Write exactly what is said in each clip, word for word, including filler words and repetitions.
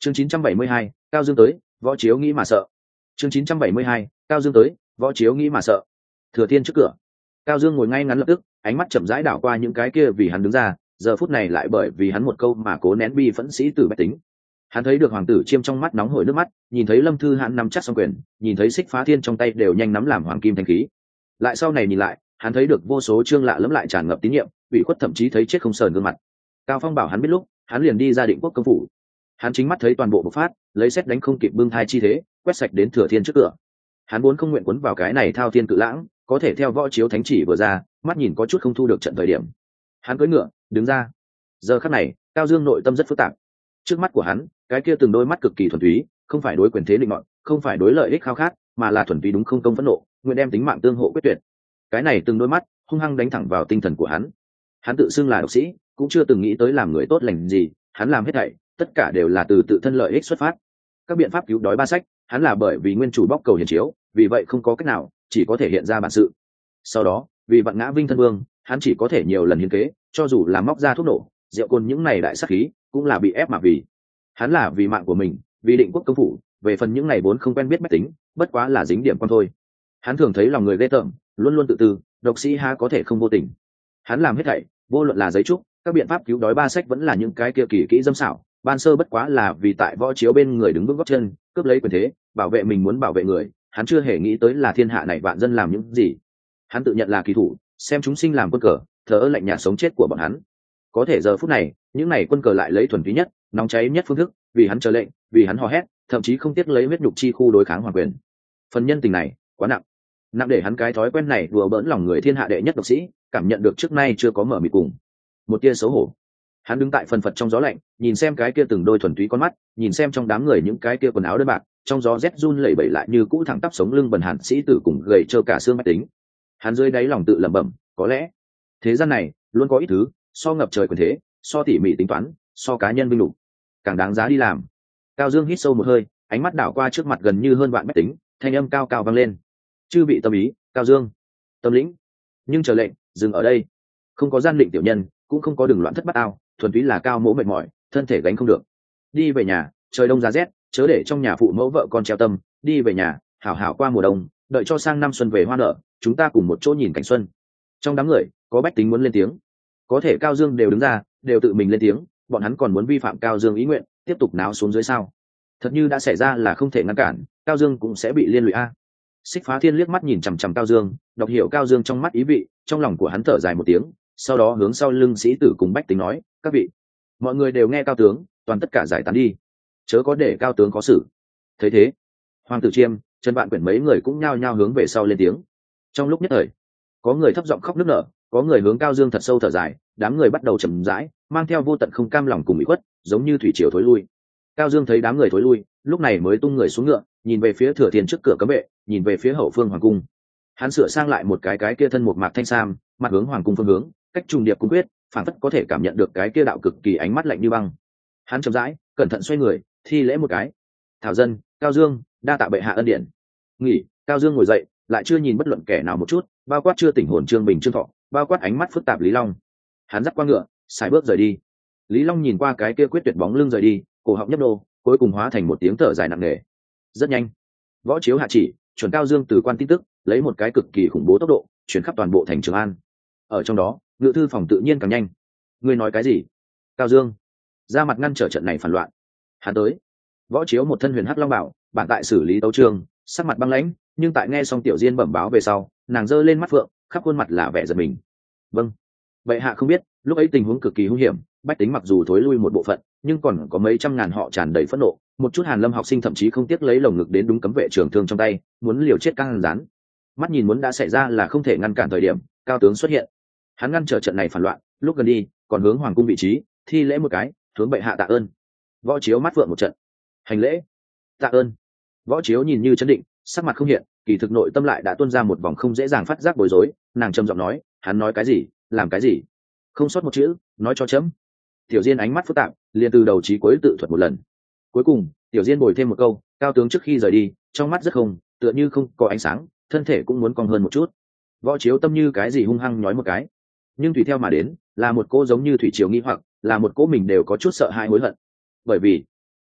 chương chín trăm bảy mươi hai, cao dương tới, võ chiếu nghĩ mà sợ. chương chín trăm bảy mươi hai, cao dương tới, võ chiếu nghĩ mà sợ. Thừa thiên trước cửa, cao dương ngồi ngay ngắn lập tức, ánh mắt chậm rãi đảo qua những cái kia vì hắn đứng ra, giờ phút này lại bởi vì hắn một câu mà cố nén bi phẫn sĩ tử bách tính. Hắn thấy được hoàng tử chiêm trong mắt nóng hổi nước mắt, nhìn thấy lâm thư hãn nắm chắc song quyền, nhìn thấy xích phá thiên trong tay đều nhanh nắm làm hoàng kim thanh khí. Lại sau này nhìn lại, hắn thấy được vô số chương lạ lẫm lại tràn ngập tín nhiệm, ủy khuất thậm chí thấy chết không sờn gương mặt. Cao Phong bảo hắn biết lúc, hắn liền đi ra Định Quốc công phủ. Hắn chính mắt thấy toàn bộ bộc phát, lấy xét đánh không kịp bưng thai chi thế, quét sạch đến Thừa Thiên trước cửa. Hắn vốn không nguyện quấn vào cái này thao thiên cự lãng, có thể theo võ chiếu thánh chỉ vừa ra, mắt nhìn có chút không thu được trận thời điểm. Hắn cưỡi ngựa, đứng ra. Giờ khắc này, Cao Dương nội tâm rất phức tạp. Trước mắt của hắn, cái kia từng đôi mắt cực kỳ thuần túy, không phải đối quyền thế định nọt, không phải đối lợi ích khao khát, mà là thuần túy đúng không công phẫn nộ, nguyện đem tính mạng tương hộ quyết tuyệt. Cái này từng đôi mắt, hung hăng đánh thẳng vào tinh thần của hắn. Hắn tự xưng là độc sĩ, cũng chưa từng nghĩ tới làm người tốt lành gì, hắn làm hết thảy, tất cả đều là từ tự thân lợi ích xuất phát. Các biện pháp cứu đói ba sách, hắn là bởi vì nguyên chủ bóc cầu hiền chiếu, vì vậy không có cách nào, chỉ có thể hiện ra bản sự. Sau đó, vì vạn ngã vinh thân vương, hắn chỉ có thể nhiều lần hiến kế, cho dù là móc ra thuốc nổ, rượu cồn những này đại sát khí, cũng là bị ép mà vì. Hắn là vì mạng của mình, vì Định Quốc công phủ, về phần những này vốn không quen biết bách tính, bất quá là dính điểm con thôi. Hắn thường thấy lòng người ghê tởm, luôn luôn tự tư, độc sĩ há có thể không vô tình. Hắn làm hết thảy, vô luận là giấy trúc, các biện pháp cứu đói ba sách vẫn là những cái kia kỳ kỹ dâm xảo, ban sơ bất quá là vì tại võ chiếu bên người đứng vững gót chân, cướp lấy quyền thế, bảo vệ mình muốn bảo vệ người, hắn chưa hề nghĩ tới là thiên hạ này vạn dân làm những gì. Hắn tự nhận là kỳ thủ, xem chúng sinh làm quân cờ, thờ ơ lạnh nhạt sống chết của bọn hắn. Có thể giờ phút này, những này quân cờ lại lấy thuần túy nhất, nóng cháy nhất phương thức, vì hắn chờ lệnh, vì hắn hò hét, thậm chí không tiếc lấy huyết nhục chi khu đối kháng hoàng quyền. Phần nhân tình này, quá nặng. Nặng để hắn cái thói quen này đùa bỡn lòng người thiên hạ đệ nhất độc sĩ, cảm nhận được trước nay chưa có mở mịt cùng. Một tia xấu hổ. Hắn đứng tại phần phật trong gió lạnh, nhìn xem cái kia từng đôi thuần túy con mắt, nhìn xem trong đám người những cái kia quần áo đơn bạc, trong gió rét run lẩy bẩy lại như cũ thẳng tắp sống lưng bần hàn sĩ tử cùng gầy trơ cả xương mách tính. Hắn dưới đáy lòng tự lẩm bẩm, có lẽ thế gian này luôn có ít thứ so ngập trời quyền thế, so tỉ mỉ tính toán, so cá nhân vinh lục, càng đáng giá đi làm. Cao Dương hít sâu một hơi, ánh mắt đảo qua trước mặt gần như hơn vạn mách tính, thanh âm cao cao vang lên. Chư vị tâm ý, Cao Dương, tâm lĩnh. Nhưng chờ lệnh, dừng ở đây. Không có gian định tiểu nhân, cũng không có đường loạn thất bát ao, thuần túy là cao mỗ mệt mỏi, thân thể gánh không được. Đi về nhà, trời đông giá rét, chớ để trong nhà phụ mẫu vợ con treo tâm, đi về nhà, hảo hảo qua mùa đông, đợi cho sang năm xuân về hoa nở, chúng ta cùng một chỗ nhìn cảnh xuân. Trong đám người, có bách tính muốn lên tiếng, có thể Cao Dương đều đứng ra, đều tự mình lên tiếng, bọn hắn còn muốn vi phạm Cao Dương ý nguyện, tiếp tục náo xuống dưới sao? Thật như đã xảy ra là không thể ngăn cản, Cao Dương cũng sẽ bị liên lụy a. Xích Phá Thiên liếc mắt nhìn chằm chằm Cao Dương, đọc hiểu Cao Dương trong mắt ý vị, trong lòng của hắn thở dài một tiếng, sau đó hướng sau lưng sĩ tử cùng bách tính nói, các vị, mọi người đều nghe Cao tướng, toàn tất cả giải tán đi, chớ có để Cao tướng có xử. Thấy thế, Hoàng tử Chiêm, Trần Vạn Quyển mấy người cũng nhao nhao hướng về sau lên tiếng. Trong lúc nhất thời, có người thấp giọng khóc nức nở, có người hướng Cao Dương thật sâu thở dài, đám người bắt đầu trầm rãi, mang theo vô tận không cam lòng cùng ủy khuất, giống như thủy triều thối lui. Cao Dương thấy đám người thối lui, lúc này mới tung người xuống ngựa, nhìn về phía Thừa Thiên trước cửa cấm vệ, nhìn về phía hậu phương hoàng cung. Hắn sửa sang lại một cái cái kia thân một mạc thanh sam, mặt hướng hoàng cung phương hướng, cách trùng điệp cung quyết, phản phất có thể cảm nhận được cái kia đạo cực kỳ ánh mắt lạnh như băng. Hắn chậm rãi, cẩn thận xoay người, thi lễ một cái. Thảo dân, Cao Dương, đa tạ bệ hạ ân điển. Nghỉ. Cao Dương ngồi dậy, lại chưa nhìn bất luận kẻ nào một chút, bao quát chưa tỉnh hồn Trương Bình Trương Thọ, bao quát ánh mắt phức tạp Lý Long. Hắn dắt qua ngựa, xài bước rời đi. Lý Long nhìn qua cái kia quyết tuyệt bóng lưng rời đi, cổ họng nhấp đô, cuối cùng hóa thành một tiếng thở dài nặng nề. Rất nhanh, võ chiếu hạ chỉ, chuẩn Cao Dương từ quan tin tức, lấy một cái cực kỳ khủng bố tốc độ, chuyển khắp toàn bộ thành Trường An. Ở trong đó, ngự thư phòng tự nhiên càng nhanh. Ngươi nói cái gì? Cao Dương ra mặt ngăn trở trận này phản loạn. Hắn tới. Võ chiếu một thân huyền hắc long bảo, bản tại xử lý tấu trường, sắc mặt băng lãnh, nhưng tại nghe xong tiểu diên bẩm báo về sau, nàng giơ lên mắt phượng, khắp khuôn mặt là vẻ giật mình. Vâng, bệ hạ không biết, lúc ấy tình huống cực kỳ hung hiểm, bách tính mặc dù thối lui một bộ phận, nhưng còn có mấy trăm ngàn họ tràn đầy phẫn nộ, một chút Hàn Lâm học sinh thậm chí không tiếc lấy lồng ngực đến đúng cấm vệ trưởng thương trong tay, muốn liều chết căng rán. Mắt nhìn muốn đã xảy ra là không thể ngăn cản thời điểm, Cao tướng xuất hiện. Hắn ngăn trở trận này phản loạn, lúc gần đi, còn hướng hoàng cung vị trí, thi lễ một cái, hướng bệ hạ tạ ơn. Võ chiếu mắt phượng một trận, hành lễ, tạ ơn. Võ chiếu nhìn như chấn định, sắc mặt không hiện, kỳ thực nội tâm lại đã tuôn ra một vòng không dễ dàng phát giác bối rối. Nàng trầm giọng nói, hắn nói cái gì, làm cái gì, không sót một chữ, nói cho chấm. Tiểu Diên ánh mắt phức tạp, liền từ đầu chí cuối tự thuật một lần. Cuối cùng, Tiểu Diên bồi thêm một câu, Cao tướng trước khi rời đi, trong mắt rất không, tựa như không có ánh sáng, thân thể cũng muốn cong hơn một chút. Võ chiếu tâm như cái gì hung hăng nói một cái, nhưng tùy theo mà đến là một cô giống như thủy triều nghi hoặc, là một cô mình đều có chút sợ hãi hối hận. Bởi vì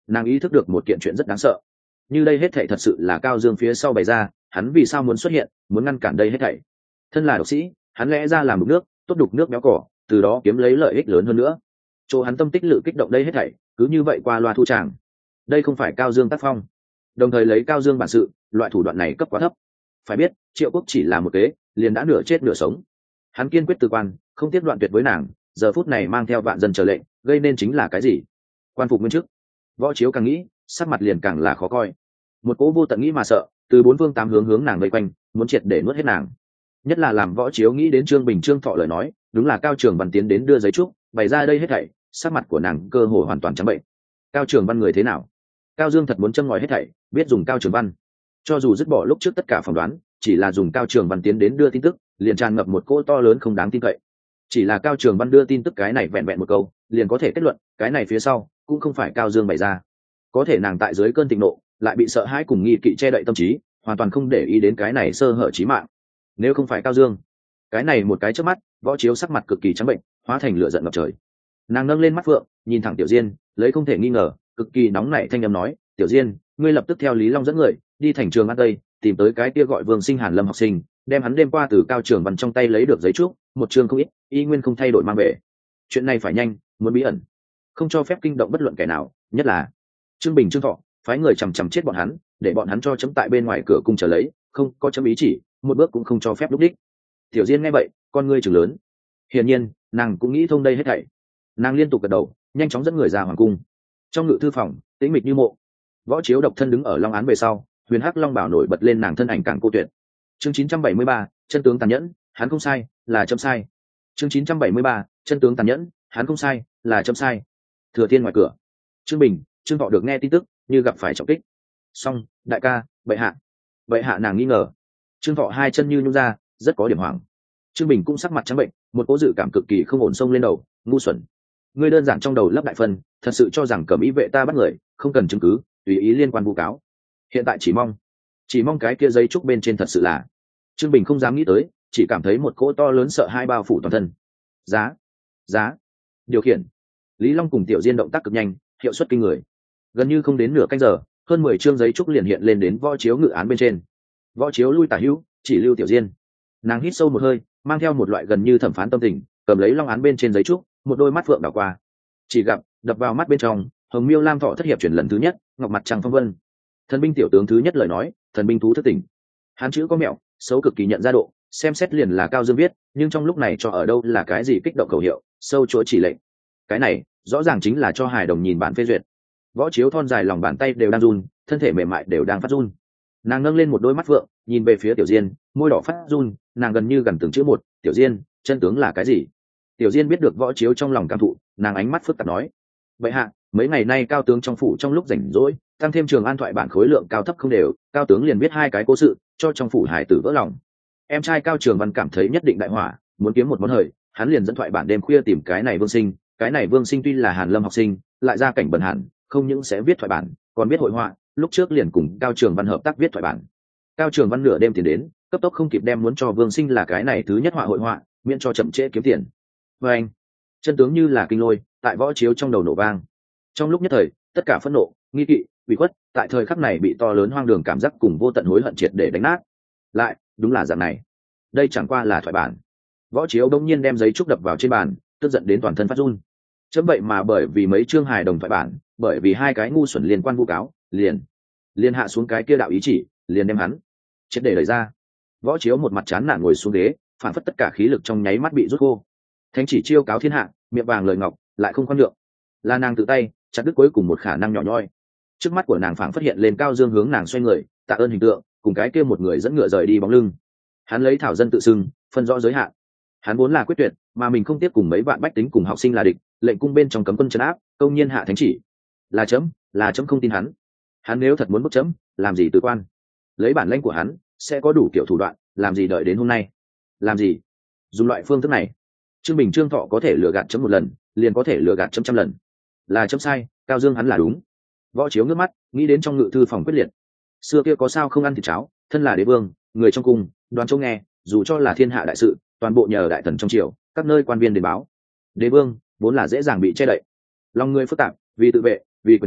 nàng ý thức được một kiện chuyện rất đáng sợ. Như đây hết thảy thật sự là Cao Dương phía sau bày ra, hắn vì sao muốn xuất hiện, muốn ngăn cản đây hết thảy? Thân là độc sĩ, hắn lẽ ra làm đục nước, tốt đục nước béo cỏ, từ đó kiếm lấy lợi ích lớn hơn nữa. Chỗ hắn tâm tích lự kích động đây hết thảy, cứ như vậy qua loa thu tràng. Đây không phải Cao Dương tác phong. Đồng thời lấy Cao Dương bản sự, loại thủ đoạn này cấp quá thấp. Phải biết, Triệu Quốc chỉ là một kế, liền đã nửa chết nửa sống. Hắn kiên quyết từ quan, không tiếc đoạn tuyệt với nàng, giờ phút này mang theo vạn dân chờ lệnh, gây nên chính là cái gì? Quan phục nguyên chức. Võ Chiếu càng nghĩ, sắc mặt liền càng là khó coi. Một cỗ vô tận nghĩ mà sợ, từ bốn phương tám hướng hướng nàng vây quanh, muốn triệt để nuốt hết nàng. Nhất là làm Võ Chiếu nghĩ đến Trương Bình Trương Thọ lời nói, đúng là Cao Trường Văn tiến đến đưa giấy trúc, bày ra đây hết thảy, sắc mặt của nàng cơ hồ hoàn toàn trắng bệnh. Cao Trường Văn người thế nào? Cao Dương thật muốn châm ngòi hết thảy, biết dùng Cao Trường Văn. Cho dù dứt bỏ lúc trước tất cả phỏng đoán, chỉ là dùng Cao Trường Văn tiến đến đưa tin tức, liền tràn ngập một cỗ to lớn không đáng tin cậy. Chỉ là Cao Trường Văn đưa tin tức cái này vẹn vẹn một câu, liền có thể kết luận, cái này phía sau cũng không phải Cao Dương bày ra. Có thể nàng tại dưới cơn thịnh nộ, lại bị sợ hãi cùng nghi kỵ che đậy tâm trí, hoàn toàn không để ý đến cái này sơ hở chí mạng. Nếu không phải Cao Dương, cái này một cái chớp mắt, Võ Chiếu sắc mặt cực kỳ trắng bệnh, hóa thành lửa giận ngập trời. Nàng nâng lên mắt phượng, nhìn thẳng Tiểu Diên, lấy không thể nghi ngờ, cực kỳ nóng nảy thanh âm nói, "Tiểu Diên, ngươi lập tức theo Lý Long dẫn người, đi thành trường An Tây, tìm tới cái kia gọi Vương Sinh Hàn Lâm học sinh, đem hắn đêm qua từ Cao Trường Văn trong tay lấy được giấy trúc, một chương không ít, y nguyên không thay đổi mang về. Chuyện này phải nhanh, muốn bí ẩn, không cho phép kinh động bất luận kẻ nào, nhất là Trương Bình Trương Thọ, phái người chằm chằm chết bọn hắn, để bọn hắn cho chấm tại bên ngoài cửa cung chờ lấy, không có chấm ý chỉ, một bước cũng không cho phép lúc đích." Tiểu Diên nghe vậy, con ngươi trừng lớn. Hiển nhiên, nàng cũng nghĩ thông đây hết thảy. Nàng liên tục gật đầu, nhanh chóng dẫn người ra hoàng cung. Trong ngự thư phòng, tĩnh mịch như mộ. Võ Chiếu độc thân đứng ở long án về sau, huyền hắc long bảo nổi bật lên nàng thân ảnh càng cô tuyệt. Chương chín trăm bảy mươi ba, chân tướng tàn nhẫn, hắn không sai, là chấm sai. Chương chín trăm bảy mươi ba, chân tướng tàn nhẫn, hắn không sai, là chấm sai. Thừa Thiên ngoài cửa, Trương Bình, Trương Thọ được nghe tin tức, như gặp phải trọng kích. Song, đại ca, bệ hạ. Bệ hạ nàng nghi ngờ. Trương Thọ hai chân như nhún ra, rất có điểm hoảng. Trương Bình cũng sắc mặt trắng bệnh, một cố dự cảm cực kỳ không ổn xông lên đầu, ngu xuẩn. Ngươi đơn giản trong đầu lấp đại phân, thật sự cho rằng cẩm ý vệ ta bắt người, không cần chứng cứ, tùy ý liên quan vu cáo. Hiện tại chỉ mong, chỉ mong cái kia giấy trúc bên trên thật sự là. Trương Bình không dám nghĩ tới, chỉ cảm thấy một cỗ to lớn sợ hai bao phủ toàn thân. Giá, giá, điều khiển. Lý Long cùng Tiểu Diên động tác cực nhanh, hiệu suất kinh người. Gần như không đến nửa canh giờ, hơn mười chương giấy trúc liền hiện lên đến Võ Chiếu ngự án bên trên. Võ Chiếu lui tả hữu, chỉ lưu Tiểu Diên. Nàng hít sâu một hơi, mang theo một loại gần như thẩm phán tâm tình, cầm lấy long án bên trên giấy trúc, một đôi mắt phượng đảo qua. Chỉ gặp đập vào mắt bên trong, Hồng Miêu Lam Thọ thất hiệp chuyển lần thứ nhất, ngọc mặt trăng phong vân. Thần binh tiểu tướng thứ nhất lời nói, thần binh thú thất tỉnh. Hán chữ có mẹo, xấu cực kỳ nhận ra độ, xem xét liền là Cao Dương viết, nhưng trong lúc này cho ở đâu là cái gì kích động khẩu hiệu, sâu chỗ chỉ lệnh. Cái này, rõ ràng chính là cho hài đồng nhìn bản phê duyệt. Võ Chiếu thon dài lòng bàn tay đều đang run, thân thể mềm mại đều đang phát run. Nàng nâng lên một đôi mắt phượng, nhìn về phía Tiểu Diên, môi đỏ phát run, nàng gần như gần từng chữ một, "Tiểu Diên, chân tướng là cái gì?" Tiểu Diên biết được Võ Chiếu trong lòng cảm thụ, nàng ánh mắt phức tạp nói, "Vậy hạ, mấy ngày nay cao tướng trong phủ trong lúc rảnh rỗi, tăng thêm Trường An thoại bản khối lượng cao thấp không đều, cao tướng liền biết hai cái cố sự, cho trong phủ hải tử vỡ lòng. Em trai Cao Trường Văn cảm thấy nhất định đại hỏa, muốn kiếm một món hời, hắn liền dẫn thoại bản đêm khuya tìm cái này Vương Sinh, cái này Vương Sinh tuy là Hàn Lâm học sinh, lại ra cảnh bần hàn, không những sẽ viết thoại bản, còn biết hội họa, lúc trước liền cùng Cao Trường Văn hợp tác viết thoại bản. Cao Trường Văn nửa đêm tiền đến, cấp tốc không kịp đem muốn cho Vương Sinh là cái này thứ nhất họa hội họa, miễn cho chậm trễ kiếm tiền." Và anh, chân tướng như là kinh lôi, tại Võ Chiếu trong đầu nổ vang. Trong lúc nhất thời, tất cả phẫn nộ, nghi kỵ, ủy khuất, tại thời khắc này bị to lớn hoang đường cảm giác cùng vô tận hối hận triệt để đánh nát. Lại, đúng là dạng này. Đây chẳng qua là thoại bản. Võ Chiếu đông nhiên đem giấy trúc đập vào trên bàn, tức giận đến toàn thân phát run. Chấm vậy mà bởi vì mấy chương hài đồng thoại bản, bởi vì hai cái ngu xuẩn liên quan vu cáo, liền liền hạ xuống cái kia đạo ý chỉ, liền đem hắn triệt để đẩy ra. Võ Chiếu một mặt chán nản ngồi xuống ghế, phản phất tất cả khí lực trong nháy mắt bị rút khô. Thánh chỉ chiêu cáo thiên hạ, miệng vàng lời ngọc, lại không khoan nhượng. Là nàng tự tay chặt đứt cuối cùng một khả năng nhỏ nhoi. Trước mắt của nàng phảng phất hiện lên Cao Dương hướng nàng xoay người, tạ ơn hình tượng, cùng cái kia một người dẫn ngựa rời đi bóng lưng. Hắn lấy thảo dân tự xưng, phân rõ giới hạn. Hắn vốn là quyết tuyệt, mà mình không tiếp cùng mấy vạn bách tính cùng học sinh là địch, lệnh cung bên trong cấm quân trấn áp, công nhiên hạ thánh chỉ. Là chấm, là chấm không tin hắn. Hắn nếu thật muốn bức chấm, làm gì từ quan? Lấy bản lãnh của hắn, sẽ có đủ kiểu thủ đoạn, làm gì đợi đến hôm nay? Làm gì? Dùng loại phương thức này, Trương Bình Trương Thọ có thể lừa gạt chấm một lần, liền có thể lừa gạt chấm trăm lần. Là chấm sai, Cao Dương hắn là đúng. Võ Chiếu ngước mắt, nghĩ đến trong ngự thư phòng quyết liệt. Xưa kia có sao không ăn thịt cháo, thân là đế vương, người trong cung, đoán châu nghe, dù cho là thiên hạ đại sự, toàn bộ nhờ đại thần trong triều, các nơi quan viên đến báo. Đế vương vốn là dễ dàng bị che đậy, lòng người phức tạp, vì tự vệ, vì quyền thế,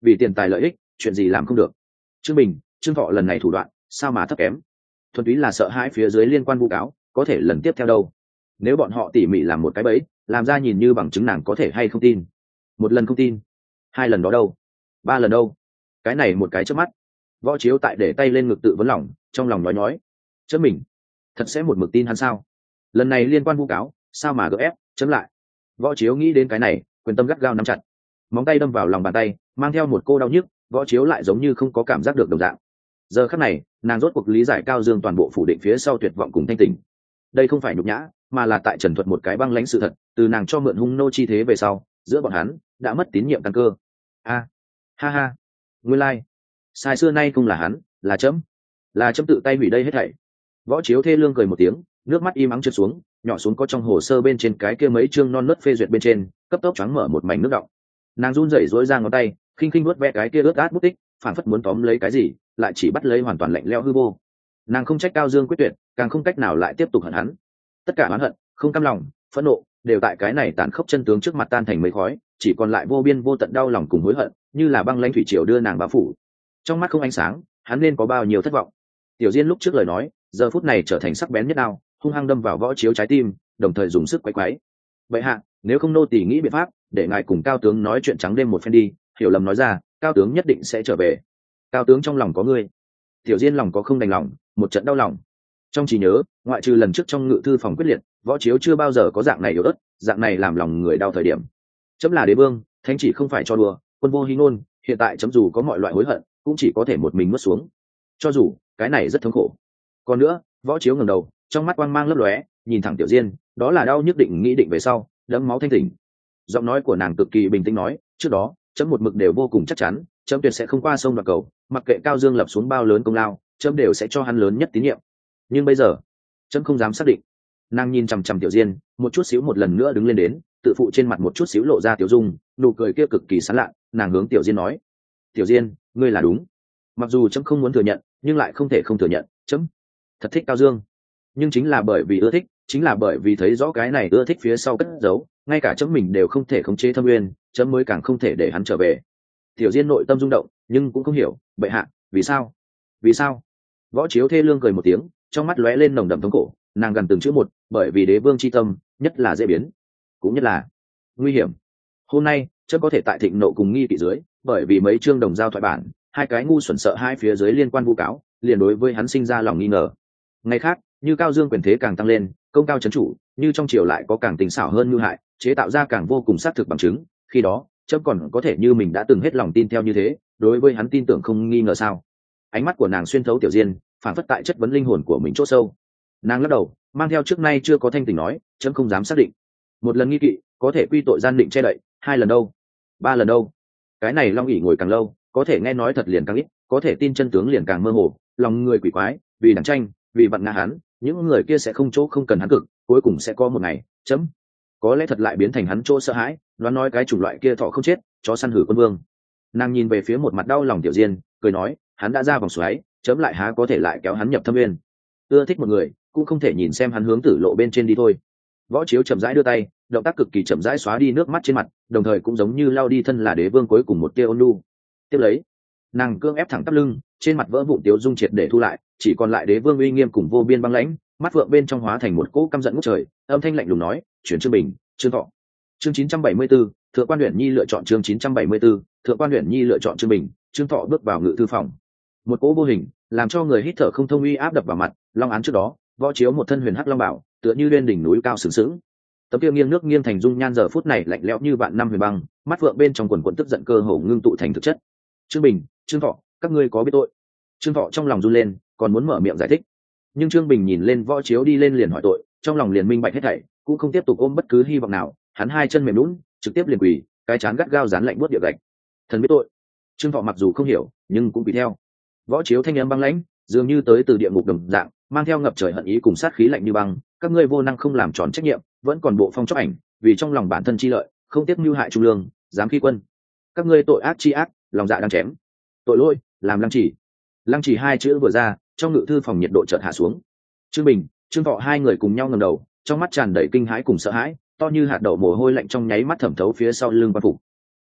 vì tiền tài lợi ích chuyện gì làm không được. Trương Bình, Trương Thọ lần này thủ đoạn sao mà thấp kém, thuần túy là sợ hãi phía dưới liên quan vu cáo có thể lần tiếp theo đâu. Nếu bọn họ tỉ mỉ làm một cái bẫy, làm ra nhìn như bằng chứng, nàng có thể hay không tin? Một lần không tin, hai lần đó đâu, ba lần đâu? Cái này một cái chớp mắt. Võ Chiếu tại để tay lên ngực tự vấn lòng, trong lòng nói nói chấm mình thật sẽ một mực tin hắn sao? Lần này liên quan vu cáo sao mà gỡ ép chấm lại. Võ Chiếu nghĩ đến cái này, quyền tâm gắt gao nắm chặt, móng tay đâm vào lòng bàn tay, mang theo một cô đau nhức. Võ Chiếu lại giống như không có cảm giác được đồng dạng. Giờ khắc này, nàng rốt cuộc lý giải Cao Dương toàn bộ phủ định phía sau tuyệt vọng cùng thanh tình. Đây không phải nhục nhã, mà là tại trần thuật một cái băng lãnh sự thật. Từ nàng cho mượn hung nô chi thế về sau, giữa bọn hắn đã mất tín nhiệm căn cơ. A, ha ha, nguyên lai like. Sai xưa nay không là hắn, là chấm, là chấm tự tay hủy đây hết thảy. Võ Chiếu thê lương cười một tiếng, nước mắt im ắng trượt xuống, nhỏ xuống có trong hồ sơ bên trên cái kia mấy chương non nớt phê duyệt bên trên, cấp tốc choáng mở một mảnh nước đọng. Nàng run rẩy duỗi ra ngón tay, khinh khinh nuốt ve cái kia ướt át bút tích, phản phất muốn tóm lấy cái gì, lại chỉ bắt lấy hoàn toàn lạnh lẽo hư vô. Nàng không trách Cao Dương quyết tuyệt, càng không cách nào lại tiếp tục hận hắn. Tất cả oán hận, không cam lòng, phẫn nộ, đều tại cái này tàn khốc chân tướng trước mặt tan thành mây khói, chỉ còn lại vô biên vô tận đau lòng cùng hối hận, như là băng lãnh thủy triều đưa nàng bao phủ. Trong mắt không ánh sáng, hắn nên có bao nhiêu thất vọng. Tiểu Diên lúc trước lời nói, giờ phút này trở thành sắc bén nhất đao, hung hăng đâm vào Võ Chiếu trái tim, đồng thời dùng sức quấy quấy. Vậy hạ, nếu không nô tỳ nghĩ biện pháp, để ngài cùng Cao tướng nói chuyện trắng đêm một phen đi. Hiểu lầm nói ra, Cao tướng nhất định sẽ trở về. Cao tướng trong lòng có ngươi. Tiểu Diên lòng có không đành lòng, một trận đau lòng. Trong trí nhớ, ngoại trừ lần trước trong ngự thư phòng quyết liệt, Võ Chiếu chưa bao giờ có dạng này yếu ớt, dạng này làm lòng người đau thời điểm. Chấm là đế vương, thánh chỉ không phải cho đùa, quân vô hí ngôn, hiện tại chấm dù có mọi loại hối hận, cũng chỉ có thể một mình nuốt xuống. Cho dù cái này rất thống khổ. Còn nữa, Võ Chiếu ngẩng đầu, trong mắt quang mang lấp lóe, nhìn thẳng Tiểu Diên, đó là đau nhất định nghĩ định về sau, đẫm máu thanh tỉnh. Giọng nói của nàng cực kỳ bình tĩnh nói, trước đó, chấm một mực đều vô cùng chắc chắn, chấm tuyệt sẽ không qua sông đoạt cầu, mặc kệ Cao Dương lập xuống bao lớn công lao, chấm đều sẽ cho hắn lớn nhất tín nhiệm. Nhưng bây giờ, chấm không dám xác định. Nàng nhìn chằm chằm Tiểu Diên, một chút xíu một lần nữa đứng lên đến, tự phụ trên mặt một chút xíu lộ ra tiểu dung, nụ cười kia cực kỳ sán lạ. Nàng hướng Tiểu Diên nói, Tiểu Diên, ngươi là đúng. Mặc dù chấm không muốn thừa nhận, nhưng lại không thể không thừa nhận, chấm thật thích Cao Dương. Nhưng chính là bởi vì ưa thích, chính là bởi vì thấy rõ cái này ưa thích phía sau cất giấu, ngay cả chấm mình đều không thể khống chế Thâm Uyên, chấm mới càng không thể để hắn trở về. Tiểu Diên nội tâm rung động, nhưng cũng không hiểu, bệ hạ, vì sao? Vì sao? Võ Chiếu thê lương cười một tiếng, trong mắt lóe lên nồng đậm thống khổ, nàng gần từng chữ một, bởi vì đế vương chi tâm, nhất là dễ biến, cũng nhất là nguy hiểm. Hôm nay, chấm có thể tại thịnh nộ cùng nghi kỵ dưới, bởi vì mấy chương đồng giao thoại bản, hai cái ngu xuẩn sợ hai phía dưới liên quan vu cáo, liền đối với hắn sinh ra lòng nghi ngờ. Ngày khác, như Cao Dương quyền thế càng tăng lên, công cao chấn chủ, như trong triều lại có càng tình xảo hơn như hại, chế tạo ra càng vô cùng xác thực bằng chứng, khi đó, chấm còn có thể như mình đã từng hết lòng tin theo như thế, đối với hắn tin tưởng không nghi ngờ sao? Ánh mắt của nàng xuyên thấu Tiểu Diên, phản phất tại chất vấn linh hồn của mình chỗ sâu. Nàng lắc đầu, mang theo trước nay chưa có thanh tình nói, chấm không dám xác định. Một lần nghi kỵ, có thể quy tội gian định che đậy, hai lần đâu, ba lần đâu? Cái này Long ỷ ngồi càng lâu, có thể nghe nói thật liền càng ít, có thể tin chân tướng liền càng mơ hồ, lòng người quỷ quái, vì đảng tranh, vì vặn ngã hắn, những người kia sẽ không chỗ không cần hắn cực, cuối cùng sẽ có một ngày, chấm có lẽ thật lại biến thành hắn chỗ sợ hãi, đoán nói cái chủng loại kia thọ không chết, chó săn hử quân vương. Nàng nhìn về phía một mặt đau lòng Tiểu Diên, cười nói, hắn đã ra vòng xoáy, chấm lại há có thể lại kéo hắn nhập Thâm Uyên. Ưa thích một người, cũng không thể nhìn xem hắn hướng tử lộ bên trên đi thôi. Võ Chiếu chậm rãi đưa tay, động tác cực kỳ chậm rãi xóa đi nước mắt trên mặt, đồng thời cũng giống như lau đi thân là đế vương cuối cùng một tia ôn nhu. Tiếp lấy, nàng cương ép thẳng tắp lưng, trên mặt vỡ vụn tiếu dung triệt để thu lại, chỉ còn lại đế vương uy nghiêm cùng vô biên băng lãnh, mắt vượng bên trong hóa thành một cỗ căm giận ngút trời, âm thanh lạnh lùng nói, chuyển Trương Bình, Trương Thọ. Chương chín trăm bảy mươi 74, Thượng quan Uyển Nhi lựa chọn chương chín trăm bảy mươi 74, Thượng quan Uyển Nhi lựa chọn Trương Bình, Trương Thọ bước vào ngự thư phòng. Một cỗ vô hình, làm cho người hít thở không thông uy áp đập vào mặt, long án trước đó, Võ Chiếu một thân huyền hắc long bảo, tựa như lên đỉnh núi cao sừng sững. Tấm kia nghiêng nước nghiêng thành dung nhan giờ phút này lạnh lẽo như vạn năm huyền băng, mắt vượng bên trong quần quần tức giận cơ hồ ngưng tụ thành thực chất. Trương Bình, Trương Thọ, các ngươi có biết tội? Trương Thọ trong lòng run lên, còn muốn mở miệng giải thích, nhưng Trương Bình nhìn lên Võ Chiếu đi lên liền hỏi tội, trong lòng liền minh bạch hết thảy, cũng không tiếp tục ôm bất cứ hy vọng nào, hắn hai chân mềm nhũn, trực tiếp liền quỳ, cái chán gắt gao dán lạnh buốt địa gạch. Thần biết tội. Trương Thọ mặc dù không hiểu, nhưng cũng quỳ theo. Võ Chiếu thanh âm băng lãnh, dường như tới từ địa ngục đồng dạng, mang theo ngập trời hận ý cùng sát khí lạnh như băng, các ngươi vô năng không làm tròn trách nhiệm, vẫn còn bộ phong chóc ảnh, vì trong lòng bản thân chi lợi, không tiếc mưu hại trung lương, dám khi quân. Các ngươi tội ác chi ác, lòng dạ đang chém. Tội lỗi, làm lăng chỉ. Lăng chỉ hai chữ vừa ra, trong ngự thư phòng nhiệt độ chợt hạ xuống. Trương Bình, Trương Thọ hai người cùng nhau ngẩng đầu, trong mắt tràn đầy kinh hãi cùng sợ hãi, to như hạt đậu mồ hôi lạnh trong nháy mắt thẩm thấu phía sau lưng quan phục.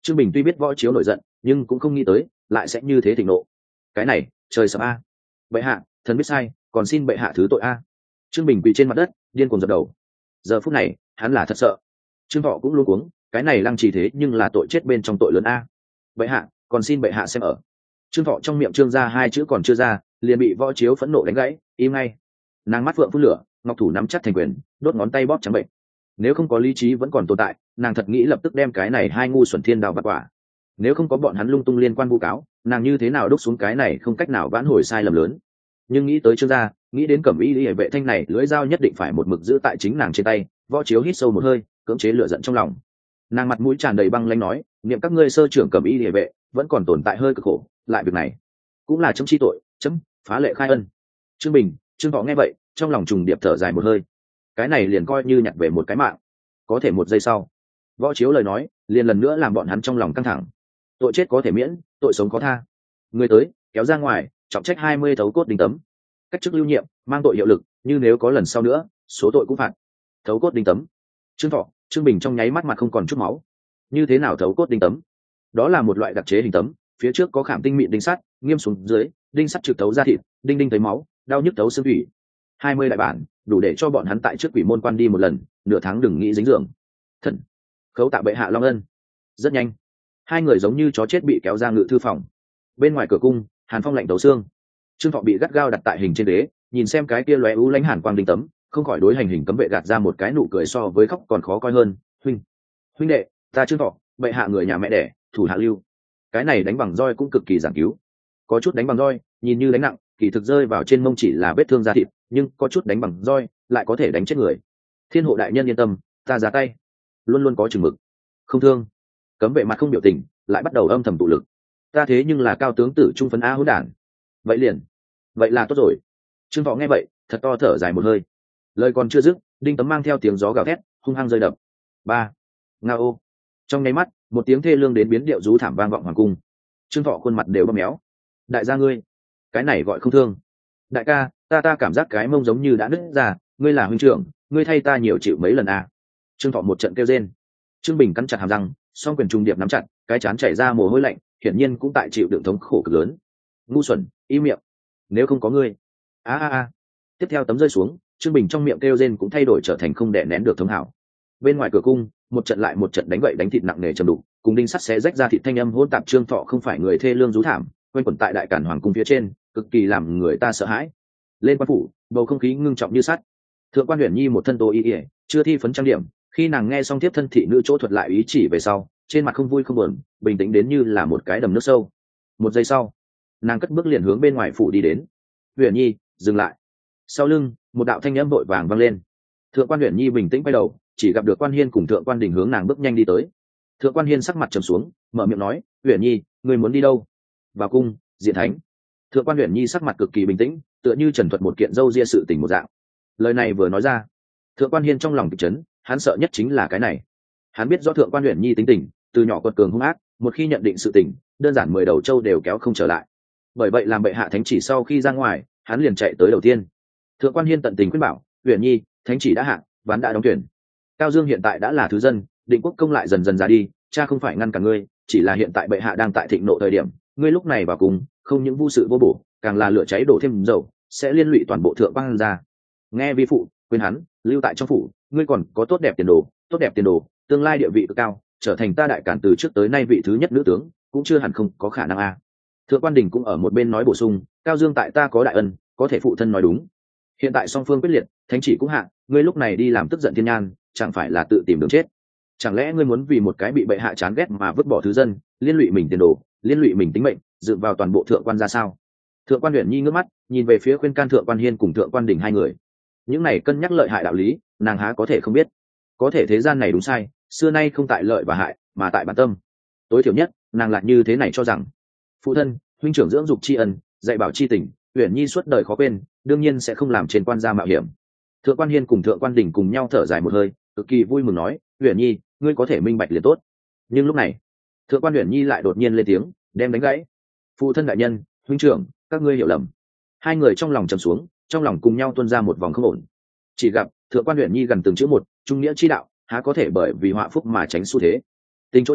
Trương Bình tuy biết võ chiếu nổi giận nhưng cũng không nghĩ tới lại sẽ như thế thịnh nộ. Cái này trời sập a. Bệ hạ, thần biết sai, còn xin bệ hạ thứ tội a. Trương Bình quỳ trên mặt đất điên cuồng dập đầu. Giờ phút này hắn là thật sợ. Trương Thọ cũng luôn cuống, cái này lăng trì thế nhưng là tội chết bên trong tội lớn a. Bệ hạ, còn xin bệ hạ xem ở. Trương Thọ trong miệng trương ra hai chữ còn chưa ra liền bị võ chiếu phẫn nộ đánh gãy, im ngay. Nàng mắt phượng phun lửa, ngọc thủ nắm chắc thành quyền, đốt ngón tay bóp trắng bệnh. Nếu không có lý trí vẫn còn tồn tại, nàng thật nghĩ lập tức đem cái này hai ngu xuẩn thiên đào vặt quả. Nếu không có bọn hắn lung tung liên quan vu cáo, nàng như thế nào đúc xuống cái này không cách nào vãn hồi sai lầm lớn. Nhưng nghĩ tới trương gia, nghĩ đến cẩm y lý vệ thanh này lưỡi dao nhất định phải một mực giữ tại chính nàng trên tay, võ chiếu hít sâu một hơi, cưỡng chế lửa giận trong lòng. Nàng mặt mũi tràn đầy băng lãnh nói, niệm các ngươi sơ trưởng cẩm y lý vệ vẫn còn tồn tại hơi cực khổ, lại việc này cũng là chấm chi tội, chấm phá lệ khai ân. Trương Bình, Trương Thọ nghe vậy trong lòng trùng điệp thở dài một hơi. Cái này liền coi như nhặt về một cái mạng. Có thể một giây sau, võ chiếu lời nói liền lần nữa làm bọn hắn trong lòng căng thẳng. Tội chết có thể miễn, tội sống có tha. Người tới kéo ra ngoài, trọng trách hai mươi thấu cốt đinh tấm, cách chức lưu nhiệm, mang tội hiệu lực, như nếu có lần sau nữa số tội cũng phạt. Thấu cốt đinh tấm. Trương Thọ, Trương Bình trong nháy mắt mặt không còn chút máu. Như thế nào thấu cốt đinh tấm? Đó là một loại đặc chế hình tấm, phía trước có khảm tinh mịn đinh sắt, nghiêm xuống dưới, đinh sắt trực thấu ra thịt, đinh đinh thấy máu, đau nhức thấu xương thủy. hai mươi đại bản đủ để cho bọn hắn tại trước quỷ môn quan đi một lần, nửa tháng đừng nghĩ dính giường. Thần khấu tạ bệ hạ long ân. Rất nhanh, hai người giống như chó chết bị kéo ra ngự thư phòng. Bên ngoài cửa cung, hàn phong lạnh tấu xương. Trương Thọ bị gắt gao đặt tại hình trên đế, nhìn xem cái kia lóe ú lánh hàn quang đinh tấm, không khỏi đối hành hình cấm vệ gạt ra một cái nụ cười so với khóc còn khó coi hơn. Huynh, huynh đệ, ta Trương Thọ, bệ hạ người nhà mẹ đẻ, thủ hạ lưu. Cái này đánh bằng roi cũng cực kỳ giảng cứu. Có chút đánh bằng roi nhìn như đánh nặng, kỳ thực rơi vào trên mông chỉ là vết thương da thịt, nhưng có chút đánh bằng roi lại có thể đánh chết người. Thiên hộ đại nhân yên tâm, ta ra tay luôn luôn có chừng mực, không thương. Cấm vệ mặt không biểu tình, lại bắt đầu âm thầm tụ lực. Ta thế nhưng là cao tướng tử trung phấn a hỗn đản. Vậy liền, vậy là tốt rồi. Trương Thọ nghe vậy thật to thở dài một hơi. Lời còn chưa dứt, đinh tấm mang theo tiếng gió gào thét hung hăng rơi đập. Ba, nga ô. Trong nháy mắt, một tiếng thê lương đến biến điệu rú thảm vang vọng hoàng cung. Trương Thọ khuôn mặt đều bầm méo. Đại gia ngươi, cái này gọi không thương. Đại ca, ta ta cảm giác cái mông giống như đã nứt ra, ngươi là huynh trưởng, ngươi thay ta nhiều chịu mấy lần à. Trương Thọ một trận kêu rên. Trương Bình cắn chặt hàm răng, song quyền trung điệp nắm chặt, cái chán chảy ra mồ hôi lạnh, hiển nhiên cũng tại chịu đựng thống khổ cực lớn. Ngu xuẩn, im miệng, nếu không có ngươi. A a a. Tiếp theo tấm rơi xuống, Trương Bình trong miệng kêu rên cũng thay đổi trở thành không đè nén được thống hảo. Bên ngoài cửa cung, một trận lại một trận đánh gậy đánh thịt nặng nề trầm đục, cùng đinh sắt xé rách ra thịt thanh âm hỗn tạp. Trương Thọ không phải người thê lương rú thảm, quanh quẩn tại đại cản hoàng cung phía trên, cực kỳ làm người ta sợ hãi. Lên quan phủ, bầu không khí ngưng trọng như sắt. Thượng quan Huyền Nhi một thân tô y y, chưa thi phấn trang điểm, khi nàng nghe xong tiếp thân thị nữ chỗ thuật lại ý chỉ về sau, trên mặt không vui không buồn, bình tĩnh đến như là một cái đầm nước sâu. Một giây sau, nàng cất bước liền hướng bên ngoài phủ đi đến. Huyền Nhi, dừng lại. Sau lưng, một đạo thanh âm vội vàng vang lên. Thượng quan Huyền Nhi bình tĩnh quay đầu, chỉ gặp được quan Hiên cùng thượng quan Đình hướng nàng bước nhanh đi tới. Thượng quan Hiên sắc mặt trầm xuống, mở miệng nói, Huyền Nhi, ngươi muốn đi đâu? Vào cung, diện thánh. Thượng quan Huyền Nhi sắc mặt cực kỳ bình tĩnh, tựa như trần thuật một kiện dâu ria sự tình một dạng. Lời này vừa nói ra, thượng quan Hiên trong lòng kịch chấn, hắn sợ nhất chính là cái này. Hắn biết rõ thượng quan Huyền Nhi tính tình, từ nhỏ quật cường hung ác, một khi nhận định sự tình, đơn giản mười đầu trâu đều kéo không trở lại. Bởi vậy làm bệ hạ thánh chỉ sau khi ra ngoài, hắn liền chạy tới đầu tiên. Thượng quan Hiên tận tình khuyên bảo, Huyền Nhi, thánh chỉ đã hạ, ván đã đóng tuyển. Cao Dương hiện tại đã là thứ dân, định quốc công lại dần dần ra đi, cha không phải ngăn cả ngươi, chỉ là hiện tại bệ hạ đang tại thịnh nộ thời điểm, ngươi lúc này vào cùng, không những vô sự vô bổ, càng là lửa cháy đổ thêm dầu, sẽ liên lụy toàn bộ thượng quan gia. Nghe vi phụ, quên hắn, lưu tại trong phủ, ngươi còn có tốt đẹp tiền đồ, tốt đẹp tiền đồ, tương lai địa vị cực cao, trở thành ta đại cản từ trước tới nay vị thứ nhất nữ tướng, cũng chưa hẳn không có khả năng a. Thượng quan Đình cũng ở một bên nói bổ sung, Cao Dương tại ta có đại ân, có thể phụ thân nói đúng. Hiện tại song phương quyết liệt, thánh chỉ cũng hạ, ngươi lúc này đi làm tức giận thiên nhan, chẳng phải là tự tìm đường chết? Chẳng lẽ ngươi muốn vì một cái bị bệ hạ chán ghét mà vứt bỏ thứ dân, liên lụy mình tiền đồ, liên lụy mình tính mệnh, dựa vào toàn bộ thượng quan ra sao? Thượng quan Huyền Nhi ngước mắt, nhìn về phía khuyên can thượng quan Hiên cùng thượng quan Đình hai người. Những này cân nhắc lợi hại đạo lý, nàng há có thể không biết? Có thể thế gian này đúng sai, xưa nay không tại lợi và hại, mà tại bản tâm. Tối thiểu nhất, nàng lại như thế này cho rằng, phụ thân, huynh trưởng dưỡng dục tri ân, dạy bảo tri tình, Huyền Nhi suốt đời khó quên, đương nhiên sẽ không làm trên quan gia mạo hiểm. Thượng quan Hiên cùng thượng quan Đình cùng nhau thở dài một hơi, cực kỳ vui mừng nói, Huyền Nhi, ngươi có thể minh bạch liền tốt. Nhưng lúc này, thượng quan Huyền Nhi lại đột nhiên lên tiếng, đem đánh gãy. Phụ thân đại nhân, huynh trưởng, các ngươi hiểu lầm. Hai người trong lòng trầm xuống, trong lòng cùng nhau tuôn ra một vòng không ổn. Chỉ gặp thượng quan Huyền Nhi gần từng chữ một, trung nghĩa chi đạo, há có thể bởi vì họa phúc mà tránh xu thế. Tình chỗ chung,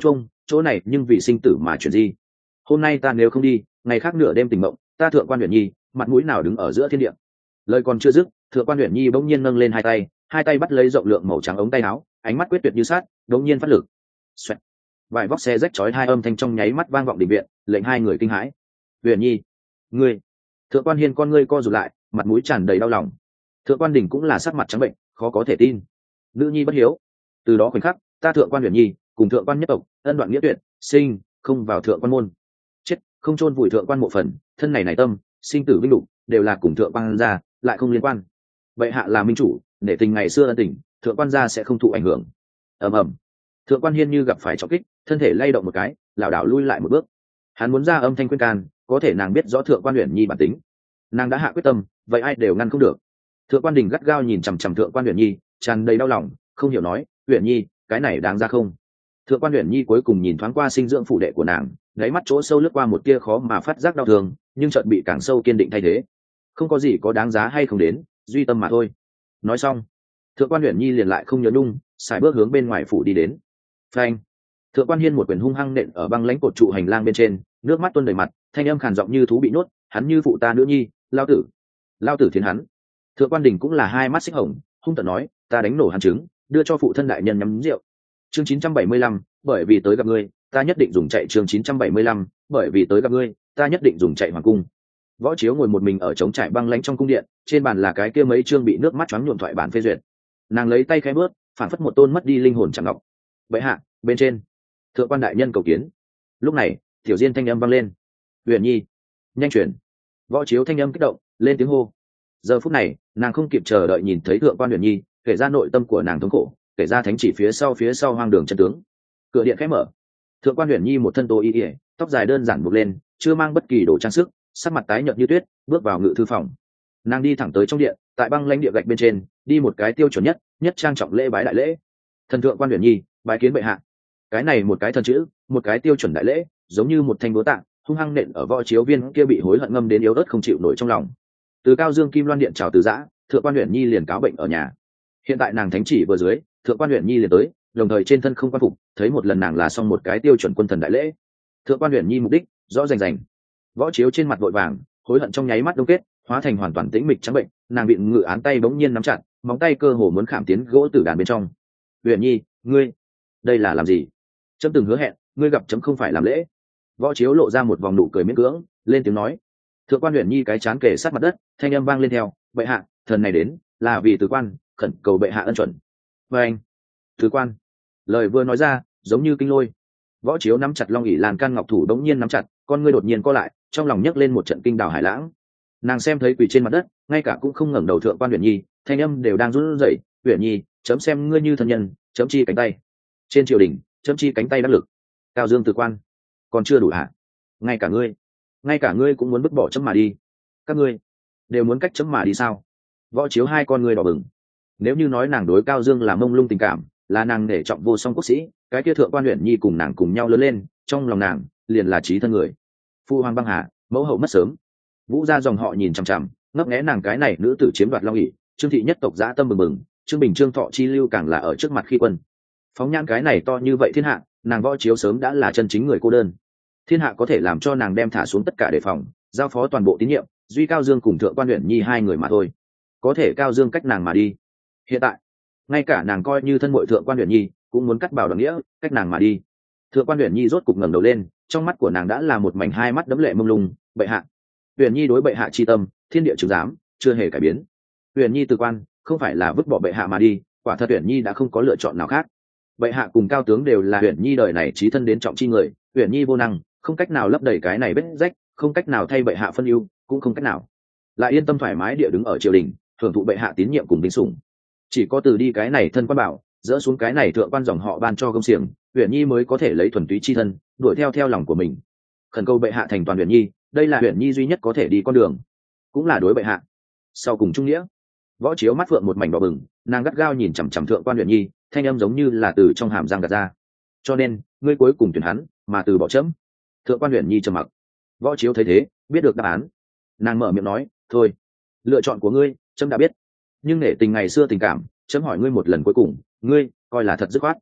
chỗ này nhưng vì sinh tử mà chuyển di. Hôm nay ta nếu không đi, ngày khác nửa đêm tình mộng, ta thượng quan Uyển Nhi mặt mũi nào đứng ở giữa thiên địa. Lời còn chưa dứt, thượng quan Uyển Nhi bỗng nhiên nâng lên hai tay, hai tay bắt lấy rộng lượng màu trắng ống tay áo, ánh mắt quyết tuyệt như sát, bỗng nhiên phát lực. Xoẹt. Vài vóc xe rách chói hai âm thanh trong nháy mắt vang vọng đình viện, lệnh hai người kinh hãi. Uyển Nhi, ngươi! Thượng quan Hiên con ngươi co rụt lại, mặt mũi tràn đầy đau lòng. Thượng quan Đình cũng là sắc mặt trắng bệnh, khó có thể tin. Nữ nhi bất hiếu. Từ đó khoảnh khắc, ta thượng quan Uyển Nhi cùng thượng quan nhất tộc ân đoạn nghĩa tuyệt, sinh không vào thượng quan môn. Chết, không chôn vùi thượng quan mộ phần, thân này này tâm, sinh tử vinh lục đều là cùng thượng quan gia, lại không liên quan. Vậy hạ là minh chủ, để tình ngày xưa ân tình, thượng quan gia sẽ không thụ ảnh hưởng. Ầm ầm. Thượng quan Hiên như gặp phải trọng kích, thân thể lay động một cái, lảo đảo lui lại một bước. Hắn muốn ra âm thanh khuyên can, có thể nàng biết rõ thượng quan Uyển Nhi bản tính, nàng đã hạ quyết tâm, vậy ai đều ngăn không được. Thượng quan Đình gắt gao nhìn chằm chằm thượng quan Uyển Nhi, tràn đầy đau lòng, không hiểu nói, Uyển Nhi, cái này đáng ra không? Thượng quan Uyển Nhi cuối cùng nhìn thoáng qua sinh dưỡng phủ đệ của nàng, đáy mắt chỗ sâu lướt qua một tia khó mà phát giác đau thương, nhưng chợt bị càng sâu kiên định thay thế. Không có gì có đáng giá hay không đến, duy tâm mà thôi. Nói xong, thượng quan Uyển Nhi liền lại không nhớ nung, xài bước hướng bên ngoài phủ đi đến. Phanh! Thượng quan Hiên một quyền hung hăng nện ở băng lãnh cột trụ hành lang bên trên, nước mắt tuôn đầy mặt, thanh âm khàn giọng như thú bị nuốt, hắn như phụ ta nữ nhi, lao tử, lao tử thiến hắn. Thượng quan Đình cũng là hai mắt xích hồng, hung tợn nói, ta đánh nổ hắn trứng, đưa cho phụ thân đại nhân nhắm rượu. Chương chín trăm bảy mươi lăm, bởi vì tới gặp ngươi, ta nhất định dùng chạy. Chương chín trăm bảy mươi lăm, bởi vì tới gặp ngươi, ta nhất định dùng chạy hoàng cung. Võ Chiếu ngồi một mình ở trống trải băng lãnh trong cung điện, trên bàn là cái kia mấy chương bị nước mắt choáng nhuộm thoại bản phê duyệt. Nàng lấy tay khẽ bước, phản phất một tôn mất đi linh hồn chẳng ngọc. Bệ hạ, bên trên, thượng quan đại nhân cầu kiến. Lúc này, tiểu diên thanh âm vang lên. Uyển Nhi, nhanh chuyển. Võ Chiếu thanh âm kích động, lên tiếng hô. Giờ phút này, nàng không kịp chờ đợi nhìn thấy thượng quan Uyển Nhi, kể ra nội tâm của nàng thống khổ, kể ra thánh chỉ phía sau phía sau hoang đường chân tướng. Cửa điện khẽ mở, thượng quan Uyển Nhi một thân tô y ỉa, tóc dài đơn giản buộc lên, chưa mang bất kỳ đồ trang sức, sắc mặt tái nhợt như tuyết, bước vào ngự thư phòng. Nàng đi thẳng tới trong điện, tại băng lãnh địa gạch bên trên, đi một cái tiêu chuẩn nhất, nhất trang trọng lễ bái đại lễ. Thần thượng quan Uyển Nhi, bái kiến bệ hạ. Cái này một cái thần chữ, một cái tiêu chuẩn đại lễ, giống như một thanh búa tạ, hung hăng nện ở Võ Chiếu viên kia bị hối hận ngâm đến yếu ớt không chịu nổi trong lòng. Từ Cao Dương Kim Loan điện chào từ giã, thượng quan Uyển Nhi liền cáo bệnh ở nhà. Hiện tại nàng thánh chỉ vừa dưới, thượng quan Uyển Nhi liền tới, đồng thời trên thân không quan phục, thấy một lần nàng là xong một cái tiêu chuẩn quân thần đại lễ. Thượng quan Uyển Nhi mục đích rõ rành rành. Võ Chiếu trên mặt vội vàng, hối hận trong nháy mắt đông kết, hóa thành hoàn toàn tĩnh mịch trắng bệnh, nàng bị ngự án tay bỗng nhiên nắm chặt, móng tay cơ hồ muốn khảm tiến gỗ tử đàn bên trong. Uyển Nhi, ngươi, đây là làm gì? Chấm từng hứa hẹn, ngươi gặp chấm không phải làm lễ. Võ Chiếu lộ ra một vòng nụ cười miễn cưỡng, lên tiếng nói. Thượng quan Uyển Nhi cái chán kề sát mặt đất, thanh âm vang lên theo, bệ hạ, thần này đến là vì tứ quan, khẩn cầu bệ hạ ân chuẩn. Và anh, tứ quan, lời vừa nói ra giống như kinh lôi. Võ Chiếu nắm chặt long ỷ lan can ngọc thủ đống nhiên nắm chặt, con ngươi đột nhiên co lại, trong lòng nhấc lên một trận kinh đảo hải lãng. Nàng xem thấy quỳ trên mặt đất, ngay cả cũng không ngẩng đầu thượng quan Uyển Nhi, thanh âm đều đang run rẩy. Uyển Nhi, chấm xem ngươi như thần nhân, chấm chi cánh tay. Trên triều đình, chấm chi cánh tay đắc lực. Cao Dương từ quan, còn chưa đủ hả? Ngay cả ngươi, ngay cả ngươi cũng muốn vứt bỏ chấm mà đi. Các ngươi đều muốn cách chấm mà đi sao? Võ Chiếu hai con ngươi đỏ bừng. Nếu như nói nàng đối Cao Dương là mông lung tình cảm, là nàng nể trọng vô song quốc sĩ, cái kia thượng quan Uyển Nhi cùng nàng cùng nhau lớn lên, trong lòng nàng liền là trí thân người. Phu hoàng băng hà, mẫu hậu mất sớm. Vũ gia dòng họ nhìn chằm chằm, ngấp nghé nàng cái này nữ tử chiếm đoạt long ỷ, Trương thị nhất tộc dã tâm bừng bừng, Trương Bình Trương Thọ chi lưu càng là ở trước mặt khi quân. Phóng nhãn cái này to như vậy thiên hạ, nàng Võ Chiếu sớm đã là chân chính người cô đơn. Thiên hạ có thể làm cho nàng đem thả xuống tất cả đề phòng, giao phó toàn bộ tín nhiệm, duy Cao Dương cùng thượng quan Uyển Nhi hai người mà thôi. Có thể Cao Dương cách nàng mà đi. Hiện tại, ngay cả nàng coi như thân muội thượng quan Uyển Nhi cũng muốn cắt bảo đoàn nghĩa, cách nàng mà đi. Thượng quan Uyển Nhi rốt cục ngẩng đầu lên, trong mắt của nàng đã là một mảnh hai mắt đẫm lệ mông lung. Bệ hạ, Uyển Nhi đối bệ hạ chi tâm, thiên địa chứng giám, chưa hề cải biến. Uyển Nhi từ quan, không phải là vứt bỏ bệ hạ mà đi, quả thật Uyển Nhi đã không có lựa chọn nào khác. Bệ hạ cùng Cao tướng đều là Uyển Nhi đời này chí thân đến trọng chi người, Uyển Nhi vô năng, không cách nào lấp đầy cái này vết rách, không cách nào thay bệ hạ phân ưu, cũng không cách nào lại yên tâm thoải mái địa đứng ở triều đình, hưởng thụ bệ hạ tín nhiệm cùng kính sủng. Chỉ có từ đi cái này thân quan bảo, dỡ xuống cái này thượng quan dòng họ ban cho công xiềng, Uyển Nhi mới có thể lấy thuần túy chi thân, đuổi theo theo lòng của mình. Khẩn cầu bệ hạ thành toàn Uyển Nhi, đây là Uyển Nhi duy nhất có thể đi con đường, cũng là đối bệ hạ sau cùng trung nghĩa. Võ Chiếu mắt phượng một mảnh đỏ bừng, nàng gắt gao nhìn chằm chằm thượng quan Uyển Nhi, thanh âm giống như là từ trong hàm răng gạt ra. Cho nên, ngươi cuối cùng tuyển hắn, mà từ bỏ chấm. Thượng quan Uyển Nhi trầm mặc. Võ Chiếu thấy thế, biết được đáp án. Nàng mở miệng nói, thôi, lựa chọn của ngươi, chấm đã biết. Nhưng nể tình ngày xưa tình cảm, chấm hỏi ngươi một lần cuối cùng, ngươi coi là thật dứt khoát.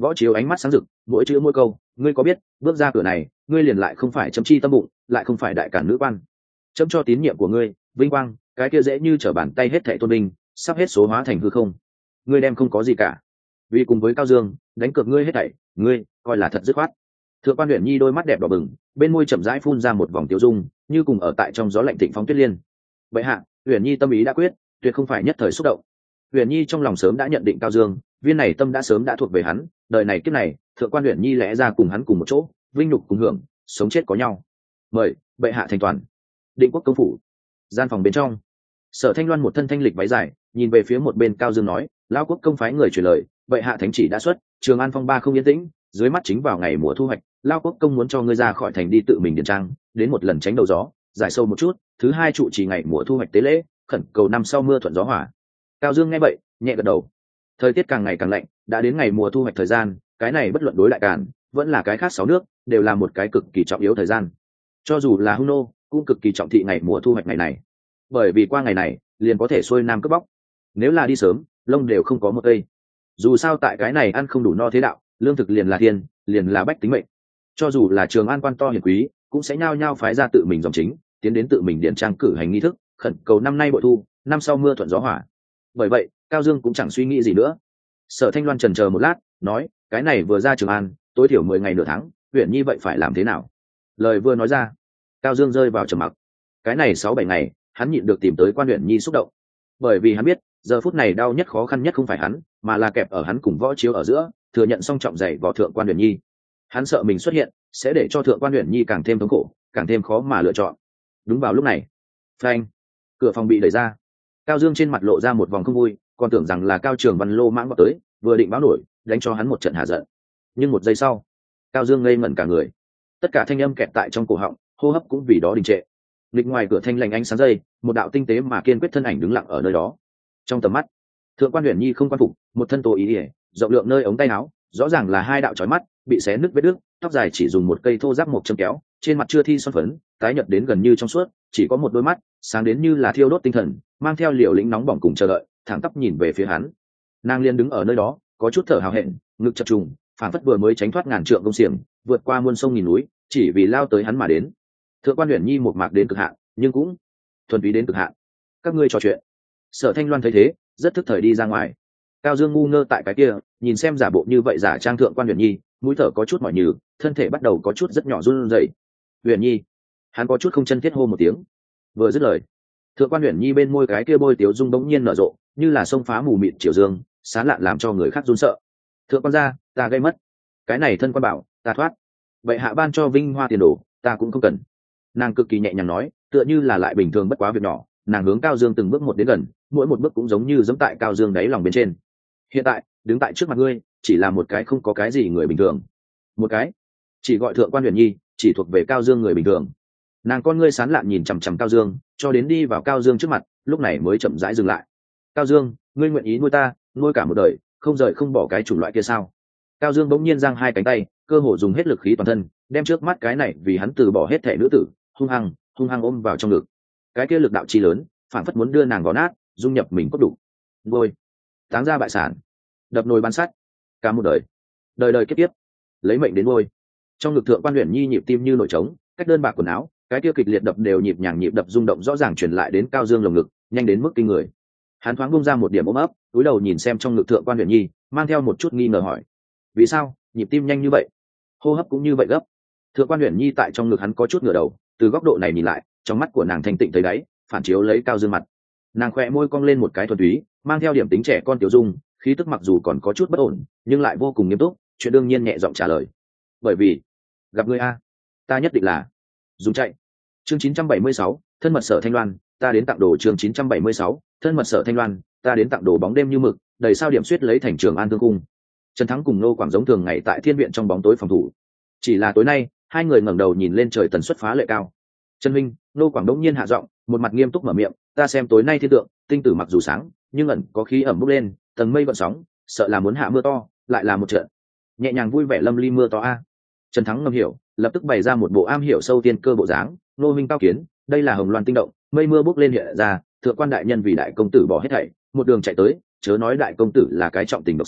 Võ Chiếu ánh mắt sáng rực, mỗi chữ mỗi câu, ngươi có biết, bước ra cửa này, ngươi liền lại không phải chấm chi tâm bụng, lại không phải đại cản nữ quan. Chấm cho tín nhiệm của ngươi, vinh quang, cái kia dễ như trở bàn tay hết thảy tôn binh, sắp hết số hóa thành hư không. Ngươi đem không có gì cả. Vì cùng với Cao Dương, đánh cược ngươi hết thảy, ngươi coi là thật dứt khoát. Thượng quan Uyển Nhi đôi mắt đẹp đỏ bừng, bên môi chậm rãi phun ra một vòng tiêu dung, như cùng ở tại trong gió lạnh thịnh phóng tuyết liên. Bệ hạ, Uyển Nhi tâm ý đã quyết, tuyệt không phải nhất thời xúc động. Uyển Nhi trong lòng sớm đã nhận định Cao Dương, viên này tâm đã sớm đã thuộc về hắn, đời này kiếp này, thượng quan Uyển Nhi lẽ ra cùng hắn cùng một chỗ, vinh nhục cùng hưởng, sống chết có nhau. Mời bệ hạ thành toàn. Định Quốc công phủ, gian phòng bên trong, Sở Thanh Loan một thân thanh lịch váy dài, nhìn về phía một bên Cao Dương nói, lão quốc công phái người truyền lời, bệ hạ thánh chỉ đã xuất, Trường An phong ba không yên tĩnh, dưới mắt chính vào ngày mùa thu hoạch, lão quốc công muốn cho ngươi ra khỏi thành đi tự mình điền trang, đến một lần tránh đầu gió, giải sâu một chút, thứ hai trụ trì ngày mùa thu hoạch tế lễ, khẩn cầu năm sau mưa thuận gió hòa. Cao Dương nghe vậy, nhẹ gật đầu. Thời tiết càng ngày càng lạnh, đã đến ngày mùa thu hoạch thời gian, cái này bất luận đối đại càn, vẫn là cái khác sáu nước, đều là một cái cực kỳ trọng yếu thời gian. Cho dù là Hung nô, cũng cực kỳ trọng thị ngày mùa thu hoạch ngày này. Bởi vì qua ngày này, liền có thể xuôi nam cướp bóc. Nếu là đi sớm, lông đều không có một cây. Dù sao tại cái này ăn không đủ no thế đạo, lương thực liền là thiên, liền là bách tính mệnh. Cho dù là Trường An quan to hiền quý, cũng sẽ nhao nhao phái ra tự mình dòng chính, tiến đến tự mình điền trang cử hành nghi thức, khẩn cầu năm nay bội thu, năm sau mưa thuận gió hòa. Bởi vậy, Cao Dương cũng chẳng suy nghĩ gì nữa. Sở Thanh Loan chần chờ một lát, nói, cái này vừa ra Trường An, tối thiểu mười ngày nửa tháng, huyện Nhi vậy phải làm thế nào? Lời vừa nói ra, Cao Dương rơi vào trầm mặc. Cái này sáu bảy ngày, hắn nhịn được tìm tới quan huyện Nhi xúc động, bởi vì hắn biết, giờ phút này đau nhất khó khăn nhất không phải hắn, mà là kẹp ở hắn cùng Võ Chiếu ở giữa, thừa nhận song trọng dày vào thượng quan huyện Nhi. Hắn sợ mình xuất hiện, sẽ để cho thượng quan huyện Nhi càng thêm thống khổ, càng thêm khó mà lựa chọn. Đúng vào lúc này, phanh, cửa phòng bị đẩy ra. Cao Dương trên mặt lộ ra một vòng không vui, còn tưởng rằng là Cao Trường Văn lô mãng vào tới, vừa định báo nổi, đánh cho hắn một trận hạ giận. Nhưng một giây sau, Cao Dương ngây ngẩn cả người, tất cả thanh âm kẹt tại trong cổ họng, hô hấp cũng vì đó đình trệ. Lịch ngoài cửa thanh lành ánh sáng dây, một đạo tinh tế mà kiên quyết thân ảnh đứng lặng ở nơi đó. Trong tầm mắt, thượng quan Uyển Nhi không quan phục, một thân tổ ý ỉa, rộng lượng nơi ống tay áo, rõ ràng là hai đạo chói mắt, bị xé nứt vết đứt, tóc dài chỉ dùng một cây thô ráp một châm kéo, trên mặt chưa thi son phấn, tái nhợt đến gần như trong suốt, chỉ có một đôi mắt, sáng đến như là thiêu đốt tinh thần, mang theo liều lĩnh nóng bỏng cùng chờ đợi, thẳng tắp nhìn về phía hắn. Nàng liên đứng ở nơi đó, có chút thở hào hẹn, ngực chập trùng, phản phất vừa mới tránh thoát ngàn trượng công xiềng, vượt qua muôn sông nghìn núi, chỉ vì lao tới hắn mà đến. Thượng quan Uyển Nhi một mạc đến cực hạn, nhưng cũng thuần túy đến cực hạn. Các ngươi trò chuyện. Sở Thanh Loan thấy thế, rất thức thời đi ra ngoài. Cao Dương ngu ngơ tại cái kia, nhìn xem giả bộ như vậy giả trang thượng quan Uyển Nhi, mũi thở có chút mỏi nhừ, thân thể bắt đầu có chút rất nhỏ run rẩy. Uyển Nhi, hắn có chút không chân thiết hô một tiếng. Vừa dứt lời, thượng quan Uyển Nhi bên môi cái kia bôi tiếu dung bỗng nhiên nở rộ, như là sông phá mù mịt chiều dương, sáng lạn làm cho người khác run sợ. Thượng quan gia, ta gây mất. Cái này thân quan bảo, ta thoát. Vậy hạ ban cho vinh hoa tiền đồ, ta cũng không cần. Nàng cực kỳ nhẹ nhàng nói, tựa như là lại bình thường bất quá việc nhỏ. Nàng hướng Cao Dương từng bước một đến gần, mỗi một bước cũng giống như giẫm tại Cao Dương đáy lòng bên trên. Hiện tại, đứng tại trước mặt ngươi, chỉ là một cái không có cái gì người bình thường. Một cái, chỉ gọi thượng quan Uyển Nhi, chỉ thuộc về Cao Dương người bình thường. Nàng con ngươi sán lạn nhìn chằm chằm Cao Dương, cho đến đi vào Cao Dương trước mặt, lúc này mới chậm rãi dừng lại. Cao Dương, ngươi nguyện ý nuôi ta, nuôi cả một đời, không rời không bỏ cái chủng loại kia sao? Cao Dương bỗng nhiên giang hai cánh tay, cơ hồ dùng hết lực khí toàn thân, đem trước mắt cái này vì hắn từ bỏ hết thể nữ tử, hung hăng, hung hăng ôm vào trong ngực. Cái kia lực đạo chi lớn, phản phất muốn đưa nàng gò nát, dung nhập mình cốt đủ. Ngôi, táng ra bại sản, đập nồi bán sắt, cả một đời, đời đời kiếp kiếp, lấy mệnh đến ngôi. Trong ngực thượng quan Uyển Nhi nhịp tim như nổi trống, cách đơn bạc quần áo, cái kia kịch liệt đập đều nhịp nhàng nhịp đập rung động rõ ràng truyền lại đến Cao Dương lồng ngực, nhanh đến mức kinh người. Hắn thoáng bung ra một điểm ôm ấp, cúi đầu nhìn xem trong ngực thượng quan Uyển Nhi, mang theo một chút nghi ngờ hỏi: vì sao nhịp tim nhanh như vậy, hô hấp cũng như vậy gấp? Thượng quan Uyển Nhi tại trong ngực hắn có chút ngửa đầu, từ góc độ này nhìn lại, trong mắt của nàng thanh tịnh thấy đáy, phản chiếu lấy Cao Dương mặt. Nàng khẽ môi cong lên một cái thuần túy, mang theo điểm tính trẻ con tiểu dung, khí tức mặc dù còn có chút bất ổn, nhưng lại vô cùng nghiêm túc, chuyện đương nhiên nhẹ giọng trả lời: bởi vì gặp ngươi a, ta nhất định là dùng chạy. Chương chín trăm bảy mươi sáu, thân mật Sở Thanh Loan, ta đến tặng đồ. Chương chín trăm bảy mươi sáu, thân mật Sở Thanh Loan, ta đến tặng đồ. Bóng đêm như mực, đầy sao điểm suýt lấy thành Trường An thương cung. Trần Thắng cùng Nô Quảng giống thường ngày tại thiên viện trong bóng tối phòng thủ. Chỉ là tối nay, hai người ngẩng đầu nhìn lên trời tần suất phá lệ cao. Trần Minh, Nô Quảng đống nhiên hạ giọng, một mặt nghiêm túc mở miệng: ta xem tối nay thiên tượng, tinh tử mặc dù sáng, nhưng ẩn có khí ẩm bốc lên, tầng mây vận sóng, sợ là muốn hạ mưa to, lại là một trận nhẹ nhàng vui vẻ lâm ly mưa to a. Trần Thắng ngầm hiểu, lập tức bày ra một bộ am hiểu sâu tiên cơ bộ dáng: Nô Minh cao kiến, đây là hồng loan tinh động, mây mưa bốc lên hiện ra, thượng quan đại nhân vì đại công tử bỏ hết thảy, một đường chạy tới, chớ nói đại công tử là cái trọng tình độc sĩ,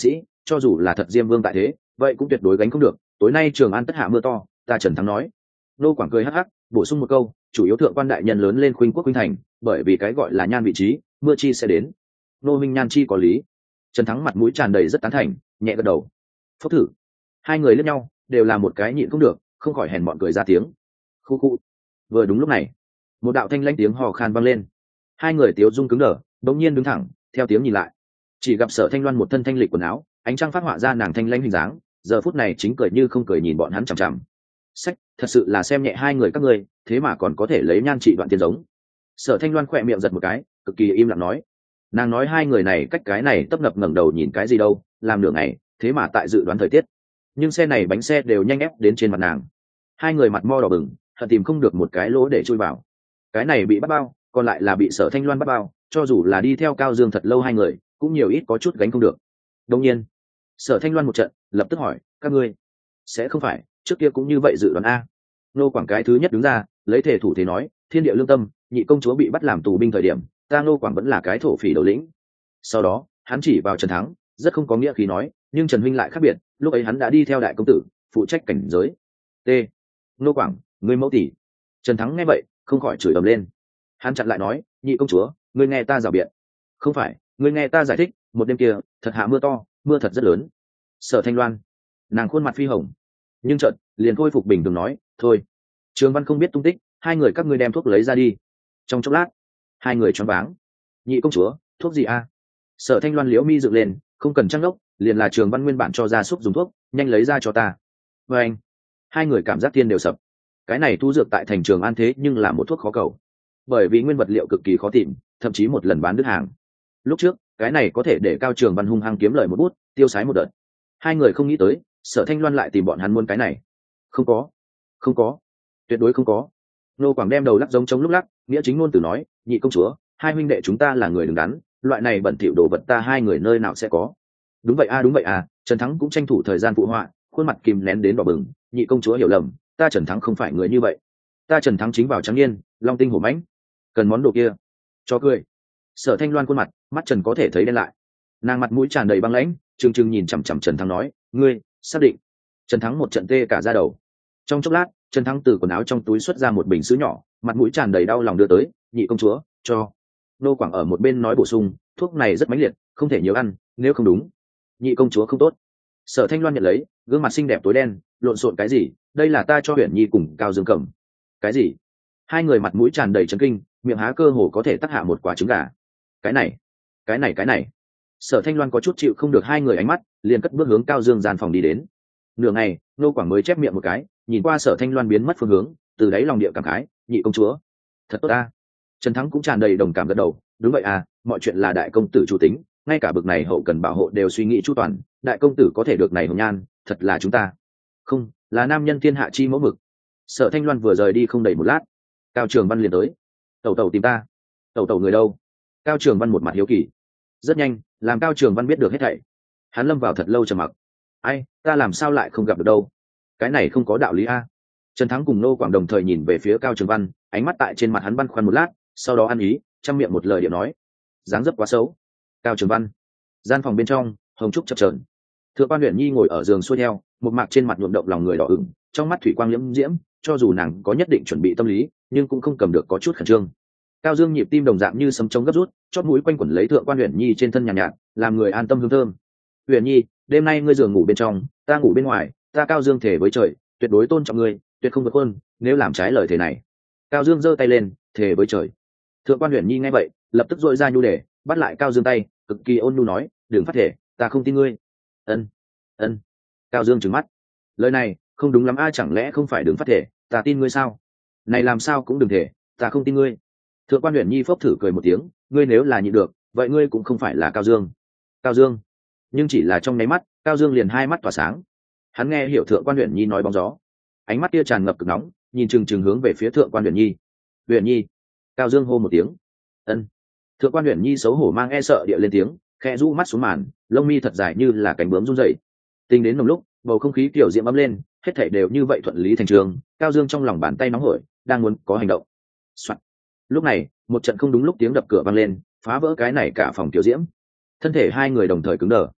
cho dù là thật diêm vương tại thế vậy cũng tuyệt đối gánh không được. Tối nay Trường An tất hạ mưa to, ta Trần Thắng nói. Nô Quảng cười hắc hắc bổ sung một câu, chủ yếu thượng quan đại nhân lớn lên khuynh quốc khuynh thành, bởi vì cái gọi là nhan vị trí, mưa chi sẽ đến. Nô minh nhan chi có lý. Trần Thắng mặt mũi tràn đầy rất tán thành, nhẹ gật đầu. Phốc thử. Hai người liếc nhau, đều là một cái nhịn không được, không khỏi hèn bọn cười ra tiếng. Khu khu. Vừa đúng lúc này, một đạo thanh lãnh tiếng hò khan vang lên. Hai người tiếu dung cứng đờ, bỗng nhiên đứng thẳng, theo tiếng nhìn lại, chỉ gặp Sở Thanh Loan một thân thanh lịch quần áo, ánh trăng phát họa ra nàng thanh lãnh hình dáng, giờ phút này chính cười như không cười nhìn bọn hắn chằm chằm. Sách, thật sự là xem nhẹ hai người các ngươi, thế mà còn có thể lấy nhan trị đoạn tiền giống. Sở Thanh Loan khỏe miệng giật một cái, cực kỳ im lặng nói. Nàng nói hai người này cách cái này tấp nập ngẩng đầu nhìn cái gì đâu, làm nửa ngày, thế mà tại dự đoán thời tiết. Nhưng xe này bánh xe đều nhanh ép đến trên mặt nàng. Hai người mặt mo đỏ bừng, hận tìm không được một cái lỗ để chui vào. Cái này bị bắt bao, còn lại là bị Sở Thanh Loan bắt bao, cho dù là đi theo Cao Dương thật lâu hai người, cũng nhiều ít có chút gánh không được. Đương nhiên, Sở Thanh Loan một trận, lập tức hỏi, các ngươi sẽ không phải trước kia cũng như vậy dự đoán a? Nô Quảng cái thứ nhất đứng ra, lấy thể thủ thế nói, thiên địa lương tâm, nhị công chúa bị bắt làm tù binh thời điểm, ta Nô Quảng vẫn là cái thổ phỉ đầu lĩnh. Sau đó, hắn chỉ vào Trần Thắng, rất không có nghĩa khí nói, nhưng Trần huynh lại khác biệt, lúc ấy hắn đã đi theo đại công tử, phụ trách cảnh giới. T. Nô Quảng, ngươi mẫu tỷ. Trần Thắng nghe vậy, không khỏi chửi ầm lên. Hắn chặn lại nói, nhị công chúa, ngươi nghe ta rào biện. Không phải, ngươi nghe ta giải thích, một đêm kia, thật hạ mưa to, mưa thật rất lớn. Sở Thanh Loan, nàng khuôn mặt phi hồng, nhưng chợt liền khôi phục bình thường nói, thôi, Trường Văn không biết tung tích, hai người các ngươi đem thuốc lấy ra đi. Trong chốc lát, hai người choáng váng. Nhị công chúa, thuốc gì a? Sở Thanh Loan liễu mi dựng lên, không cần trăng đốc, liền là Trường Văn nguyên bản cho ra súc dùng thuốc, nhanh lấy ra cho ta. Và anh, hai người cảm giác tiên đều sập. Cái này thu dược tại thành Trường An thế nhưng là một thuốc khó cầu, bởi vì nguyên vật liệu cực kỳ khó tìm, thậm chí một lần bán đứt hàng. Lúc trước, cái này có thể để Cao Trường Văn hung hăng kiếm lời một bút, tiêu sái một đợt. Hai người không nghĩ tới, Sở Thanh Loan lại tìm bọn hắn muốn cái này. Không có, không có, tuyệt đối không có. Nô Quảng đem đầu lắc giống chống lúc lắc, nghĩa chính ngôn từ nói, nhị công chúa, hai huynh đệ chúng ta là người đứng đắn, loại này bẩn thỉu đồ vật ta hai người nơi nào sẽ có. Đúng vậy a, đúng vậy à, Trần Thắng cũng tranh thủ thời gian phụ họa, khuôn mặt kìm nén đến đỏ bừng, nhị công chúa hiểu lầm, ta Trần Thắng không phải người như vậy. Ta Trần Thắng chính vào trắng niên, long tinh hổ mãnh, cần món đồ kia. Cho cười. Sở Thanh Loan khuôn mặt, mắt Trần có thể thấy đen lại. Nàng mặt mũi tràn đầy băng lãnh, trừng trừng nhìn chằm chằm Trần Thắng nói, ngươi xác định? Trần Thắng một trận tê cả da đầu. Trong chốc lát, Trần Thắng từ quần áo trong túi xuất ra một bình sứ nhỏ, mặt mũi tràn đầy đau lòng đưa tới, nhị công chúa, cho. Nô Quảng ở một bên nói bổ sung, thuốc này rất mãnh liệt, không thể nhiều ăn, nếu không đúng, nhị công chúa không tốt. Sở Thanh Loan nhận lấy, gương mặt xinh đẹp tối đen, lộn xộn cái gì? Đây là ta cho Huyền Nhi cùng Cao Dương cầm. Cái gì? Hai người mặt mũi tràn đầy chấn kinh, miệng há cơ hồ có thể tắc hạ một quả trứng gà. Cái này, cái này cái này. Sở Thanh Loan có chút chịu không được hai người ánh mắt, liền cất bước hướng Cao Dương gian phòng đi đến. Nửa ngày, Nô Quảng mới chép miệng một cái, nhìn qua Sở Thanh Loan biến mất phương hướng, từ đáy lòng địa cảm khái, nhị công chúa, thật tốt ta. Trần Thắng cũng tràn đầy đồng cảm gật đầu, đúng vậy à, mọi chuyện là đại công tử chủ tính, ngay cả bực này hậu cần bảo hộ đều suy nghĩ chu toàn, đại công tử có thể được này hồng nhan, thật là chúng ta. Không, là nam nhân thiên hạ chi mẫu mực. Sở Thanh Loan vừa rời đi không đầy một lát, Cao Trường Văn liền tới. Tẩu tẩu tìm ta. Tẩu tẩu người đâu? Cao Trường Văn một mặt hiếu kỳ. Rất nhanh, làm Cao Trường Văn biết được hết thảy. Hắn lâm vào thật lâu trầm mặc. Ai, ta làm sao lại không gặp được đâu? Cái này không có đạo lý a. Trần Thắng cùng Nô Quảng đồng thời nhìn về phía Cao Trường Văn, ánh mắt tại trên mặt hắn băn khoăn một lát, sau đó ăn ý, trong miệng một lời điệu nói, dáng dấp quá xấu. Cao Trường Văn. Gian phòng bên trong, hồng trúc chập chờn. Thượng quan Uyển Nhi ngồi ở giường xuôi theo, một mạc trên mặt nhuộm động lòng người đỏ ửng, trong mắt thủy quang liễm diễm, cho dù nàng có nhất định chuẩn bị tâm lý, nhưng cũng không cầm được có chút khẩn trương. Cao Dương nhịp tim đồng dạng như sấm trống gấp rút, chót mũi quanh quẩn lấy Thượng quan Uyển Nhi trên thân nhàn nhạt, nhạt, làm người an tâm hương thơm. Uyển Nhi, đêm nay ngươi giường ngủ bên trong, ta ngủ bên ngoài, ta Cao Dương thề với trời, tuyệt đối tôn trọng ngươi, tuyệt không vượt hơn, nếu làm trái lời thề này. Cao Dương giơ tay lên, thề với trời. Thượng quan Uyển Nhi nghe vậy, lập tức dội ra nhu đề, bắt lại Cao Dương tay, cực kỳ ôn nhu nói, đừng phát thể, ta không tin ngươi. Ân, ân. Cao Dương trừng mắt, lời này không đúng lắm a, chẳng lẽ không phải đừng phát thể, ta tin ngươi sao? Này làm sao cũng đừng thể, ta không tin ngươi. Thượng quan Uyển Nhi phốc thử cười một tiếng, ngươi nếu là nhịn được, vậy ngươi cũng không phải là Cao Dương. Cao Dương. Nhưng chỉ là trong nháy mắt, Cao Dương liền hai mắt tỏa sáng. Hắn nghe hiểu Thượng quan Uyển Nhi nói bóng gió, ánh mắt kia tràn ngập cực nóng, nhìn chừng chừng hướng về phía Thượng quan Uyển Nhi. Uyển Nhi. Cao Dương hô một tiếng. Ân. Thượng quan Uyển Nhi xấu hổ mang e sợ địa lên tiếng, khẽ rũ mắt xuống màn, lông mi thật dài như là cánh bướm run rẩy. Tính đến nồng lúc, bầu không khí kiểu diễm ấm lên, hết thảy đều như vậy thuận lý thành trường. Cao Dương trong lòng bàn tay nóng hổi, đang muốn có hành động. Soạn. Lúc này, một trận không đúng lúc tiếng đập cửa vang lên, phá vỡ cái này cả phòng tiểu diễm. Thân thể hai người đồng thời cứng đờ.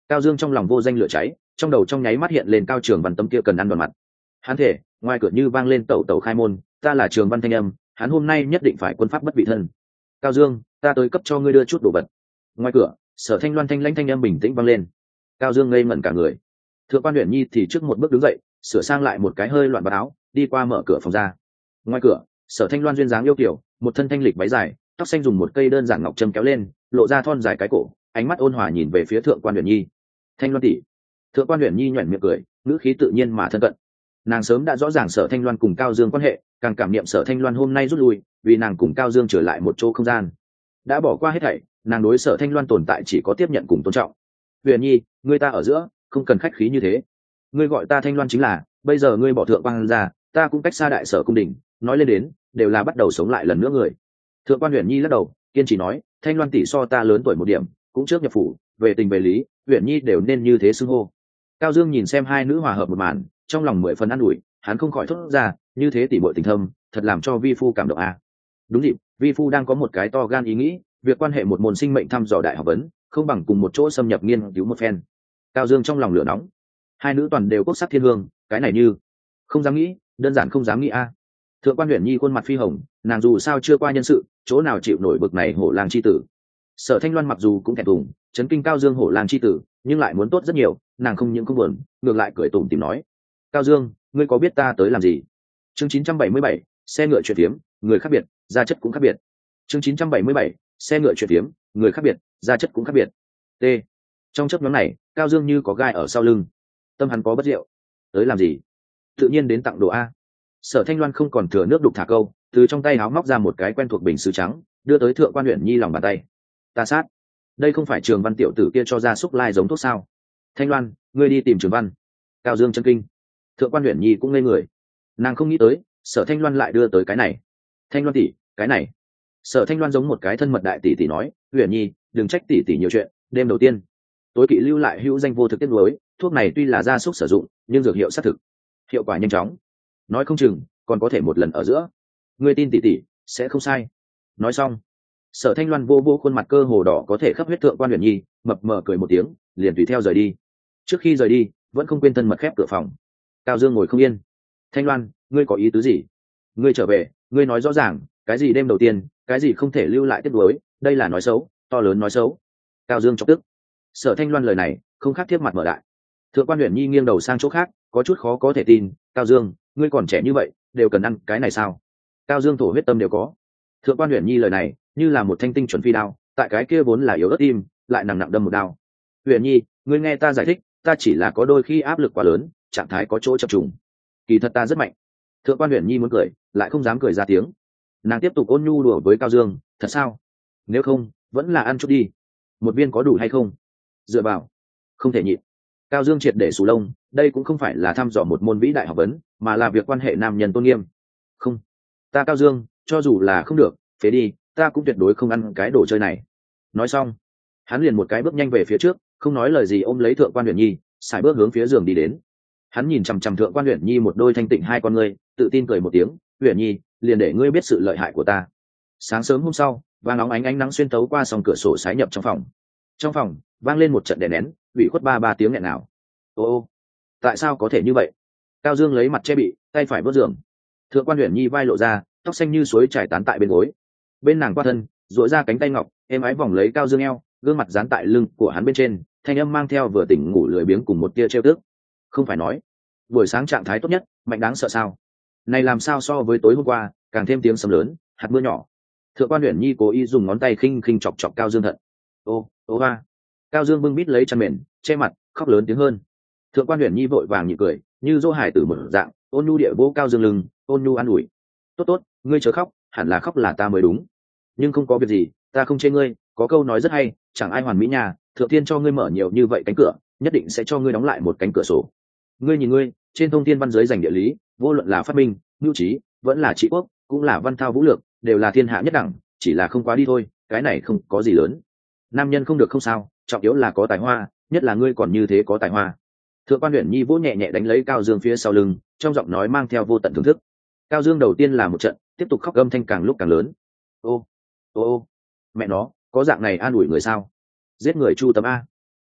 Cao Dương trong lòng vô danh lửa cháy, trong đầu trong nháy mắt hiện lên Cao Trường Văn tâm kia cần ăn đòn mặt. Hắn thể, ngoài cửa như vang lên tẩu tẩu khai môn, ta là Trường Văn thanh âm, hắn hôm nay nhất định phải quân pháp bất vị thân. Cao Dương, ta tới cấp cho ngươi đưa chút đồ vật. Ngoài cửa, Sở Thanh Loan thanh lãnh thanh âm bình tĩnh vang lên. Cao Dương ngây ngẩn cả người. Thượng quan Uyển Nhi thì trước một bước đứng dậy, sửa sang lại một cái hơi loạn vào áo, đi qua mở cửa phòng ra. Ngoài cửa, Sở Thanh Loan duyên dáng yêu kiều, một thân thanh lịch váy dài, tóc xanh dùng một cây đơn giản ngọc châm kéo lên, lộ ra thon dài cái cổ, ánh mắt ôn hòa nhìn về phía Thượng quan Uyển Nhi. Thanh Loan tỷ. Thượng quan Uyển Nhi nhuyễn miệng cười, ngữ khí tự nhiên mà thân cận. Nàng sớm đã rõ ràng Sở Thanh Loan cùng Cao Dương quan hệ, càng cảm niệm Sở Thanh Loan hôm nay rút lui, vì nàng cùng Cao Dương trở lại một chỗ không gian. Đã bỏ qua hết thảy, nàng đối Sở Thanh Loan tồn tại chỉ có tiếp nhận cùng tôn trọng. Uyển Nhi, ngươi ta ở giữa, không cần khách khí như thế. Ngươi gọi ta Thanh Loan chính là, bây giờ ngươi bỏ Thượng quan ra, ta cũng cách xa đại sở cung đình, nói lên đến, đều là bắt đầu sống lại lần nữa người. Thượng quan Uyển Nhi lắc đầu, kiên trì nói, Thanh Loan tỷ so ta lớn tuổi một điểm, cũng trước nhập phủ, về tình về lý, Uyển Nhi đều nên như thế xưng hô. Cao Dương nhìn xem hai nữ hòa hợp một màn, trong lòng mười phần an ủi, hắn không khỏi thốt ra, như thế tỷ muội tình thâm, thật làm cho vi phu cảm động à. Đúng dịp, vi phu đang có một cái to gan ý nghĩ, việc quan hệ một môn sinh mệnh thăm dò đại học vấn, không bằng cùng một chỗ xâm nhập nghiên cứu một phen. Cao Dương trong lòng lửa nóng. Hai nữ toàn đều quốc sắc thiên hương, cái này như không dám nghĩ, đơn giản không dám nghĩ a. Thượng quan Uyển Nhi khuôn mặt phi hồng, nàng dù sao chưa qua nhân sự, chỗ nào chịu nổi bực này hổ lang chi tử. Sở Thanh Loan mặc dù cũng thẹn thùng, chấn kinh Cao Dương hổ lang chi tử, nhưng lại muốn tốt rất nhiều, nàng không những không buồn, ngược lại cười tủm tỉm nói: "Cao Dương, ngươi có biết ta tới làm gì?" Chương chín trăm bảy mươi bảy, xe ngựa chuyển tiếm, người khác biệt, gia chất cũng khác biệt. Chương chín trăm bảy mươi bảy, xe ngựa chuyển tiếm, người khác biệt, gia chất cũng khác biệt. T. Trong chớp nhoáng này, Cao Dương như có gai ở sau lưng. Tâm hắn có bất diệu. Tới làm gì? Tự nhiên đến tặng đồ a. Sở Thanh Loan không còn thừa nước đục thả câu, từ trong tay áo móc ra một cái quen thuộc bình sứ trắng, đưa tới Thượng quan Uyển Nhi lòng bàn tay. Ta sát, đây không phải Trường Văn tiểu tử kia cho ra xúc lai giống thuốc sao? Thanh Loan, ngươi đi tìm Trường Văn. Cao Dương chân kinh. Thượng quan Uyển Nhi cũng ngây người. Nàng không nghĩ tới, Sở Thanh Loan lại đưa tới cái này. Thanh Loan tỷ, cái này. Sở Thanh Loan giống một cái thân mật đại tỷ tỷ nói, Uyển Nhi, đừng trách tỷ tỷ nhiều chuyện, đêm đầu tiên, tối kỵ lưu lại hữu danh vô thực tiết đối, thuốc này tuy là gia súc sử dụng, nhưng dược hiệu xác thực, hiệu quả nhanh chóng, nói không chừng còn có thể một lần ở giữa. Ngươi tin tỷ tỷ sẽ không sai. Nói xong, Sở Thanh Loan vô vô khuôn mặt cơ hồ đỏ có thể khắp huyết Thượng quan Uyển Nhi, mập mờ cười một tiếng, liền tùy theo rời đi. Trước khi rời đi, vẫn không quên thân mật khép cửa phòng. Cao Dương ngồi không yên. Thanh Loan, ngươi có ý tứ gì? Ngươi trở về, ngươi nói rõ ràng, cái gì đêm đầu tiên, cái gì không thể lưu lại tiếp nối, đây là nói xấu, to lớn nói xấu. Cao Dương chọc tức. Sở Thanh Loan lời này không khác thiết mặt mở đại. Thượng quan Uyển Nhi nghiêng đầu sang chỗ khác, có chút khó có thể tin. Cao Dương, ngươi còn trẻ như vậy, đều cần ăn cái này sao? Cao Dương thổ huyết tâm đều có. Thượng quan Uyển Nhi lời này như là một thanh tinh chuẩn phi đao, tại cái kia vốn là yếu ớt tim, lại nặng nặng đâm một đao. Uyển Nhi, ngươi nghe ta giải thích, ta chỉ là có đôi khi áp lực quá lớn, trạng thái có chỗ chập trùng. Kỳ thật ta rất mạnh. Thượng quan Uyển Nhi muốn cười, lại không dám cười ra tiếng. Nàng tiếp tục ôn nhu đùa với Cao Dương, thật sao? Nếu không, vẫn là ăn chút đi. Một viên có đủ hay không? Dựa vào, không thể nhịn. Cao Dương triệt để sù lông, đây cũng không phải là thăm dò một môn vĩ đại học vấn, mà là việc quan hệ nam nhân tôn nghiêm. Không, ta Cao Dương, cho dù là không được, phế đi, ta cũng tuyệt đối không ăn cái đồ chơi này. Nói xong, hắn liền một cái bước nhanh về phía trước, không nói lời gì ôm lấy Thượng quan Uyển Nhi, xài bước hướng phía giường đi đến. Hắn nhìn chằm chằm Thượng quan Uyển Nhi một đôi thanh tịnh hai con ngươi, tự tin cười một tiếng, "Uyển Nhi, liền để ngươi biết sự lợi hại của ta." Sáng sớm hôm sau, vàng óng ánh ánh nắng xuyên tấu qua sòng cửa sổ sái nhập trong phòng. Trong phòng vang lên một trận đèn nén, ủy khuất ba ba tiếng nghẹn nào. Ô ô, tại sao có thể như vậy? Cao Dương lấy mặt che bị, tay phải vớt giường. Thượng quan Uyển Nhi vai lộ ra, tóc xanh như suối chảy tán tại bên gối. Bên nàng qua thân, duỗi ra cánh tay ngọc, êm ái vòng lấy Cao Dương eo, gương mặt dán tại lưng của hắn bên trên, thanh âm mang theo vừa tỉnh ngủ lười biếng cùng một tia trêu tức. Không phải nói, buổi sáng trạng thái tốt nhất, mạnh đáng sợ sao? Này làm sao so với tối hôm qua, càng thêm tiếng sấm lớn, hạt mưa nhỏ. Thượng quan Uyển Nhi cố ý dùng ngón tay khinh khinh chọc chọc Cao Dương thận. Ô, ô hoa. Cao Dương bưng bít lấy chăn mền, che mặt, khóc lớn tiếng hơn. Thượng quan Uyển Nhi vội vàng nhịn cười, như dỗ hải tử một dạng, ôn nhu địa vỗ Cao Dương lưng, ôn nhu an ủi. Tốt tốt, ngươi chớ khóc, hẳn là khóc là ta mới đúng. Nhưng không có việc gì, ta không chê ngươi, có câu nói rất hay, chẳng ai hoàn mỹ nhà, thượng thiên cho ngươi mở nhiều như vậy cánh cửa, nhất định sẽ cho ngươi đóng lại một cánh cửa sổ. Ngươi nhìn ngươi, trên thông thiên văn giới giành địa lý, vô luận là phát minh, nhu trí, vẫn là trị quốc, cũng là văn thao vũ lược, đều là thiên hạ nhất đẳng, chỉ là không quá đi thôi, cái này không có gì lớn. Nam nhân không được không sao, trọng yếu là có tài hoa, nhất là ngươi còn như thế có tài hoa. Thượng quan Uyển Nhi vỗ nhẹ nhẹ đánh lấy Cao Dương phía sau lưng, trong giọng nói mang theo vô tận thưởng thức. Cao Dương đầu tiên là một trận, tiếp tục khóc âm thanh càng lúc càng lớn. Ô, ô ô, mẹ nó, có dạng này an ủi người sao? Giết người chu tâm a.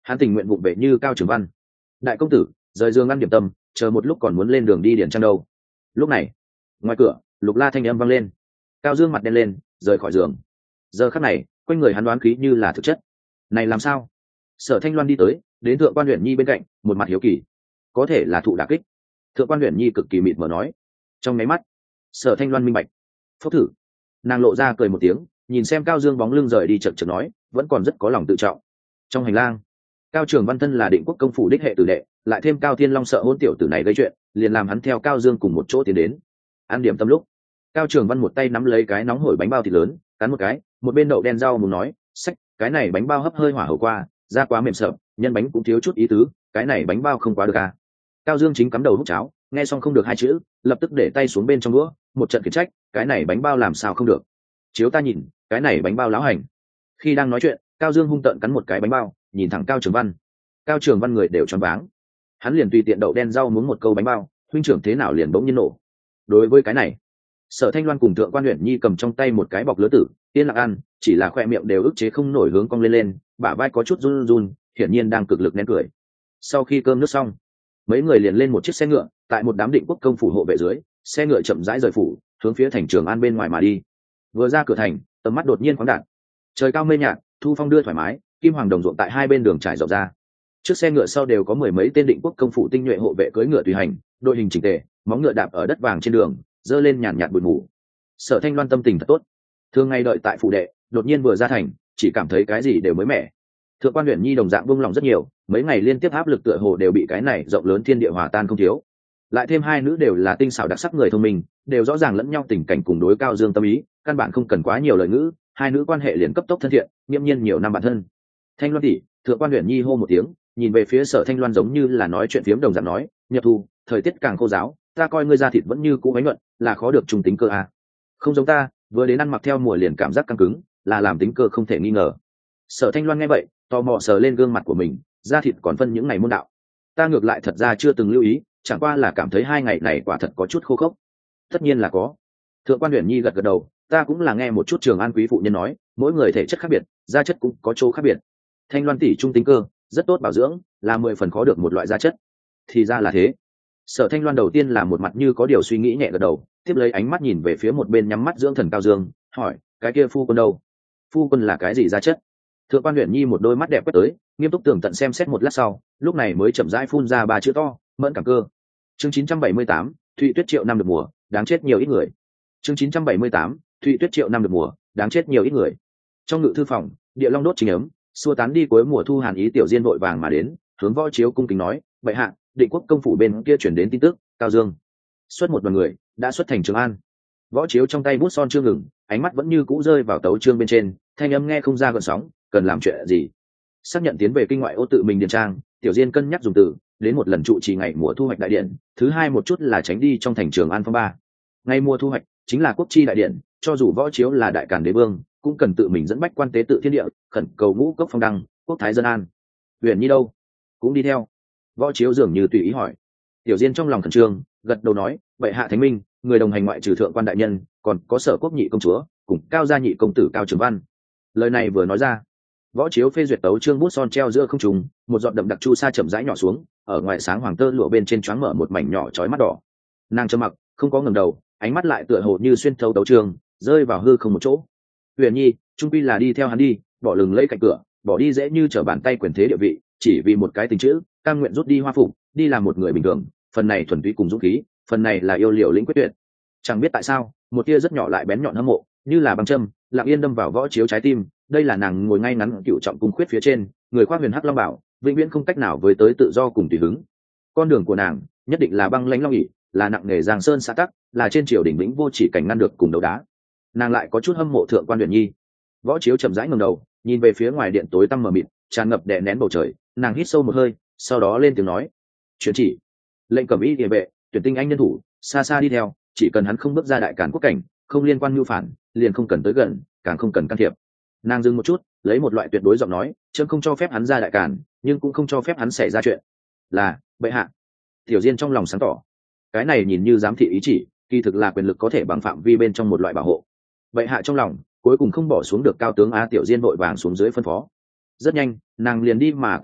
hắn tình nguyện vụng về như Cao Trường Văn. Đại công tử, rời giường ăn điểm tâm, chờ một lúc còn muốn lên đường đi điển trang đâu. Lúc này ngoài cửa Lục La thanh âm vang lên. Cao Dương mặt đen lên, rời khỏi giường. Giờ khắc này quanh người hắn đoán khí như là thực chất. Này làm sao? Sở Thanh Loan đi tới, đến Thượng Quan Uyển Nhi bên cạnh, một mặt hiếu kỳ. Có thể là thụ đả kích. Thượng Quan Uyển Nhi cực kỳ mịt mờ nói. Trong mấy mắt Sở Thanh Loan minh bạch. Phốc thử. Nàng lộ ra cười một tiếng, nhìn xem Cao Dương bóng lưng rời đi, chậm chậm nói, vẫn còn rất có lòng tự trọng. Trong hành lang, Cao Trường Văn thân là Định Quốc công phủ đích hệ tử đệ, lại thêm Cao Thiên Long sợ hôn tiểu tử này gây chuyện, liền làm hắn theo Cao Dương cùng một chỗ tiến đến. Ăn điểm tâm lúc, Cao Trường Văn một tay nắm lấy cái nóng hổi bánh bao thịt lớn, cắn một cái, một bên đậu đen rau muốn nói, "Xách, cái này bánh bao hấp hơi hỏa hầu qua, da quá mềm sợp, nhân bánh cũng thiếu chút ý tứ, cái này bánh bao không quá được à?" Cao Dương chính cắm đầu hút cháo, nghe xong không được hai chữ, lập tức để tay xuống bên trong đũa, một trận khiển trách, "Cái này bánh bao làm sao không được? Chiếu ta nhìn, cái này bánh bao láo hành." Khi đang nói chuyện, Cao Dương hung tợn cắn một cái bánh bao, nhìn thẳng Cao Trường Văn. Cao Trường Văn người đều choáng váng. Hắn liền tùy tiện đậu đen rau muốn một câu bánh bao, huynh trưởng thế nào liền bỗng nhiên nổ. Đối với cái này, Sở Thanh Loan cùng Thượng Quan Uyển Nhi cầm trong tay một cái bọc lứa tử, yên lặng ăn, chỉ là khoe miệng đều ức chế không nổi hướng cong lên lên, bả vai có chút run run, hiển nhiên đang cực lực nén cười. Sau khi cơm nước xong, mấy người liền lên một chiếc xe ngựa, tại một đám Định Quốc công phủ hộ vệ dưới, xe ngựa chậm rãi rời phủ, hướng phía thành Trường An bên ngoài mà đi. Vừa ra cửa thành, tầm mắt đột nhiên khoáng đạt. Trời cao mây nhạt, thu phong đưa thoải mái, kim hoàng đồng ruộng tại hai bên đường trải rộng ra. Trước xe ngựa sau đều có mười mấy tên Định Quốc công phủ tinh nhuệ hộ vệ cưỡi ngựa tùy hành, đội hình chỉnh tề, móng ngựa đạp ở đất vàng trên đường, dơ lên nhàn nhạt bụi mù. Sở Thanh Loan tâm tình thật tốt, thường ngày đợi tại phủ đệ, đột nhiên vừa ra thành, chỉ cảm thấy cái gì đều mới mẻ. Thượng Quan Uyển Nhi đồng dạng buông lòng rất nhiều, mấy ngày liên tiếp áp lực tựa hồ đều bị cái này rộng lớn thiên địa hòa tan không thiếu. Lại thêm hai nữ đều là tinh xảo đặc sắc người thông minh, đều rõ ràng lẫn nhau tình cảnh cùng đối Cao Dương tâm ý, căn bản không cần quá nhiều lời ngữ, hai nữ quan hệ liền cấp tốc thân thiện, nghiêm nhiên nhiều năm bạn thân. Thanh Loan tỷ, Thượng Quan Uyển Nhi hô một tiếng, nhìn về phía Sở Thanh Loan giống như là nói chuyện phiếm đồng dạng nói, "Nhập thu, thời tiết càng khô giáo, ta coi ngươi da thịt vẫn như cũ bánh nhuận, là khó được trùng tính cơ à. Không giống ta, vừa đến ăn mặc theo mùa liền cảm giác căng cứng, là làm tính cơ không thể nghi ngờ." Sở Thanh Loan nghe vậy, tò mò sờ lên gương mặt của mình, da thịt còn phân những ngày môn đạo. Ta ngược lại thật ra chưa từng lưu ý, chẳng qua là cảm thấy hai ngày này quả thật có chút khô khốc. Tất nhiên là có. Thượng Quan Uyển Nhi gật gật đầu, ta cũng là nghe một chút Trường An quý phụ nhân nói, mỗi người thể chất khác biệt, da chất cũng có chỗ khác biệt. Thanh Loan tỷ trung tính cơ, rất tốt bảo dưỡng, là mười phần khó được một loại da chất. Thì ra là thế. Sở Thanh Loan đầu tiên là một mặt như có điều suy nghĩ nhẹ gật đầu, tiếp lấy ánh mắt nhìn về phía một bên nhắm mắt dưỡng thần Cao Dương, hỏi, cái kia phu quân đâu? Phu quân là cái gì da chất? Thượng Quan Uyển Nhi một đôi mắt đẹp quét tới, nghiêm túc tường tận xem xét một lát sau, lúc này mới chậm rãi phun ra ba chữ to, mẫn cảm cơ. Chương chín trăm bảy mươi tám, Thụy Tuyết triệu năm được mùa, đáng chết nhiều ít người. Chương chín trăm bảy mươi tám, Thụy Tuyết triệu năm được mùa, đáng chết nhiều ít người. Trong ngự thư phòng, Địa Long đốt chính ấm, xua tán đi cuối mùa thu hàn ý, Tiểu Diên vội vàng mà đến, hướng Võ Chiếu cung kính nói, bệ hạ, Định Quốc công phủ bên kia chuyển đến tin tức, Cao Dương xuất một đoàn người đã xuất thành Trường An. Võ Chiếu trong tay bút son chưa ngừng, ánh mắt vẫn như cũ rơi vào tấu chương bên trên, thanh âm nghe không ra gợn sóng, cần làm chuyện gì? Xác nhận tiến về kinh ngoại ô tự mình điền trang, Tiểu Diên cân nhắc dùng từ, đến một lần trụ trì ngày mùa thu hoạch đại điện, thứ hai một chút là tránh đi trong thành Trường An phong ba. Ngày mùa thu hoạch chính là quốc chi đại điện, cho dù Võ Chiếu là đại càn đế vương, cũng cần tự mình dẫn bách quan tế tự thiên địa, khẩn cầu ngũ cốc phong đăng, quốc thái dân an. Huyền Nhi đâu? Cũng đi theo. Võ Chiếu dường như tùy ý hỏi. Tiểu Diên trong lòng khẩn trương, gật đầu nói, bệ hạ thánh minh, người đồng hành ngoại trừ thượng quan đại nhân, còn có Sở Quốc nhị công chúa, cùng Cao gia nhị công tử Cao Trường Văn. Lời này vừa nói ra, Võ Chiếu phê duyệt tấu chương bút son treo giữa không trung, một giọt đậm đặc chu sa chậm rãi nhỏ xuống, ở ngoài sáng hoàng tơ lụa bên trên choáng mở một mảnh nhỏ chói mắt đỏ. Nàng trầm mặc, không có ngẩng đầu, ánh mắt lại tựa hồ như xuyên thấu tấu chương, rơi vào hư không một chỗ. Huyền Nhi, trung quy là đi theo hắn đi, bỏ lừng lấy cạnh cửa, bỏ đi dễ như trở bàn tay quyền thế địa vị, chỉ vì một cái tình chữ, cam nguyện rút đi hoa phục, đi làm một người bình thường, phần này thuần túy cùng dũng khí, phần này là yêu liều lĩnh quyết tuyệt. Chẳng biết tại sao, một tia rất nhỏ lại bén nhọn hâm mộ, như là băng châm, lặng yên đâm vào Võ Chiếu trái tim. Đây là nàng ngồi ngay ngắn cựu trọng cung khuyết phía trên, người khoác huyền hắc long bảo, vĩnh viễn không cách nào với tới tự do cùng tùy hứng. Con đường của nàng nhất định là băng lãnh long ỉ, là nặng nề giang sơn xã tắc, là trên triều đỉnh vĩnh vô chỉ cảnh ngăn được cùng đấu đá. Nàng lại có chút hâm mộ Thượng Quan Uyển Nhi. Võ Chiếu chậm rãi ngẩng đầu, nhìn về phía ngoài điện tối tăm mờ mịt, tràn ngập đè nén bầu trời, nàng hít sâu một hơi, sau đó lên tiếng nói, truyền chỉ, lệnh cẩm y địa vệ, tuyển tinh anh nhân thủ, xa xa đi theo, chỉ cần hắn không bước ra đại càn quốc cảnh, không liên quan mưu phản, liền không cần tới gần, càng không cần can thiệp. Nàng dừng một chút, lấy một loại tuyệt đối giọng nói, chấm không cho phép hắn ra đại càn, nhưng cũng không cho phép hắn xảy ra chuyện. Là bệ hạ. Tiểu Diên trong lòng sáng tỏ, cái này nhìn như giám thị ý chỉ, kỳ thực là quyền lực có thể bằng phạm vi bên trong một loại bảo hộ. Bệ hạ trong lòng cuối cùng không bỏ xuống được cao tướng a. Tiểu Diên vội vàng xuống dưới phân phó. Rất nhanh, nàng liền đi mà quay lại,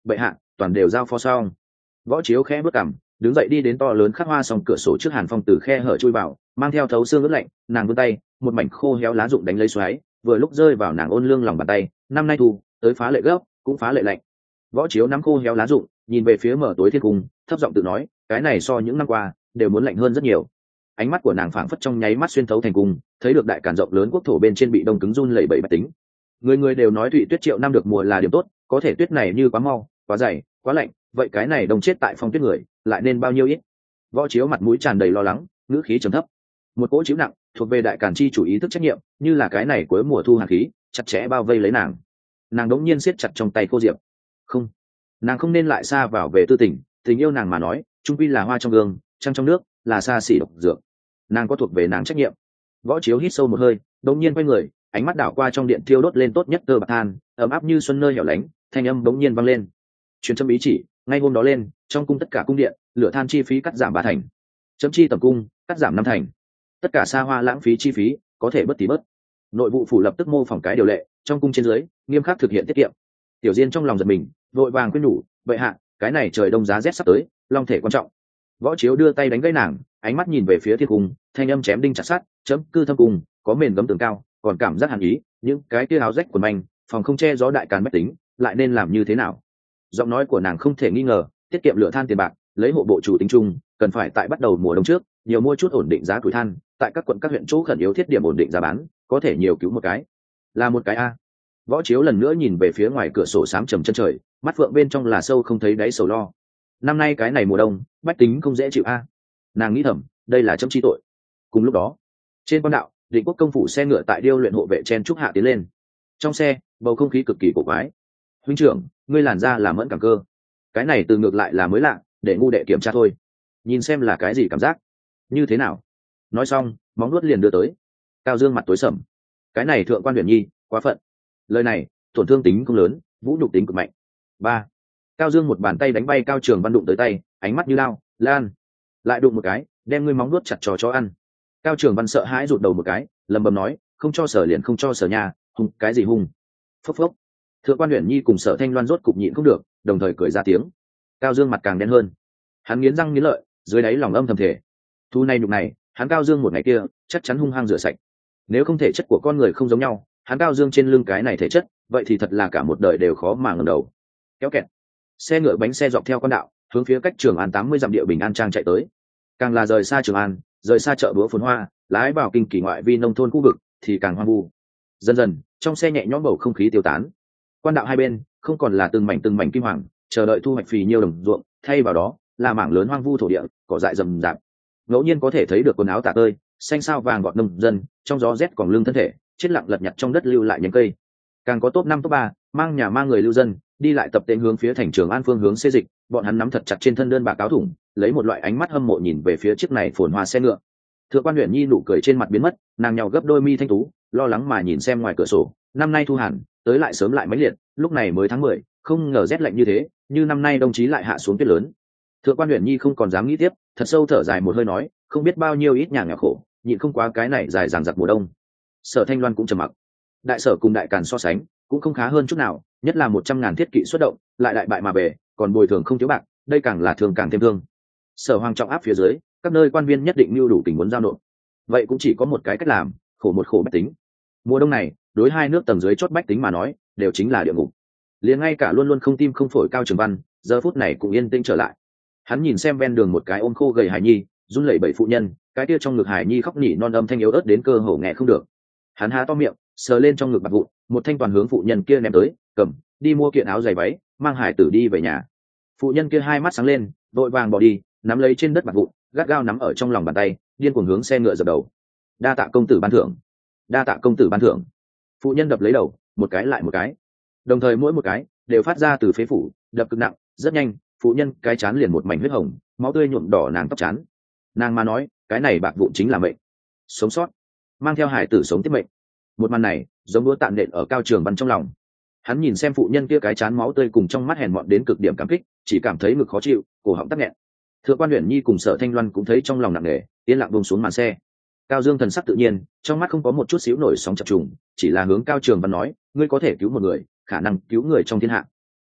bệ hạ toàn đều giao phó xong. Võ Chiếu khẽ bước cằm, đứng dậy đi đến to lớn khắc hoa song cửa sổ trước, hàn phong từ khe hở chui vào, mang theo thấu xương ướt lạnh. Nàng vươn tay, một mảnh khô héo lá rụng đánh lấy xoáy, vừa lúc rơi vào nàng ôn lương lòng bàn tay. Năm nay thu tới phá lệ gấp, cũng phá lệ lạnh. Võ Chiếu nắm khô héo lá rụng, nhìn về phía mở tối thiên cung, thấp giọng tự nói, cái này so những năm qua đều muốn lạnh hơn rất nhiều. Ánh mắt của nàng phảng phất trong nháy mắt xuyên thấu thành cung, thấy được đại càn rộng lớn quốc thổ bên trên bị đông cứng run lẩy bẩy bách tính. Người người đều nói thụy tuyết triệu năm được mùa là điểm tốt, có thể tuyết này như quá mau, quá dày, quá lạnh, vậy cái này đông chết tại phong tuyết người lại nên bao nhiêu ít. Võ Chiếu mặt mũi tràn đầy lo lắng, ngữ khí trầm thấp. Một cỗ chịu nặng thuộc về đại càn chi chủ ý thức trách nhiệm, như là cái này cuối mùa thu hàn khí chặt chẽ bao vây lấy nàng. Nàng đống nhiên siết chặt trong tay cô diệp. Không, nàng không nên lại xa vào về tư tình, tình yêu nàng mà nói trung quy là hoa trong gương, trăng trong nước, là xa xỉ độc dược. Nàng có thuộc về nàng trách nhiệm. Võ Chiếu hít sâu một hơi, đống nhiên quay người, ánh mắt đảo qua trong điện thiêu đốt lên tốt nhất tơ bạc than, ấm áp như xuân nơi hẻo lánh, thanh âm đống nhiên vang lên. Truyền chấm ý chỉ, ngay hôm đó lên, trong cung tất cả cung điện, lửa than chi phí cắt giảm ba thành. Chấm chi tầm cung, cắt giảm năm thành. Tất cả xa hoa lãng phí chi phí, có thể bất tí bớt. Nội vụ phủ lập tức mô phỏng cái điều lệ, trong cung trên dưới, nghiêm khắc thực hiện tiết kiệm. Tiểu Diên trong lòng giật mình, vội vàng khuyên nhủ, vậy hạ, cái này trời đông giá rét sắp tới, long thể quan trọng. Võ Chiếu đưa tay đánh gãy nàng, ánh mắt nhìn về phía thiên cung, thanh âm chém đinh chặt sắt, chấm cư thâm cung, có mền gấm tường cao, còn cảm giác hàn ý, những cái kia áo rách quần manh, phòng không che gió đại càn bách tính, lại nên làm như thế nào? Giọng nói của nàng không thể nghi ngờ, tiết kiệm lửa than tiền bạc, lấy hộ bộ chủ tính chung, cần phải tại bắt đầu mùa đông trước, nhiều mua chút ổn định giá củi than, tại các quận các huyện chỗ khẩn yếu thiết điểm ổn định giá bán, có thể nhiều cứu một cái, là một cái a. Võ Chiếu lần nữa nhìn về phía ngoài cửa sổ xám trầm chân trời, mắt phượng bên trong là sâu không thấy đáy sầu lo. Năm nay cái này mùa đông, bách tính không dễ chịu a. Nàng nghĩ thầm, đây là chấm chi tội. Cùng lúc đó, trên quan đạo, Định Quốc công phủ xe ngựa tại điêu luyện hộ vệ chen trúc hạ tiến lên. Trong xe, bầu không khí cực kỳ cổ quái. Huynh trưởng, ngươi làn da là mẫn cảm cơ. Cái này từ ngược lại là mới lạ, để ngu đệ kiểm tra thôi. Nhìn xem là cái gì cảm giác. Như thế nào? Nói xong, móng nuốt liền đưa tới. Cao Dương mặt tối sầm. Cái này thượng quan Huyền Nhi, quá phận. Lời này, tổn thương tính không lớn, vũ nhục tính cực mạnh. Ba. Cao Dương một bàn tay đánh bay Cao Trường Văn đụng tới tay, ánh mắt như lao, lan. Lại đụng một cái, đem ngươi móng nuốt chặt trò cho ăn. Cao Trường Văn sợ hãi rụt đầu một cái, lầm bầm nói, không cho sở liền không cho sở nhà, hung cái gì hung? Phốc phốc. Thượng quan Huyền Nhi cùng Sở Thanh Loan rốt cục nhịn không được, đồng thời cười ra tiếng. Cao Dương mặt càng đen hơn, hắn nghiến răng nghiến lợi, dưới đáy lòng âm thầm thể, thu này nhục này, hắn Cao Dương một ngày kia chắc chắn hung hăng rửa sạch. Nếu không thể chất của con người không giống nhau, hắn Cao Dương trên lưng cái này thể chất, vậy thì thật là cả một đời đều khó mà ngẩng đầu. Kéo kẹt, xe ngựa bánh xe dọc theo con đạo, hướng phía cách Trường An tám mươi dặm địa Bình An trang chạy tới. Càng là rời xa Trường An, rời xa chợ búa phồn hoa, lái vào kinh kỳ ngoại vi nông thôn khu vực, thì càng hoang vu. Dần dần, trong xe nhẹ nhõm bầu không khí tiêu tán. Quan đạo hai bên không còn là từng mảnh từng mảnh kim hoàng, chờ đợi thu hoạch phì nhiêu đồng ruộng, thay vào đó là mảng lớn hoang vu thổ địa, cỏ dại rậm rạp. Ngẫu nhiên có thể thấy được quần áo tả tơi, xanh sao vàng gọt nông dân, trong gió rét còn lưng thân thể, chết lặng lật nhặt trong đất lưu lại nhánh cây. Càng có top năm top ba, mang nhà mang người lưu dân, đi lại tập tên hướng phía thành Trường An phương hướng xê dịch, bọn hắn nắm thật chặt trên thân đơn bạc áo thủng, lấy một loại ánh mắt hâm mộ nhìn về phía chiếc này phồn hoa xe ngựa. Thượng quan Huyền Nhi nụ cười trên mặt biến mất, nàng nhàu gấp đôi mi thanh tú, lo lắng mà nhìn xem ngoài cửa sổ, năm nay thu hàn, tới lại sớm lại mãnh liệt, lúc này mới tháng mười, không ngờ rét lạnh như thế, như năm nay đồng chí lại hạ xuống tuyết lớn. Thượng quan Huyền Nhi không còn dám nghĩ tiếp, thật sâu thở dài một hơi nói, không biết bao nhiêu ít nhà nghèo khổ, nhịn không quá cái này dài dằng dặc mùa đông. Sở Thanh Loan cũng trầm mặc. Đại sở cùng đại càn so sánh, cũng không khá hơn chút nào, nhất là một trăm ngàn thiết kỵ xuất động, lại đại bại mà về, còn bồi thường không thiếu bạc, đây càng là thương càng thêm thương. Sở Hoàng trọng áp phía dưới, các nơi quan viên nhất định mưu đủ tình muốn giao nộp. Vậy cũng chỉ có một cái cách làm, khổ một khổ bách tính. Mùa đông này, đối hai nước tầng dưới chót bách tính mà nói, đều chính là địa ngục. Liền ngay cả luôn luôn không tim không phổi Cao Trường Văn, giờ phút này cũng yên tĩnh trở lại. Hắn nhìn xem ven đường một cái ôm khô gầy hài nhi, run lẩy bẩy phụ nhân, cái kia trong ngực hài nhi khóc nỉ non âm thanh yếu ớt đến cơ hồ nghe không được. Hắn há to miệng, sờ lên trong ngực bạc vụn, một thanh toàn hướng phụ nhân kia ném tới, cầm, đi mua kiện áo giày váy, mang hải tử đi về nhà. Phụ nhân kia hai mắt sáng lên, vội vàng bỏ đi, nắm lấy trên đất bạc vụn, gắt gao nắm ở trong lòng bàn tay, điên cuồng hướng xe ngựa dập đầu. Đa tạ công tử ban thưởng, đa tạ công tử ban thưởng. Phụ nhân đập lấy đầu, một cái lại một cái, đồng thời mỗi một cái đều phát ra từ phế phủ, đập cực nặng, rất nhanh, phụ nhân cái chán liền một mảnh huyết hồng, máu tươi nhuộm đỏ nàng tóc chán. Nàng mà nói, cái này bạc vụn chính là mệnh, sống sót, mang theo hải tử sống tiếp mệnh. Một màn này giống đũa tạn nện ở Cao Trường Văn trong lòng. Hắn nhìn xem phụ nhân kia cái chán máu tươi cùng trong mắt hèn mọn đến cực điểm cảm kích, chỉ cảm thấy ngực khó chịu, cổ họng tắc nghẹn. Thượng quan Huyền Nhi cùng Sở Thanh Loan cũng thấy trong lòng nặng nề, yên lặng buông xuống màn xe. Cao Dương thần sắc tự nhiên, trong mắt không có một chút xíu nổi sóng chập trùng, chỉ là hướng Cao Trường Văn nói, ngươi có thể cứu một người, khả năng cứu người trong thiên hạ.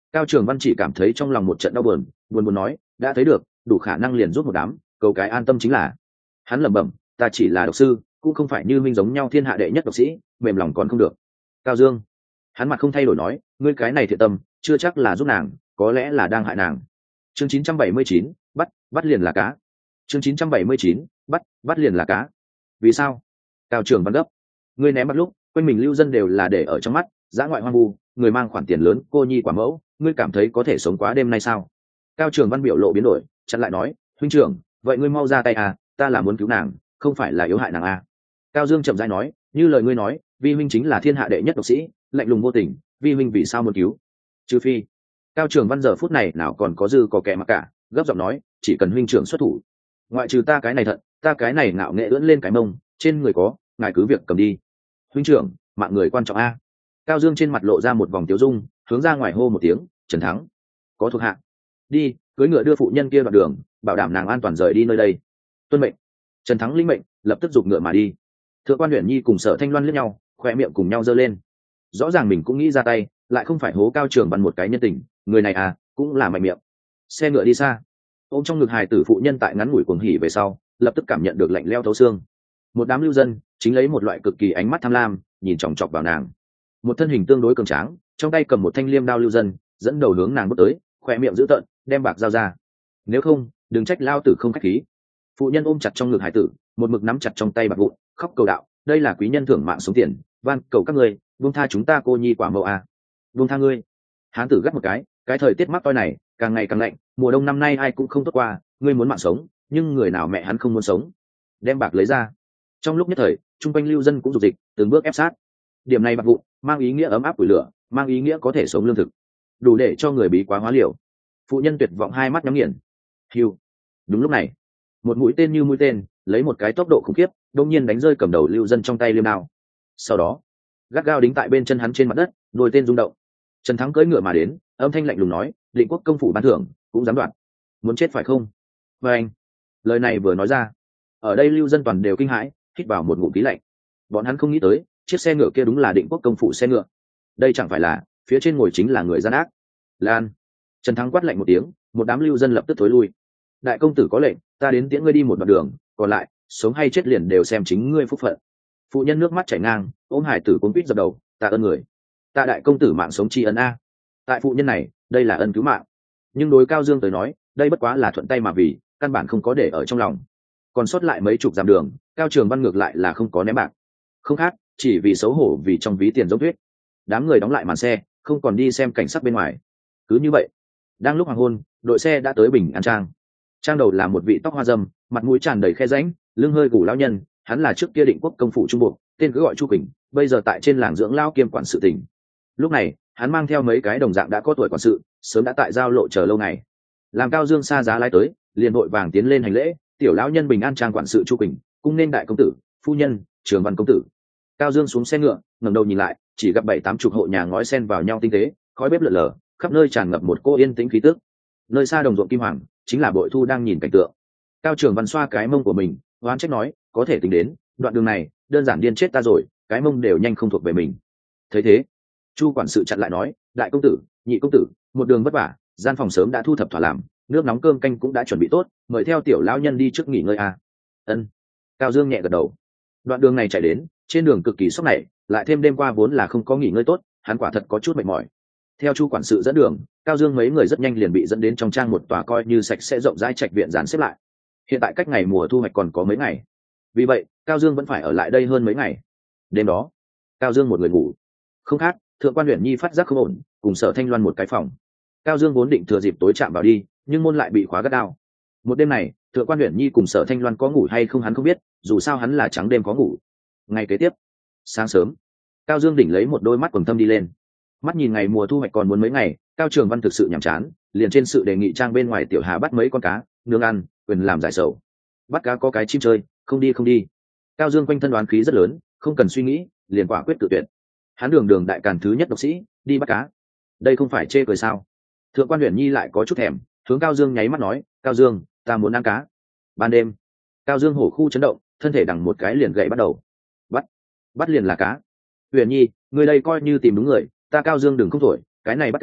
Cao Trường Văn chỉ cảm thấy trong lòng một trận đau buồn, buồn buồn nói, đã thấy được, đủ khả năng liền giúp một đám, cầu cái an tâm chính là. Hắn lẩm bẩm, ta chỉ là độc sư, cũng không phải như minh giống nhau thiên hạ đệ nhất độc sĩ, mềm lòng còn không được. Cao Dương, hắn mặt không thay đổi nói, ngươi cái này thiện tâm, chưa chắc là giúp nàng, có lẽ là đang hại nàng. Chương chín trăm bảy mươi chín, bắt, bắt liền là cá. Chương chín trăm bảy mươi chín, bắt, bắt liền là cá. Vì sao? Cao Trường Văn gấp. Ngươi ném bắt lúc, quanh mình lưu dân đều là để ở trong mắt, dã ngoại hoang vu, người mang khoản tiền lớn, cô nhi quả mẫu, ngươi cảm thấy có thể sống quá đêm nay sao? Cao Trường Văn biểu lộ biến đổi, chặn lại nói, huynh trưởng, vậy ngươi mau ra tay à, ta là muốn cứu nàng, không phải là yếu hại nàng à. Cao Dương chậm rãi nói, như lời ngươi nói, vi huynh chính là thiên hạ đệ nhất độc sĩ, lạnh lùng vô tình, vi huynh vì sao muốn cứu? Trừ phi. Cao Trường Văn giờ phút này nào còn có dư có kẻ mà cả, gấp giọng nói, chỉ cần huynh trưởng xuất thủ, ngoại trừ ta cái này thật, ta cái này ngạo nghệ ưỡn lên cái mông, trên người có, ngài cứ việc cầm đi. Huynh trưởng, mạng người quan trọng a. Cao Dương trên mặt lộ ra một vòng tiêu dung, hướng ra ngoài hô một tiếng, Trần Thắng, có thuộc hạ, đi cưỡi ngựa đưa phụ nhân kia đoạn đường, bảo đảm nàng an toàn rời đi nơi đây. Tuân mệnh. Trần Thắng linh mệnh, lập tức giục ngựa mà đi. Thượng quan Uyển Nhi cùng Sở Thanh Loan liếc nhau, khoe miệng cùng nhau giơ lên. Rõ ràng mình cũng nghĩ ra tay, lại không phải hố Cao Trường Văn một cái nhân tình, người này à, cũng là mạnh miệng. Xe ngựa đi xa, ôm trong ngực hài tử phụ nhân tại ngắn ngủi cuồng hỉ về sau, lập tức cảm nhận được lạnh lẽo thấu xương. Một đám lưu dân chính lấy một loại cực kỳ ánh mắt tham lam nhìn chòng chọc vào nàng. Một thân hình tương đối cường tráng, trong tay cầm một thanh liêm đao lưu dân dẫn đầu hướng nàng bước tới, khoe miệng dữ tợn, đem bạc giao ra. Nếu không, đừng trách lao tử không khách khí. Phụ nhân ôm chặt trong ngực hải tử, một mực nắm chặt trong tay bạc vụn, khóc cầu đạo, đây là quý nhân thưởng mạng sống tiền, van cầu các ngươi buông tha chúng ta cô nhi quả mẫu à. Buông tha ngươi. Hán tử gắt một cái, cái thời tiết mắc toi này càng ngày càng lạnh, mùa đông năm nay ai cũng không tốt qua, ngươi muốn mạng sống, nhưng người nào mẹ hắn không muốn sống. Đem bạc lấy ra. Trong lúc nhất thời, trung quanh lưu dân cũng dục dịch, từng bước ép sát. Điểm này bạc vụn mang ý nghĩa ấm áp củi lửa, mang ý nghĩa có thể sống lương thực, đủ để cho người bí quá hóa liều. Phụ nhân tuyệt vọng hai mắt nhắm nghiền. Hiu. Đúng lúc này, một mũi tên như mũi tên, lấy một cái tốc độ khủng khiếp, đột nhiên đánh rơi cầm đầu lưu dân trong tay liêm đao. Sau đó, gắt gao đính tại bên chân hắn trên mặt đất, đôi tên rung động. Trần Thắng cưỡi ngựa mà đến, âm thanh lạnh lùng nói, Định Quốc công phủ ban thưởng, cũng dám đoạt, muốn chết phải không? Và anh, lời này vừa nói ra, ở đây lưu dân toàn đều kinh hãi, hít vào một ngụm khí lạnh. Bọn hắn không nghĩ tới, chiếc xe ngựa kia đúng là Định Quốc công phủ xe ngựa. Đây chẳng phải là, phía trên ngồi chính là người gian ác. Lan. Trần Thắng quát lạnh một tiếng, một đám lưu dân lập tức thối lui. Đại công tử có lệnh, ta đến tiễn ngươi đi một đoạn đường, còn lại, sống hay chết liền đều xem chính ngươi phúc phận. Phụ nhân nước mắt chảy ngang, ôm hải tử cuống quýt dập đầu, tạ ơn người. Tạ đại công tử mạng sống tri ân a. Tại phụ nhân này, đây là ân cứu mạng. Nhưng đối Cao Dương tới nói, đây bất quá là thuận tay mà vì, căn bản không có để ở trong lòng. Còn sót lại mấy chục dặm đường, Cao Trường Văn ngược lại là không có ném bạc. Không khác, chỉ vì xấu hổ vì trong ví tiền giống tuyết. Đám người đóng lại màn xe, không còn đi xem cảnh sắc bên ngoài. Cứ như vậy, đang lúc hoàng hôn, đội xe đã tới Bình An Trang. Trang đầu là một vị tóc hoa râm, mặt mũi tràn đầy khe rãnh, lưng hơi gù lão nhân, hắn là trước kia Định Quốc công phủ trung bộ, tên cứ gọi Chu Quỳnh, bây giờ tại trên làng dưỡng lao kiêm quản sự tỉnh. Lúc này, hắn mang theo mấy cái đồng dạng đã có tuổi quản sự, sớm đã tại giao lộ chờ lâu ngày. Làm Cao Dương xa giá lái tới, liền vội vàng tiến lên hành lễ, tiểu lão nhân Bình An Trang quản sự Chu Quỳnh, cung nên đại công tử, phu nhân, Trường Văn công tử. Cao Dương xuống xe ngựa, ngẩng đầu nhìn lại, chỉ gặp bảy tám chục hộ nhà ngói xen vào nhau tinh tế, khói bếp lượn lờ, khắp nơi tràn ngập một cô yên tĩnh khí tức. Nơi xa đồng ruộng kim hoàng, chính là Bội Thu đang nhìn cảnh tượng. Cao Trường Văn xoa cái mông của mình, oán trách nói, có thể tính đến, đoạn đường này, đơn giản điên chết ta rồi, cái mông đều nhanh không thuộc về mình. Thấy thế, Chu quản sự chặn lại nói, đại công tử, nhị công tử, một đường vất vả, gian phòng sớm đã thu thập thỏa làm, nước nóng cơm canh cũng đã chuẩn bị tốt, mời theo tiểu lão nhân đi trước nghỉ ngơi à. Ân. Cao Dương nhẹ gật đầu. Đoạn đường này chạy đến, trên đường cực kỳ sốc này, lại thêm đêm qua vốn là không có nghỉ ngơi tốt, hắn quả thật có chút mệt mỏi. Theo Chu quản sự dẫn đường, Cao Dương mấy người rất nhanh liền bị dẫn đến trong trang một tòa coi như sạch sẽ rộng rãi trạch viện dàn xếp lại. Hiện tại cách ngày mùa thu hoạch còn có mấy ngày, vì vậy Cao Dương vẫn phải ở lại đây hơn mấy ngày. Đêm đó, Cao Dương một người ngủ. Không khác, Thượng quan Uyển Nhi phát giác không ổn, cùng Sở Thanh Loan một cái phòng. Cao Dương vốn định thừa dịp tối chạm vào đi, nhưng môn lại bị khóa gắt gao. Một đêm này, Thượng quan Uyển Nhi cùng Sở Thanh Loan có ngủ hay không hắn không biết, dù sao hắn là trắng đêm có ngủ. Ngày kế tiếp, sáng sớm, Cao Dương đỉnh lấy một đôi mắt quầng thâm đi lên. Mắt nhìn ngày mùa thu hoạch còn muốn mấy ngày, Cao Trường Văn thực sự nhàm chán, liền trên sự đề nghị trang bên ngoài tiểu hà bắt mấy con cá, nướng ăn, quyền làm giải sầu. Bắt cá có cái chim chơi, không đi không đi. Cao Dương quanh thân đoán khí rất lớn, không cần suy nghĩ, liền quả quyết tự tuyển. Hắn đường đường đại càn thứ nhất độc sĩ, đi bắt cá, đây không phải chê cười sao? Thượng quan Uyển Nhi lại có chút thèm, hướng Cao Dương nháy mắt nói, Cao Dương, ta muốn ăn cá. Ban đêm, Cao Dương hổ khu chấn động, thân thể đằng một cái liền gậy bắt đầu. Bắt, bắt liền là cá. Uyển Nhi, người đây coi như tìm đúng người, ta Cao Dương đừng không thổi, cái này bắt cá,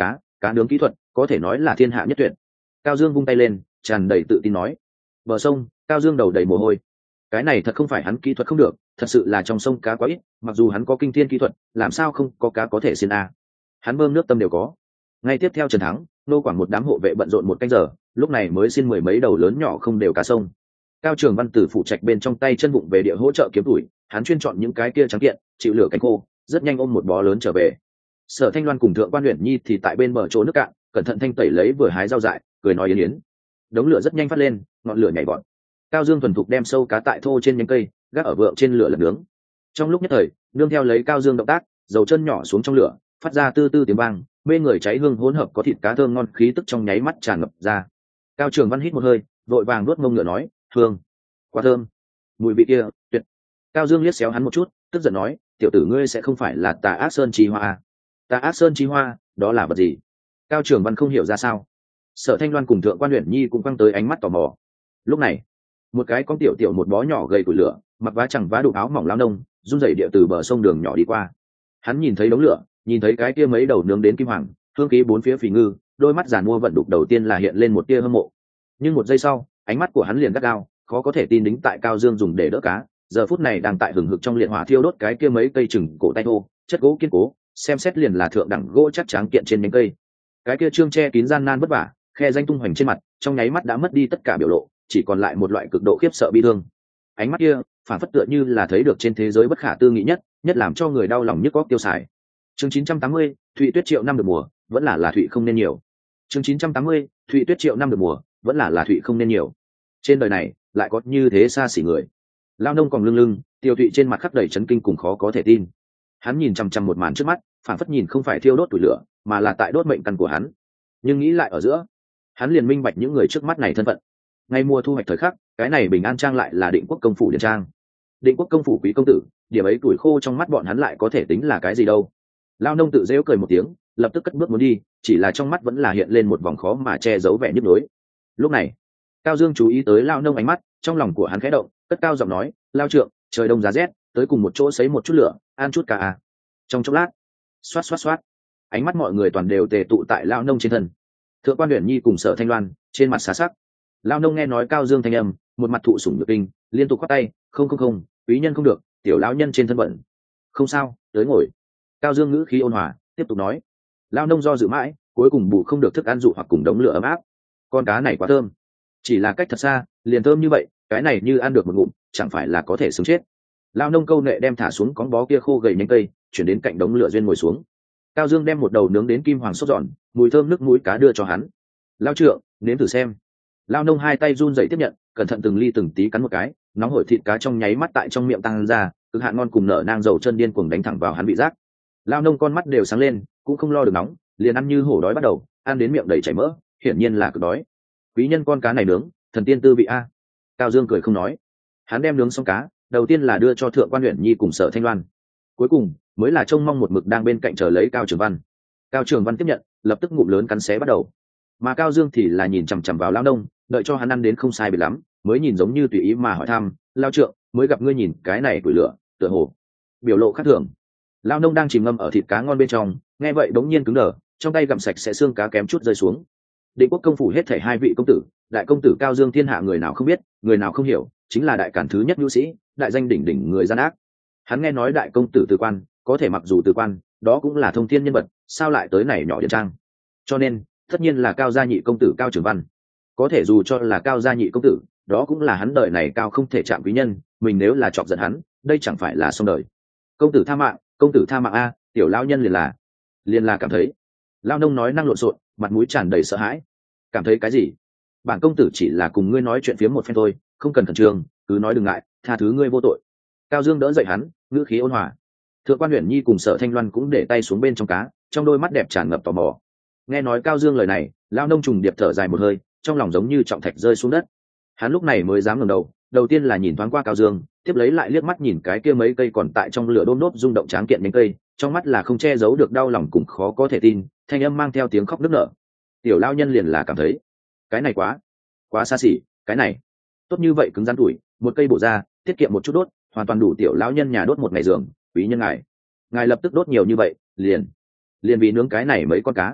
cá nướng kỹ thuật có thể nói là thiên hạ nhất tuyệt. Cao Dương vung tay lên, tràn đầy tự tin nói. Bờ sông, Cao Dương đầu đầy mồ hôi. Cái này thật không phải hắn kỹ thuật không được, thật sự là trong sông cá quá ít, mặc dù hắn có kinh thiên kỹ thuật, làm sao không có cá có thể xin a. Hắn bơm nước tâm đều có. Ngay tiếp theo Trần Thắng, nô quản một đám hộ vệ bận rộn một canh giờ, lúc này mới xin mười mấy đầu lớn nhỏ không đều cá sông. Cao Trường Văn từ phụ trạch bên trong tay chân bụng về địa hỗ trợ kiếm tuổi, hắn chuyên chọn những cái kia trắng kiện, chịu lửa cánh khô, rất nhanh ôm một bó lớn trở về. Sở Thanh Loan cùng Thượng Quan Uyển Nhi thì tại bên bờ chỗ nước cạn, cẩn thận thanh tẩy lấy vừa hái rau dại, cười nói yến yến. Đống lửa rất nhanh phát lên, ngọn lửa nhảy vọt. Cao Dương thuần thục đem sâu cá tại thô trên nhánh cây, gác ở vượng trên lửa lật nướng. Trong lúc nhất thời, nương theo lấy Cao Dương động tác, dầu chân nhỏ xuống trong lửa, phát ra tư tư tiếng vang, mê người cháy hương hỗn hợp có thịt cá thơm ngon, khí tức trong nháy mắt tràn ngập ra. Cao Trường Văn hít một hơi, vội vàng nuốt mông ngựa nói, "Hương, quá thơm, mùi vị kia, tuyệt." Cao Dương liếc xéo hắn một chút, tức giận nói, "Tiểu tử ngươi sẽ không phải là Tà Ác Sơn Chi Hoa à? Tà Ác Sơn Chi Hoa, đó là vật gì?" Cao Trường Văn không hiểu ra sao. Sở Thanh Loan cùng Thượng Quan Uyển Nhi cũng quăng tới ánh mắt tò mò. Lúc này, một cái con tiểu tiểu một bó nhỏ gầy củi lửa, mặc vá chẳng vá đục áo mỏng lao nông, run rẩy địa từ bờ sông đường nhỏ đi qua. Hắn nhìn thấy đống lửa, nhìn thấy cái kia mấy đầu nướng đến kim hoàng, hương khí bốn phía phì ngư, đôi mắt giàn mua vận đục đầu tiên là hiện lên một tia hâm mộ. Nhưng một giây sau, ánh mắt của hắn liền gắt gao, khó có thể tin đính tại Cao Dương dùng để đỡ cá, giờ phút này đang tại hừng hực trong liệt hỏa thiêu đốt cái kia mấy cây chừng cổ tay thô, chất gỗ kiên cố, xem xét liền là thượng đẳng gỗ chắc tráng kiện trên nhánh cây. Cái kia trương che kín gian nan vất vả, khe danh tung hoành trên mặt, trong nháy mắt đã mất đi tất cả biểu lộ, chỉ còn lại một loại cực độ khiếp sợ bi thương. Ánh mắt kia phản phất tựa như là thấy được trên thế giới bất khả tư nghị nhất, nhất làm cho người đau lòng nhức óc tiêu xài. Chương chín trăm tám mươi, Thụy Tuyết triệu năm được mùa, vẫn là là Thụy không nên nhiều. Chương chín trăm tám mươi, Thụy Tuyết triệu năm được mùa, vẫn là là Thụy không nên nhiều. Trên đời này lại có như thế xa xỉ người. Lao nông còn lưng lưng, Tiêu Thụy trên mặt khắc đầy chấn kinh cùng khó có thể tin. Hắn nhìn chằm chằm một màn trước mắt, phản phất nhìn không phải thiêu đốt tuổi lửa, mà là tại đốt mệnh căn của hắn. Nhưng nghĩ lại ở giữa, hắn liền minh bạch những người trước mắt này thân phận. Ngay mùa thu hoạch thời khắc, cái này Bình An Trang lại là Định Quốc công phủ Điền Trang. Định Quốc công phủ quý công tử, điểm ấy tuổi khô trong mắt bọn hắn lại có thể tính là cái gì đâu. Lao nông tự dễu cười một tiếng, lập tức cất bước muốn đi, chỉ là trong mắt vẫn là hiện lên một vòng khó mà che giấu vẻ nhức nhối. Lúc này, Cao Dương chú ý tới Lao nông ánh mắt, trong lòng của hắn khẽ động, cất cao giọng nói, "Lao trượng, trời đông giá rét, tới cùng một chỗ sấy một chút lửa, ăn chút cá à." Trong chốc lát, xoát xoát xoát, ánh mắt mọi người toàn đều tề tụ tại Lao nông trên thân. Thượng Quan Uyển Nhi cùng Sở Thanh Loan trên mặt xá sắc. Lao nông nghe nói Cao Dương thanh âm, một mặt thụ sủng nhược kinh, liên tục quát tay, "Không không không, quý nhân không được, tiểu lão nhân trên thân bận." "Không sao, tới ngồi." Cao Dương ngữ khí ôn hòa, tiếp tục nói. Lao nông do dự mãi, cuối cùng bù không được thức ăn dụ hoặc cùng đống lửa ấm áp. Con cá này quá thơm, chỉ là cách thật xa, liền thơm như vậy, cái này như ăn được một ngụm, chẳng phải là có thể sống chết. Lao nông câu nệ đem thả xuống cón bó kia khô gầy nhánh cây, chuyển đến cạnh đống lửa duyên ngồi xuống. Cao Dương đem một đầu nướng đến kim hoàng sốt giòn, mùi thơm nước mũi cá đưa cho hắn. "Lao trượng, nếm thử xem." Lao nông hai tay run rẩy tiếp nhận, cẩn thận từng ly từng tí cắn một cái, nóng hổi thịt cá trong nháy mắt tại trong miệng tăng ra, cực hạn ngon cùng nở nang dầu chân điên cuồng đánh thẳng vào hắn vị giác. Lao nông con mắt đều sáng lên, cũng không lo được nóng, liền ăn như hổ đói bắt đầu, ăn đến miệng đầy chảy mỡ, hiển nhiên là cực đói. "Quý nhân con cá này nướng, thần tiên tư vị a." Cao Dương cười không nói. Hắn đem nướng xong cá, đầu tiên là đưa cho Thượng Quan Uyển Nhi cùng Sở Thanh Loan, cuối cùng mới là trông mong một mực đang bên cạnh chờ lấy Cao Trường Văn. Cao Trường Văn tiếp nhận, lập tức ngụm lớn cắn xé bắt đầu. Mà Cao Dương thì là nhìn chằm chằm vào Lao nông, đợi cho hắn ăn đến không sai biệt lắm, mới nhìn giống như tùy ý mà hỏi thăm, "Lao trượng, mới gặp ngươi nhìn cái này củi lửa, tựa hồ biểu lộ khác thường." Lao nông đang chìm ngâm ở thịt cá ngon bên trong, nghe vậy đống nhiên cứng đờ, trong tay gặm sạch sẽ xương cá kém chút rơi xuống. Định Quốc công phủ hết thảy hai vị công tử, đại công tử Cao Dương thiên hạ người nào không biết, người nào không hiểu, chính là đại cản thứ nhất nhu sĩ, đại danh đỉnh đỉnh người gian ác. Hắn nghe nói đại công tử từ quan, có thể mặc dù từ quan, đó cũng là thông thiên nhân vật, sao lại tới này nhỏ Điền Trang? Cho nên, tất nhiên là Cao gia nhị công tử Cao Trường Văn. Có thể dù cho là Cao gia nhị công tử, đó cũng là hắn đời này cao không thể chạm quý nhân, mình nếu là chọc giận hắn, đây chẳng phải là xong đời. "Công tử tha mạng, công tử tha mạng a." Tiểu lão nhân liền là liền là cảm thấy. Lao nông nói năng lộn xộn, mặt mũi tràn đầy sợ hãi. "Cảm thấy cái gì? Bản công tử chỉ là cùng ngươi nói chuyện phiếm một phen thôi, không cần khẩn trương, cứ nói đừng ngại, tha thứ ngươi vô tội." Cao Dương đỡ dậy hắn, ngữ khí ôn hòa. Thượng Quan Uyển Nhi cùng Sở Thanh Loan cũng để tay xuống bên trong cá, trong đôi mắt đẹp tràn ngập tò mò. Nghe nói Cao Dương lời này, Lao nông trùng điệp thở dài một hơi, trong lòng giống như trọng thạch rơi xuống đất. Hắn lúc này mới dám ngẩng đầu, đầu tiên là nhìn thoáng qua Cao Dương, tiếp lấy lại liếc mắt nhìn cái kia mấy cây còn tại trong lửa đôm đốp rung động tráng kiện nhánh cây, trong mắt là không che giấu được đau lòng cùng khó có thể tin, thanh âm mang theo tiếng khóc nức nở. Tiểu lão nhân liền là cảm thấy, cái này quá, quá xa xỉ, cái này tốt như vậy cứng rắn tuổi, một cây bổ ra, tiết kiệm một chút đốt, hoàn toàn đủ tiểu lão nhân nhà đốt một ngày giường, quý nhân ngài, ngài lập tức đốt nhiều như vậy, liền, liền vì nướng cái này mấy con cá.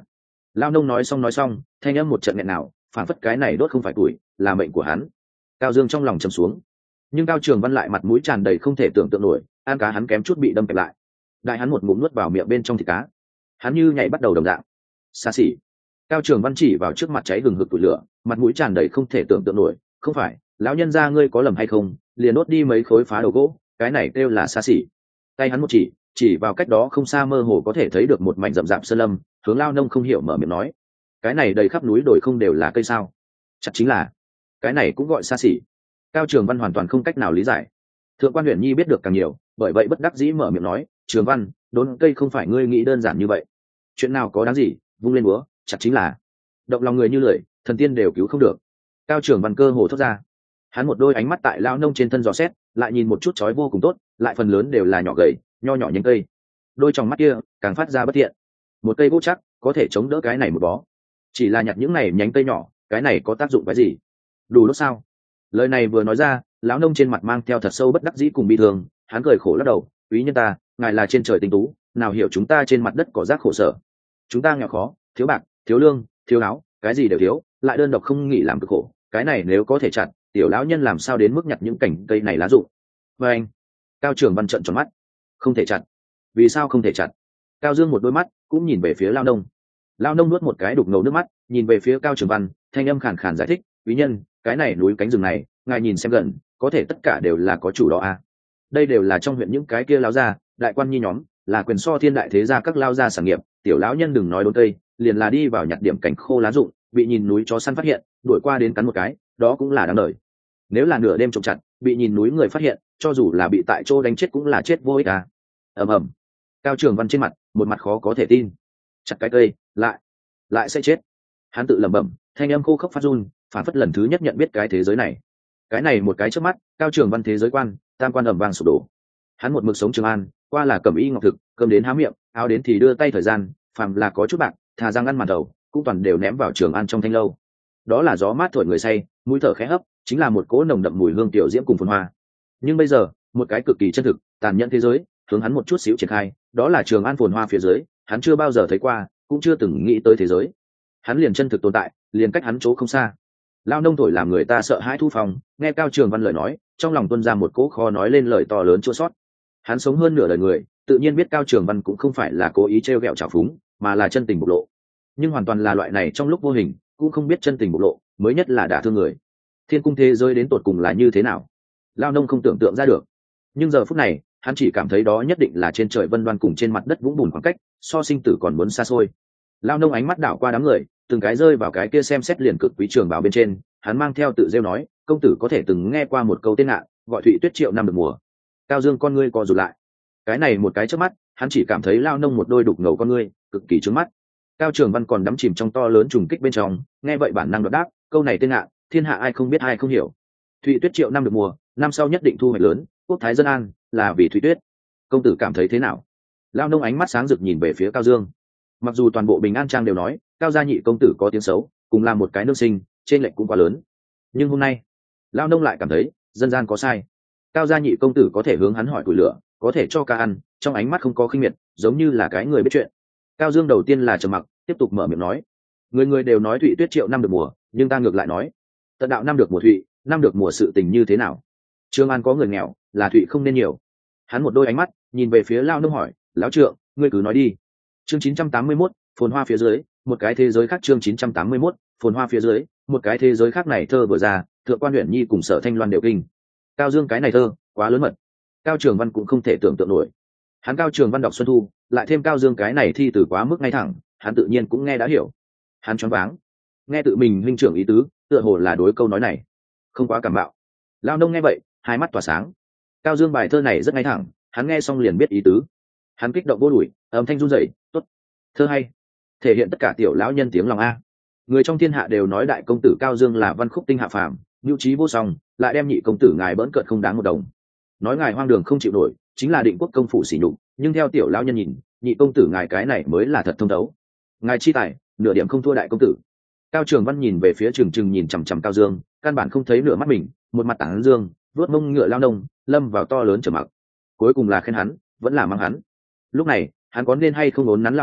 Lao nông nói xong nói xong, thanh âm một trận nghẹn nào, phản phất cái này đốt không phải tuổi, là mệnh của hắn. Cao Dương trong lòng trầm xuống, nhưng Cao Trường Văn lại mặt mũi tràn đầy không thể tưởng tượng nổi, ăn cá hắn kém chút bị đâm kẹp lại. Đại hắn một ngụm nuốt vào miệng bên trong thịt cá, hắn như nhảy bắt đầu đồng dạng. Xa xỉ. Cao Trường Văn chỉ vào trước mặt cháy gừng hực tủi lửa, mặt mũi tràn đầy không thể tưởng tượng nổi, không phải, lão nhân gia ngươi có lầm hay không, liền đốt đi mấy khối phá đầu gỗ, cái này kêu là xa xỉ. Tay hắn một chỉ, chỉ vào cách đó không xa mơ hồ có thể thấy được một mảnh rậm rạp sơn lâm, hướng Lao nông không hiểu mở miệng nói, cái này đầy khắp núi đồi không đều là cây sao? Chắc chính là, cái này cũng gọi xa xỉ. Cao Trường Văn hoàn toàn không cách nào lý giải. Thượng quan Huyền Nhi biết được càng nhiều, bởi vậy bất đắc dĩ mở miệng nói, Trường Văn, đốn cây không phải ngươi nghĩ đơn giản như vậy. Chuyện nào có đáng gì, vung lên búa, chặt chính là. Động lòng người như lưỡi, thần tiên đều cứu không được. Cao Trường Văn cơ hồ thốt ra. Hắn một đôi ánh mắt tại lao nông trên thân dò xét, lại nhìn một chút chói vô cùng tốt, lại phần lớn đều là nhỏ gầy, nho nhỏ nhánh cây. Đôi trong mắt kia càng phát ra bất thiện. Một cây gỗ chắc có thể chống đỡ cái này một bó, chỉ là nhặt những này nhánh cây nhỏ, cái này có tác dụng cái gì? Đủ đốt sao? Lời này vừa nói ra, lão nông trên mặt mang theo thật sâu bất đắc dĩ cùng bi thương, hắn cười khổ lắc đầu, quý nhân ta, ngài là trên trời tinh tú, nào hiểu chúng ta trên mặt đất cỏ rác khổ sở. Chúng ta nghèo khó, thiếu bạc, thiếu lương, thiếu áo, cái gì đều thiếu, lại đơn độc không nghĩ làm cực khổ, cái này nếu có thể chặt, tiểu lão nhân làm sao đến mức nhặt những cành cây này lá rụng. Và anh, Cao Trường Văn trợn tròn mắt, không thể chặt. Vì sao không thể chặt? Cao Dương một đôi mắt cũng nhìn về phía lao nông. Lao nông nuốt một cái đục ngầu nước mắt, nhìn về phía Cao Trường Văn, thanh âm khàn khàn giải thích, quý nhân, cái này núi cánh rừng này, ngài nhìn xem gần, có thể tất cả đều là có chủ đó à? Đây đều là trong huyện những cái kia lao gia, đại quan nhi nhóm, là quyền so thiên đại thế gia các lao gia sản nghiệp, tiểu lão nhân đừng nói đốn cây, liền là đi vào nhặt điểm cảnh khô lá rụng, bị nhìn núi chó săn phát hiện, đuổi qua đến cắn một cái, đó cũng là đáng đời. Nếu là nửa đêm trộm chặt, bị nhìn núi người phát hiện, cho dù là bị tại chỗ đánh chết cũng là chết vô ích à. Ầm ầm. Cao Trường Văn trên mặt một mặt khó có thể tin, chặt cái cây lại lại sẽ chết. Hắn tự lẩm bẩm, thanh âm khô khốc phát run, phản phất lần thứ nhất nhận biết cái thế giới này. Cái này một cái trước mắt, Cao Trường Văn thế giới quan tam quan ẩm vàng sụp đổ. Hắn một mực sống Trường An, qua là cẩm y ngọc thực, cơm đến há miệng, áo đến thì đưa tay thời gian, phàm là có chút bạc, thà răng ăn màn đầu, cũng toàn đều ném vào Trường An trong thanh lâu. Đó là gió mát thổi người say, mũi thở khẽ hấp, chính là một cỗ nồng đậm mùi hương tiểu diễm cùng phồn hoa. Nhưng bây giờ, một cái cực kỳ chân thực, tàn nhẫn thế giới, hướng hắn một chút xíu triển khai, đó là Trường An phồn hoa phía dưới, hắn chưa bao giờ thấy qua, cũng chưa từng nghĩ tới thế giới. Hắn liền chân thực tồn tại, liền cách hắn chỗ không xa. Lao nông thổi làm người ta sợ hãi thu phòng, nghe Cao Trường Văn lời nói, trong lòng tuôn ra một cỗ khó nói lên lời to lớn chua xót. Hắn sống hơn nửa đời người, tự nhiên biết Cao Trường Văn cũng không phải là cố ý trêu ghẹo trào phúng, mà là chân tình bộc lộ. Nhưng hoàn toàn là loại này trong lúc vô hình, cũng không biết chân tình bộc lộ, mới nhất là đả thương người. Thiên cung thế giới đến tột cùng là như thế nào? Lao nông không tưởng tượng ra được. Nhưng giờ phút này, hắn chỉ cảm thấy đó nhất định là trên trời vân đoan cùng trên mặt đất vũng bùn khoảng cách, so sinh tử còn muốn xa xôi. Lao nông ánh mắt đảo qua đám người, từng cái rơi vào cái kia xem xét liền cực quý trường bảo bên trên, hắn mang theo tự rêu nói, công tử có thể từng nghe qua một câu tên ngạn, gọi Thụy Tuyết triệu năm được mùa. Cao Dương con ngươi co rụt lại. Cái này một cái trước mắt, hắn chỉ cảm thấy Lao nông một đôi đục ngầu con ngươi, cực kỳ trướng mắt. Cao Trường Văn còn đắm chìm trong to lớn trùng kích bên trong, nghe vậy bản năng đột đáp, câu này tên ngạn, thiên hạ ai không biết ai không hiểu. Thụy Tuyết triệu năm được mùa, năm sau nhất định thu hoạch lớn, quốc thái dân an, là vì Thụy Tuyết. Công tử cảm thấy thế nào? Lao nông ánh mắt sáng rực nhìn về phía Cao Dương. Mặc dù toàn bộ Bình An Trang đều nói Cao gia nhị công tử có tiếng xấu, cùng là một cái nương sinh, trên lệnh cũng quá lớn, nhưng hôm nay Lao nông lại cảm thấy dân gian có sai. Cao gia nhị công tử có thể hướng hắn hỏi củi lửa, có thể cho ca ăn, trong ánh mắt không có khinh miệt, giống như là cái người biết chuyện. Cao Dương đầu tiên là trầm mặc, tiếp tục mở miệng nói, người người đều nói Thụy Tuyết triệu năm được mùa, nhưng ta ngược lại nói, tận đạo năm được mùa Thụy, năm được mùa sự tình như thế nào? Trường An có người nghèo, là Thụy không nên nhiều. Hắn một đôi ánh mắt nhìn về phía Lao nông hỏi, lão trượng, ngươi cứ nói đi. Chương chín trăm tám mươi mốt, phồn hoa phía dưới, một cái thế giới khác. Chương chín trăm tám mươi mốt, phồn hoa phía dưới, một cái thế giới khác. Này thơ vừa ra, Thượng quan Huyền Nhi cùng Sở Thanh Loan đều kinh. Cao Dương cái này thơ quá lớn mật, Cao Trường Văn cũng không thể tưởng tượng nổi. Hắn Cao Trường Văn đọc Xuân Thu, lại thêm Cao Dương cái này thi từ quá mức ngay thẳng, hắn tự nhiên cũng nghe đã hiểu. Hắn choáng váng, nghe tự mình huynh trưởng ý tứ, tựa hồ là đối câu nói này không quá cảm bạo. Lao nông nghe vậy, hai mắt tỏa sáng. Cao Dương bài thơ này rất ngay thẳng, hắn nghe xong liền biết ý tứ. Hắn kích động vô đuổi, âm thanh run rẩy, tốt, thơ hay, thể hiện tất cả tiểu lão nhân tiếng lòng a. Người trong thiên hạ đều nói đại công tử Cao Dương là văn khúc tinh hạ phàm, nhu trí vô song, lại đem nhị công tử ngài bỡn cợt không đáng một đồng. Nói ngài hoang đường không chịu nổi, chính là định quốc công phủ sỉ nhục, nhưng theo tiểu lão nhân nhìn, nhị công tử ngài cái này mới là thật thông thấu. Ngài chi tài, nửa điểm không thua đại công tử. Cao Trường Văn nhìn về phía Trừng Trừng nhìn chằm chằm Cao Dương, căn bản không thấy nửa mắt mình, một mặt tảng dương, vuốt mông ngựa lao nông, lâm vào to lớn trầm mặc. Cuối cùng là khen hắn, vẫn là mang hắn. Lúc này, hắn có nên hay không ốn nắn lao nông,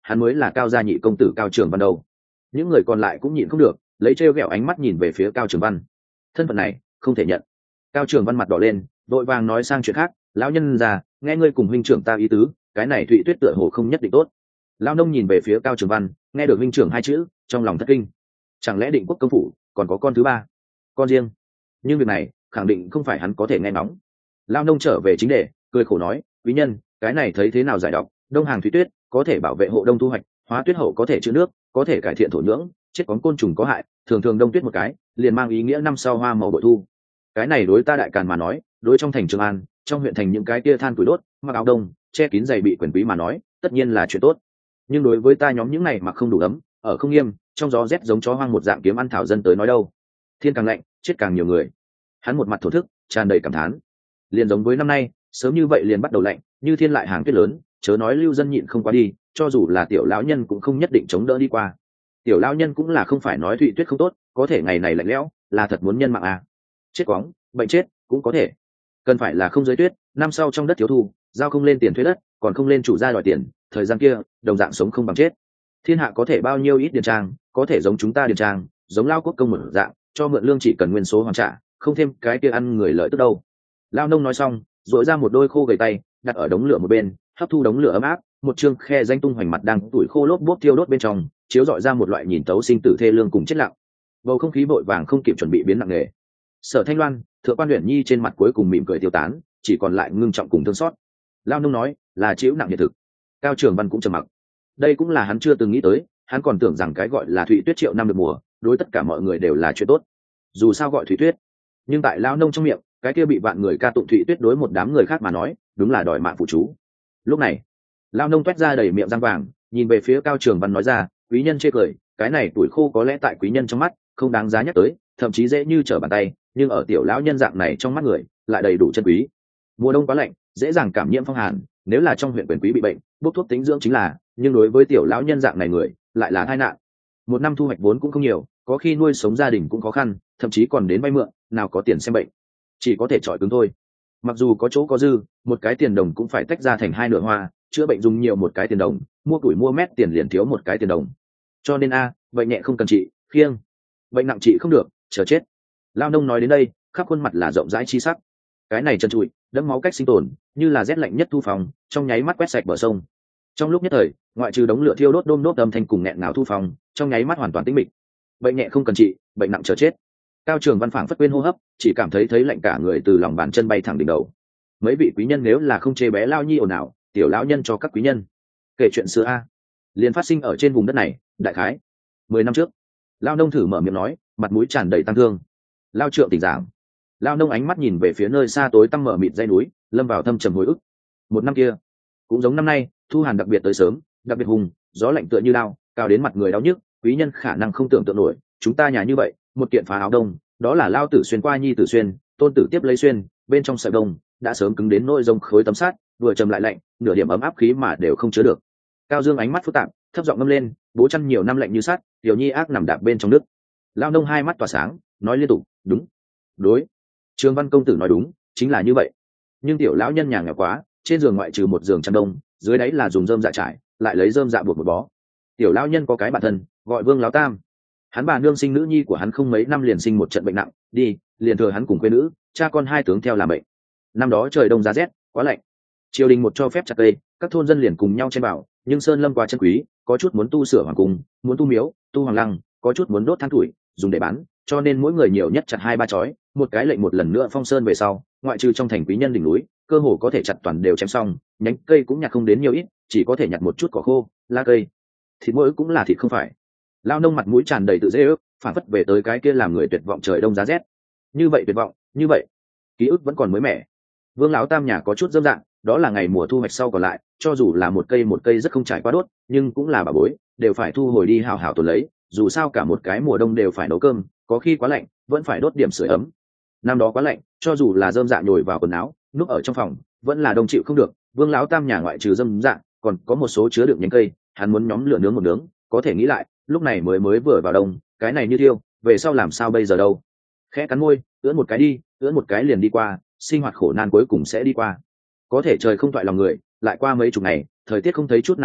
hắn mới là Cao gia nhị công tử Cao Trường Văn đâu. Những người còn lại cũng nhịn không được, lấy trêu ghẹo ánh mắt nhìn về phía Cao Trường Văn. Thân phận này không thể nhận. Cao Trường Văn mặt đỏ lên, vội vàng nói sang chuyện khác, lão nhân già, nghe ngươi cùng huynh trưởng ta ý tứ, cái này Thụy Tuyết tựa hồ không nhất định tốt. Lão nông nhìn về phía Cao Trường Văn, nghe được huynh trưởng hai chữ, trong lòng thất kinh. Chẳng lẽ Định Quốc công phủ còn có con thứ ba, con riêng? Nhưng việc này khẳng định không phải hắn có thể nghe ngóng. Lão nông trở về chính đề, cười khổ nói, quý nhân, cái này thấy thế nào giải độc? Đông hàng Thụy Tuyết có thể bảo vệ hộ đông thu hoạch, hóa tuyết hậu có thể chữa nước, có thể cải thiện thổ nhưỡng, chết có côn trùng có hại, thường thường đông tuyết một cái, liền mang ý nghĩa năm sau hoa màu bội thu. Cái này đối ta Đại Càn mà nói, đối trong thành Trường An, trong huyện thành những cái kia than củi đốt, mặc áo đông, che kín giày bị quyền quý mà nói, tất nhiên là chuyện tốt. Nhưng đối với ta nhóm những này mặc không đủ ấm, ở không nghiêm, trong gió rét giống chó hoang một dạng kiếm ăn thảo dân tới nói đâu. Thiên càng lạnh, chết càng nhiều người. Hắn một mặt thổ thức, tràn đầy cảm thán. Liền giống với năm nay, sớm như vậy liền bắt đầu lạnh, như thiên lại hàng tuyết lớn, chớ nói lưu dân nhịn không qua đi, cho dù là tiểu lão nhân cũng không nhất định chống đỡ đi qua. Tiểu lão nhân cũng là không phải nói Thụy Tuyết không tốt, có thể ngày này lạnh lẽo, là thật muốn nhân mạng à. Chết quóng, bệnh chết cũng có thể. Cần phải là không giới tuyết, năm sau trong đất thiếu thu, giao không lên tiền thuế đất, còn không lên chủ gia đòi tiền, thời gian kia, đồng dạng sống không bằng chết. Thiên hạ có thể bao nhiêu ít điền trang, có thể giống chúng ta điền trang, giống lao quốc công một dạng, cho mượn lương chỉ cần nguyên số hoàn trả, không thêm cái kia ăn người lợi tức đâu. Lao nông nói xong, duỗi ra một đôi khô gầy tay, đặt ở đống lửa một bên, hấp thu đống lửa ấm áp, một chương khe danh tung hoành mặt đang tuổi khô lốp bốp thiêu đốt bên trong, chiếu dọi ra một loại nhìn tấu sinh tử thê lương cùng chết lặng. Bầu không khí vội vàng không kịp chuẩn bị biến nặng nề. Sở Thanh Loan, Thượng quan Uyển Nhi trên mặt cuối cùng mỉm cười tiêu tán, chỉ còn lại ngưng trọng cùng thương xót. Lao nông nói là chịu nặng hiện thực. Cao Trường Văn cũng trầm mặc. Đây cũng là hắn chưa từng nghĩ tới, hắn còn tưởng rằng cái gọi là Thụy Tuyết triệu năm được mùa, đối tất cả mọi người đều là chuyện tốt. Dù sao gọi Thụy Tuyết, nhưng tại Lao nông trong miệng, cái kia bị vạn người ca tụng Thụy Tuyết đối một đám người khác mà nói, đúng là đòi mạng phụ chú. Lúc này, Lao nông toét ra đầy miệng răng vàng, nhìn về phía Cao Trường Văn nói ra, quý nhân chê cười, cái này tuổi khô có lẽ tại quý nhân trong mắt không đáng giá nhắc tới, thậm chí dễ như trở bàn tay, nhưng ở tiểu lão nhân dạng này trong mắt người lại đầy đủ chân quý. Mùa đông quá lạnh, dễ dàng cảm nhiễm phong hàn, nếu là trong huyện quyền quý bị bệnh, bốc thuốc tính dưỡng chính là, nhưng đối với tiểu lão nhân dạng này người lại là tai nạn. Một năm thu hoạch vốn cũng không nhiều, có khi nuôi sống gia đình cũng khó khăn, thậm chí còn đến vay mượn, nào có tiền xem bệnh, chỉ có thể chọi cứng thôi. Mặc dù có chỗ có dư, một cái tiền đồng cũng phải tách ra thành hai nửa hoa, chữa bệnh dùng nhiều một cái tiền đồng, mua tuổi mua mét tiền liền thiếu một cái tiền đồng. Cho nên a, bệnh nhẹ không cần trị, khiêng, bệnh nặng trị không được, chờ chết. Lao nông nói đến đây, khắp khuôn mặt là rộng rãi chi sắc. Cái này trần trụi, đẫm máu cách sinh tồn, như là rét lạnh nhất thu phòng, trong nháy mắt quét sạch bờ sông. Trong lúc nhất thời, ngoại trừ đống lửa thiêu đốt đôm đốt âm thanh cùng nghẹn ngào thu phòng, trong nháy mắt hoàn toàn tĩnh mịch. Bệnh nhẹ không cần trị, bệnh nặng chờ chết. Cao Trường Văn phảng phất quên hô hấp, chỉ cảm thấy thấy lạnh cả người từ lòng bàn chân bay thẳng đỉnh đầu. Mấy vị quý nhân nếu là không chê bé Lao Nhi ồn ào, tiểu lão nhân cho các quý nhân kể chuyện xưa a. Liền phát sinh ở trên vùng đất này, đại khái mười năm trước. Lao nông thử mở miệng nói, mặt mũi tràn đầy tăng thương. Lao trượng tỉnh giảng. Lao nông ánh mắt nhìn về phía nơi xa tối tăm mở mịt dãy núi, lâm vào thâm trầm hồi ức. Một năm kia cũng giống năm nay, thu hàn đặc biệt tới sớm, đặc biệt hùng, gió lạnh tựa như lao, cao đến mặt người đau nhức, quý nhân khả năng không tưởng tượng nổi. Chúng ta nhà như vậy, một kiện phá áo đông, đó là Lao tử xuyên qua nhi tử xuyên, tôn tử tiếp lấy xuyên, bên trong sợi đông đã sớm cứng đến nỗi rông khối tấm sát, vừa trầm lại lạnh, nửa điểm ấm áp khí mà đều không chứa được. Cao Dương ánh mắt phức tạp, thấp giọng ngâm lên, bố chăn nhiều năm lạnh như sắt, tiểu nhi ác nằm đạp bên trong nước. Lao nông hai mắt tỏa sáng, nói liên tục, đúng, đối. Trương Văn công tử nói đúng, chính là như vậy. Nhưng tiểu lão nhân nhà nghèo quá, trên giường ngoại trừ một giường chăn đông, dưới đáy là dùng rơm dạ trải, lại lấy rơm dạ buộc một bó. Tiểu lão nhân có cái bản thân, gọi Vương Lão Tam. Hắn bà nương sinh nữ nhi của hắn không mấy năm liền sinh một trận bệnh nặng, đi, liền thừa hắn cùng quê nữ, cha con hai tướng theo làm bệnh. Năm đó trời đông giá rét, quá lạnh. Triều đình một cho phép chặt cây, các thôn dân liền cùng nhau chen vào, nhưng sơn lâm quá chân quý, có chút muốn tu sửa hoàng cung, muốn tu miếu, tu hoàng lăng, có chút muốn đốt than tuổi, dùng để bán, cho nên mỗi người nhiều nhất chặt hai ba chói, một cái lệnh một lần nữa phong sơn về sau, ngoại trừ trong thành quý nhân đỉnh núi, cơ hồ có thể chặt toàn đều chém xong, nhánh cây cũng nhặt không đến nhiều ít, chỉ có thể nhặt một chút cỏ khô, lá cây. Thịt mỗi cũng là thịt không phải. Lao nông mặt mũi tràn đầy tự dễ ước, phản phất về tới cái kia làm người tuyệt vọng trời đông giá rét. Như vậy tuyệt vọng, như vậy, ký ức vẫn còn mới mẻ. Vương Lão Tam nhà có chút dâm dạng, đó là ngày mùa thu hoạch sau còn lại, cho dù là một cây một cây rất không trải qua đốt, nhưng cũng là bà bối, đều phải thu hồi đi hào hào tồn lấy, dù sao cả một cái mùa đông đều phải nấu cơm, có khi quá lạnh, vẫn phải đốt điểm sưởi ấm. Năm đó quá lạnh, cho dù là dơm dạ nhồi vào quần áo, núp ở trong phòng, vẫn là đông chịu không được. Vương Lão Tam nhà ngoại trừ dơm dạ, còn có một số chứa đựng nhánh cây, hắn muốn nhóm lửa nướng một nướng, có thể nghĩ lại, lúc này mới mới vừa vào đông, cái này như thiêu, về sau làm sao bây giờ đâu. Khẽ cắn môi, ưỡn một cái đi, ưỡn một cái liền đi qua, sinh hoạt khổ nan cuối cùng sẽ đi qua. Có thể trời không toại lòng người, lại qua mấy chục ngày, thời tiết không thấy chút nào ấm,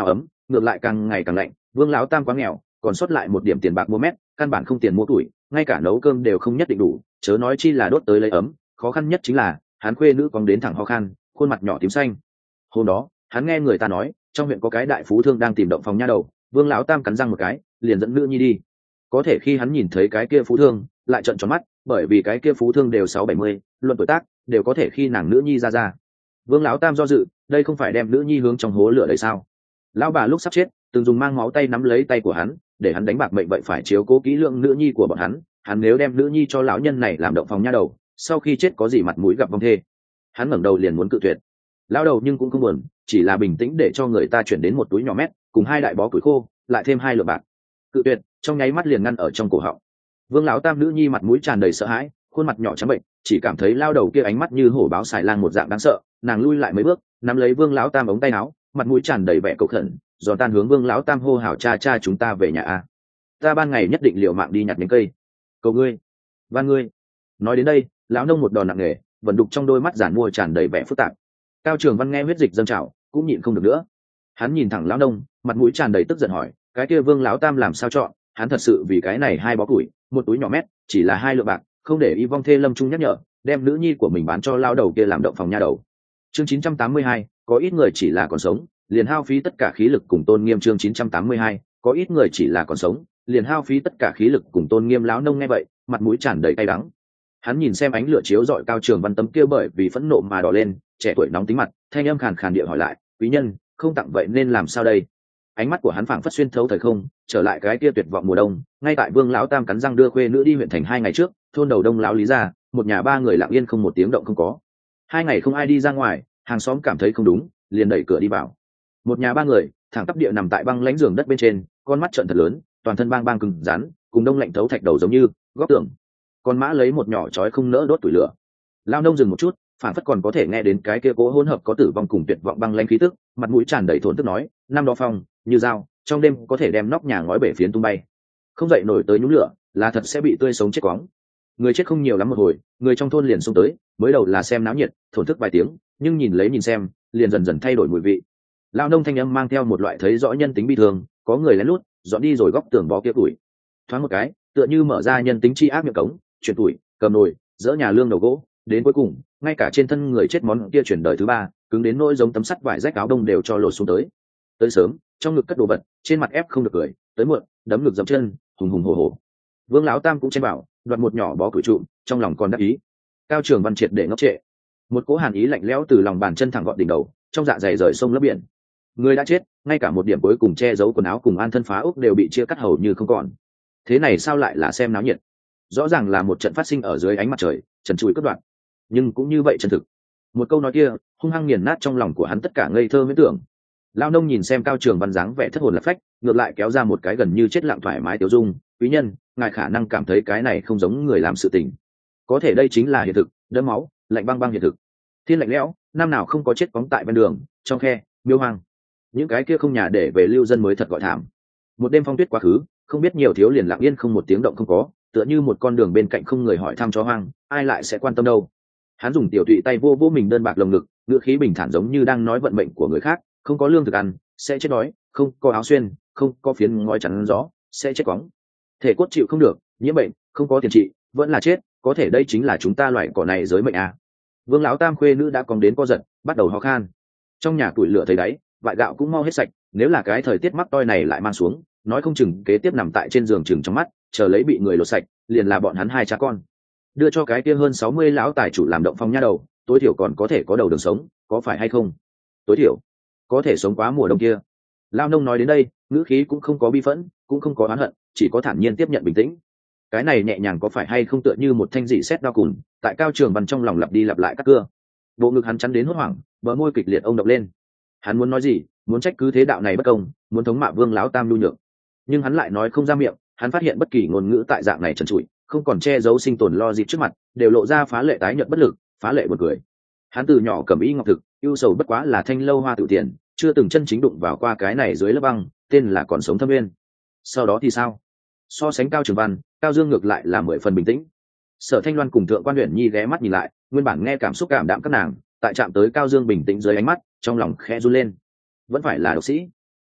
ngược lại càng ngày càng lạnh. Vương lão tam quá nghèo, còn sót lại một điểm tiền bạc mua mét, căn bản không tiền mua tuổi, ngay cả nấu cơm đều không nhất định đủ, chớ nói chi là đốt tới lấy ấm. Khó khăn nhất chính là hắn khuê nữ cóng đến thẳng ho khan, khuôn mặt nhỏ tím xanh. Hôm đó hắn nghe người ta nói trong huyện có cái đại phú thương đang tìm động phòng nha đầu. Vương lão tam cắn răng một cái, liền dẫn nữ nhi đi. Có thể khi hắn nhìn thấy cái kia phú thương, lại trợn tròn mắt, bởi vì cái kia phú thương đều sáu bảy mươi, luận tuổi tác đều có thể khi nàng nữ nhi ra ra. Vương lão tam do dự, đây không phải đem nữ nhi hướng trong hố lửa đấy sao? Lão bà lúc sắp chết từng dùng mang máu tay nắm lấy tay của hắn, để hắn đánh bạc mệnh vậy phải chiếu cố kỹ lượng nữ nhi của bọn hắn. Hắn nếu đem nữ nhi cho lão nhân này làm động phòng nha đầu, sau khi chết có gì mặt mũi gặp vong thê? Hắn ngẩng đầu liền muốn cự tuyệt. Lão đầu nhưng cũng không buồn, chỉ là bình tĩnh để cho người ta chuyển đến một túi nhỏ mét cùng hai đại bó củi khô, lại thêm hai lượng bạc. Cự tuyệt trong nháy mắt liền ngăn ở trong cổ họng. Vương lão tam nữ nhi mặt mũi tràn đầy sợ hãi, khuôn mặt nhỏ trắng bệnh, chỉ cảm thấy lao đầu kia ánh mắt như hổ báo xài lang một dạng đáng sợ. Nàng lui lại mấy bước, nắm lấy Vương lão tam ống tay áo, mặt mũi tràn đầy vẻ cầu khẩn, giòn tan hướng Vương lão tam hô hào: cha cha, chúng ta về nhà a, ta ban ngày nhất định liều mạng đi nhặt nhánh cây, cầu ngươi, van ngươi. Nói đến đây, lão nông một đòn nặng nề, vận đục trong đôi mắt giản mua tràn đầy vẻ phức tạp. Cao Trường Văn nghe huyết dịch dâng trào, cũng nhịn không được nữa. Hắn nhìn thẳng lão nông, mặt mũi tràn đầy tức giận hỏi: cái kia Vương lão tam làm sao chọn? Hắn thật sự vì cái này hai bó củi, một túi nhỏ mét, chỉ là hai lượng bạc, không để y vong thê lâm trung nhắc nhở, đem nữ nhi của mình bán cho lao đầu kia làm động phòng nha đầu. Chương chín trăm tám mươi hai, có ít người chỉ là còn sống, liền hao phí tất cả khí lực cùng tôn nghiêm. Chương chín trăm tám mươi hai, có ít người chỉ là còn sống, liền hao phí tất cả khí lực cùng tôn nghiêm. Lão nông nghe vậy, mặt mũi tràn đầy cay đắng. Hắn nhìn xem ánh lửa chiếu rọi Cao Trường Văn tấm kia bởi vì phẫn nộ mà đỏ lên, trẻ tuổi nóng tính mặt, thanh âm khàn khàn địa hỏi lại: quý nhân, không tặng vậy nên làm sao đây? Ánh mắt của hắn phảng phất xuyên thấu thời không, trở lại cái kia tuyệt vọng mùa đông. Ngay tại Vương lão tam cắn răng đưa khuê nữ đi huyện thành hai ngày trước, thôn đầu đông lão Lý gia, một nhà ba người lặng yên không một tiếng động không có. Hai ngày không ai đi ra ngoài, hàng xóm cảm thấy không đúng, liền đẩy cửa đi vào. Một nhà ba người thẳng tắp địa nằm tại băng lãnh giường đất bên trên, con mắt trợn thật lớn, toàn thân bang bang cứng rắn, cùng đông lạnh thấu thạch đầu giống như góc tường. Con mã lấy một nhỏ chói không nỡ đốt tuổi lửa. Lao nông dừng một chút, phản phất còn có thể nghe đến cái kia cố hỗn hợp có tử vong cùng tuyệt vọng băng lãnh khí tức, mặt mũi tràn đầy thốn tức nói: năm đó phong như dao, trong đêm có thể đem nóc nhà ngói bể phiến tung bay, không dậy nổi tới nhúng lửa là thật sẽ bị tươi sống chết quóng. Người chết không nhiều lắm, một hồi người trong thôn liền xông tới, mới đầu là xem náo nhiệt thổn thức vài tiếng, nhưng nhìn lấy nhìn xem liền dần dần thay đổi mùi vị. Lao nông thanh âm mang theo một loại thấy rõ nhân tính bi thương, có người lén lút dọn đi rồi góc tường bó kia tuổi, thoáng một cái tựa như mở ra nhân tính chi ác miệng cống, chuyển tuổi, cầm nồi, dỡ nhà lương đầu gỗ, đến cuối cùng ngay cả trên thân người chết món kia chuyển đời thứ ba, cứng đến nỗi giống tấm sắt vải rách áo đông đều cho lột xuống tới. Tới sớm trong ngực cất đồ vật, trên mặt ép không được cười, tới muộn đấm ngực dậm chân, hùng hùng hổ hổ. Vương lão tam cũng chen bảo đoạt một nhỏ bó củi trụ, trong lòng còn đắc ý. Cao Trường Văn triệt để ngốc trệ, một cỗ hàn ý lạnh lẽo từ lòng bàn chân thẳng gọn đỉnh đầu, trong dạ dày rời sông lấp biển. Người đã chết, ngay cả một điểm cuối cùng che giấu quần áo cùng an thân phá ốc đều bị chia cắt hầu như không còn. Thế này sao lại là xem náo nhiệt? Rõ ràng là một trận phát sinh ở dưới ánh mặt trời, trần trụi cất đoạn, nhưng cũng như vậy chân thực. Một câu nói kia hung hăng nghiền nát trong lòng của hắn tất cả ngây thơ miễn tưởng. Lao nông nhìn xem Cao Trường Văn dáng vẻ thất hồn lạc phách, ngược lại kéo ra một cái gần như chết lặng thoải mái tiểu dung: quý nhân, ngài khả năng cảm thấy cái này không giống người làm sự tình, có thể đây chính là hiện thực, đẫm máu lạnh băng băng hiện thực. Thiên lạnh lẽo, năm nào không có chết cóng tại ven đường, trong khe miêu hoang, những cái kia không nhà để về lưu dân mới thật gọi thảm. Một đêm phong tuyết quá khứ, không biết nhiều thiếu liền lặng yên không một tiếng động không có, tựa như một con đường bên cạnh không người hỏi thăm chó hoang, ai lại sẽ quan tâm đâu. Hắn dùng tiểu tụy tay vô vô mình đơn bạc lồng ngực, ngữ khí bình thản giống như đang nói vận mệnh của người khác: không có lương thực ăn sẽ chết đói, không có áo xuyên, không có phiến ngói chắn gió sẽ chết cóng, thể cốt chịu không được nhiễm bệnh, không có tiền trị vẫn là chết, có thể đây chính là chúng ta loại cỏ này giới mệnh à. Vương lão tam khuê nữ đã cong đến co giật, bắt đầu ho khan. Trong nhà tuổi lửa thấy đáy, vại gạo cũng mau hết sạch, nếu là cái thời tiết mắc toi này lại mang xuống, nói không chừng kế tiếp nằm tại trên giường chừng trong mắt, chờ lấy bị người lột sạch, liền là bọn hắn hai cha con. Đưa cho cái kia hơn sáu mươi lão tài chủ làm động phong nha đầu, tối thiểu còn có thể có đầu đường sống, có phải hay không? Tối thiểu có thể sống quá mùa đông kia. Lao nông nói đến đây, ngữ khí cũng không có bi phẫn, cũng không có oán hận, chỉ có thản nhiên tiếp nhận bình tĩnh. Cái này nhẹ nhàng có phải hay không tựa như một thanh dị xét đau cùn, tại Cao Trường Văn trong lòng lặp đi lặp lại các cưa. Bộ ngực hắn chắn đến hốt hoảng, bờ môi kịch liệt ông động lên. Hắn muốn nói gì, muốn trách cứ thế đạo này bất công, muốn thống mạ Vương lão tam nhu nhược, nhưng hắn lại nói không ra miệng. Hắn phát hiện bất kỳ ngôn ngữ tại dạng này trần trụi, không còn che giấu sinh tồn lo dịp trước mặt, đều lộ ra phá lệ tái nhợt bất lực, phá lệ buồn cười. Hắn từ nhỏ cầm ý ngọc thực, ưu sầu bất quá là thanh lâu hoa tự tiền, chưa từng chân chính đụng vào qua cái này dưới lớp băng, tên là còn sống thâm nguyên. Sau đó thì sao? So sánh Cao Trường Văn, Cao Dương ngược lại là mười phần bình tĩnh. Sở Thanh Loan cùng Thượng Quan Uyển Nhi ghé mắt nhìn lại, nguyên bản nghe cảm xúc cảm đạm các nàng, tại chạm tới Cao Dương bình tĩnh dưới ánh mắt, trong lòng khẽ run lên. Vẫn phải là độc sĩ.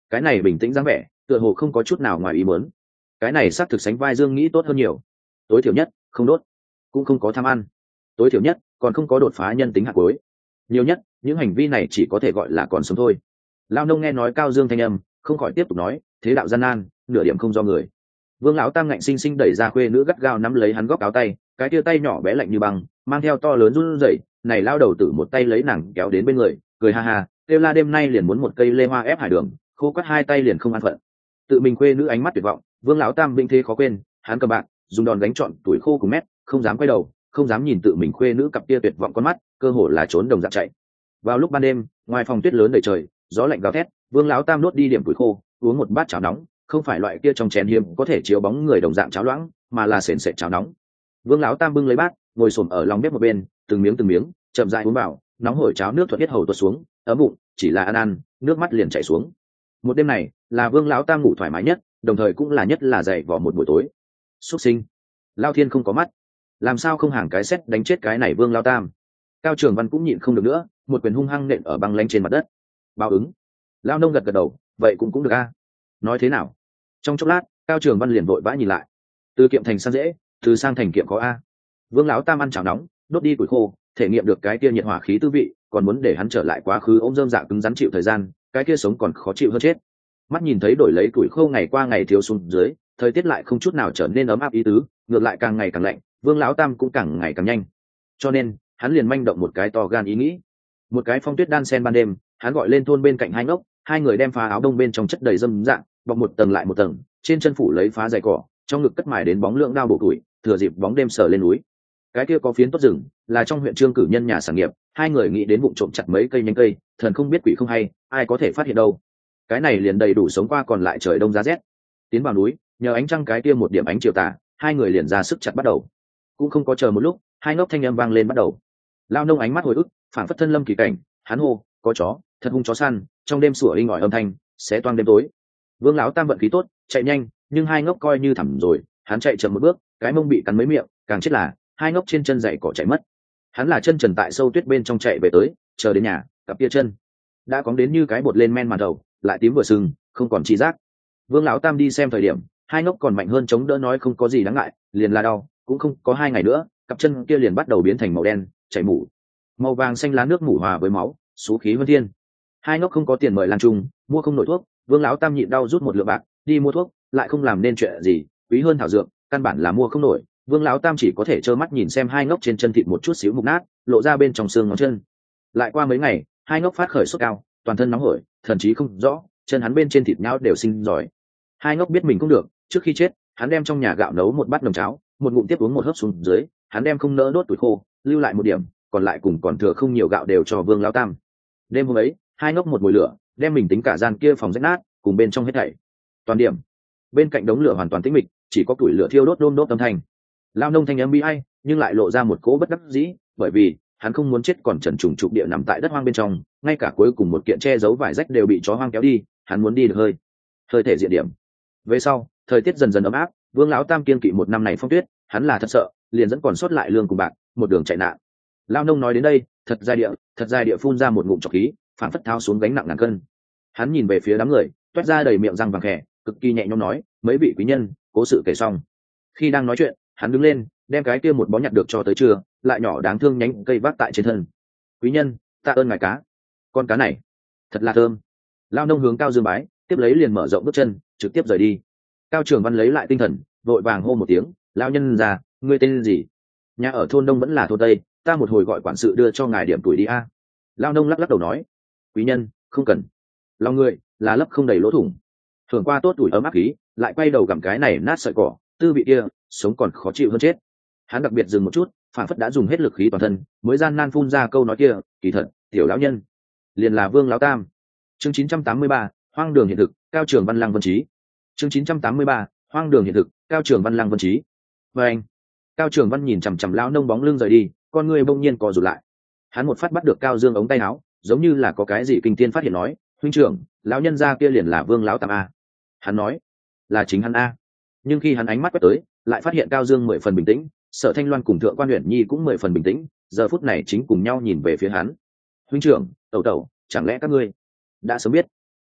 cái này bình tĩnh dáng vẻ tựa hồ không có chút nào ngoài ý muốn. Cái này xác thực sánh vai Dương nghĩ tốt hơn nhiều. Tối thiểu nhất không đốt, cũng không có tham ăn, tối thiểu nhất còn không có đột phá nhân tính hạt cuối, nhiều nhất những hành vi này chỉ có thể gọi là còn sống thôi. Lao nông nghe nói Cao Dương thanh âm, không khỏi tiếp tục nói, thế đạo gian nan, nửa điểm không do người. Vương lão tam ngạnh sinh sinh đẩy ra khuê nữ gắt gao nắm lấy hắn góc áo tay, cái tia tay nhỏ bé lạnh như băng, mang theo to lớn run rẩy, này lao đầu tử một tay lấy nàng kéo đến bên người, cười ha ha, kêu la đêm nay liền muốn một cây lê hoa ép hải đường, khô quắt hai tay liền không an phận. Tự mình khuê nữ ánh mắt tuyệt vọng, Vương lão tam vinh thế khó quên, hắn cầm bạn, dùng đòn đánh trọn tuổi khô cùng mét, không dám quay đầu, không dám nhìn tự mình khuê nữ cặp tia tuyệt vọng con mắt, cơ hồ là trốn đồng dạng chạy. Vào lúc ban đêm, ngoài phòng tuyết lớn đầy trời, gió lạnh gào thét, Vương lão tam nuốt đi điểm tuổi khô, uống một bát cháo nóng, không phải loại kia trong chén hiếm có thể chiếu bóng người đồng dạng cháo loãng, mà là sền sệt cháo nóng. Vương lão tam bưng lấy bát, ngồi xổm ở lòng bếp một bên, từng miếng từng miếng, chậm rãi uống vào, nóng hổi cháo nước thuận tiết hầu tuột xuống, ấm bụng, chỉ là ăn ăn, nước mắt liền chảy xuống. Một đêm này, là Vương lão tam ngủ thoải mái nhất, đồng thời cũng là nhất là dậy vò một buổi tối. Súc sinh, Lao Thiên không có mắt, làm sao không hàng cái xét đánh chết cái này Vương lão tam. Cao Trường Văn cũng nhịn không được nữa, một quyền hung hăng nện ở băng lanh trên mặt đất. Báo ứng. Lao nông gật gật đầu, vậy cũng cũng được a. Nói thế nào? Trong chốc lát, Cao Trường Văn liền vội vã nhìn lại. Từ kiệm thành sang dễ, từ sang thành kiệm có a. Vương lão tam ăn chảo nóng, đốt đi củi khô, thể nghiệm được cái kia nhiệt hỏa khí tư vị, còn muốn để hắn trở lại quá khứ ôm rơm dạ cứng rắn chịu thời gian, cái kia sống còn khó chịu hơn chết. Mắt nhìn thấy đổi lấy củi khô ngày qua ngày thiếu xuống dưới, thời tiết lại không chút nào trở nên ấm áp ý tứ, ngược lại càng ngày càng lạnh, Vương lão tam cũng càng ngày càng nhanh. Cho nên, hắn liền manh động một cái to gan ý nghĩ. Một cái phong tuyết đan sen ban đêm, hắn gọi lên thôn bên cạnh hai ngốc, hai người đem phá áo đông bên trong chất đầy dâm dạng, bọc một tầng lại một tầng, trên chân phủ lấy phá dày cỏ, trong ngực cất mài đến bóng lượng đao bổ tuổi, thừa dịp bóng đêm sờ lên núi. Cái kia có phiến tốt rừng, là trong huyện Trương cử nhân nhà sản nghiệp, hai người nghĩ đến vụng trộm chặt mấy cây nhánh cây, thần không biết quỷ không hay, ai có thể phát hiện đâu. Cái này liền đầy đủ sống qua còn lại trời đông giá rét. Tiến vào núi, nhờ ánh trăng cái kia một điểm ánh chiều tà, hai người liền ra sức chặt bắt đầu. Cũng không có chờ một lúc, hai ngốc thanh âm vang lên bắt đầu. Lao nông ánh mắt hồi ức, phảng phất thân lâm kỳ cảnh, hắn hô, có chó, thật hung chó săn, trong đêm sủa inh ỏi âm thanh, xé toang đêm tối. Vương lão tam vận khí tốt, chạy nhanh, nhưng hai ngốc coi như thẳm rồi, hắn chạy chậm một bước, cái mông bị cắn mấy miệng, càng chết là hai ngốc trên chân dày cỏ chạy mất. Hắn là chân trần tại sâu tuyết bên trong chạy về tới, chờ đến nhà, cặp kia chân đã cóng đến như cái bột lên men màn đầu, lại tím vừa sưng, không còn chi giác. Vương lão tam đi xem thời điểm, hai ngốc còn mạnh hơn chống đỡ nói không có gì đáng ngại, liền là đau, cũng không có hai ngày nữa, cặp chân kia liền bắt đầu biến thành màu đen, chảy mủ, màu vàng xanh lá nước mủ hòa với máu, số khí vân thiên. Hai ngốc không có tiền mời lan trung, mua không nổi thuốc, Vương lão tam nhịn đau rút một lượng bạc đi mua thuốc, lại không làm nên chuyện gì, quý hơn thảo dược, căn bản là mua không nổi. Vương lão tam chỉ có thể trơ mắt nhìn xem hai ngốc trên chân thịt một chút xíu mục nát, lộ ra bên trong xương ngón chân. Lại qua mấy ngày, hai ngốc phát khởi sốt cao, toàn thân nóng hổi, thần trí không rõ, chân hắn bên trên thịt nhão đều sinh giỏi. Hai ngốc biết mình không được, trước khi chết, hắn đem trong nhà gạo nấu một bát nồng cháo, một ngụm tiếp uống một hớp xuống dưới, hắn đem không nỡ đốt tuổi khô, lưu lại một điểm, còn lại cùng còn thừa không nhiều gạo đều cho Vương lão tam. Đêm hôm ấy, hai ngốc một mùi lửa, đem mình tính cả gian kia phòng rách nát, cùng bên trong hết thảy. Toàn điểm. Bên cạnh đống lửa hoàn toàn tĩnh mịch, chỉ có củi lửa thiêu đốt đôm đốt âm thanh. Lao nông thanh âm bi ai, nhưng lại lộ ra một cỗ bất đắc dĩ, bởi vì hắn không muốn chết còn trần trùng trục địa nằm tại đất hoang bên trong, ngay cả cuối cùng một kiện che giấu vải rách đều bị chó hoang kéo đi, hắn muốn đi được hơi, hơi thể diện điểm. Về sau, thời tiết dần dần ấm áp, Vương lão tam kiên kỵ một năm này phong tuyết, hắn là thật sợ, liền dẫn còn sót lại lương cùng bạc, một đường chạy nạn. Lao nông nói đến đây, thật dài địa, thật dài địa phun ra một ngụm trọc khí, phản phất tháo xuống gánh nặng ngàn cân. Hắn nhìn về phía đám người, toét ra đầy miệng răng vàng khè, cực kỳ nhẹ nhõm nói, mấy vị quý nhân, cố sự kể xong. Khi đang nói chuyện, hắn đứng lên, đem cái kia một bó nhặt được cho tới trưa, lại nhỏ đáng thương nhánh cây vác tại trên thân. Quý nhân, tạ ơn ngài cá, con cá này thật là thơm. Lao nông hướng Cao Dương bái, tiếp lấy liền mở rộng bước chân, trực tiếp rời đi. Cao Trường Văn lấy lại tinh thần, vội vàng hô một tiếng, lão nhân già, ngươi tên gì? Nhà ở thôn đông vẫn là thôn tây, ta một hồi gọi quản sự đưa cho ngài điểm tuổi đi a. Lao nông lắc lắc đầu nói, quý nhân, không cần. Lòng người là lấp không đầy lỗ thủng. Thường qua tốt tuổi ấm áp khí, lại quay đầu gặm cái này nát sợi cỏ, tư vị kia, sống còn khó chịu hơn chết. Hắn đặc biệt dừng một chút, phản phất đã dùng hết lực khí toàn thân, mới gian nan phun ra câu nói kia, kỳ thật, tiểu lão nhân, liền là Vương lão tam. Chương chín trăm tám mươi ba, hoang đường hiện thực, Cao Trường Văn Lăng Vân Trí. Chương chín trăm tám mươi ba, hoang đường hiện thực, Cao Trường Văn Lăng Vân Trí. Và anh, Cao Trường Văn nhìn chằm chằm lão nông bóng lưng rời đi, con người bỗng nhiên co rụt lại. Hắn một phát bắt được Cao Dương ống tay áo, giống như là có cái gì kinh thiên phát hiện nói, huynh trưởng, lão nhân gia kia liền là Vương lão tam a. Hắn nói, là chính hắn a. Nhưng khi hắn ánh mắt quét tới, lại phát hiện Cao Dương mười phần bình tĩnh, Sở Thanh Loan cùng Thượng Quan Uyển Nhi cũng mười phần bình tĩnh, giờ phút này chính cùng nhau nhìn về phía hắn. Huynh trưởng, tẩu tẩu, chẳng lẽ các ngươi đã sớm biết?